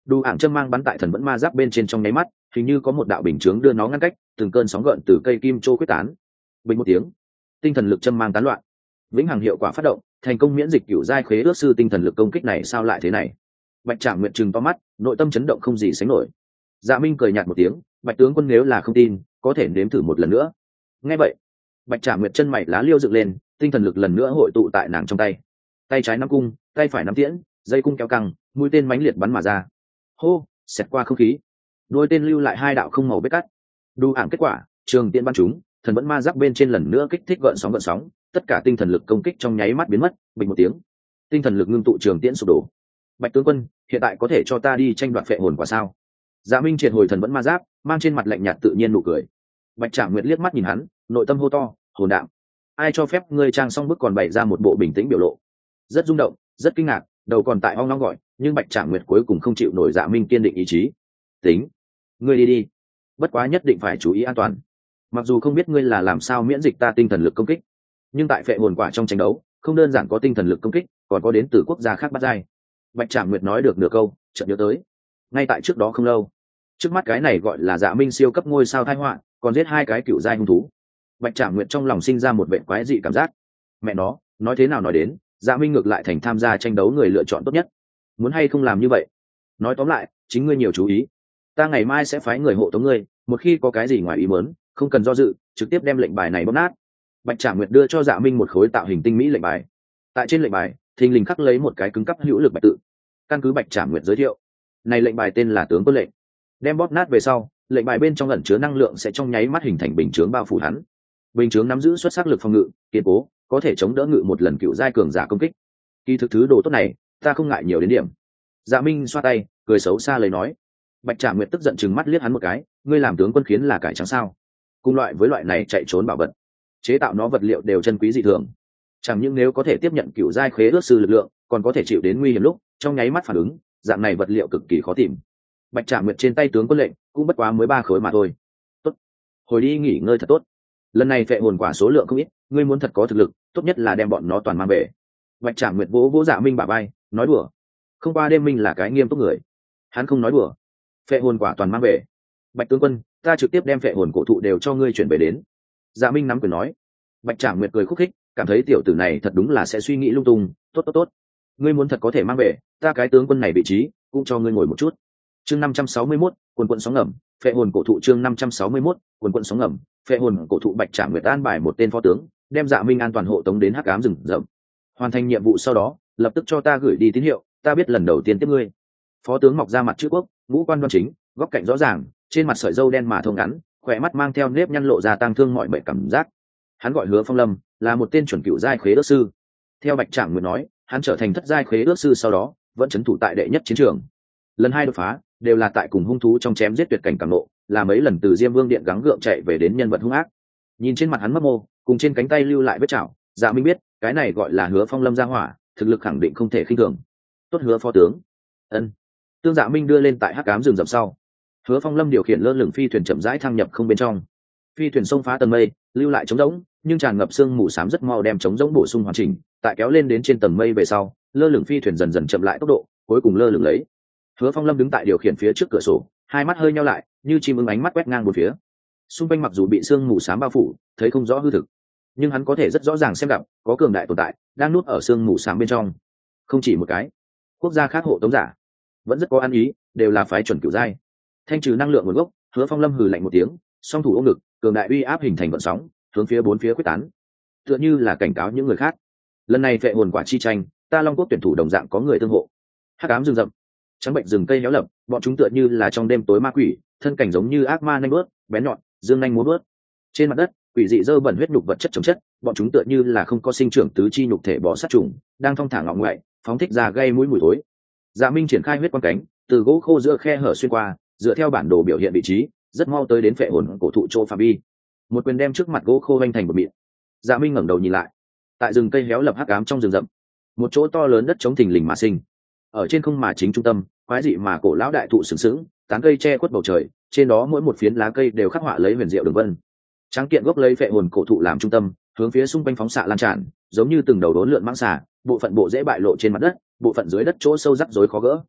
Đủ ảng châm mang bắn tại thần vẫn ma giáp bên trên trong nháy mắt, hình như có một đạo bình chướng đưa nó ngăn cách, từng cơn sóng gợn từ cây kim châu quyết tán. Bình một tiếng, tinh thần lực châm mang tán loạn, vĩnh hằng hiệu quả phát động, thành công miễn dịch cửu giai khế ước sư tinh thần lực công kích này sao lại thế này? Bạch Trạm Nguyệt trừng to mắt, nội tâm chấn động không gì sánh nổi. Dạ Minh cười nhạt một tiếng, Bạch tướng quân nếu là không tin, có thể nếm thử một lần nữa. Nghe vậy, Bạch Trạm Nguyệt chân mày lá liêu dựng lên, tinh thần lực lần nữa hội tụ tại nàng trong tay. Tay trái nắm cung, tay phải nắm tiễn, dây cung kéo căng, mũi tên mãnh liệt bắn mà ra. Hô, xẹt qua không khí. Đôi tên lưu lại hai đạo không màu vết cắt. Đu ảng kết quả, trường tiễn bắn chúng, thần vẫn ma giáp bên trên lần nữa kích thích gợn sóng gợn sóng, tất cả tinh thần lực công kích trong nháy mắt biến mất, bình một tiếng. Tinh thần lực ngưng tụ trường tiễn sụp đổ. Bạch tướng quân, hiện tại có thể cho ta đi tranh đoạt phệ hồn quả sao? Dạ Minh triệt hồi thần vẫn ma giáp, mang trên mặt lạnh nhạt tự nhiên nụ cười. Bạch Trạm Nguyệt liếc mắt nhìn hắn, nội tâm hô to, hồn đạo. Ai cho phép ngươi trang xong bức còn bày ra một bộ bình tĩnh biểu lộ? Rất rung động, rất kinh ngạc, đầu còn tại ong ong gọi, nhưng Bạch Trạm Nguyệt cuối cùng không chịu nổi Dạ Minh kiên định ý chí. Tính, ngươi đi đi, bất quá nhất định phải chú ý an toàn. Mặc dù không biết ngươi là làm sao miễn dịch ta tinh thần lực công kích, nhưng tại phệ hồn quả trong tranh đấu, không đơn giản có tinh thần lực công kích, còn có đến từ quốc gia khác bắt giai. Bạch Trạm Nguyệt nói được nửa câu, chợt nhớ tới, ngay tại trước đó không lâu, trước mắt cái này gọi là Dạ Minh siêu cấp ngôi sao tai họa, còn giết hai cái cựu giai hung thú. Bạch Trạm Nguyệt trong lòng sinh ra một vệ quái dị cảm giác. Mẹ nó, nói thế nào nói đến, Dạ Minh ngược lại thành tham gia tranh đấu người lựa chọn tốt nhất. Muốn hay không làm như vậy? Nói tóm lại, chính ngươi nhiều chú ý. Ta ngày mai sẽ phái người hộ tống ngươi, một khi có cái gì ngoài ý muốn, không cần do dự, trực tiếp đem lệnh bài này bóp nát. Bạch Trạm Nguyệt đưa cho Dạ Minh một khối tạo hình tinh mỹ lệnh bài. Tại trên lệnh bài, thình lình khắc lấy một cái cứng cắp hữu lực bạch tự. Căn cứ Bạch Trạm Nguyệt giới thiệu, này lệnh bài tên là tướng quân lệnh. Đem bóp nát về sau, lệnh bài bên trong ẩn chứa năng lượng sẽ trong nháy mắt hình thành bình chướng bao phủ hắn. Bình chướng nắm giữ xuất sắc lực phòng ngự, kiên cố, có thể chống đỡ ngự một lần cựu giai cường giả công kích. Kỳ thực thứ đồ tốt này, ta không ngại nhiều đến điểm. Dạ Minh xoa tay, cười xấu xa lời nói. Bạch Trạm Nguyệt tức giận chừng mắt liếc hắn một cái, ngươi làm tướng quân khiến là cải trắng sao? Cùng loại với loại này chạy trốn bảo vật, chế tạo nó vật liệu đều chân quý dị thường. Chẳng những nếu có thể tiếp nhận cựu giai khế ước sư lực lượng, còn có thể chịu đến nguy hiểm lúc trong nháy mắt phản ứng, dạng này vật liệu cực kỳ khó tìm. Bạch Trạm Nguyệt trên tay tướng quân lệnh cũng bất quá mới ba khối mà thôi. Tốt, hồi đi nghỉ ngơi thật tốt. Lần này phệ hồn quả số lượng không ít, ngươi muốn thật có thực lực, tốt nhất là đem bọn nó toàn mang về. Bạch Trạm Nguyệt vỗ vỗ Dạ Minh bả vai, nói đùa. Không qua đêm minh là cái nghiêm túc người, hắn không nói đùa. Phệ hồn quả toàn mang về. Bạch tướng quân, ta trực tiếp đem phệ hồn cổ thụ đều cho ngươi chuyển về đến. Dạ Minh nắm quyền nói. Bạch Trạm Nguyệt cười khúc khích, cảm thấy tiểu tử này thật đúng là sẽ suy nghĩ lung tung. Tốt tốt tốt, ngươi muốn thật có thể mang về, ta cái tướng quân này vị trí cũng cho ngươi ngồi một chút. Chương năm trăm sáu mươi mốt, quần quần sóng ngầm, phệ hồn cổ thụ. Chương năm trăm sáu mươi mốt, quần quần sóng ngầm, phệ hồn cổ thụ. Bạch Trạm Nguyệt an bài một tên phó tướng, đem Dạ Minh an toàn hộ tống đến hắc ám rừng rậm. Hoàn thành nhiệm vụ sau đó, lập tức cho ta gửi đi tín hiệu, ta biết lần đầu tiên tiếp ngươi. Phó tướng mọc ra mặt chữ quốc, ngũ quan đoan chính, góc cạnh rõ ràng, trên mặt sợi râu đen mà thông ngắn, khỏe mắt mang theo nếp nhăn lộ ra tang thương mọi mệnh cảm giác. Hắn gọi Hứa Phong Lâm, là một tên chuẩn cựu giai khế ước sư. Theo Bạch Trạm Nguyệt nói, hắn trở thành thất giai khế ước sư sau đó, vẫn trấn thủ tại đệ nhất chiến trường. Lần hai đột phá đều là tại cùng hung thú trong chém giết tuyệt cảnh cảm nộ, là mấy lần từ Diêm Vương điện gắng gượng chạy về đến nhân vật hung ác. Nhìn trên mặt hắn mấp mô, cùng trên cánh tay lưu lại vết chảo, Dạ Minh biết, cái này gọi là Hứa Phong Lâm gia hỏa, thực lực khẳng định không thể khinh thường. Tốt Hứa phó tướng. Ân. Tương Dạ Minh đưa lên tại hắc ám rừng rậm sau, Hứa Phong Lâm điều khiển lơ lửng phi thuyền chậm rãi thăng nhập không bên trong. Phi thuyền xông phá tầng mây, lưu lại trống rỗng, nhưng tràn ngập sương mù xám rất mau đem trống rỗng bổ sung hoàn chỉnh, tại kéo lên đến trên tầng mây về sau, lơ lửng phi thuyền dần dần chậm lại tốc độ, cuối cùng lơ lửng lấy. Hứa Phong Lâm đứng tại điều khiển phía trước cửa sổ, hai mắt hơi nheo lại, như chim ưng ánh mắt quét ngang một phía. Xung quanh mặc dù bị sương mù xám bao phủ, thấy không rõ hư thực, nhưng hắn có thể rất rõ ràng xem gặp, có cường đại tồn tại đang nuốt ở sương mù xám bên trong. Không chỉ một cái, quốc gia khác hộ tống giả vẫn rất có ăn ý, đều là phái chuẩn cửu giai. Thanh trừ năng lượng nguồn gốc, Hứa Phong Lâm hừ lạnh một tiếng, song thủ ôm ngực, cường đại uy áp hình thành vận sóng, hướng phía bốn phía quyết tán, tựa như là cảnh cáo những người khác. Lần này phệ hồn quả chi tranh, ta Long Quốc tuyển thủ đồng dạng có người tương hộ. Hắc ám rừng rậm, trắng bệnh rừng cây héo lập, bọn chúng tựa như là trong đêm tối ma quỷ, thân cảnh giống như ác ma nanh bớt, bén nhọn, dương nhanh múa bớt. Trên mặt đất, quỷ dị dơ bẩn huyết nhục vật chất chống chất, bọn chúng tựa như là không có sinh trưởng tứ chi nhục thể bọ sát trùng, đang thong thả ngọ ngoại, phóng thích ra gây mũi mùi thối. Dạ Minh triển khai huyết quang cánh, từ gỗ khô giữa khe hở xuyên qua, dựa theo bản đồ biểu hiện vị trí, rất mau tới đến phệ hồn cổ thụ chỗ phạm vi. Một quyền đem trước mặt gỗ khô vanh thành một mịn. Dạ Minh ngẩng đầu nhìn lại, tại rừng cây héo lập hắc ám trong rừng rậm, một chỗ to lớn đất chống thình lình mà sinh. Ở trên không mà chính trung tâm, quái dị mà cổ lão đại thụ sừng sững, tán cây che khuất bầu trời, trên đó mỗi một phiến lá cây đều khắc họa lấy huyền diệu đường vân. Tráng kiện gốc lấy phệ hồn cổ thụ làm trung tâm, hướng phía xung quanh phóng xạ lan tràn, giống như từng đầu đốn lượn mãng xà, bộ phận bộ dễ bại lộ trên mặt đất, bộ phận dưới đất chỗ sâu rắc rối khó gỡ.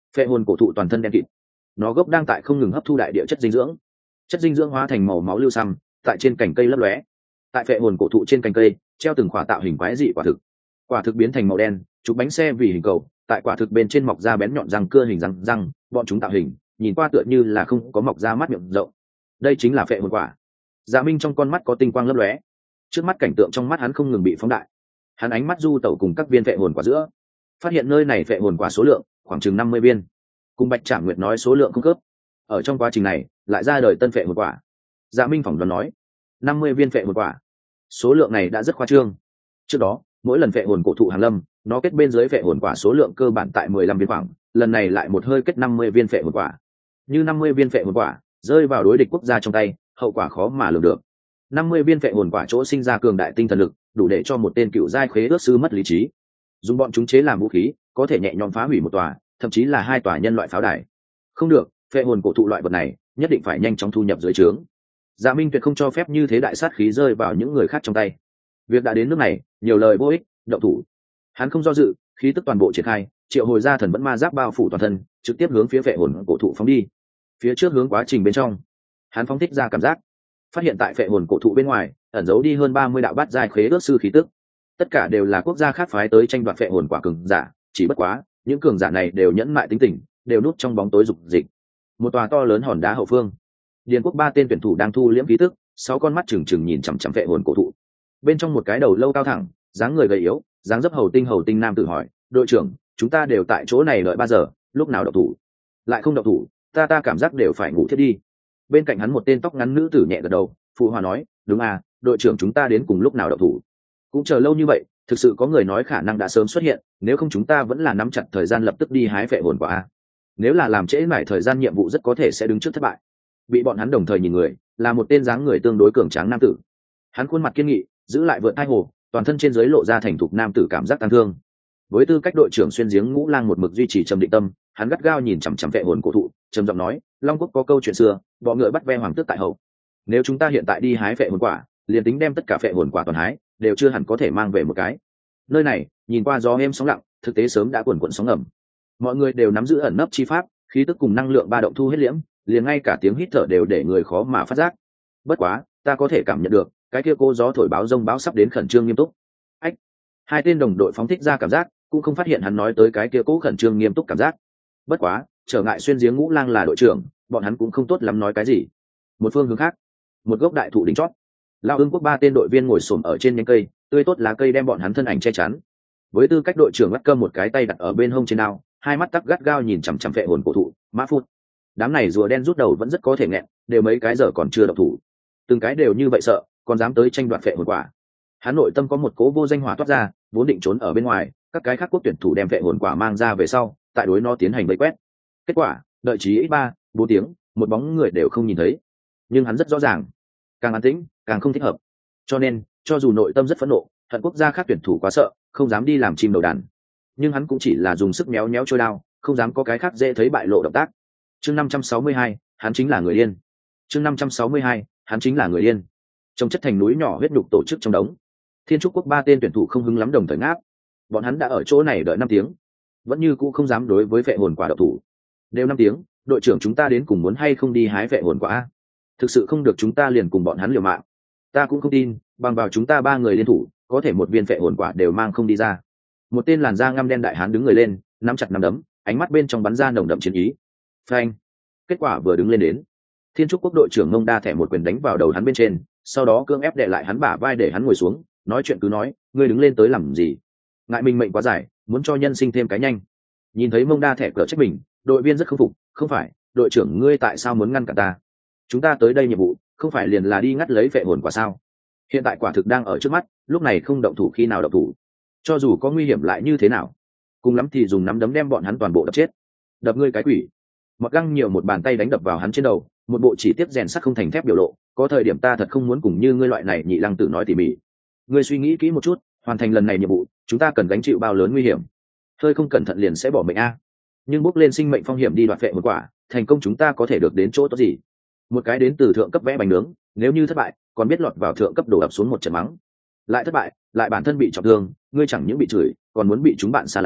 Phệ hồn cổ thụ toàn thân đen kịt, nó gốc đang tại không ngừng hấp thu đại địa chất dinh dưỡng, chất dinh dưỡng hóa thành màu máu lưu xăm tại trên cành cây lấp lóe. Tại phệ hồn cổ thụ trên cành cây treo từng khỏa tạo hình quái dị quả thực, quả thực biến thành màu đen, chụp bánh xe vì hình cầu, tại quả thực bên trên mọc ra bén nhọn răng cưa hình răng răng, bọn chúng tạo hình nhìn qua tựa như là không có mọc ra mắt miệng rộng. Đây chính là phệ hồn quả. Dạ Minh trong con mắt có tinh quang lấp lóe, trước mắt cảnh tượng trong mắt hắn không ngừng bị phóng đại. Hắn ánh mắt du tẩu cùng các viên phệ hồn quả giữa, phát hiện nơi này phệ hồn quả số lượng khoảng chừng năm mươi viên, cùng Bạch Trảm Nguyệt nói số lượng không khớp. Ở trong quá trình này lại ra đời tân phệ hồn quả. Dạ Minh phỏng đoán nói năm mươi viên phệ hồn quả, số lượng này đã rất khoa trương. Trước đó mỗi lần phệ hồn cổ thụ hàng lâm, nó kết bên dưới phệ hồn quả số lượng cơ bản tại mười lăm viên khoảng, lần này lại một hơi kết năm mươi viên phệ hồn quả. Như năm mươi viên phệ hồn quả rơi vào đối địch quốc gia trong tay, hậu quả khó mà lường được. năm mươi viên phệ hồn quả chỗ sinh ra cường đại tinh thần lực, đủ để cho một tên cựu giai khế ước sư mất lý trí. Dùng bọn chúng chế làm vũ khí, có thể nhẹ nhõm phá hủy một tòa, thậm chí là hai tòa nhân loại pháo đài. Không được, phệ hồn cổ thụ loại vật này nhất định phải nhanh chóng thu nhập dưới trướng. Dạ Minh tuyệt không cho phép như thế đại sát khí rơi vào những người khác trong tay. Việc đã đến nước này, nhiều lời vô ích, động thủ. Hắn không do dự, khí tức toàn bộ triển khai, triệu hồi ra thần vẫn ma giáp bao phủ toàn thân, trực tiếp hướng phía phệ hồn cổ thụ phóng đi. Phía trước hướng quá trình bên trong, hắn phóng thích ra cảm giác, phát hiện tại phệ hồn cổ thụ bên ngoài ẩn giấu đi hơn ba mươi đạo bát giai khế ước sư khí tức, tất cả đều là quốc gia khác phái tới tranh đoạt phệ hồn quả cường giả, chỉ bất quá những cường giả này đều nhẫn mại tính tình, đều núp trong bóng tối dục dịch. Một tòa to lớn hòn đá hậu phương, Điền Quốc ba tên tuyển thủ đang thu liễm khí tức, sáu con mắt trừng trừng nhìn chằm chằm phệ hồn cổ thụ. Bên trong một cái đầu lâu cao thẳng, dáng người gầy yếu, dáng dấp hầu tinh hầu tinh nam tử hỏi, đội trưởng, chúng ta đều tại chỗ này đợi ba giờ, lúc nào động thủ? Lại không động thủ, ta ta cảm giác đều phải ngủ thiết đi. Bên cạnh hắn một tên tóc ngắn nữ tử nhẹ gật đầu, phụ hòa nói, đúng à, đội trưởng chúng ta đến cùng lúc nào động thủ? Cũng chờ lâu như vậy, thực sự có người nói khả năng đã sớm xuất hiện, nếu không chúng ta vẫn là nắm chặt thời gian lập tức đi hái phệ hồn quả. Nếu là làm trễ mãi thời gian nhiệm vụ rất có thể sẽ đứng trước thất bại. Bị bọn hắn đồng thời nhìn người, là một tên dáng người tương đối cường tráng nam tử. Hắn khuôn mặt kiên nghị, giữ lại vượt thai hồ, toàn thân trên dưới lộ ra thành thục nam tử cảm giác tăng thương. Với tư cách đội trưởng xuyên giếng ngũ lang một mực duy trì trầm định tâm, hắn gắt gao nhìn chằm chằm phệ hồn cổ thụ, trầm giọng nói, Long Quốc có câu chuyện xưa, bọ ngựa bắt ve hoàng tước tại hậu. Nếu chúng ta hiện tại đi hái phệ hồn quả, liền tính đem tất cả phệ hồn quả toàn hái, đều chưa hẳn có thể mang về một cái. Nơi này nhìn qua gió êm sóng lặng, thực tế sớm đã cuồn cuộn sóng ngầm. Mọi người đều nắm giữ ẩn nấp chi pháp, khí tức cùng năng lượng ba động thu hết liễm, liền ngay cả tiếng hít thở đều để người khó mà phát giác. Bất quá ta có thể cảm nhận được cái kia cô gió thổi báo rông báo sắp đến khẩn trương nghiêm túc. Ách, hai tên đồng đội phóng thích ra cảm giác, cũng không phát hiện hắn nói tới cái kia cố khẩn trương nghiêm túc cảm giác. Bất quá trở ngại xuyên giếng ngũ lang là đội trưởng, bọn hắn cũng không tốt lắm nói cái gì. Một phương hướng khác, một gốc đại thụ đỉnh chót, Lao Ưng Quốc ba tên đội viên ngồi xổm ở trên nhánh cây, tươi tốt lá cây đem bọn hắn thân ảnh che chắn. Với tư cách đội trưởng, Lắc Cơm một cái tay đặt ở bên hông trên đao, hai mắt tắc gắt gao nhìn chằm chằm phệ hồn cổ thụ. Mã Phút, đám này rùa đen rút đầu vẫn rất có thể nghẹn, đều mấy cái giờ còn chưa động thủ, từng cái đều như vậy sợ, còn dám tới tranh đoạt phệ hồn quả. Hắn nội tâm có một cố vô danh hỏa toát ra, vốn định trốn ở bên ngoài, các cái khác quốc tuyển thủ đem phệ hồn quả mang ra về sau, tại đối nó tiến hành vây quét. Kết quả đợi chí ít ba bốn tiếng, một bóng người đều không nhìn thấy. Nhưng hắn rất rõ ràng, càng an tĩnh càng không thích hợp, cho nên cho dù nội tâm rất phẫn nộ, hận quốc gia khác tuyển thủ quá sợ, không dám đi làm chim đầu đàn, nhưng hắn cũng chỉ là dùng sức méo méo trôi đao, không dám có cái khác dễ thấy bại lộ động tác. Chương năm trăm sáu mươi hai, hắn chính là người điên. Chương năm trăm sáu mươi hai, hắn chính là người điên. Trong chất thành núi nhỏ huyết nhục tổ chức trong đống, Thiên Trúc Quốc ba tên tuyển thủ không hứng lắm đồng thời ngáp. Bọn hắn đã ở chỗ này đợi năm tiếng, vẫn như cũ không dám đối với phệ hồn quả độc thủ. Đều năm tiếng, đội trưởng chúng ta đến cùng muốn hay không đi hái phệ hồn quả? Thực sự không được chúng ta liền cùng bọn hắn liều mạng. Ta cũng không tin, bằng vào chúng ta ba người liên thủ, có thể một viên phệ hồn quả đều mang không đi ra. Một tên làn da ngăm đen đại hán đứng người lên, nắm chặt nắm đấm, ánh mắt bên trong bắn ra nồng đậm chiến ý. Phanh! Kết quả vừa đứng lên đến, Thiên Trúc Quốc đội trưởng Ngông Đa thẻ một quyền đánh vào đầu hắn bên trên, sau đó cưỡng ép đè lại hắn bả vai để hắn ngồi xuống, nói chuyện cứ nói, ngươi đứng lên tới làm gì? Ngại mình mệnh quá dài, muốn cho nhân sinh thêm cái nhanh. Nhìn thấy Ngông Đa thẻ cỡ trách mình, đội viên rất không phục, không phải, đội trưởng ngươi tại sao muốn ngăn cản ta? Chúng ta tới đây nhiệm vụ, không phải liền là đi ngắt lấy phệ hồn quả sao? Hiện tại quả thực đang ở trước mắt, lúc này không động thủ khi nào động thủ? Cho dù có nguy hiểm lại như thế nào? Cùng lắm thì dùng nắm đấm đem bọn hắn toàn bộ đập chết. Đập ngươi cái quỷ! Mặc Găng nhiều một bàn tay đánh đập vào hắn trên đầu, một bộ chỉ tiếp rèn sắt không thành thép biểu lộ, có thời điểm ta thật không muốn cùng như ngươi loại này nhị lăng tử nói tỉ mỉ. Ngươi suy nghĩ kỹ một chút, hoàn thành lần này nhiệm vụ, chúng ta cần gánh chịu bao lớn nguy hiểm. Hơi không cẩn thận liền sẽ bỏ mệnh a. Nhưng bước lên sinh mệnh phong hiểm đi đoạt phệ một quả, thành công chúng ta có thể được đến chỗ tốt gì? Một cái đến từ thượng cấp vẽ bánh nướng, nếu như thất bại, còn biết lọt vào thượng cấp đổ ập xuống một trận mắng. Lại thất bại, lại bản thân bị trọng thương, ngươi chẳng những bị chửi, còn muốn bị chúng bạn xa lánh,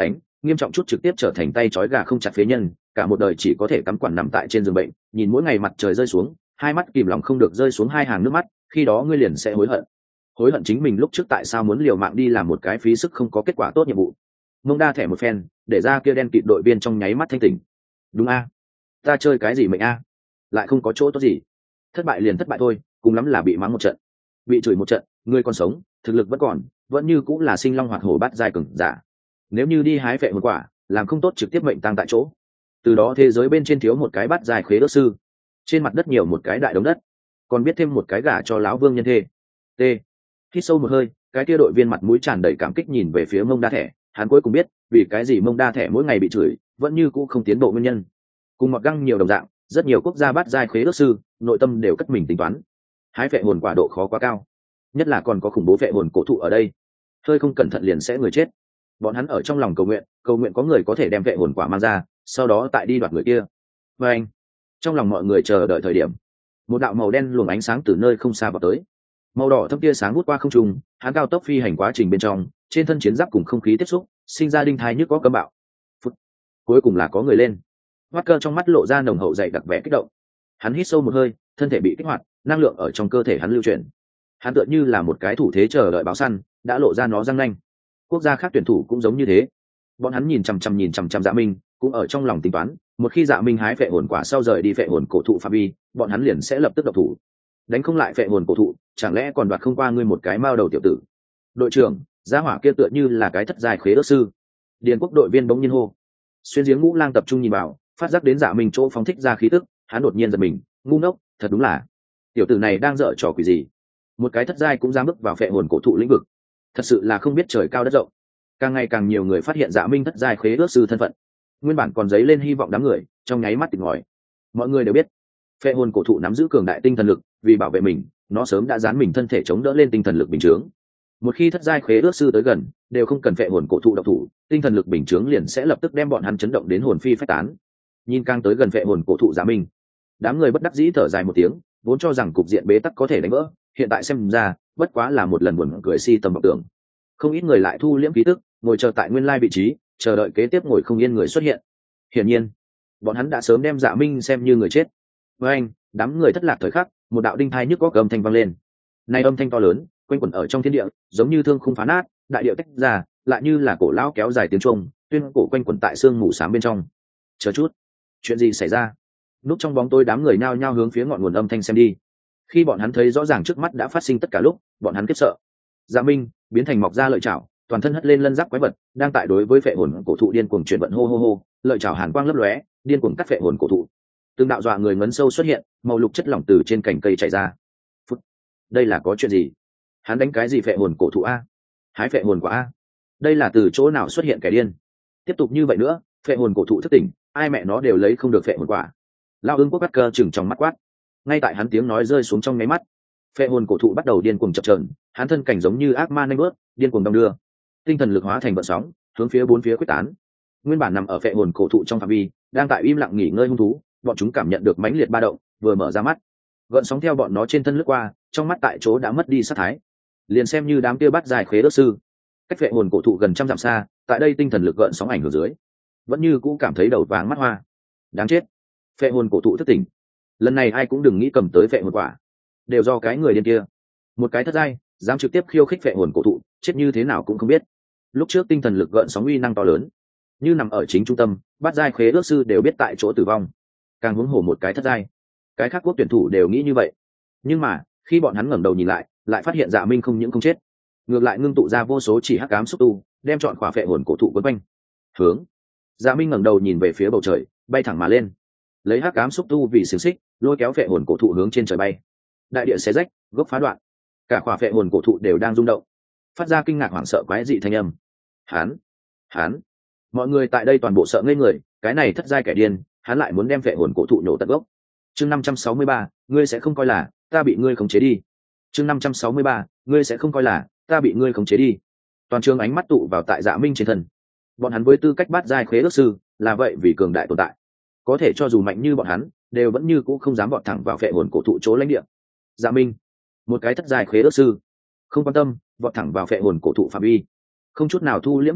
nghiêm trọng chút trực tiếp trở thành tay trói gà không chặt phế nhân, cả một đời chỉ có thể cắm quản nằm tại trên giường bệnh, nhìn mỗi ngày mặt trời rơi xuống, hai mắt kìm lòng không được rơi xuống hai hàng nước mắt, khi đó ngươi liền sẽ hối hận. Hối hận chính mình lúc trước tại sao muốn liều mạng đi làm một cái phí sức không có kết quả tốt nhiệm vụ. Mông đa thẻ một phen, để ra kia đen kịt đội viên trong nháy mắt thanh tỉnh. Đúng a, ta chơi cái gì mệnh a, lại không có chỗ tốt gì. Thất bại liền thất bại thôi, cùng lắm là bị mắng một trận, bị chửi một trận, ngươi còn sống, thực lực vẫn còn, vẫn như cũng là sinh long hoạt hổ bát giai cường giả. Nếu như đi hái phệ một quả, làm không tốt trực tiếp mệnh tang tại chỗ. Từ đó thế giới bên trên thiếu một cái bát giai khế ước sư, trên mặt đất nhiều một cái đại đống đất, còn biết thêm một cái gả cho lão vương nhân thê. T. Hít sâu một hơi, cái kia đội viên mặt mũi tràn đầy cảm kích nhìn về phía Mông Đa Thẻ, hắn cuối cùng biết vì cái gì Mông Đa Thẻ mỗi ngày bị chửi vẫn như cũ không tiến bộ nguyên nhân. Cùng mọt găng nhiều đồng dạng, rất nhiều quốc gia bát giai khế ước sư nội tâm đều cất mình tính toán. Hái phệ hồn quả độ khó quá cao, nhất là còn có khủng bố phệ hồn cổ thụ ở đây, hơi không cẩn thận liền sẽ người chết. Bọn hắn ở trong lòng cầu nguyện, cầu nguyện có người có thể đem phệ hồn quả mang ra, sau đó tại đi đoạt người kia. Và anh, trong lòng mọi người chờ đợi thời điểm, một đạo màu đen luồng ánh sáng từ nơi không xa vào tới. Màu đỏ thâm tia sáng hút qua không trung, hắn cao tốc phi hành quá trình bên trong, trên thân chiến giáp cùng không khí tiếp xúc, sinh ra đinh thai nhức có cấm bạo. Phút. Cuối cùng là có người lên. Walker trong mắt lộ ra nồng hậu dày đặc vẻ kích động. Hắn hít sâu một hơi, thân thể bị kích hoạt, năng lượng ở trong cơ thể hắn lưu chuyển. Hắn tựa như là một cái thủ thế chờ đợi báo săn, đã lộ ra nó răng nanh. Quốc gia khác tuyển thủ cũng giống như thế. Bọn hắn nhìn chằm chằm nhìn chằm chằm Dạ Minh, cũng ở trong lòng tính toán, một khi Dạ Minh hái phệ hồn quả sau rời đi phệ hồn cổ thụ phạm vi, bọn hắn liền sẽ lập tức độc thủ. Đánh không lại phệ hồn cổ thụ, chẳng lẽ còn đoạt không qua ngươi một cái mao đầu tiểu tử. Đội trưởng, gia hỏa kia tựa như là cái thất giai khế ước sư. Điền quốc đội viên bỗng nhiên hô. Xuyên giếng ngũ lang tập trung nhìn vào, phát giác đến Dạ Minh chỗ phóng thích ra khí tức, hắn đột nhiên giật mình, ngu ngốc, thật đúng là tiểu tử này đang dở trò quỷ gì. Một cái thất giai cũng dám bước vào phệ hồn cổ thụ lĩnh vực, thật sự là không biết trời cao đất rộng. Càng ngày càng nhiều người phát hiện Dạ Minh thất giai khế ước sư thân phận, nguyên bản còn dấy lên hy vọng đám người trong nháy mắt tỉnh ngòi. Mọi người đều biết phệ hồn cổ thụ nắm giữ cường đại tinh thần lực, vì bảo vệ mình, nó sớm đã dán mình thân thể chống đỡ lên tinh thần lực bình chướng. Một khi thất giai khế ước sư tới gần, đều không cần phệ hồn cổ thụ độc thủ, tinh thần lực bình chướng liền sẽ lập tức đem bọn hắn chấn động đến hồn phi phách tán. Nhìn càng tới gần phệ hồn cổ thụ Dạ Minh, đám người bất đắc dĩ thở dài một tiếng, vốn cho rằng cục diện bế tắc có thể đánh vỡ, hiện tại xem ra bất quá là một lần buồn cười si tầm vọng tưởng. Không ít người lại thu liễm khí tức, ngồi chờ tại nguyên lai vị trí, chờ đợi kế tiếp ngồi không yên người xuất hiện. Hiển nhiên, bọn hắn đã sớm đem Dạ Minh xem như người chết. Với anh, đám người thất lạc thời khắc, một đạo đinh thai nhức góc âm thanh vang lên. Này âm thanh to lớn, quanh quẩn ở trong thiên địa, giống như thương khung phá nát, đại địa tách ra, lại như là cổ lão kéo dài tiếng chuông, tuyên cổ quanh quẩn tại xương mù xám bên trong. Chờ chút, chuyện gì xảy ra? Núp trong bóng tối đám người nhao nhao hướng phía ngọn nguồn âm thanh xem đi. Khi bọn hắn thấy rõ ràng trước mắt đã phát sinh tất cả lúc, bọn hắn khiếp sợ. Dạ Minh biến thành mọc ra lợi chảo, toàn thân hất lên lân giáp quái vật, đang tại đối với phệ hồn cổ thụ điên cuồng chuyển vận hô hô hô, lợi chảo hàn quang lấp lóe, điên cuồng cắt phệ hồn cổ thụ. Từng đạo dọa người ngấn sâu xuất hiện, màu lục chất lỏng từ trên cành cây chảy ra. Phút, đây là có chuyện gì? Hắn đánh cái gì phệ hồn cổ thụ a? Hái phệ hồn quả a? Đây là từ chỗ nào xuất hiện kẻ điên? Tiếp tục như vậy nữa, phệ hồn cổ thụ thức tỉnh, ai mẹ nó đều lấy không được phệ hồn quả. Lao ưng quốc bắt cơ chừng trong mắt quát. Ngay tại hắn tiếng nói rơi xuống trong nháy mắt, phệ hồn cổ thụ bắt đầu điên cuồng chập chờn, hắn thân cảnh giống như ác ma nanh bớt, điên cuồng đong đưa, tinh thần lực hóa thành vận sóng, hướng phía bốn phía quyết tán. Nguyên bản nằm ở phệ hồn cổ thụ trong phạm vi, đang tại im lặng nghỉ ngơi hung thú, bọn chúng cảm nhận được mãnh liệt ba động, vừa mở ra mắt, gợn sóng theo bọn nó trên thân lướt qua, trong mắt tại chỗ đã mất đi sát thái. Liền xem như đám kia bắt dài khế ước sư, cách phệ hồn cổ thụ gần trăm dặm xa, tại đây tinh thần lực gợn sóng ảnh hưởng dưới, vẫn như cũ cảm thấy đầu váng mắt hoa. Đáng chết, phệ hồn cổ thụ thức tỉnh, lần này ai cũng đừng nghĩ cầm tới phệ hồn quả, đều do cái người điên kia. Một cái thất giai dám trực tiếp khiêu khích phệ hồn cổ thụ, chết như thế nào cũng không biết. Lúc trước tinh thần lực gợn sóng uy năng to lớn, như nằm ở chính trung tâm, bắt giai khế ước sư đều biết tại chỗ tử vong, càng huống hồ một cái thất giai. Cái khác quốc tuyển thủ đều nghĩ như vậy, nhưng mà khi bọn hắn ngẩng đầu nhìn lại, lại phát hiện Dạ Minh không những không chết, ngược lại ngưng tụ ra vô số chỉ hắc ám xúc tu, đem trọn khỏa phệ hồn cổ thụ quấn quanh. Hướng Dạ Minh ngẩng đầu nhìn về phía bầu trời, bay thẳng mà lên, lấy hắc ám xúc tu vì xiềng xích, lôi kéo phệ hồn cổ thụ hướng trên trời bay. Đại địa xé rách, gốc phá đoạn, cả khỏa phệ hồn cổ thụ đều đang rung động, phát ra kinh ngạc hoảng sợ quái dị thanh âm. Hán, hán, mọi người tại đây toàn bộ sợ ngây người, cái này thất giai kẻ điên, hắn lại muốn đem phệ hồn cổ thụ nổ tận gốc. Chương năm trăm sáu mươi ba, ngươi sẽ không coi là ta bị ngươi khống chế đi. Chương năm trăm sáu mươi ba, ngươi sẽ không coi là ta bị ngươi khống chế đi. Toàn trường ánh mắt tụ vào tại Dạ Minh trên thân. Bọn hắn với tư cách bát giai khế ước sư, là vậy vì cường đại tồn tại, có thể cho dù mạnh như bọn hắn, đều vẫn như cũ không dám vọt thẳng vào phệ hồn cổ thụ chỗ lãnh địa. Dạ Minh, một cái thất giai khế ước sư, không quan tâm, vọt thẳng vào phệ hồn cổ thụ phạm vi, không chút nào thu liễm khí tức,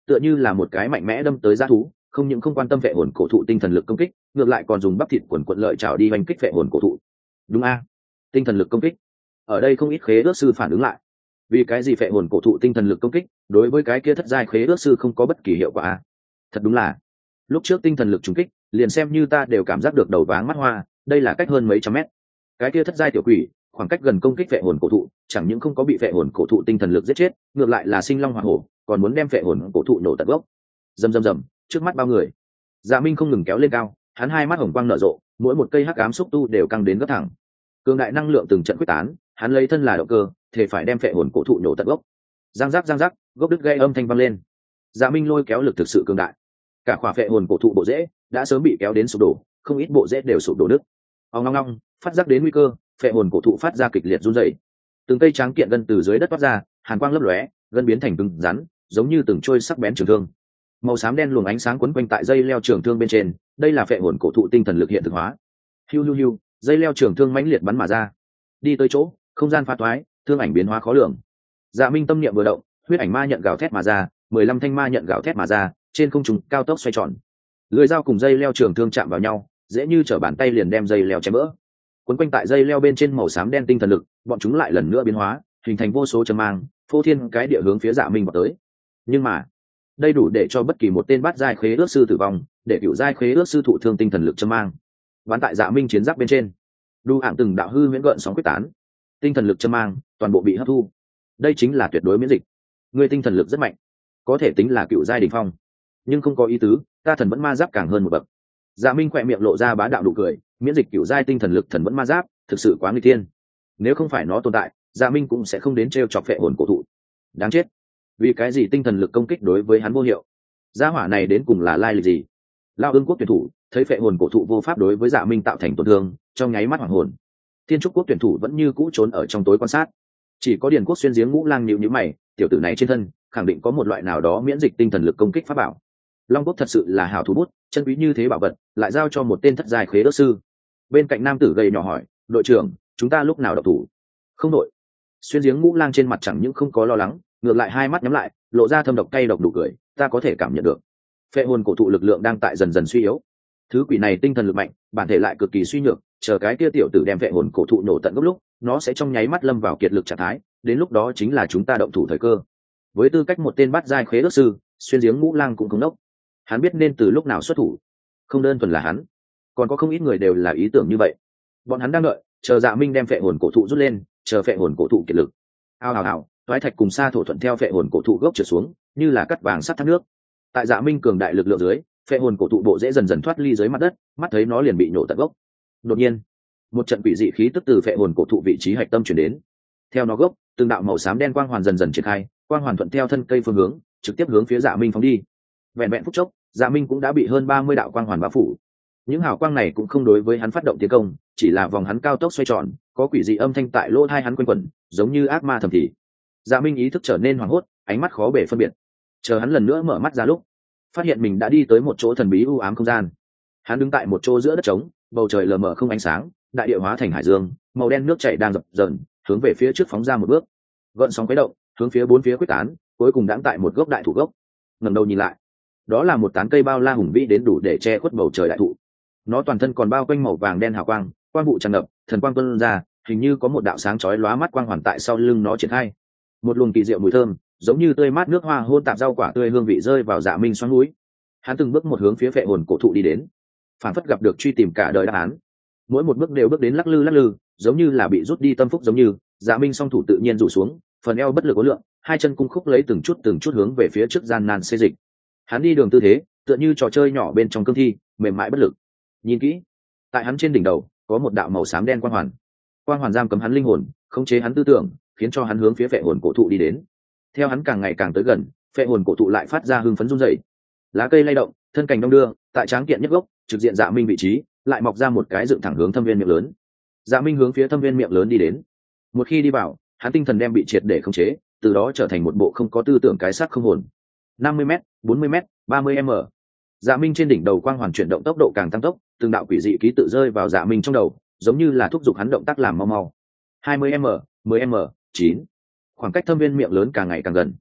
tựa như là một cái mạnh mẽ đâm tới dã thú, không những không quan tâm phệ hồn cổ thụ tinh thần lực công kích, ngược lại còn dùng bắp thịt quần quận lợi trào đi oanh kích phệ hồn cổ thụ. Đúng a, tinh thần lực công kích. Ở đây không ít khế ước sư phản ứng lại. Vì cái gì phệ hồn cổ thụ tinh thần lực công kích, đối với cái kia thất giai khế ước sư không có bất kỳ hiệu quả a? Thật đúng là, lúc trước tinh thần lực trùng kích, liền xem như ta đều cảm giác được đầu váng mắt hoa, đây là cách hơn mấy trăm mét. Cái kia thất giai tiểu quỷ, khoảng cách gần công kích phệ hồn cổ thụ, chẳng những không có bị phệ hồn cổ thụ tinh thần lực giết chết, ngược lại là sinh long hỏa hổ, còn muốn đem phệ hồn cổ thụ nổ tận gốc. Rầm rầm rầm, trước mắt bao người, Dạ Minh không ngừng kéo lên cao, hắn hai mắt hồng quang nở rộ, mỗi một cây hắc ám xúc tu đều căng đến gấp thẳng. Cường đại năng lượng từng trận quyết tán, hắn lấy thân là động cơ, thể phải đem phệ hồn cổ thụ nổ tận gốc. Giang giác giang giác, gốc đứt gây âm thanh vang lên. Dạ Minh lôi kéo lực thực sự cường đại, cả khỏa phệ hồn cổ thụ bộ rễ đã sớm bị kéo đến sụp đổ, không ít bộ rễ đều sụp đổ nứt. Ong long long, phát giác đến nguy cơ, phệ hồn cổ thụ phát ra kịch liệt run rẩy. Từng cây tráng kiện gân từ dưới đất toát ra, hàn quang lấp lóe, gân biến thành cứng rắn, giống như từng trôi sắc bén trường thương. Màu xám đen luồng ánh sáng quấn quanh tại dây leo trường thương bên trên, đây là phệ hồn cổ thụ tinh thần lực hiện thực hóa. Hiu hiu hiu, dây leo trường thương mãnh liệt bắn mà ra. Đi tới chỗ, không gian phá toái, thương ảnh biến hóa khó lường. Dạ Minh tâm niệm vừa động, huyết ảnh ma nhận gào thét mà ra, mười lăm thanh ma nhận gào thét mà ra, trên không trung cao tốc xoay tròn. Lưỡi dao cùng dây leo trường thương chạm vào nhau, dễ như trở bàn tay liền đem dây leo chém vỡ. Quấn quanh tại dây leo bên trên màu xám đen tinh thần lực, bọn chúng lại lần nữa biến hóa, hình thành vô số châm mang, phô thiên cái địa hướng phía Dạ Minh vào tới. Nhưng mà, đây đủ để cho bất kỳ một tên bát giai khế ước sư tử vong, để cựu giai khế ước sư thụ thương tinh thần lực châm mang. Ván tại Dạ Minh chiến giáp bên trên, đu hạng từng đạo hư huyễn gợn sóng quyết tán, tinh thần lực châm mang toàn bộ bị hấp thu. Đây chính là tuyệt đối miễn dịch. Người tinh thần lực rất mạnh, có thể tính là cựu giai đỉnh phong, nhưng không có ý tứ, ta thần vẫn ma giáp càng hơn một bậc. Dạ Minh khỏe miệng lộ ra bá đạo nụ cười, miễn dịch cựu giai tinh thần lực thần vẫn ma giáp, thực sự quá nguy tiên. Nếu không phải nó tồn tại, Dạ Minh cũng sẽ không đến trêu chọc phệ hồn cổ thụ. Đáng chết, vì cái gì tinh thần lực công kích đối với hắn vô hiệu? Gia hỏa này đến cùng là lai lịch gì? Lao Ương quốc tuyển thủ thấy phệ hồn cổ thụ vô pháp đối với Dạ Minh tạo thành tổn thương, trong nháy mắt hoảng hồn. Thiên trúc quốc tuyển thủ vẫn như cũ trốn ở trong tối quan sát. Chỉ có Điền quốc xuyên giếng ngũ lang nhíu nhíu mày, tiểu tử này trên thân khẳng định có một loại nào đó miễn dịch tinh thần lực công kích pháp bảo. Long quốc thật sự là hảo thú bút, chân quý như thế bảo vật lại giao cho một tên thất giai khế ước sư. Bên cạnh nam tử gầy nhỏ hỏi, đội trưởng, chúng ta lúc nào động thủ? Không đội. Xuyên giếng ngũ lang trên mặt chẳng những không có lo lắng, ngược lại hai mắt nhắm lại, lộ ra thâm độc cay độc đủ cười, ta có thể cảm nhận được phệ hồn cổ thụ lực lượng đang tại dần dần suy yếu. Thứ quỷ này tinh thần lực mạnh, bản thể lại cực kỳ suy nhược, chờ cái kia tiểu tử đem phệ hồn cổ thụ nổ tận gốc lúc, nó sẽ trong nháy mắt lâm vào kiệt lực trạng thái, đến lúc đó chính là chúng ta động thủ thời cơ. Với tư cách một tên bát giai khế ước sư, xuyên giếng ngũ lang cũng không đốc, hắn biết nên từ lúc nào xuất thủ. Không đơn thuần là hắn, còn có không ít người đều là ý tưởng như vậy. Bọn hắn đang đợi, chờ Dạ Minh đem phệ hồn cổ thụ rút lên, chờ phệ hồn cổ thụ kiệt lực. Ao ào ào, toái thạch cùng sa thổ thuận theo phệ hồn cổ thụ gốc trượt xuống, như là cắt vàng sắt thác nước. Tại Dạ Minh cường đại lực lượng dưới, phệ hồn cổ thụ bộ dễ dần dần thoát ly dưới mặt đất, mắt thấy nó liền bị nhổ tận gốc. Đột nhiên, một trận quỷ dị khí tức từ phệ hồn cổ thụ vị trí hạch tâm truyền đến. Theo nó gốc, từng đạo màu xám đen quang hoàn dần dần triển khai, quang hoàn thuận theo thân cây phương hướng, trực tiếp hướng phía Dạ Minh phóng đi. Vẹn vẹn phút chốc, Dạ Minh cũng đã bị hơn ba mươi đạo quang hoàn bao phủ. Những hào quang này cũng không đối với hắn phát động tiến công, chỉ là vòng hắn cao tốc xoay tròn, có quỷ dị âm thanh tại lỗ tai hắn quanh quẩn, giống như ác ma thầm thì. Dạ Minh ý thức trở nên hoảng hốt, ánh mắt khó bề phân biệt. Chờ hắn lần nữa mở mắt ra lúc, phát hiện mình đã đi tới một chỗ thần bí u ám không gian. Hắn đứng tại một chỗ giữa đất trống, bầu trời lờ mờ không ánh sáng, đại địa hóa thành hải dương, màu đen nước chảy đang dập dờn, hướng về phía trước phóng ra một bước. Gợn sóng khuấy động, hướng phía bốn phía quyết tán, cuối cùng đãng tại một gốc đại thụ gốc. Ngẩng đầu nhìn lại, đó là một tán cây bao la hùng vĩ đến đủ để che khuất bầu trời đại thụ. Nó toàn thân còn bao quanh màu vàng đen hào quang, quang vụ tràn ngập, thần quang tuôn ra, hình như có một đạo sáng chói lóa mắt quang hoàn tại sau lưng nó triển khai. Một luồng kỳ diệu mùi thơm, giống như tươi mát nước hoa hôn tạp rau quả tươi hương vị rơi vào Dạ Minh xoắn mũi. Hắn từng bước một hướng phía phệ hồn cổ thụ đi đến, phản phất gặp được truy tìm cả đời đáp án. Mỗi một bước đều bước đến lắc lư lắc lư, giống như là bị rút đi tâm phúc giống như. Dạ Minh song thủ tự nhiên rủ xuống, phần eo bất lực ối lượng, hai chân cung khúc lấy từng chút từng chút hướng về phía trước gian nan xê dịch. Hắn đi đường tư thế tựa như trò chơi nhỏ bên trong cương thi, mềm mại bất lực. Nhìn kỹ, tại hắn trên đỉnh đầu có một đạo màu xám đen quang hoàn, quang hoàn giam cấm hắn linh hồn, khống chế hắn tư tưởng, khiến cho hắn hướng phía phệ hồn cổ thụ đi đến. Theo hắn càng ngày càng tới gần, phệ hồn cổ thụ lại phát ra hưng phấn run rẩy, lá cây lay động, thân cành đong đưa, tại tráng kiện nhất gốc trực diện Dạ Minh vị trí lại mọc ra một cái dựng thẳng hướng thâm viên miệng lớn. Dạ Minh hướng phía thâm viên miệng lớn đi đến. Một khi đi vào, hắn tinh thần đem bị triệt để khống chế, từ đó trở thành một bộ không có tư tưởng cái xác không hồn. năm mươi m, bốn mươi m, ba mươi m. Dạ Minh trên đỉnh đầu quang hoàn chuyển động tốc độ càng tăng tốc, từng đạo quỷ dị ký tự rơi vào Dạ Minh trong đầu, giống như là thúc giục hắn động tác làm mau mau. hai mươi m, mười m, chín. Khoảng cách thâm viên miệng lớn càng ngày càng gần.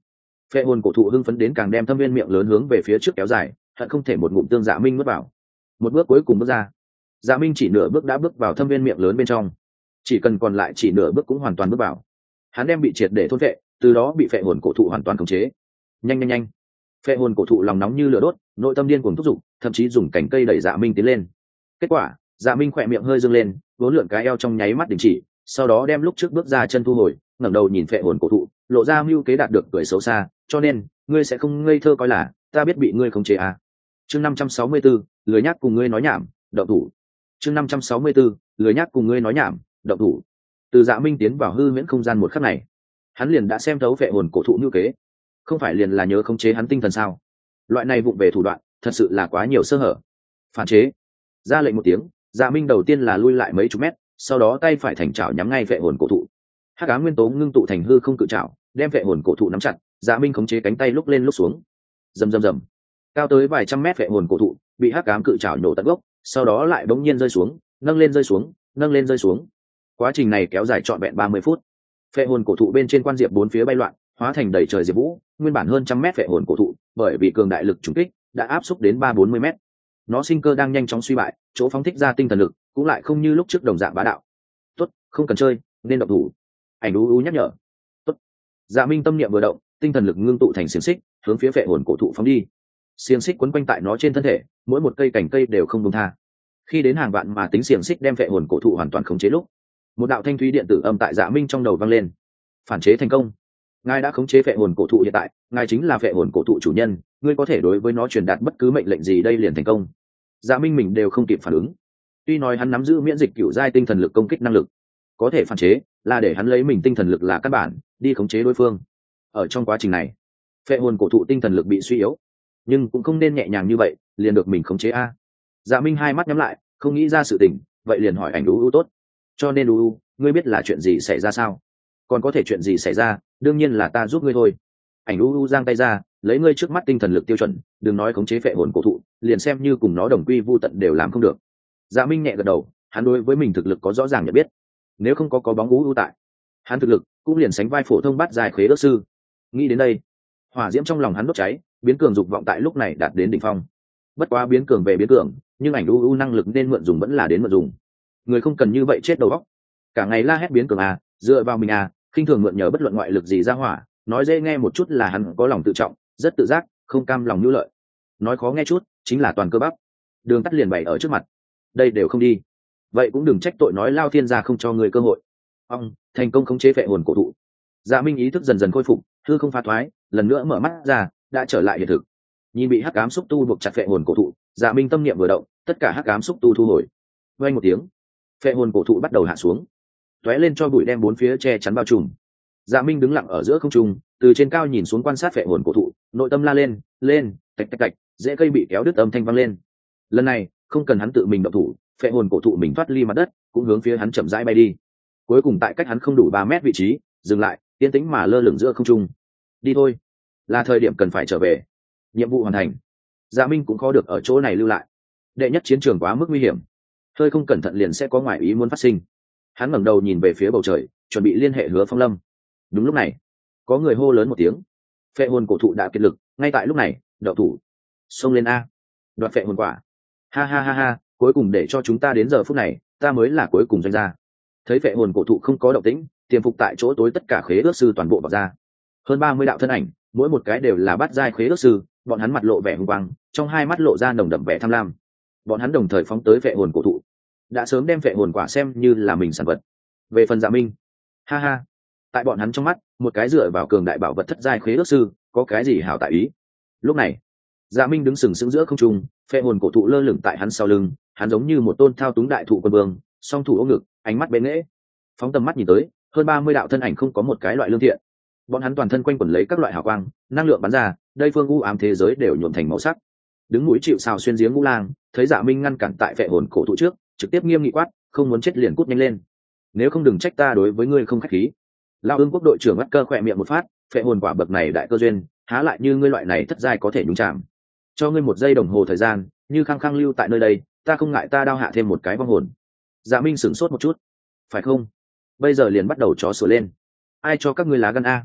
Phệ hồn cổ thụ hưng phấn đến càng đem thâm viên miệng lớn hướng về phía trước kéo dài, hận không thể một ngụm tương Dạ Minh nuốt vào. Một bước cuối cùng bước ra, Dạ Minh chỉ nửa bước đã bước vào thâm viên miệng lớn bên trong, chỉ cần còn lại chỉ nửa bước cũng hoàn toàn bước vào. Hắn đem bị triệt để thôn phệ, từ đó bị phệ hồn cổ thụ hoàn toàn khống chế. Nhanh nhanh nhanh! Phệ hồn cổ thụ lòng nóng như lửa đốt, nội tâm điên cuồng thúc giục, thậm chí dùng cành cây đẩy Dạ Minh tiến lên. Kết quả, Dạ Minh khỏe miệng hơi dương lên, vốn lượn cái eo trong nháy mắt đình chỉ, sau đó đem lúc trước bước ra chân thu hồi, ngẩng đầu nhìn phệ hồn cổ thụ, lộ ra mưu kế đạt được cười xấu xa, cho nên ngươi sẽ không ngây thơ coi là ta biết bị ngươi khống chế à. Chương năm trăm sáu mươi tư, lười nhác cùng ngươi nói nhảm, động thủ. Chương năm trăm sáu mươi tư, lười nhác cùng ngươi nói nhảm, động thủ. Từ Dạ Minh tiến vào hư huyễn không gian một khắc này, hắn liền đã xem thấu phệ hồn cổ thụ mưu kế, không phải liền là nhớ khống chế hắn tinh thần sao? Loại này vụng về thủ đoạn, thật sự là quá nhiều sơ hở. Phản chế. Ra lệnh một tiếng, Dạ Minh đầu tiên là lui lại mấy chục mét, sau đó tay phải thành chảo nhắm ngay phệ hồn cổ thụ. Hắc ám nguyên tố ngưng tụ thành hư không cự chảo, đem phệ hồn cổ thụ nắm chặt. Dạ Minh khống chế cánh tay lúc lên lúc xuống. Rầm rầm rầm. Cao tới vài trăm mét phệ hồn cổ thụ bị hắc ám cự chảo nổ tận gốc, sau đó lại bỗng nhiên rơi xuống, nâng lên rơi xuống, nâng lên rơi xuống. Quá trình này kéo dài trọn vẹn ba mươi phút. Phệ hồn cổ thụ bên trên quan diệp bốn phía bay loạn, hóa thành đầy trời diệp vũ, nguyên bản hơn trăm mét phệ hồn cổ thụ, bởi vì cường đại lực trùng kích, đã áp xúc đến ba bốn mươi mét. Nó sinh cơ đang nhanh chóng suy bại, chỗ phóng thích ra tinh thần lực cũng lại không như lúc trước đồng dạng bá đạo. Tốt, không cần chơi, nên động thủ. Ảnh u u nhắc nhở. Tốt. Dạ Minh tâm niệm vừa động, tinh thần lực ngưng tụ thành xiềng xích, hướng phía phệ hồn cổ thụ phóng đi. Xiềng xích quấn quanh tại nó trên thân thể, mỗi một cây cành cây đều không buông tha. Khi đến hàng vạn mà tính xiềng xích đem phệ hồn cổ thụ hoàn toàn khống chế lúc, một đạo thanh thúy điện tử âm tại Dạ Minh trong đầu vang lên. Phản chế thành công. Ngài đã khống chế phệ hồn cổ thụ hiện tại, ngài chính là phệ hồn cổ thụ chủ nhân, ngươi có thể đối với nó truyền đạt bất cứ mệnh lệnh gì đây liền thành công. Dạ Minh mình đều không kịp phản ứng. Tuy nói hắn nắm giữ miễn dịch cửu giai tinh thần lực công kích năng lực, có thể phản chế là để hắn lấy mình tinh thần lực là căn bản đi khống chế đối phương. Ở trong quá trình này, phệ hồn cổ thụ tinh thần lực bị suy yếu, nhưng cũng không nên nhẹ nhàng như vậy liền được mình khống chế a. Dạ Minh hai mắt nhắm lại, không nghĩ ra sự tình, vậy liền hỏi ảnh u u tốt. Cho nên u u, ngươi biết là chuyện gì xảy ra sao? Còn có thể chuyện gì xảy ra, đương nhiên là ta giúp ngươi thôi. Ảnh u u giang tay ra, lấy ngươi trước mắt tinh thần lực tiêu chuẩn, đừng nói khống chế phệ hồn cổ thụ, liền xem như cùng nó đồng quy vu tận đều làm không được. Dạ Minh nhẹ gật đầu, hắn đối với mình thực lực có rõ ràng nhận biết. Nếu không có có bóng u u tại, hắn thực lực cũng liền sánh vai phổ thông bát giai khế ước sư. Nghĩ đến đây, hỏa diễm trong lòng hắn đốt cháy, biến cường dục vọng tại lúc này đạt đến đỉnh phong. Bất quá biến cường về biến cường, nhưng ảnh u u năng lực nên mượn dùng vẫn là đến mượn dùng. Người không cần như vậy chết đầu óc. Cả ngày la hét biến cường à, dựa vào mình à, khinh thường mượn nhờ bất luận ngoại lực gì ra hỏa, nói dễ nghe một chút là hắn có lòng tự trọng, rất tự giác, không cam lòng nhu lợi. Nói khó nghe chút, chính là toàn cơ bắp. Đường tắt liền bày ở trước mặt, đây đều không đi. Vậy cũng đừng trách tội nói Lao Thiên gia không cho người cơ hội. Ông thành công khống chế phệ hồn cổ thụ. Dạ Minh ý thức dần dần khôi phục, hư không phá thoái, lần nữa mở mắt ra, đã trở lại hiện thực. Nhìn bị hắc ám xúc tu buộc chặt phệ hồn cổ thụ, Dạ Minh tâm niệm vừa động, tất cả hắc ám xúc tu thu hồi. Vang một tiếng, phệ hồn cổ thụ bắt đầu hạ xuống, tóe lên cho bụi đem bốn phía che chắn bao trùm. Dạ Minh đứng lặng ở giữa không trung, từ trên cao nhìn xuống quan sát phệ hồn cổ thụ, nội tâm la lên, lên, tạch tạch tạch, rễ cây bị kéo đứt âm thanh vang lên. Lần này, không cần hắn tự mình động thủ, phệ hồn cổ thụ mình thoát ly mặt đất, cũng hướng phía hắn chậm rãi bay đi. Cuối cùng tại cách hắn không đủ ba mét vị trí, dừng lại, yên tĩnh mà lơ lửng giữa không trung. Đi thôi, là thời điểm cần phải trở về. Nhiệm vụ hoàn thành. Dạ Minh cũng khó được ở chỗ này lưu lại. Đệ nhất chiến trường quá mức nguy hiểm, hơi không cẩn thận liền sẽ có ngoại ý muốn phát sinh. Hắn ngẩng đầu nhìn về phía bầu trời, chuẩn bị liên hệ Hứa Phong Lâm. Đúng lúc này, có người hô lớn một tiếng. Phệ hồn cổ thụ đã kiệt lực, ngay tại lúc này, đậu thủ, xông lên a, đoạt phệ hồn quả. Ha ha ha ha, cuối cùng để cho chúng ta đến giờ phút này, ta mới là cuối cùng doanh gia. Thấy phệ hồn cổ thụ không có động tĩnh, tiềm phục tại chỗ tối tất cả khế ước sư toàn bộ vào ra. Hơn ba mươi đạo thân ảnh, mỗi một cái đều là bát giai khế ước sư, bọn hắn mặt lộ vẻ hùng quang, trong hai mắt lộ ra nồng đậm vẻ tham lam. Bọn hắn đồng thời phóng tới phệ hồn cổ thụ, đã sớm đem phệ hồn quả xem như là mình sản vật. Về phần Dạ Minh, ha ha, tại bọn hắn trong mắt, một cái dựa vào cường đại bảo vật thất giai khế ước sư, có cái gì hảo tại ý. Lúc này, Dạ Minh đứng sừng sững giữa không trung, phệ hồn cổ thụ lơ lửng tại hắn sau lưng, hắn giống như một tôn thao túng đại thụ quân vương, song thủ ôm ngực, ánh mắt bén nghễ. Phóng tầm mắt nhìn tới, hơn ba mươi đạo thân ảnh không có một cái loại lương thiện. Bọn hắn toàn thân quanh quẩn lấy các loại hào quang, năng lượng bắn ra, đây phương u ám thế giới đều nhuộm thành màu sắc. Đứng mũi chịu sào xuyên giếng ngũ lang, thấy Dạ Minh ngăn cản tại phệ hồn cổ thụ trước, trực tiếp nghiêm nghị quát, không muốn chết liền cút nhanh lên. Nếu không đừng trách ta đối với ngươi không khách khí. Lão Ưng quốc đội trưởng ngắt cơ khỏe miệng một phát, phệ hồn quả bậc này đại cơ duyên, há lại như ngươi loại này thất giai có thể nhúng chạm. Cho ngươi một giây đồng hồ thời gian, như khăng khăng lưu tại nơi đây, ta không ngại ta đao hạ thêm một cái vong hồn. Dạ Minh sửng sốt một chút, phải không? Bây giờ liền bắt đầu chó sủa lên. Ai cho các ngươi lá gan a?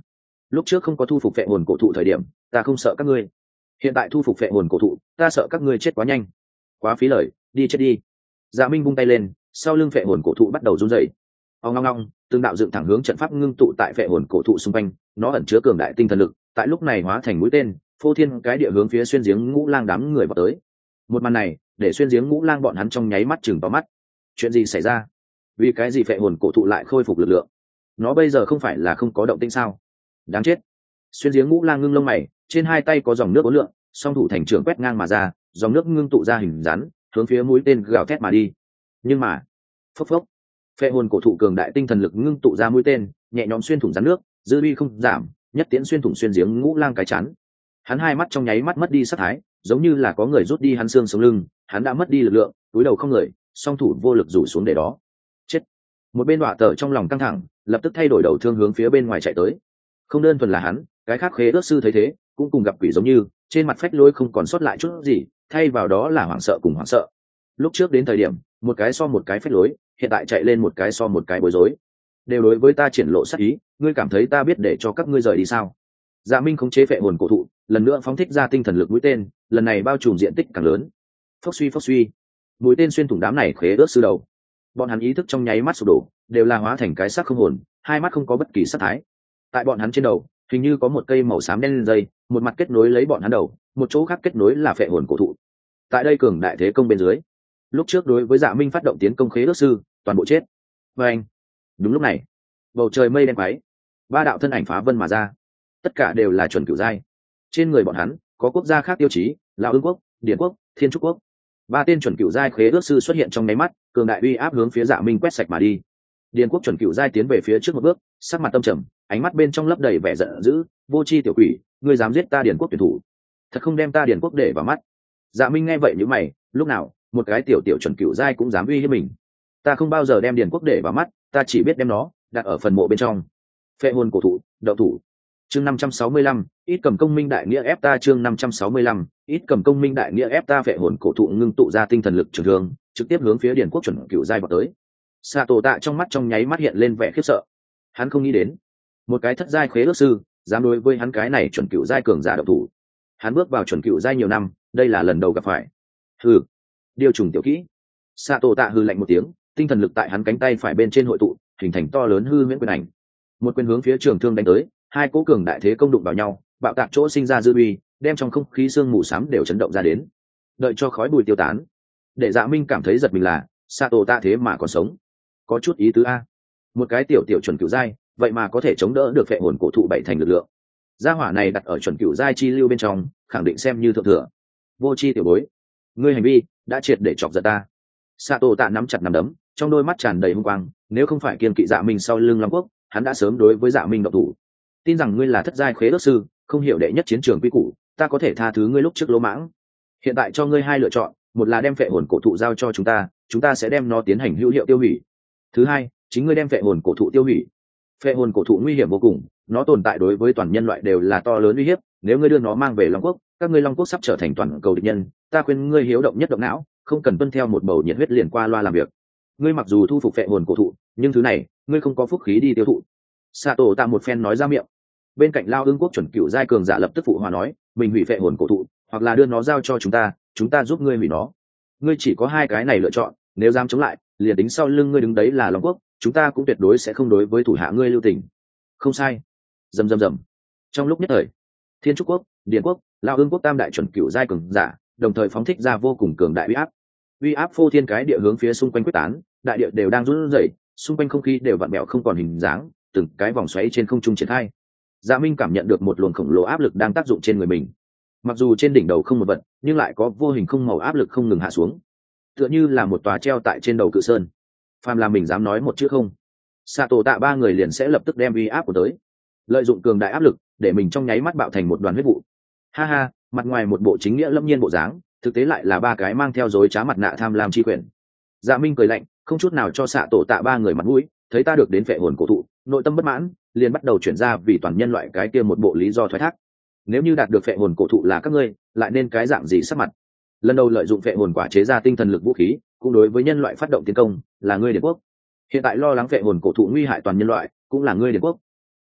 lúc trước không có thu phục phệ hồn cổ thụ thời điểm ta không sợ các ngươi, hiện tại thu phục phệ hồn cổ thụ ta sợ các ngươi chết quá nhanh, quá phí lời, đi chết đi. Dạ Minh vung tay lên, sau lưng phệ hồn cổ thụ bắt đầu run rẩy. Ông ngong ngong, từng đạo dựng thẳng hướng trận pháp ngưng tụ tại phệ hồn cổ thụ xung quanh, nó ẩn chứa cường đại tinh thần lực, tại lúc này hóa thành mũi tên, phô thiên cái địa hướng phía xuyên giếng ngũ lang đám người vào tới. Một màn này, để xuyên giếng ngũ lang bọn hắn trong nháy mắt chừng to mắt. Chuyện gì xảy ra? Vì cái gì phệ hồn cổ thụ lại khôi phục lực lượng? Nó bây giờ không phải là không có động tĩnh sao? Đáng chết. Xuyên giếng ngũ lang ngưng lông mày, trên hai tay có dòng nước ố lượng, song thủ thành trưởng quét ngang mà ra, dòng nước ngưng tụ ra hình rắn, hướng phía mũi tên gào thét mà đi. Nhưng mà, phốc phốc, phệ hồn cổ thụ cường đại tinh thần lực ngưng tụ ra mũi tên, nhẹ nhõm xuyên thủng rắn nước, dư uy không giảm, nhất tiễn xuyên thủng xuyên giếng ngũ lang cái chắn. Hắn hai mắt trong nháy mắt mất đi sắc thái, giống như là có người rút đi hắn xương sống lưng, hắn đã mất đi lực lượng, túi đầu không người, song thủ vô lực rủ xuống để đó. Chết. Một bên đọa tở trong lòng căng thẳng, lập tức thay đổi đầu thương hướng phía bên ngoài chạy tới. Không đơn thuần là hắn, cái khác khế ước sư thấy thế, cũng cùng gặp quỷ giống như, trên mặt phách lối không còn sót lại chút gì, thay vào đó là hoảng sợ cùng hoảng sợ. Lúc trước đến thời điểm, một cái so một cái phách lối, hiện tại chạy lên một cái so một cái bối rối, đều đối với ta triển lộ sát ý, ngươi cảm thấy ta biết để cho các ngươi rời đi sao? Dạ Minh khống chế phệ hồn cổ thụ, lần nữa phóng thích ra tinh thần lực mũi tên, lần này bao trùm diện tích càng lớn. Phốc suy phốc suy, mũi tên xuyên thủng đám này khế ước sư đầu. Bọn hắn ý thức trong nháy mắt sụp đổ, đều là hóa thành cái xác không hồn, hai mắt không có bất kỳ sắc thái. Tại bọn hắn trên đầu, hình như có một cây màu xám đen dây, một mặt kết nối lấy bọn hắn đầu, một chỗ khác kết nối là phệ hồn cổ thụ. Tại đây cường đại thế công bên dưới, lúc trước đối với Dạ Minh phát động tiến công khế ước sư, toàn bộ chết. Và anh, đúng lúc này, bầu trời mây đen quái, ba đạo thân ảnh phá vân mà ra, tất cả đều là chuẩn cửu giai. Trên người bọn hắn có quốc gia khác tiêu chí, Lão Ưng quốc, Điển quốc, Thiên Trúc quốc. Ba tên chuẩn cửu giai khế ước sư xuất hiện trong nháy mắt, cường đại uy áp hướng phía Dạ Minh quét sạch mà đi. Điền quốc chuẩn cửu giai tiến về phía trước một bước, sắc mặt tâm trầm, ánh mắt bên trong lấp đầy vẻ giận dữ, vô tri tiểu quỷ, ngươi dám giết ta Điền quốc tuyển thủ, thật không đem ta Điền quốc để vào mắt. Dạ Minh nghe vậy nhíu mày, lúc nào một cái tiểu tiểu chuẩn cửu giai cũng dám uy hiếp mình? Ta không bao giờ đem Điền quốc để vào mắt, ta chỉ biết đem nó đặt ở phần mộ bên trong. Phệ hồn cổ thụ, đậu thủ. Chương năm trăm sáu mươi lăm, ít cầm công minh đại nghĩa ép ta. Chương năm trăm sáu mươi lăm, ít cầm công minh đại nghĩa ép ta. Phệ hồn cổ thụ ngưng tụ ra tinh thần lực trường thương, trực tiếp hướng phía Điền quốc chuẩn cửu giai vọt tới. Sạ Tổ Tạ trong mắt trong nháy mắt hiện lên vẻ khiếp sợ. Hắn không nghĩ đến, một cái thất giai khế ước sư dám đối với hắn cái này chuẩn cửu giai cường giả độc thủ. Hắn bước vào chuẩn cửu giai nhiều năm, đây là lần đầu gặp phải. Hừ, điều trùng tiểu kỹ. Sạ Tổ Tạ hừ lạnh một tiếng, tinh thần lực tại hắn cánh tay phải bên trên hội tụ, hình thành to lớn hư huyễn quyền ảnh. Một quyền hướng phía trường thương đánh tới, hai cỗ cường đại thế công đụng vào nhau, bạo tạc chỗ sinh ra dư uy, đem trong không khí sương mù xám đều chấn động ra đến. Đợi cho khói bụi tiêu tán, để Dạ Minh cảm thấy giật mình là, Sạ Tổ Tạ thế mà còn sống. Có chút ý tứ a. Một cái tiểu tiểu chuẩn cửu giai, vậy mà có thể chống đỡ được phệ hồn cổ thụ bảy thành lực lượng. Gia hỏa này đặt ở chuẩn cửu giai chi lưu bên trong, khẳng định xem như thượng thừa. Vô chi tiểu bối, ngươi hành vi đã triệt để chọc giận ta. Sạ Tổ Tạ nắm chặt nắm đấm, trong đôi mắt tràn đầy hung quang, nếu không phải kiên kỵ Dạ Minh sau lưng Long Quốc, hắn đã sớm đối với Dạ Minh động thủ. Tin rằng ngươi là thất giai khế ước sư, không hiểu đệ nhất chiến trường quy củ, ta có thể tha thứ ngươi lúc trước lỗ mãng. Hiện tại cho ngươi hai lựa chọn, một là đem phệ hồn cổ thụ giao cho chúng ta, chúng ta sẽ đem nó tiến hành hữu hiệu tiêu hủy. Thứ hai, chính ngươi đem phệ hồn cổ thụ tiêu hủy. Phệ hồn cổ thụ nguy hiểm vô cùng, nó tồn tại đối với toàn nhân loại đều là to lớn uy hiếp, nếu ngươi đưa nó mang về Long Quốc, các ngươi Long Quốc sắp trở thành toàn cầu địch nhân, ta khuyên ngươi hiếu động nhất động não, không cần tuân theo một bầu nhiệt huyết liền qua loa làm việc. Ngươi mặc dù thu phục phệ hồn cổ thụ, nhưng thứ này, ngươi không có phúc khí đi tiêu thụ. Sạ Tổ Tạ một phen nói ra miệng. Bên cạnh Lao Ưng quốc chuẩn cửu giai cường giả lập tức phụ hòa nói, mình hủy phệ hồn cổ thụ, hoặc là đưa nó giao cho chúng ta, chúng ta giúp ngươi hủy nó. Ngươi chỉ có hai cái này lựa chọn, nếu dám chống lại, liền tính sau lưng ngươi đứng đấy là Long Quốc, chúng ta cũng tuyệt đối sẽ không đối với thủ hạ ngươi lưu tình. Không sai. Rầm rầm rầm. Trong lúc nhất thời, Thiên Trúc quốc, Điền quốc, Lao Ưng quốc tam đại chuẩn cửu giai cường giả, đồng thời phóng thích ra vô cùng cường đại uy áp. Uy áp phô thiên cái địa hướng phía xung quanh quyết tán, đại địa đều đang run rẩy, xung quanh không khí đều vặn vẹo không còn hình dáng, từng cái vòng xoáy trên không trung triển khai. Dạ Minh cảm nhận được một luồng khổng lồ áp lực đang tác dụng trên người mình. Mặc dù trên đỉnh đầu không một vật, nhưng lại có vô hình không màu áp lực không ngừng hạ xuống, tựa như là một tòa treo tại trên đầu cự sơn. Phàm là mình dám nói một chữ không, Sạ Tổ Tạ ba người liền sẽ lập tức đem uy áp của tới, lợi dụng cường đại áp lực để mình trong nháy mắt bạo thành một đoàn huyết vụ. Ha ha, mặt ngoài một bộ chính nghĩa lâm nhiên bộ dáng, thực tế lại là ba cái mang theo dối trá mặt nạ tham lam chi quyển. Dạ Minh cười lạnh, không chút nào cho Sạ Tổ Tạ ba người mặt mũi, thấy ta được đến phệ hồn cổ thụ, nội tâm bất mãn, liền bắt đầu chuyển ra vì toàn nhân loại cái kia một bộ lý do thoái thác. Nếu như đạt được phệ hồn cổ thụ là các ngươi, lại nên cái dạng gì sắc mặt? Lần đầu lợi dụng phệ hồn quả chế ra tinh thần lực vũ khí, cũng đối với nhân loại phát động tiến công, là ngươi Điền quốc. Hiện tại lo lắng phệ hồn cổ thụ nguy hại toàn nhân loại, cũng là ngươi Điền quốc.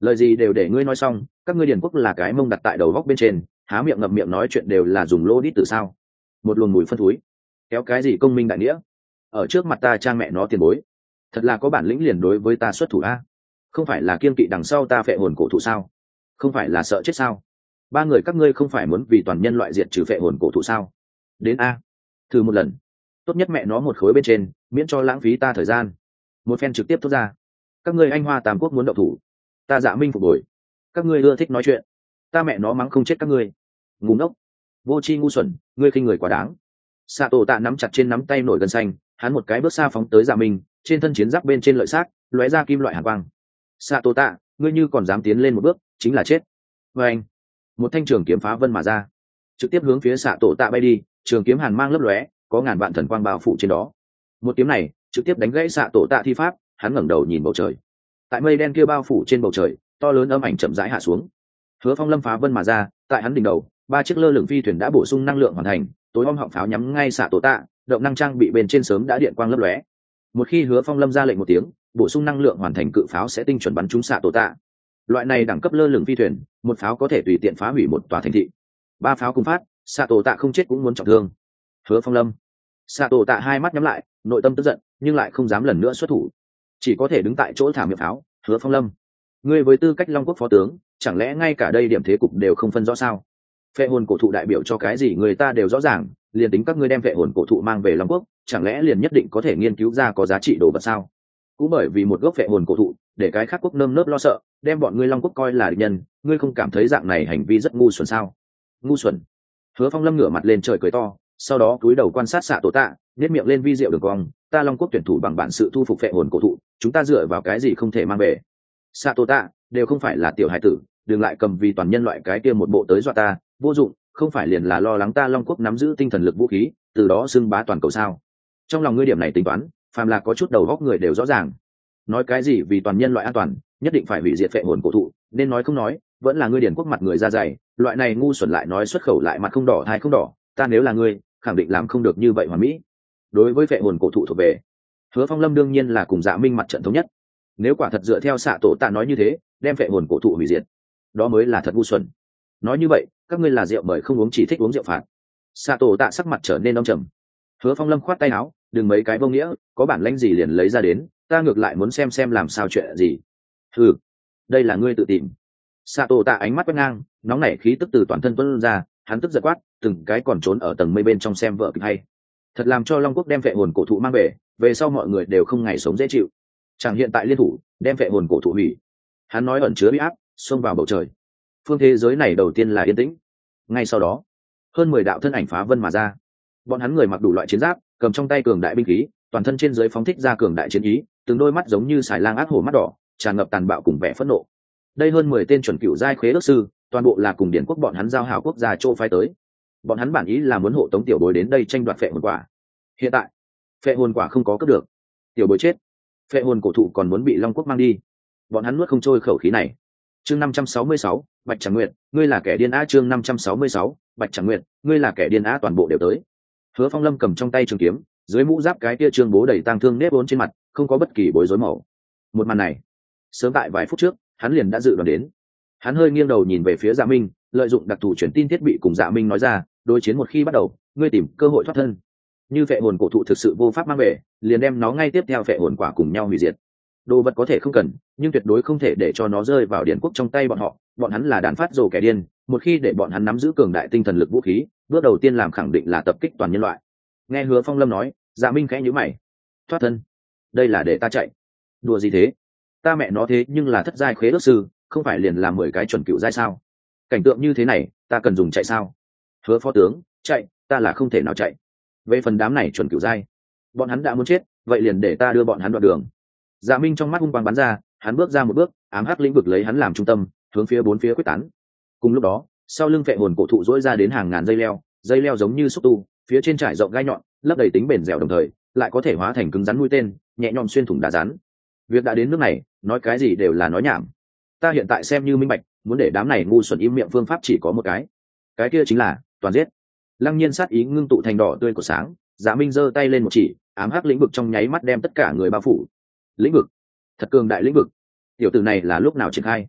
lời gì đều để ngươi nói xong, các ngươi điền quốc là cái mông đặt tại đầu góc bên trên, há miệng ngậm miệng nói chuyện đều là dùng lô đít từ sao? Một luồng mùi phân thúi, kéo cái gì công minh đại nghĩa? Ở trước mặt ta trang mẹ nó tiền bối, thật là có bản lĩnh liền đối với ta xuất thủ a. Không phải là kiên kỵ đằng sau ta phệ hồn cổ thụ sao? Không phải là sợ chết sao? Ba người các ngươi không phải muốn vì toàn nhân loại diệt trừ phệ hồn cổ thụ sao? Đến a, thử một lần, tốt nhất mẹ nó một khối bên trên, miễn cho lãng phí ta thời gian. Một phen trực tiếp thốt ra, các ngươi anh hoa tam quốc muốn động thủ, ta Dạ Minh phục hồi. Các ngươi ưa thích nói chuyện, ta mẹ nó mắng không chết các ngươi. Ngu ngốc, vô tri ngu xuẩn, ngươi khinh người quá đáng. Xạ tổ tạ nắm chặt trên nắm tay nổi gân xanh, hắn một cái bước xa phóng tới Dạ Minh, trên thân chiến giáp bên trên lợi xác lóe ra kim loại hàn quang. Xạ tổ tạ, ngươi như còn dám tiến lên một bước chính là chết. Và anh, một thanh trường kiếm phá vân mà ra, trực tiếp hướng phía xạ tổ tạ bay đi. Trường kiếm hàn mang lấp lóe, có ngàn vạn thần quang bao phủ trên đó. Một kiếm này trực tiếp đánh gãy xạ tổ tạ thi pháp. Hắn ngẩng đầu nhìn bầu trời, tại mây đen kia bao phủ trên bầu trời, to lớn âm ảnh chậm rãi hạ xuống. Hứa Phong lâm phá vân mà ra, tại hắn đỉnh đầu ba chiếc lơ lửng phi thuyền đã bổ sung năng lượng hoàn thành, tối om họng pháo nhắm ngay xạ tổ tạ, động năng trang bị bên trên sớm đã điện quang lấp lóe. Một khi Hứa Phong lâm ra lệnh một tiếng, bổ sung năng lượng hoàn thành cự pháo sẽ tinh chuẩn bắn trúng xạ tổ tạ. Loại này đẳng cấp lơ lửng phi thuyền, một pháo có thể tùy tiện phá hủy một tòa thành thị. Ba pháo cùng phát, xạ tổ tạ không chết cũng muốn trọng thương. Hứa Phong lâm, xạ tổ tạ hai mắt nhắm lại, nội tâm tức giận nhưng lại không dám lần nữa xuất thủ, chỉ có thể đứng tại chỗ thả miệng pháo. Hứa Phong lâm, ngươi với tư cách Long Quốc phó tướng, chẳng lẽ ngay cả đây điểm thế cục đều không phân rõ sao? Phệ hồn cổ thụ đại biểu cho cái gì người ta đều rõ ràng, liền tính các ngươi đem phệ hồn cổ thụ mang về Long Quốc, chẳng lẽ liền nhất định có thể nghiên cứu ra có giá trị đồ vật sao? Cũng bởi vì một gốc phệ hồn cổ thụ, để cái khác quốc nơm nớp lo sợ, đem bọn ngươi Long Quốc coi là địch nhân, ngươi không cảm thấy dạng này hành vi rất ngu xuẩn sao? Ngu xuẩn. Hứa Phong lâm ngửa mặt lên trời cười to, sau đó cúi đầu quan sát xạ tổ tạ, nhếch miệng lên vi diệu đường cong, ta Long Quốc tuyển thủ bằng bản sự thu phục phệ hồn cổ thụ, chúng ta dựa vào cái gì không thể mang về? Xạ tổ tạ, đều không phải là tiểu hải tử, đừng lại cầm vì toàn nhân loại cái kia một bộ tới dọa ta, vô dụng, không phải liền là lo lắng ta Long Quốc nắm giữ tinh thần lực vũ khí, từ đó xưng bá toàn cầu sao? Trong lòng ngươi điểm này tính toán, phàm là có chút đầu óc người đều rõ ràng. Nói cái gì vì toàn nhân loại an toàn, nhất định phải hủy diệt phệ hồn cổ thụ, nên nói không nói, vẫn là ngươi điển quốc mặt người ra dày, loại này ngu xuẩn lại nói xuất khẩu lại mặt không đỏ thai không đỏ, ta nếu là ngươi, khẳng định làm không được như vậy hoàn mỹ. Đối với phệ hồn cổ thụ thuộc về, Hứa Phong lâm đương nhiên là cùng Dạ Minh mặt trận thống nhất. Nếu quả thật dựa theo xạ tổ tạ nói như thế, đem phệ hồn cổ thụ hủy diệt, đó mới là thật ngu xuẩn. Nói như vậy, các ngươi là rượu mời không uống, chỉ thích uống rượu phạt. Xạ tổ tạ sắc mặt trở nên âm trầm. Hứa Phong lâm khoát tay áo, đừng mấy cái vô nghĩa, có bản lãnh gì liền lấy ra đến, ta ngược lại muốn xem xem làm sao chuyện gì. Ừ, đây là ngươi tự tìm. Xạ tổ tạ ánh mắt quét ngang, nóng nảy khí tức từ toàn thân tuôn ra, hắn tức giật quát, từng cái còn trốn ở tầng mây bên trong xem vợ kịch hay. Thật làm cho Long Quốc đem phệ hồn cổ thụ mang về, về sau mọi người đều không ngày sống dễ chịu. Chẳng hiện tại liên thủ, đem phệ hồn cổ thụ hủy. Hắn nói ẩn chứa uy áp, xông vào bầu trời. Phương thế giới này đầu tiên là yên tĩnh. Ngay sau đó, hơn mười đạo thân ảnh phá vân mà ra. Bọn hắn người mặc đủ loại chiến giáp, cầm trong tay cường đại binh khí, toàn thân trên dưới phóng thích ra cường đại chiến ý, từng đôi mắt giống như xài lang ác hổ mắt đỏ, tràn ngập tàn bạo cùng vẻ phẫn nộ. Đây hơn mười tên chuẩn cựu giai khế ước sư, toàn bộ là cùng điển quốc bọn hắn giao hảo quốc gia châu phái tới. Bọn hắn bản ý là muốn hộ tống tiểu bối đến đây tranh đoạt phệ hồn quả. Hiện tại, phệ hồn quả không có cướp được, tiểu bối chết, phệ hồn cổ thụ còn muốn bị Long Quốc mang đi. Bọn hắn nuốt không trôi khẩu khí này. Chương năm trăm sáu mươi sáu, Bạch Tràng Nguyệt, ngươi là kẻ điên á. Chương năm trăm sáu mươi sáu, Bạch Tràng Nguyệt, ngươi là kẻ điên á. Toàn bộ đều tới. Hứa Phong lâm cầm trong tay trường kiếm, dưới mũ giáp cái kia trương bố đầy tang thương nếp vốn trên mặt, không có bất kỳ bối rối màu. Một màn này, sớm tại vài phút trước, hắn liền đã dự đoán đến. Hắn hơi nghiêng đầu nhìn về phía Dạ Minh, lợi dụng đặc thù truyền tin thiết bị cùng Dạ Minh nói ra, đối chiến một khi bắt đầu, ngươi tìm cơ hội thoát thân. Như phệ hồn cổ thụ thực sự vô pháp mang về, liền đem nó ngay tiếp theo phệ hồn quả cùng nhau hủy diệt. Đồ vật có thể không cần, nhưng tuyệt đối không thể để cho nó rơi vào điển quốc trong tay bọn họ. Bọn hắn là đàn phát rồ kẻ điên, một khi để bọn hắn nắm giữ cường đại tinh thần lực vũ khí, bước đầu tiên làm khẳng định là tập kích toàn nhân loại. Nghe Hứa Phong lâm nói, Dạ Minh khẽ nhíu mày. Thoát thân? Đây là để ta chạy? Đùa gì thế? Ta mẹ nó thế nhưng là thất giai khế ước sư, không phải liền làm mười cái chuẩn cựu giai sao? Cảnh tượng như thế này, ta cần dùng chạy sao? Hứa phó tướng, chạy, ta là không thể nào chạy. Về phần đám này chuẩn cựu giai, bọn hắn đã muốn chết, vậy liền để ta đưa bọn hắn đoạn đường. Dạ Minh trong mắt hung quang bắn ra, hắn bước ra một bước, ám hắc lĩnh vực lấy hắn làm trung tâm, hướng phía bốn phía quyết tán. Cùng lúc đó, sau lưng phệ hồn cổ thụ dỗi ra đến hàng ngàn dây leo, dây leo giống như xúc tu, phía trên trải rộng gai nhọn, lấp đầy tính bền dẻo đồng thời, lại có thể hóa thành cứng rắn mũi tên, nhẹ nhõm xuyên thủng đá rắn. Việc đã đến nước này, nói cái gì đều là nói nhảm. Ta hiện tại xem như minh bạch, muốn để đám này ngu xuẩn im miệng phương pháp chỉ có một cái. Cái kia chính là toàn giết. Lăng Nhiên sát ý ngưng tụ thành đỏ tươi của sáng, Dạ Minh giơ tay lên một chỉ, ám hắc lĩnh vực trong nháy mắt đem tất cả người bao phủ. Lĩnh vực, thật cường đại lĩnh vực. Tiểu tử này là lúc nào triển khai?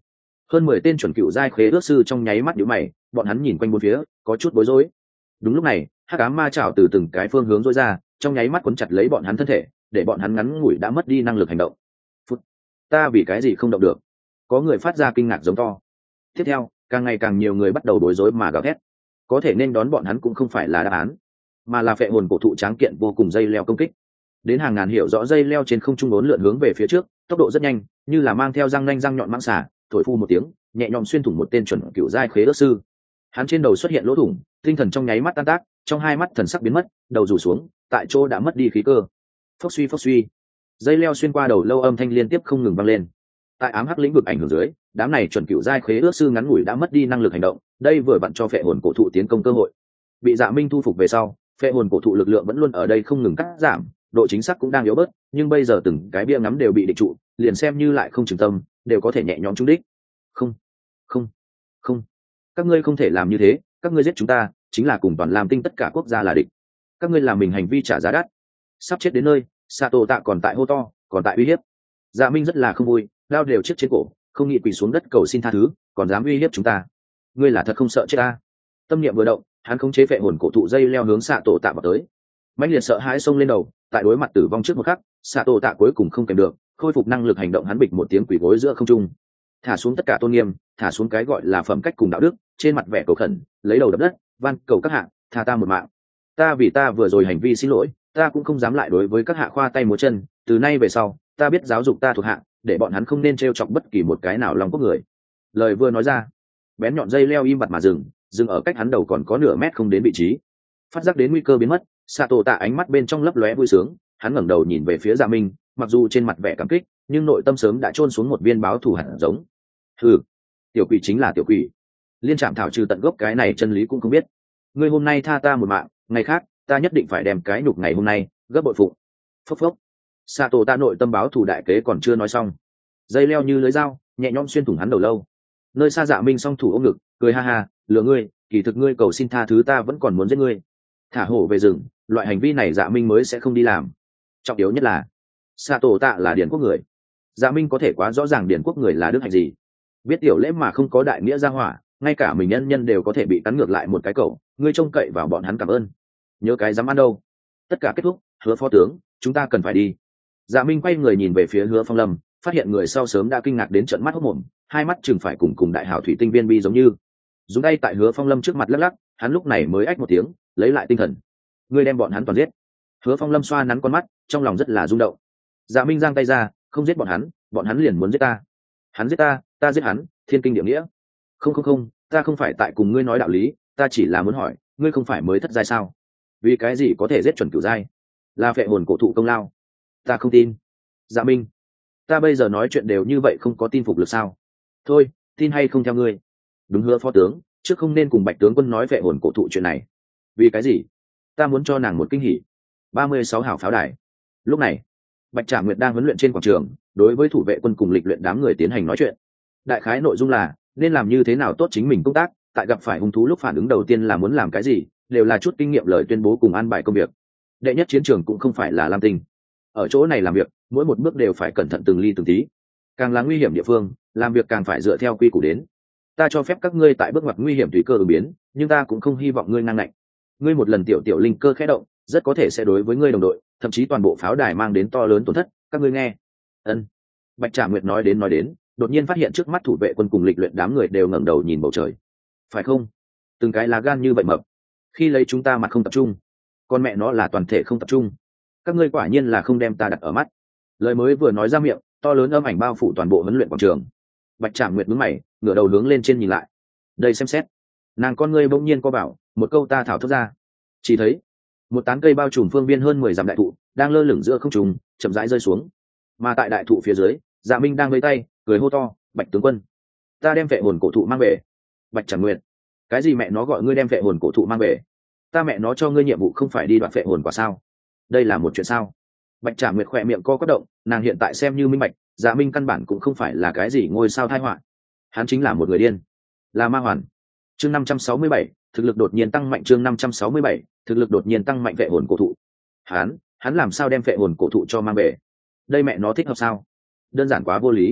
hơn mười tên chuẩn cựu giai khế ước sư trong nháy mắt nhíu mày, bọn hắn nhìn quanh bốn phía có chút bối rối. Đúng lúc này hắc ám ma chảo từ từng cái phương hướng rối ra, trong nháy mắt cuốn chặt lấy bọn hắn thân thể, để bọn hắn ngắn ngủi đã mất đi năng lực hành động. Phút, ta vì cái gì không động được? Có người phát ra kinh ngạc giống to. Tiếp theo càng ngày càng nhiều người bắt đầu bối rối mà gào thét. Có thể nên đón bọn hắn cũng không phải là đáp án, mà là phệ hồn cổ thụ tráng kiện vô cùng dây leo công kích. Đến hàng ngàn hiệu rõ dây leo trên không trung uốn lượn hướng về phía trước, tốc độ rất nhanh, như là mang theo răng nanh răng nhọn mãng xà, thổi phu một tiếng, nhẹ nhõm xuyên thủng một tên chuẩn cựu giai khế ước sư. Hắn trên đầu xuất hiện lỗ thủng, tinh thần trong nháy mắt tan tác, trong hai mắt thần sắc biến mất, đầu rủ xuống, tại chỗ đã mất đi khí cơ. Phốc suy phốc suy, dây leo xuyên qua đầu lâu âm thanh liên tiếp không ngừng vang lên. Tại ám hắc lĩnh vực ảnh hưởng dưới, đám này chuẩn cựu giai khế ước sư ngắn ngủi đã mất đi năng lực hành động, đây vừa vặn cho phệ hồn cổ thụ tiến công cơ hội. Bị Dạ Minh thu phục về sau, phệ hồn cổ thụ lực lượng vẫn luôn ở đây không ngừng cắt giảm, độ chính xác cũng đang yếu bớt, nhưng bây giờ từng cái bia ngắm đều bị định trụ, liền xem như lại không trừng tâm, đều có thể nhẹ nhõm trúng đích. Không, không, không, các ngươi không thể làm như thế, các ngươi giết chúng ta, chính là cùng toàn làm tinh tất cả quốc gia là địch. Các ngươi làm mình hành vi trả giá đắt. Sắp chết đến nơi, Sato Tạ còn tại hô to, còn tại uy hiếp. Dạ Minh rất là không vui, lao đều chiếc trên cổ, không nghĩ quỳ xuống đất cầu xin tha thứ, còn dám uy hiếp chúng ta. Ngươi là thật không sợ chết ta? Tâm niệm vừa động, hắn khống chế phệ hồn cổ thụ dây leo hướng Sato Tạ vào tới. Mãnh liệt sợ hãi xông lên đầu, tại đối mặt tử vong trước một khắc, Sato Tạ cuối cùng không kèm được, khôi phục năng lực hành động, hắn bịch một tiếng quỳ gối giữa không trung, thả xuống tất cả tôn nghiêm, thả xuống cái gọi là phẩm cách cùng đạo đức, trên mặt vẻ cầu khẩn, lấy đầu đập đất, van cầu các hạ tha ta một mạng. Ta vì ta vừa rồi hành vi xin lỗi, ta cũng không dám lại đối với các hạ khoa tay múa chân, từ nay về sau ta biết giáo dục ta thuộc hạ, để bọn hắn không nên trêu chọc bất kỳ một cái nào lòng quốc người. Lời vừa nói ra, bén nhọn dây leo im bặt mà dừng, dừng ở cách hắn đầu còn có nửa mét không đến vị trí. Phát giác đến nguy cơ biến mất, Sato Tạ ánh mắt bên trong lấp lóe vui sướng, hắn ngẩng đầu nhìn về phía Dạ Minh, mặc dù trên mặt vẻ cảm kích, nhưng nội tâm sớm đã chôn xuống một viên báo thù hạt giống. Hừ, tiểu quỷ chính là tiểu quỷ, liên trạm thảo trừ tận gốc cái này chân lý cũng không biết. Ngươi hôm nay tha ta một mạng, ngày khác ta nhất định phải đem cái nhục ngày hôm nay gấp bội phụ. Phốc phốc, Sato Tạ nội tâm báo thù đại kế còn chưa nói xong, dây leo như lưới dao nhẹ nhõm xuyên thủng hắn đầu lâu. Nơi xa Dạ Minh song thủ ôm ngực, cười ha ha, lừa ngươi, kỳ thực ngươi cầu xin tha thứ ta vẫn còn muốn giết ngươi. Thả hổ về rừng, loại hành vi này Dạ Minh mới sẽ không đi làm. Trọng yếu nhất là Sato Tạ là điển quốc người. Dạ Minh có thể quá rõ ràng điển quốc người là đức hạnh gì. Biết tiểu lễ mà không có đại nghĩa ra hỏa, ngay cả mình nhân nhân đều có thể bị cắn ngược lại một cái cẩu, ngươi trông cậy vào bọn hắn cảm ơn, nhớ cái dám ăn đâu. Tất cả kết thúc, Hứa phó tướng, chúng ta cần phải đi. Dạ Minh quay người nhìn về phía Hứa Phong Lâm, phát hiện người sau sớm đã kinh ngạc đến trợn mắt hốt mồm, hai mắt chừng phải cùng cùng đại hảo thủy tinh viên bi giống như. Dùng tay tại Hứa Phong Lâm trước mặt lắc lắc, hắn lúc này mới ách một tiếng, lấy lại tinh thần. Ngươi đem bọn hắn toàn giết. Hứa Phong Lâm xoa nắn con mắt, trong lòng rất là rung động. Dạ Minh giang tay ra, không giết bọn hắn, bọn hắn liền muốn giết ta. Hắn giết ta, ta giết hắn, thiên kinh địa nghĩa. Không không không, ta không phải tại cùng ngươi nói đạo lý, ta chỉ là muốn hỏi, ngươi không phải mới thất giai sao? Vì cái gì có thể giết chuẩn cửu giai? Là phệ hồn cổ thụ công lao. Ta không tin. Dạ Minh, ta bây giờ nói chuyện đều như vậy không có tin phục lực sao? Thôi, tin hay không theo ngươi. Đúng, Hứa phó tướng, trước không nên cùng Bạch tướng quân nói phệ hồn cổ thụ chuyện này. Vì cái gì? Ta muốn cho nàng một kinh hỉ. ba mươi sáu hảo pháo đài. Lúc này, Bạch Trảm Nguyệt đang huấn luyện trên quảng trường, đối với thủ vệ quân cùng lịch luyện đám người tiến hành nói chuyện. Đại khái nội dung là nên làm như thế nào tốt chính mình công tác, tại gặp phải hung thú lúc phản ứng đầu tiên là muốn làm cái gì, đều là chút kinh nghiệm lời tuyên bố cùng an bài công việc. Đệ nhất chiến trường cũng không phải là Lam Tinh, ở chỗ này làm việc mỗi một bước đều phải cẩn thận từng ly từng tí, càng là nguy hiểm địa phương làm việc càng phải dựa theo quy củ đến. Ta cho phép các ngươi tại bước ngoặt nguy hiểm tùy cơ ứng biến, nhưng ta cũng không hy vọng ngươi ngang ngạnh. Ngươi một lần tiểu tiểu linh cơ khẽ động, rất có thể sẽ đối với ngươi đồng đội, thậm chí toàn bộ pháo đài mang đến to lớn tổn thất. Các ngươi nghe. Ân. Bạch Trảm Nguyệt nói đến nói đến, đột nhiên phát hiện trước mắt thủ vệ quân cùng lịch luyện đám người đều ngẩng đầu nhìn bầu trời. Phải không? Từng cái lá gan như vậy mập, khi lấy chúng ta mặt không tập trung, con mẹ nó là toàn thể không tập trung. Các ngươi quả nhiên là không đem ta đặt ở mắt. Lời mới vừa nói ra miệng, to lớn âm ảnh bao phủ toàn bộ huấn luyện quảng trường. Bạch Trảm Nguyệt nhướng mày, ngửa đầu hướng lên trên nhìn lại. Đây xem xét. Nàng con ngươi bỗng nhiên co bảo, một câu ta thảo thốt ra. Chỉ thấy một tán cây bao trùm phương viên hơn mười dặm đại thụ đang lơ lửng giữa không trung, chậm rãi rơi xuống. Mà tại đại thụ phía dưới, Dạ Minh đang vẫy tay, cười hô to, Bạch tướng quân, ta đem phệ hồn cổ thụ mang về. Bạch Trảm Nguyệt, cái gì mẹ nó gọi ngươi đem phệ hồn cổ thụ mang về? Ta mẹ nó cho ngươi nhiệm vụ không phải đi đoạt phệ hồn quả sao? Đây là một chuyện sao? Bạch Trảm Nguyệt khỏe miệng co quắp động, nàng hiện tại xem như minh bạch, Dạ Minh căn bản cũng không phải là cái gì ngôi sao tai họa, hắn chính là một người điên, là ma hoàn. Chương năm trăm sáu mươi bảy, thực lực đột nhiên tăng mạnh. Chương năm trăm sáu mươi bảy, thực lực đột nhiên tăng mạnh. Phệ hồn cổ thụ, hắn hắn làm sao đem phệ hồn cổ thụ cho mang về? Đây mẹ nó thích hợp sao? Đơn giản quá vô lý.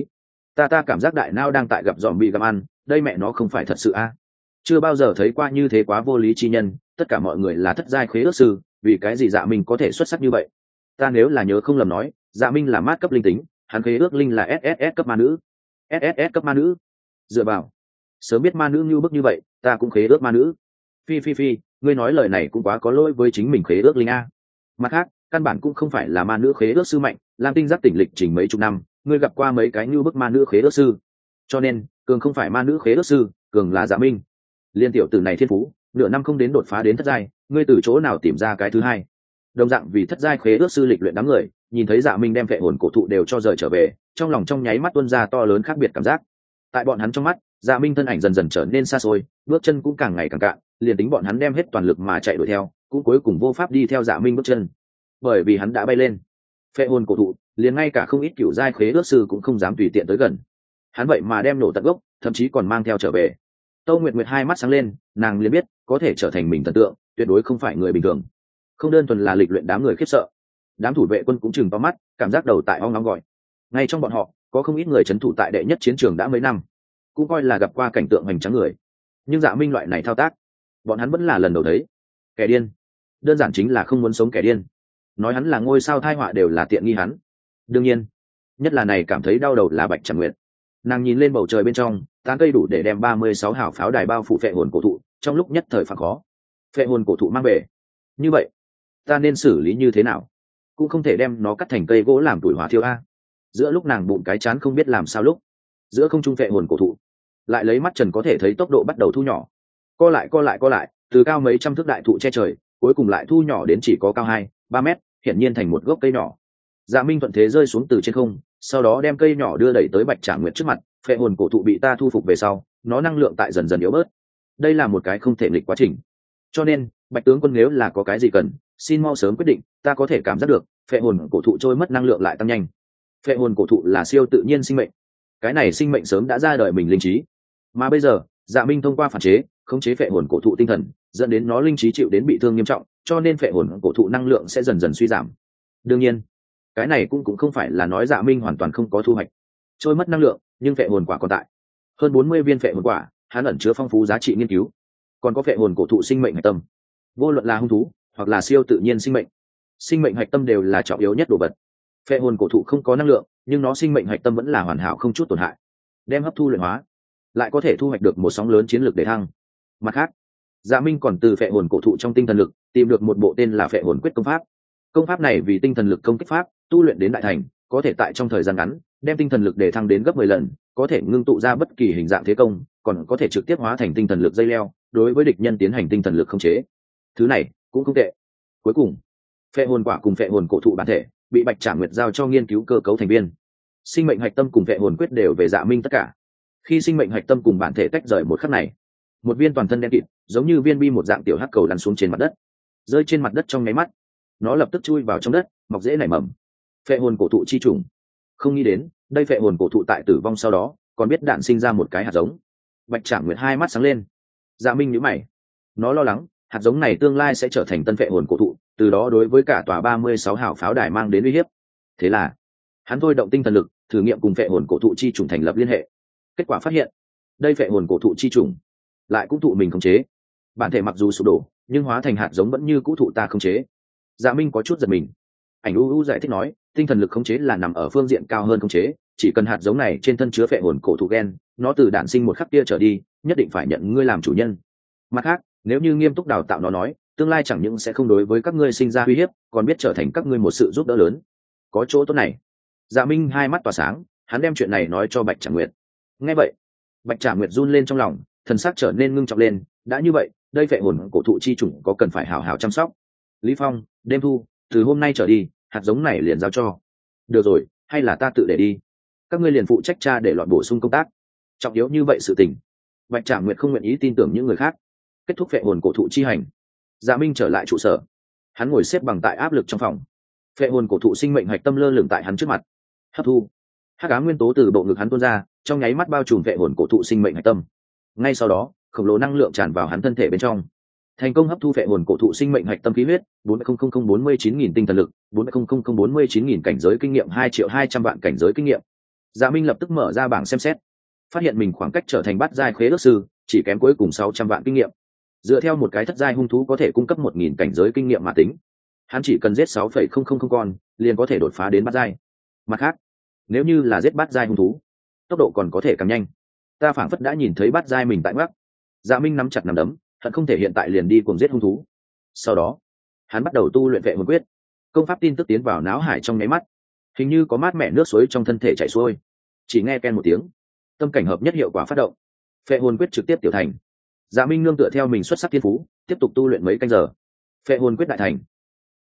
ta ta cảm giác đại nao đang tại gặp dòm bị gặm ăn, đây mẹ nó không phải thật sự a. Chưa bao giờ thấy qua như thế, quá vô lý chi nhân, tất cả mọi người là thất giai khế ước sư, vì cái gì Dạ Minh có thể xuất sắc như vậy? Ta nếu là nhớ không lầm nói, Dạ Minh là mát cấp linh tính, hắn khế ước linh là ét ét ét cấp ma nữ. ét ét ét cấp ma nữ? Dựa vào, sớm biết ma nữ như bức như vậy, ta cũng khế ước ma nữ. Phi phi phi, ngươi nói lời này cũng quá có lỗi với chính mình khế ước linh a. Mặt khác, căn bản cũng không phải là ma nữ khế ước sư mạnh, Lam Tinh giác tỉnh lịch trình mấy chục năm, ngươi gặp qua mấy cái như bức ma nữ khế ước sư. Cho nên, cường không phải ma nữ khế ước sư, cường là Dạ Minh. Liên tiểu tử này thiên phú, nửa năm không đến đột phá đến thất giai, ngươi từ chỗ nào tìm ra cái thứ hai? Đồng dạng vì thất giai khế ước sư lịch luyện đám người, nhìn thấy Dạ Minh đem vệ hồn cổ thụ đều cho rời trở về, trong lòng trong nháy mắt tuôn ra to lớn khác biệt cảm giác. Tại bọn hắn trong mắt, Dạ Minh thân ảnh dần dần trở nên xa xôi, bước chân cũng càng ngày càng cạn, liền tính bọn hắn đem hết toàn lực mà chạy đuổi theo, cũng cuối cùng vô pháp đi theo Dạ Minh bước chân, bởi vì hắn đã bay lên. Phệ hồn cổ thụ, liền ngay cả không ít cựu giai khế ước sư cũng không dám tùy tiện tới gần. Hắn vậy mà đem nổ tận gốc, thậm chí còn mang theo trở về. Tâu Nguyệt Nguyệt hai mắt sáng lên, nàng liền biết, có thể trở thành mình thần tượng, tuyệt đối không phải người bình thường. Không đơn thuần là lịch luyện đám người khiếp sợ, đám thủ vệ quân cũng chừng to mắt, cảm giác đầu tại ong nóng gọi. Ngay trong bọn họ, có không ít người trấn thủ tại đệ nhất chiến trường đã mấy năm, cũng coi là gặp qua cảnh tượng hoành tráng người. Nhưng Dạ Minh loại này thao tác, bọn hắn vẫn là lần đầu thấy. Kẻ điên, đơn giản chính là không muốn sống kẻ điên. Nói hắn là ngôi sao thai họa đều là tiện nghi hắn. Đương nhiên, nhất là này cảm thấy đau đầu là Bạch Tràng Nguyệt. Nàng nhìn lên bầu trời bên trong, tán cây đủ để đem ba mươi sáu hào pháo đài bao phủ phệ hồn cổ thụ, trong lúc nhất thời phản khó. Phệ hồn cổ thụ mang về, như vậy, ta nên xử lý như thế nào? Cũng không thể đem nó cắt thành cây gỗ làm tuổi hỏa thiêu a. Giữa lúc nàng bụng cái chán không biết làm sao lúc, giữa không trung phệ hồn cổ thụ, lại lấy mắt trần có thể thấy tốc độ bắt đầu thu nhỏ. Co lại co lại co lại, từ cao mấy trăm thước đại thụ che trời, cuối cùng lại thu nhỏ đến chỉ có cao hai, ba mét, hiển nhiên thành một gốc cây nhỏ. Dạ Minh thuận thế rơi xuống từ trên không, sau đó đem cây nhỏ đưa đẩy tới Bạch Tràng Nguyệt trước mặt. Phệ hồn cổ thụ bị ta thu phục về sau, nó năng lượng tại dần dần yếu bớt. Đây là một cái không thể nghịch quá trình. Cho nên, Bạch tướng quân nếu là có cái gì cần, xin mau sớm quyết định, ta có thể cảm giác được, phệ hồn cổ thụ trôi mất năng lượng lại tăng nhanh. Phệ hồn cổ thụ là siêu tự nhiên sinh mệnh, cái này sinh mệnh sớm đã ra đời mình linh trí, mà bây giờ, Dạ Minh thông qua phản chế, khống chế phệ hồn cổ thụ tinh thần, dẫn đến nó linh trí chịu đến bị thương nghiêm trọng, cho nên phệ hồn cổ thụ năng lượng sẽ dần dần suy giảm. Đương nhiên, cái này cũng cũng không phải là nói Dạ Minh hoàn toàn không có thu hoạch, trôi mất năng lượng, nhưng phệ hồn quả còn tại. Hơn bốn mươi viên phệ hồn quả, hắn ẩn chứa phong phú giá trị nghiên cứu. Còn có phệ hồn cổ thụ sinh mệnh hạch tâm. Vô luận là hung thú, hoặc là siêu tự nhiên sinh mệnh, sinh mệnh hạch tâm đều là trọng yếu nhất đồ vật. Phệ hồn cổ thụ không có năng lượng, nhưng nó sinh mệnh hạch tâm vẫn là hoàn hảo không chút tổn hại. Đem hấp thu luyện hóa, lại có thể thu hoạch được một sóng lớn chiến lược để thăng. Mặt khác, Dạ Minh còn từ phệ hồn cổ thụ trong tinh thần lực tìm được một bộ tên là phệ hồn quyết công pháp. Công pháp này vì tinh thần lực công kích pháp, tu luyện đến đại thành, có thể tại trong thời gian ngắn đem tinh thần lực để thăng đến gấp mười lần, có thể ngưng tụ ra bất kỳ hình dạng thế công, còn có thể trực tiếp hóa thành tinh thần lực dây leo, đối với địch nhân tiến hành tinh thần lực khống chế. Thứ này cũng không tệ. Cuối cùng, phệ hồn quả cùng phệ hồn cổ thụ bản thể bị Bạch Tràng Nguyệt giao cho nghiên cứu cơ cấu thành viên. Sinh mệnh hạch tâm cùng phệ hồn quyết đều về Dạ Minh tất cả. Khi sinh mệnh hạch tâm cùng bản thể tách rời một khắc này, một viên toàn thân đen kịt, giống như viên bi một dạng tiểu hắc cầu lăn xuống trên mặt đất. Rơi trên mặt đất trong nháy mắt, nó lập tức chui vào trong đất, mọc rễ nảy mầm. Phệ hồn cổ thụ chi trùng. Không nghĩ đến, đây phệ hồn cổ thụ tại tử vong sau đó, còn biết đạn sinh ra một cái hạt giống. Bạch Tràng Nguyệt hai mắt sáng lên. Dạ Minh nhíu mày. Nó lo lắng, hạt giống này tương lai sẽ trở thành tân phệ hồn cổ thụ, từ đó đối với cả tòa ba mươi sáu hào pháo đài mang đến uy hiếp. Thế là, hắn thôi động tinh thần lực, thử nghiệm cùng phệ hồn cổ thụ chi trùng thành lập liên hệ. Kết quả phát hiện, đây phệ hồn cổ thụ chi trùng lại cũng thụ mình khống chế. Bản thể mặc dù sụp đổ, nhưng hóa thành hạt giống vẫn như cũ thụ ta khống chế. Dạ Minh có chút giật mình. Ảnh u u giải thích nói, tinh thần lực khống chế là nằm ở phương diện cao hơn khống chế, chỉ cần hạt giống này trên thân chứa phệ hồn cổ thụ gen, nó từ đản sinh một khắc kia trở đi, nhất định phải nhận ngươi làm chủ nhân. Mặt khác, nếu như nghiêm túc đào tạo nó nói, tương lai chẳng những sẽ không đối với các ngươi sinh ra uy hiếp, còn biết trở thành các ngươi một sự giúp đỡ lớn. Có chỗ tốt này. Dạ Minh hai mắt tỏa sáng, hắn đem chuyện này nói cho Bạch Tràng Nguyệt. Nghe vậy, Bạch Tràng Nguyệt run lên trong lòng, thần sắc trở nên ngưng trọng lên. Đã như vậy, đây phệ hồn cổ thụ chi chủng có cần phải hảo hảo chăm sóc. Lý Phong, Đêm Thu, từ hôm nay trở đi, hạt giống này liền giao cho. Được rồi, hay là ta tự để đi. Các ngươi liền phụ trách tra để lọt bổ sung công tác. Trọng yếu như vậy sự tình, Bạch Tràng Nguyệt không nguyện ý tin tưởng những người khác. Kết thúc phệ hồn cổ thụ chi hành, Dạ Minh trở lại trụ sở. Hắn ngồi xếp bằng tại áp lực trong phòng. Phệ hồn cổ thụ sinh mệnh hạch tâm lơ lửng tại hắn trước mặt. Hấp thu. Hắc ám nguyên tố từ bộ ngực hắn tuôn ra, trong nháy mắt bao trùm phệ hồn cổ thụ sinh mệnh hạch tâm. Ngay sau đó, khổng lồ năng lượng tràn vào hắn thân thể bên trong. Thành công hấp thu phệ hồn cổ thụ sinh mệnh hạch tâm khí huyết, bốn không bốn mươi chín nghìn tinh thần lực, bốn không bốn mươi chín nghìn cảnh giới kinh nghiệm, hai triệu hai trăm vạn cảnh giới kinh nghiệm. Dạ Minh lập tức mở ra bảng xem xét, phát hiện mình khoảng cách trở thành bát giai khế ước sư chỉ kém cuối cùng sáu trăm vạn kinh nghiệm. Dựa theo một cái thất giai hung thú có thể cung cấp một nghìn cảnh giới kinh nghiệm mà tính, hắn chỉ cần giết sáu phẩy không không không con liền có thể đột phá đến bát giai. Mặt khác, nếu như là giết bát giai hung thú, tốc độ còn có thể càng nhanh. Ta phảng phất đã nhìn thấy bát giai mình tại ngoắc. Dạ Minh nắm chặt nắm đấm, hận không thể hiện tại liền đi cùng giết hung thú. Sau đó, hắn bắt đầu tu luyện vệ hồn quyết. Công pháp tin tức tiến vào não hải trong nháy mắt, hình như có mát mẻ nước suối trong thân thể chảy xuôi. Chỉ nghe ken một tiếng, tâm cảnh hợp nhất hiệu quả phát động, phệ hồn quyết trực tiếp tiểu thành. Dạ Minh nương tựa theo mình xuất sắc thiên phú, tiếp tục tu luyện mấy canh giờ. Phệ hồn quyết đại thành,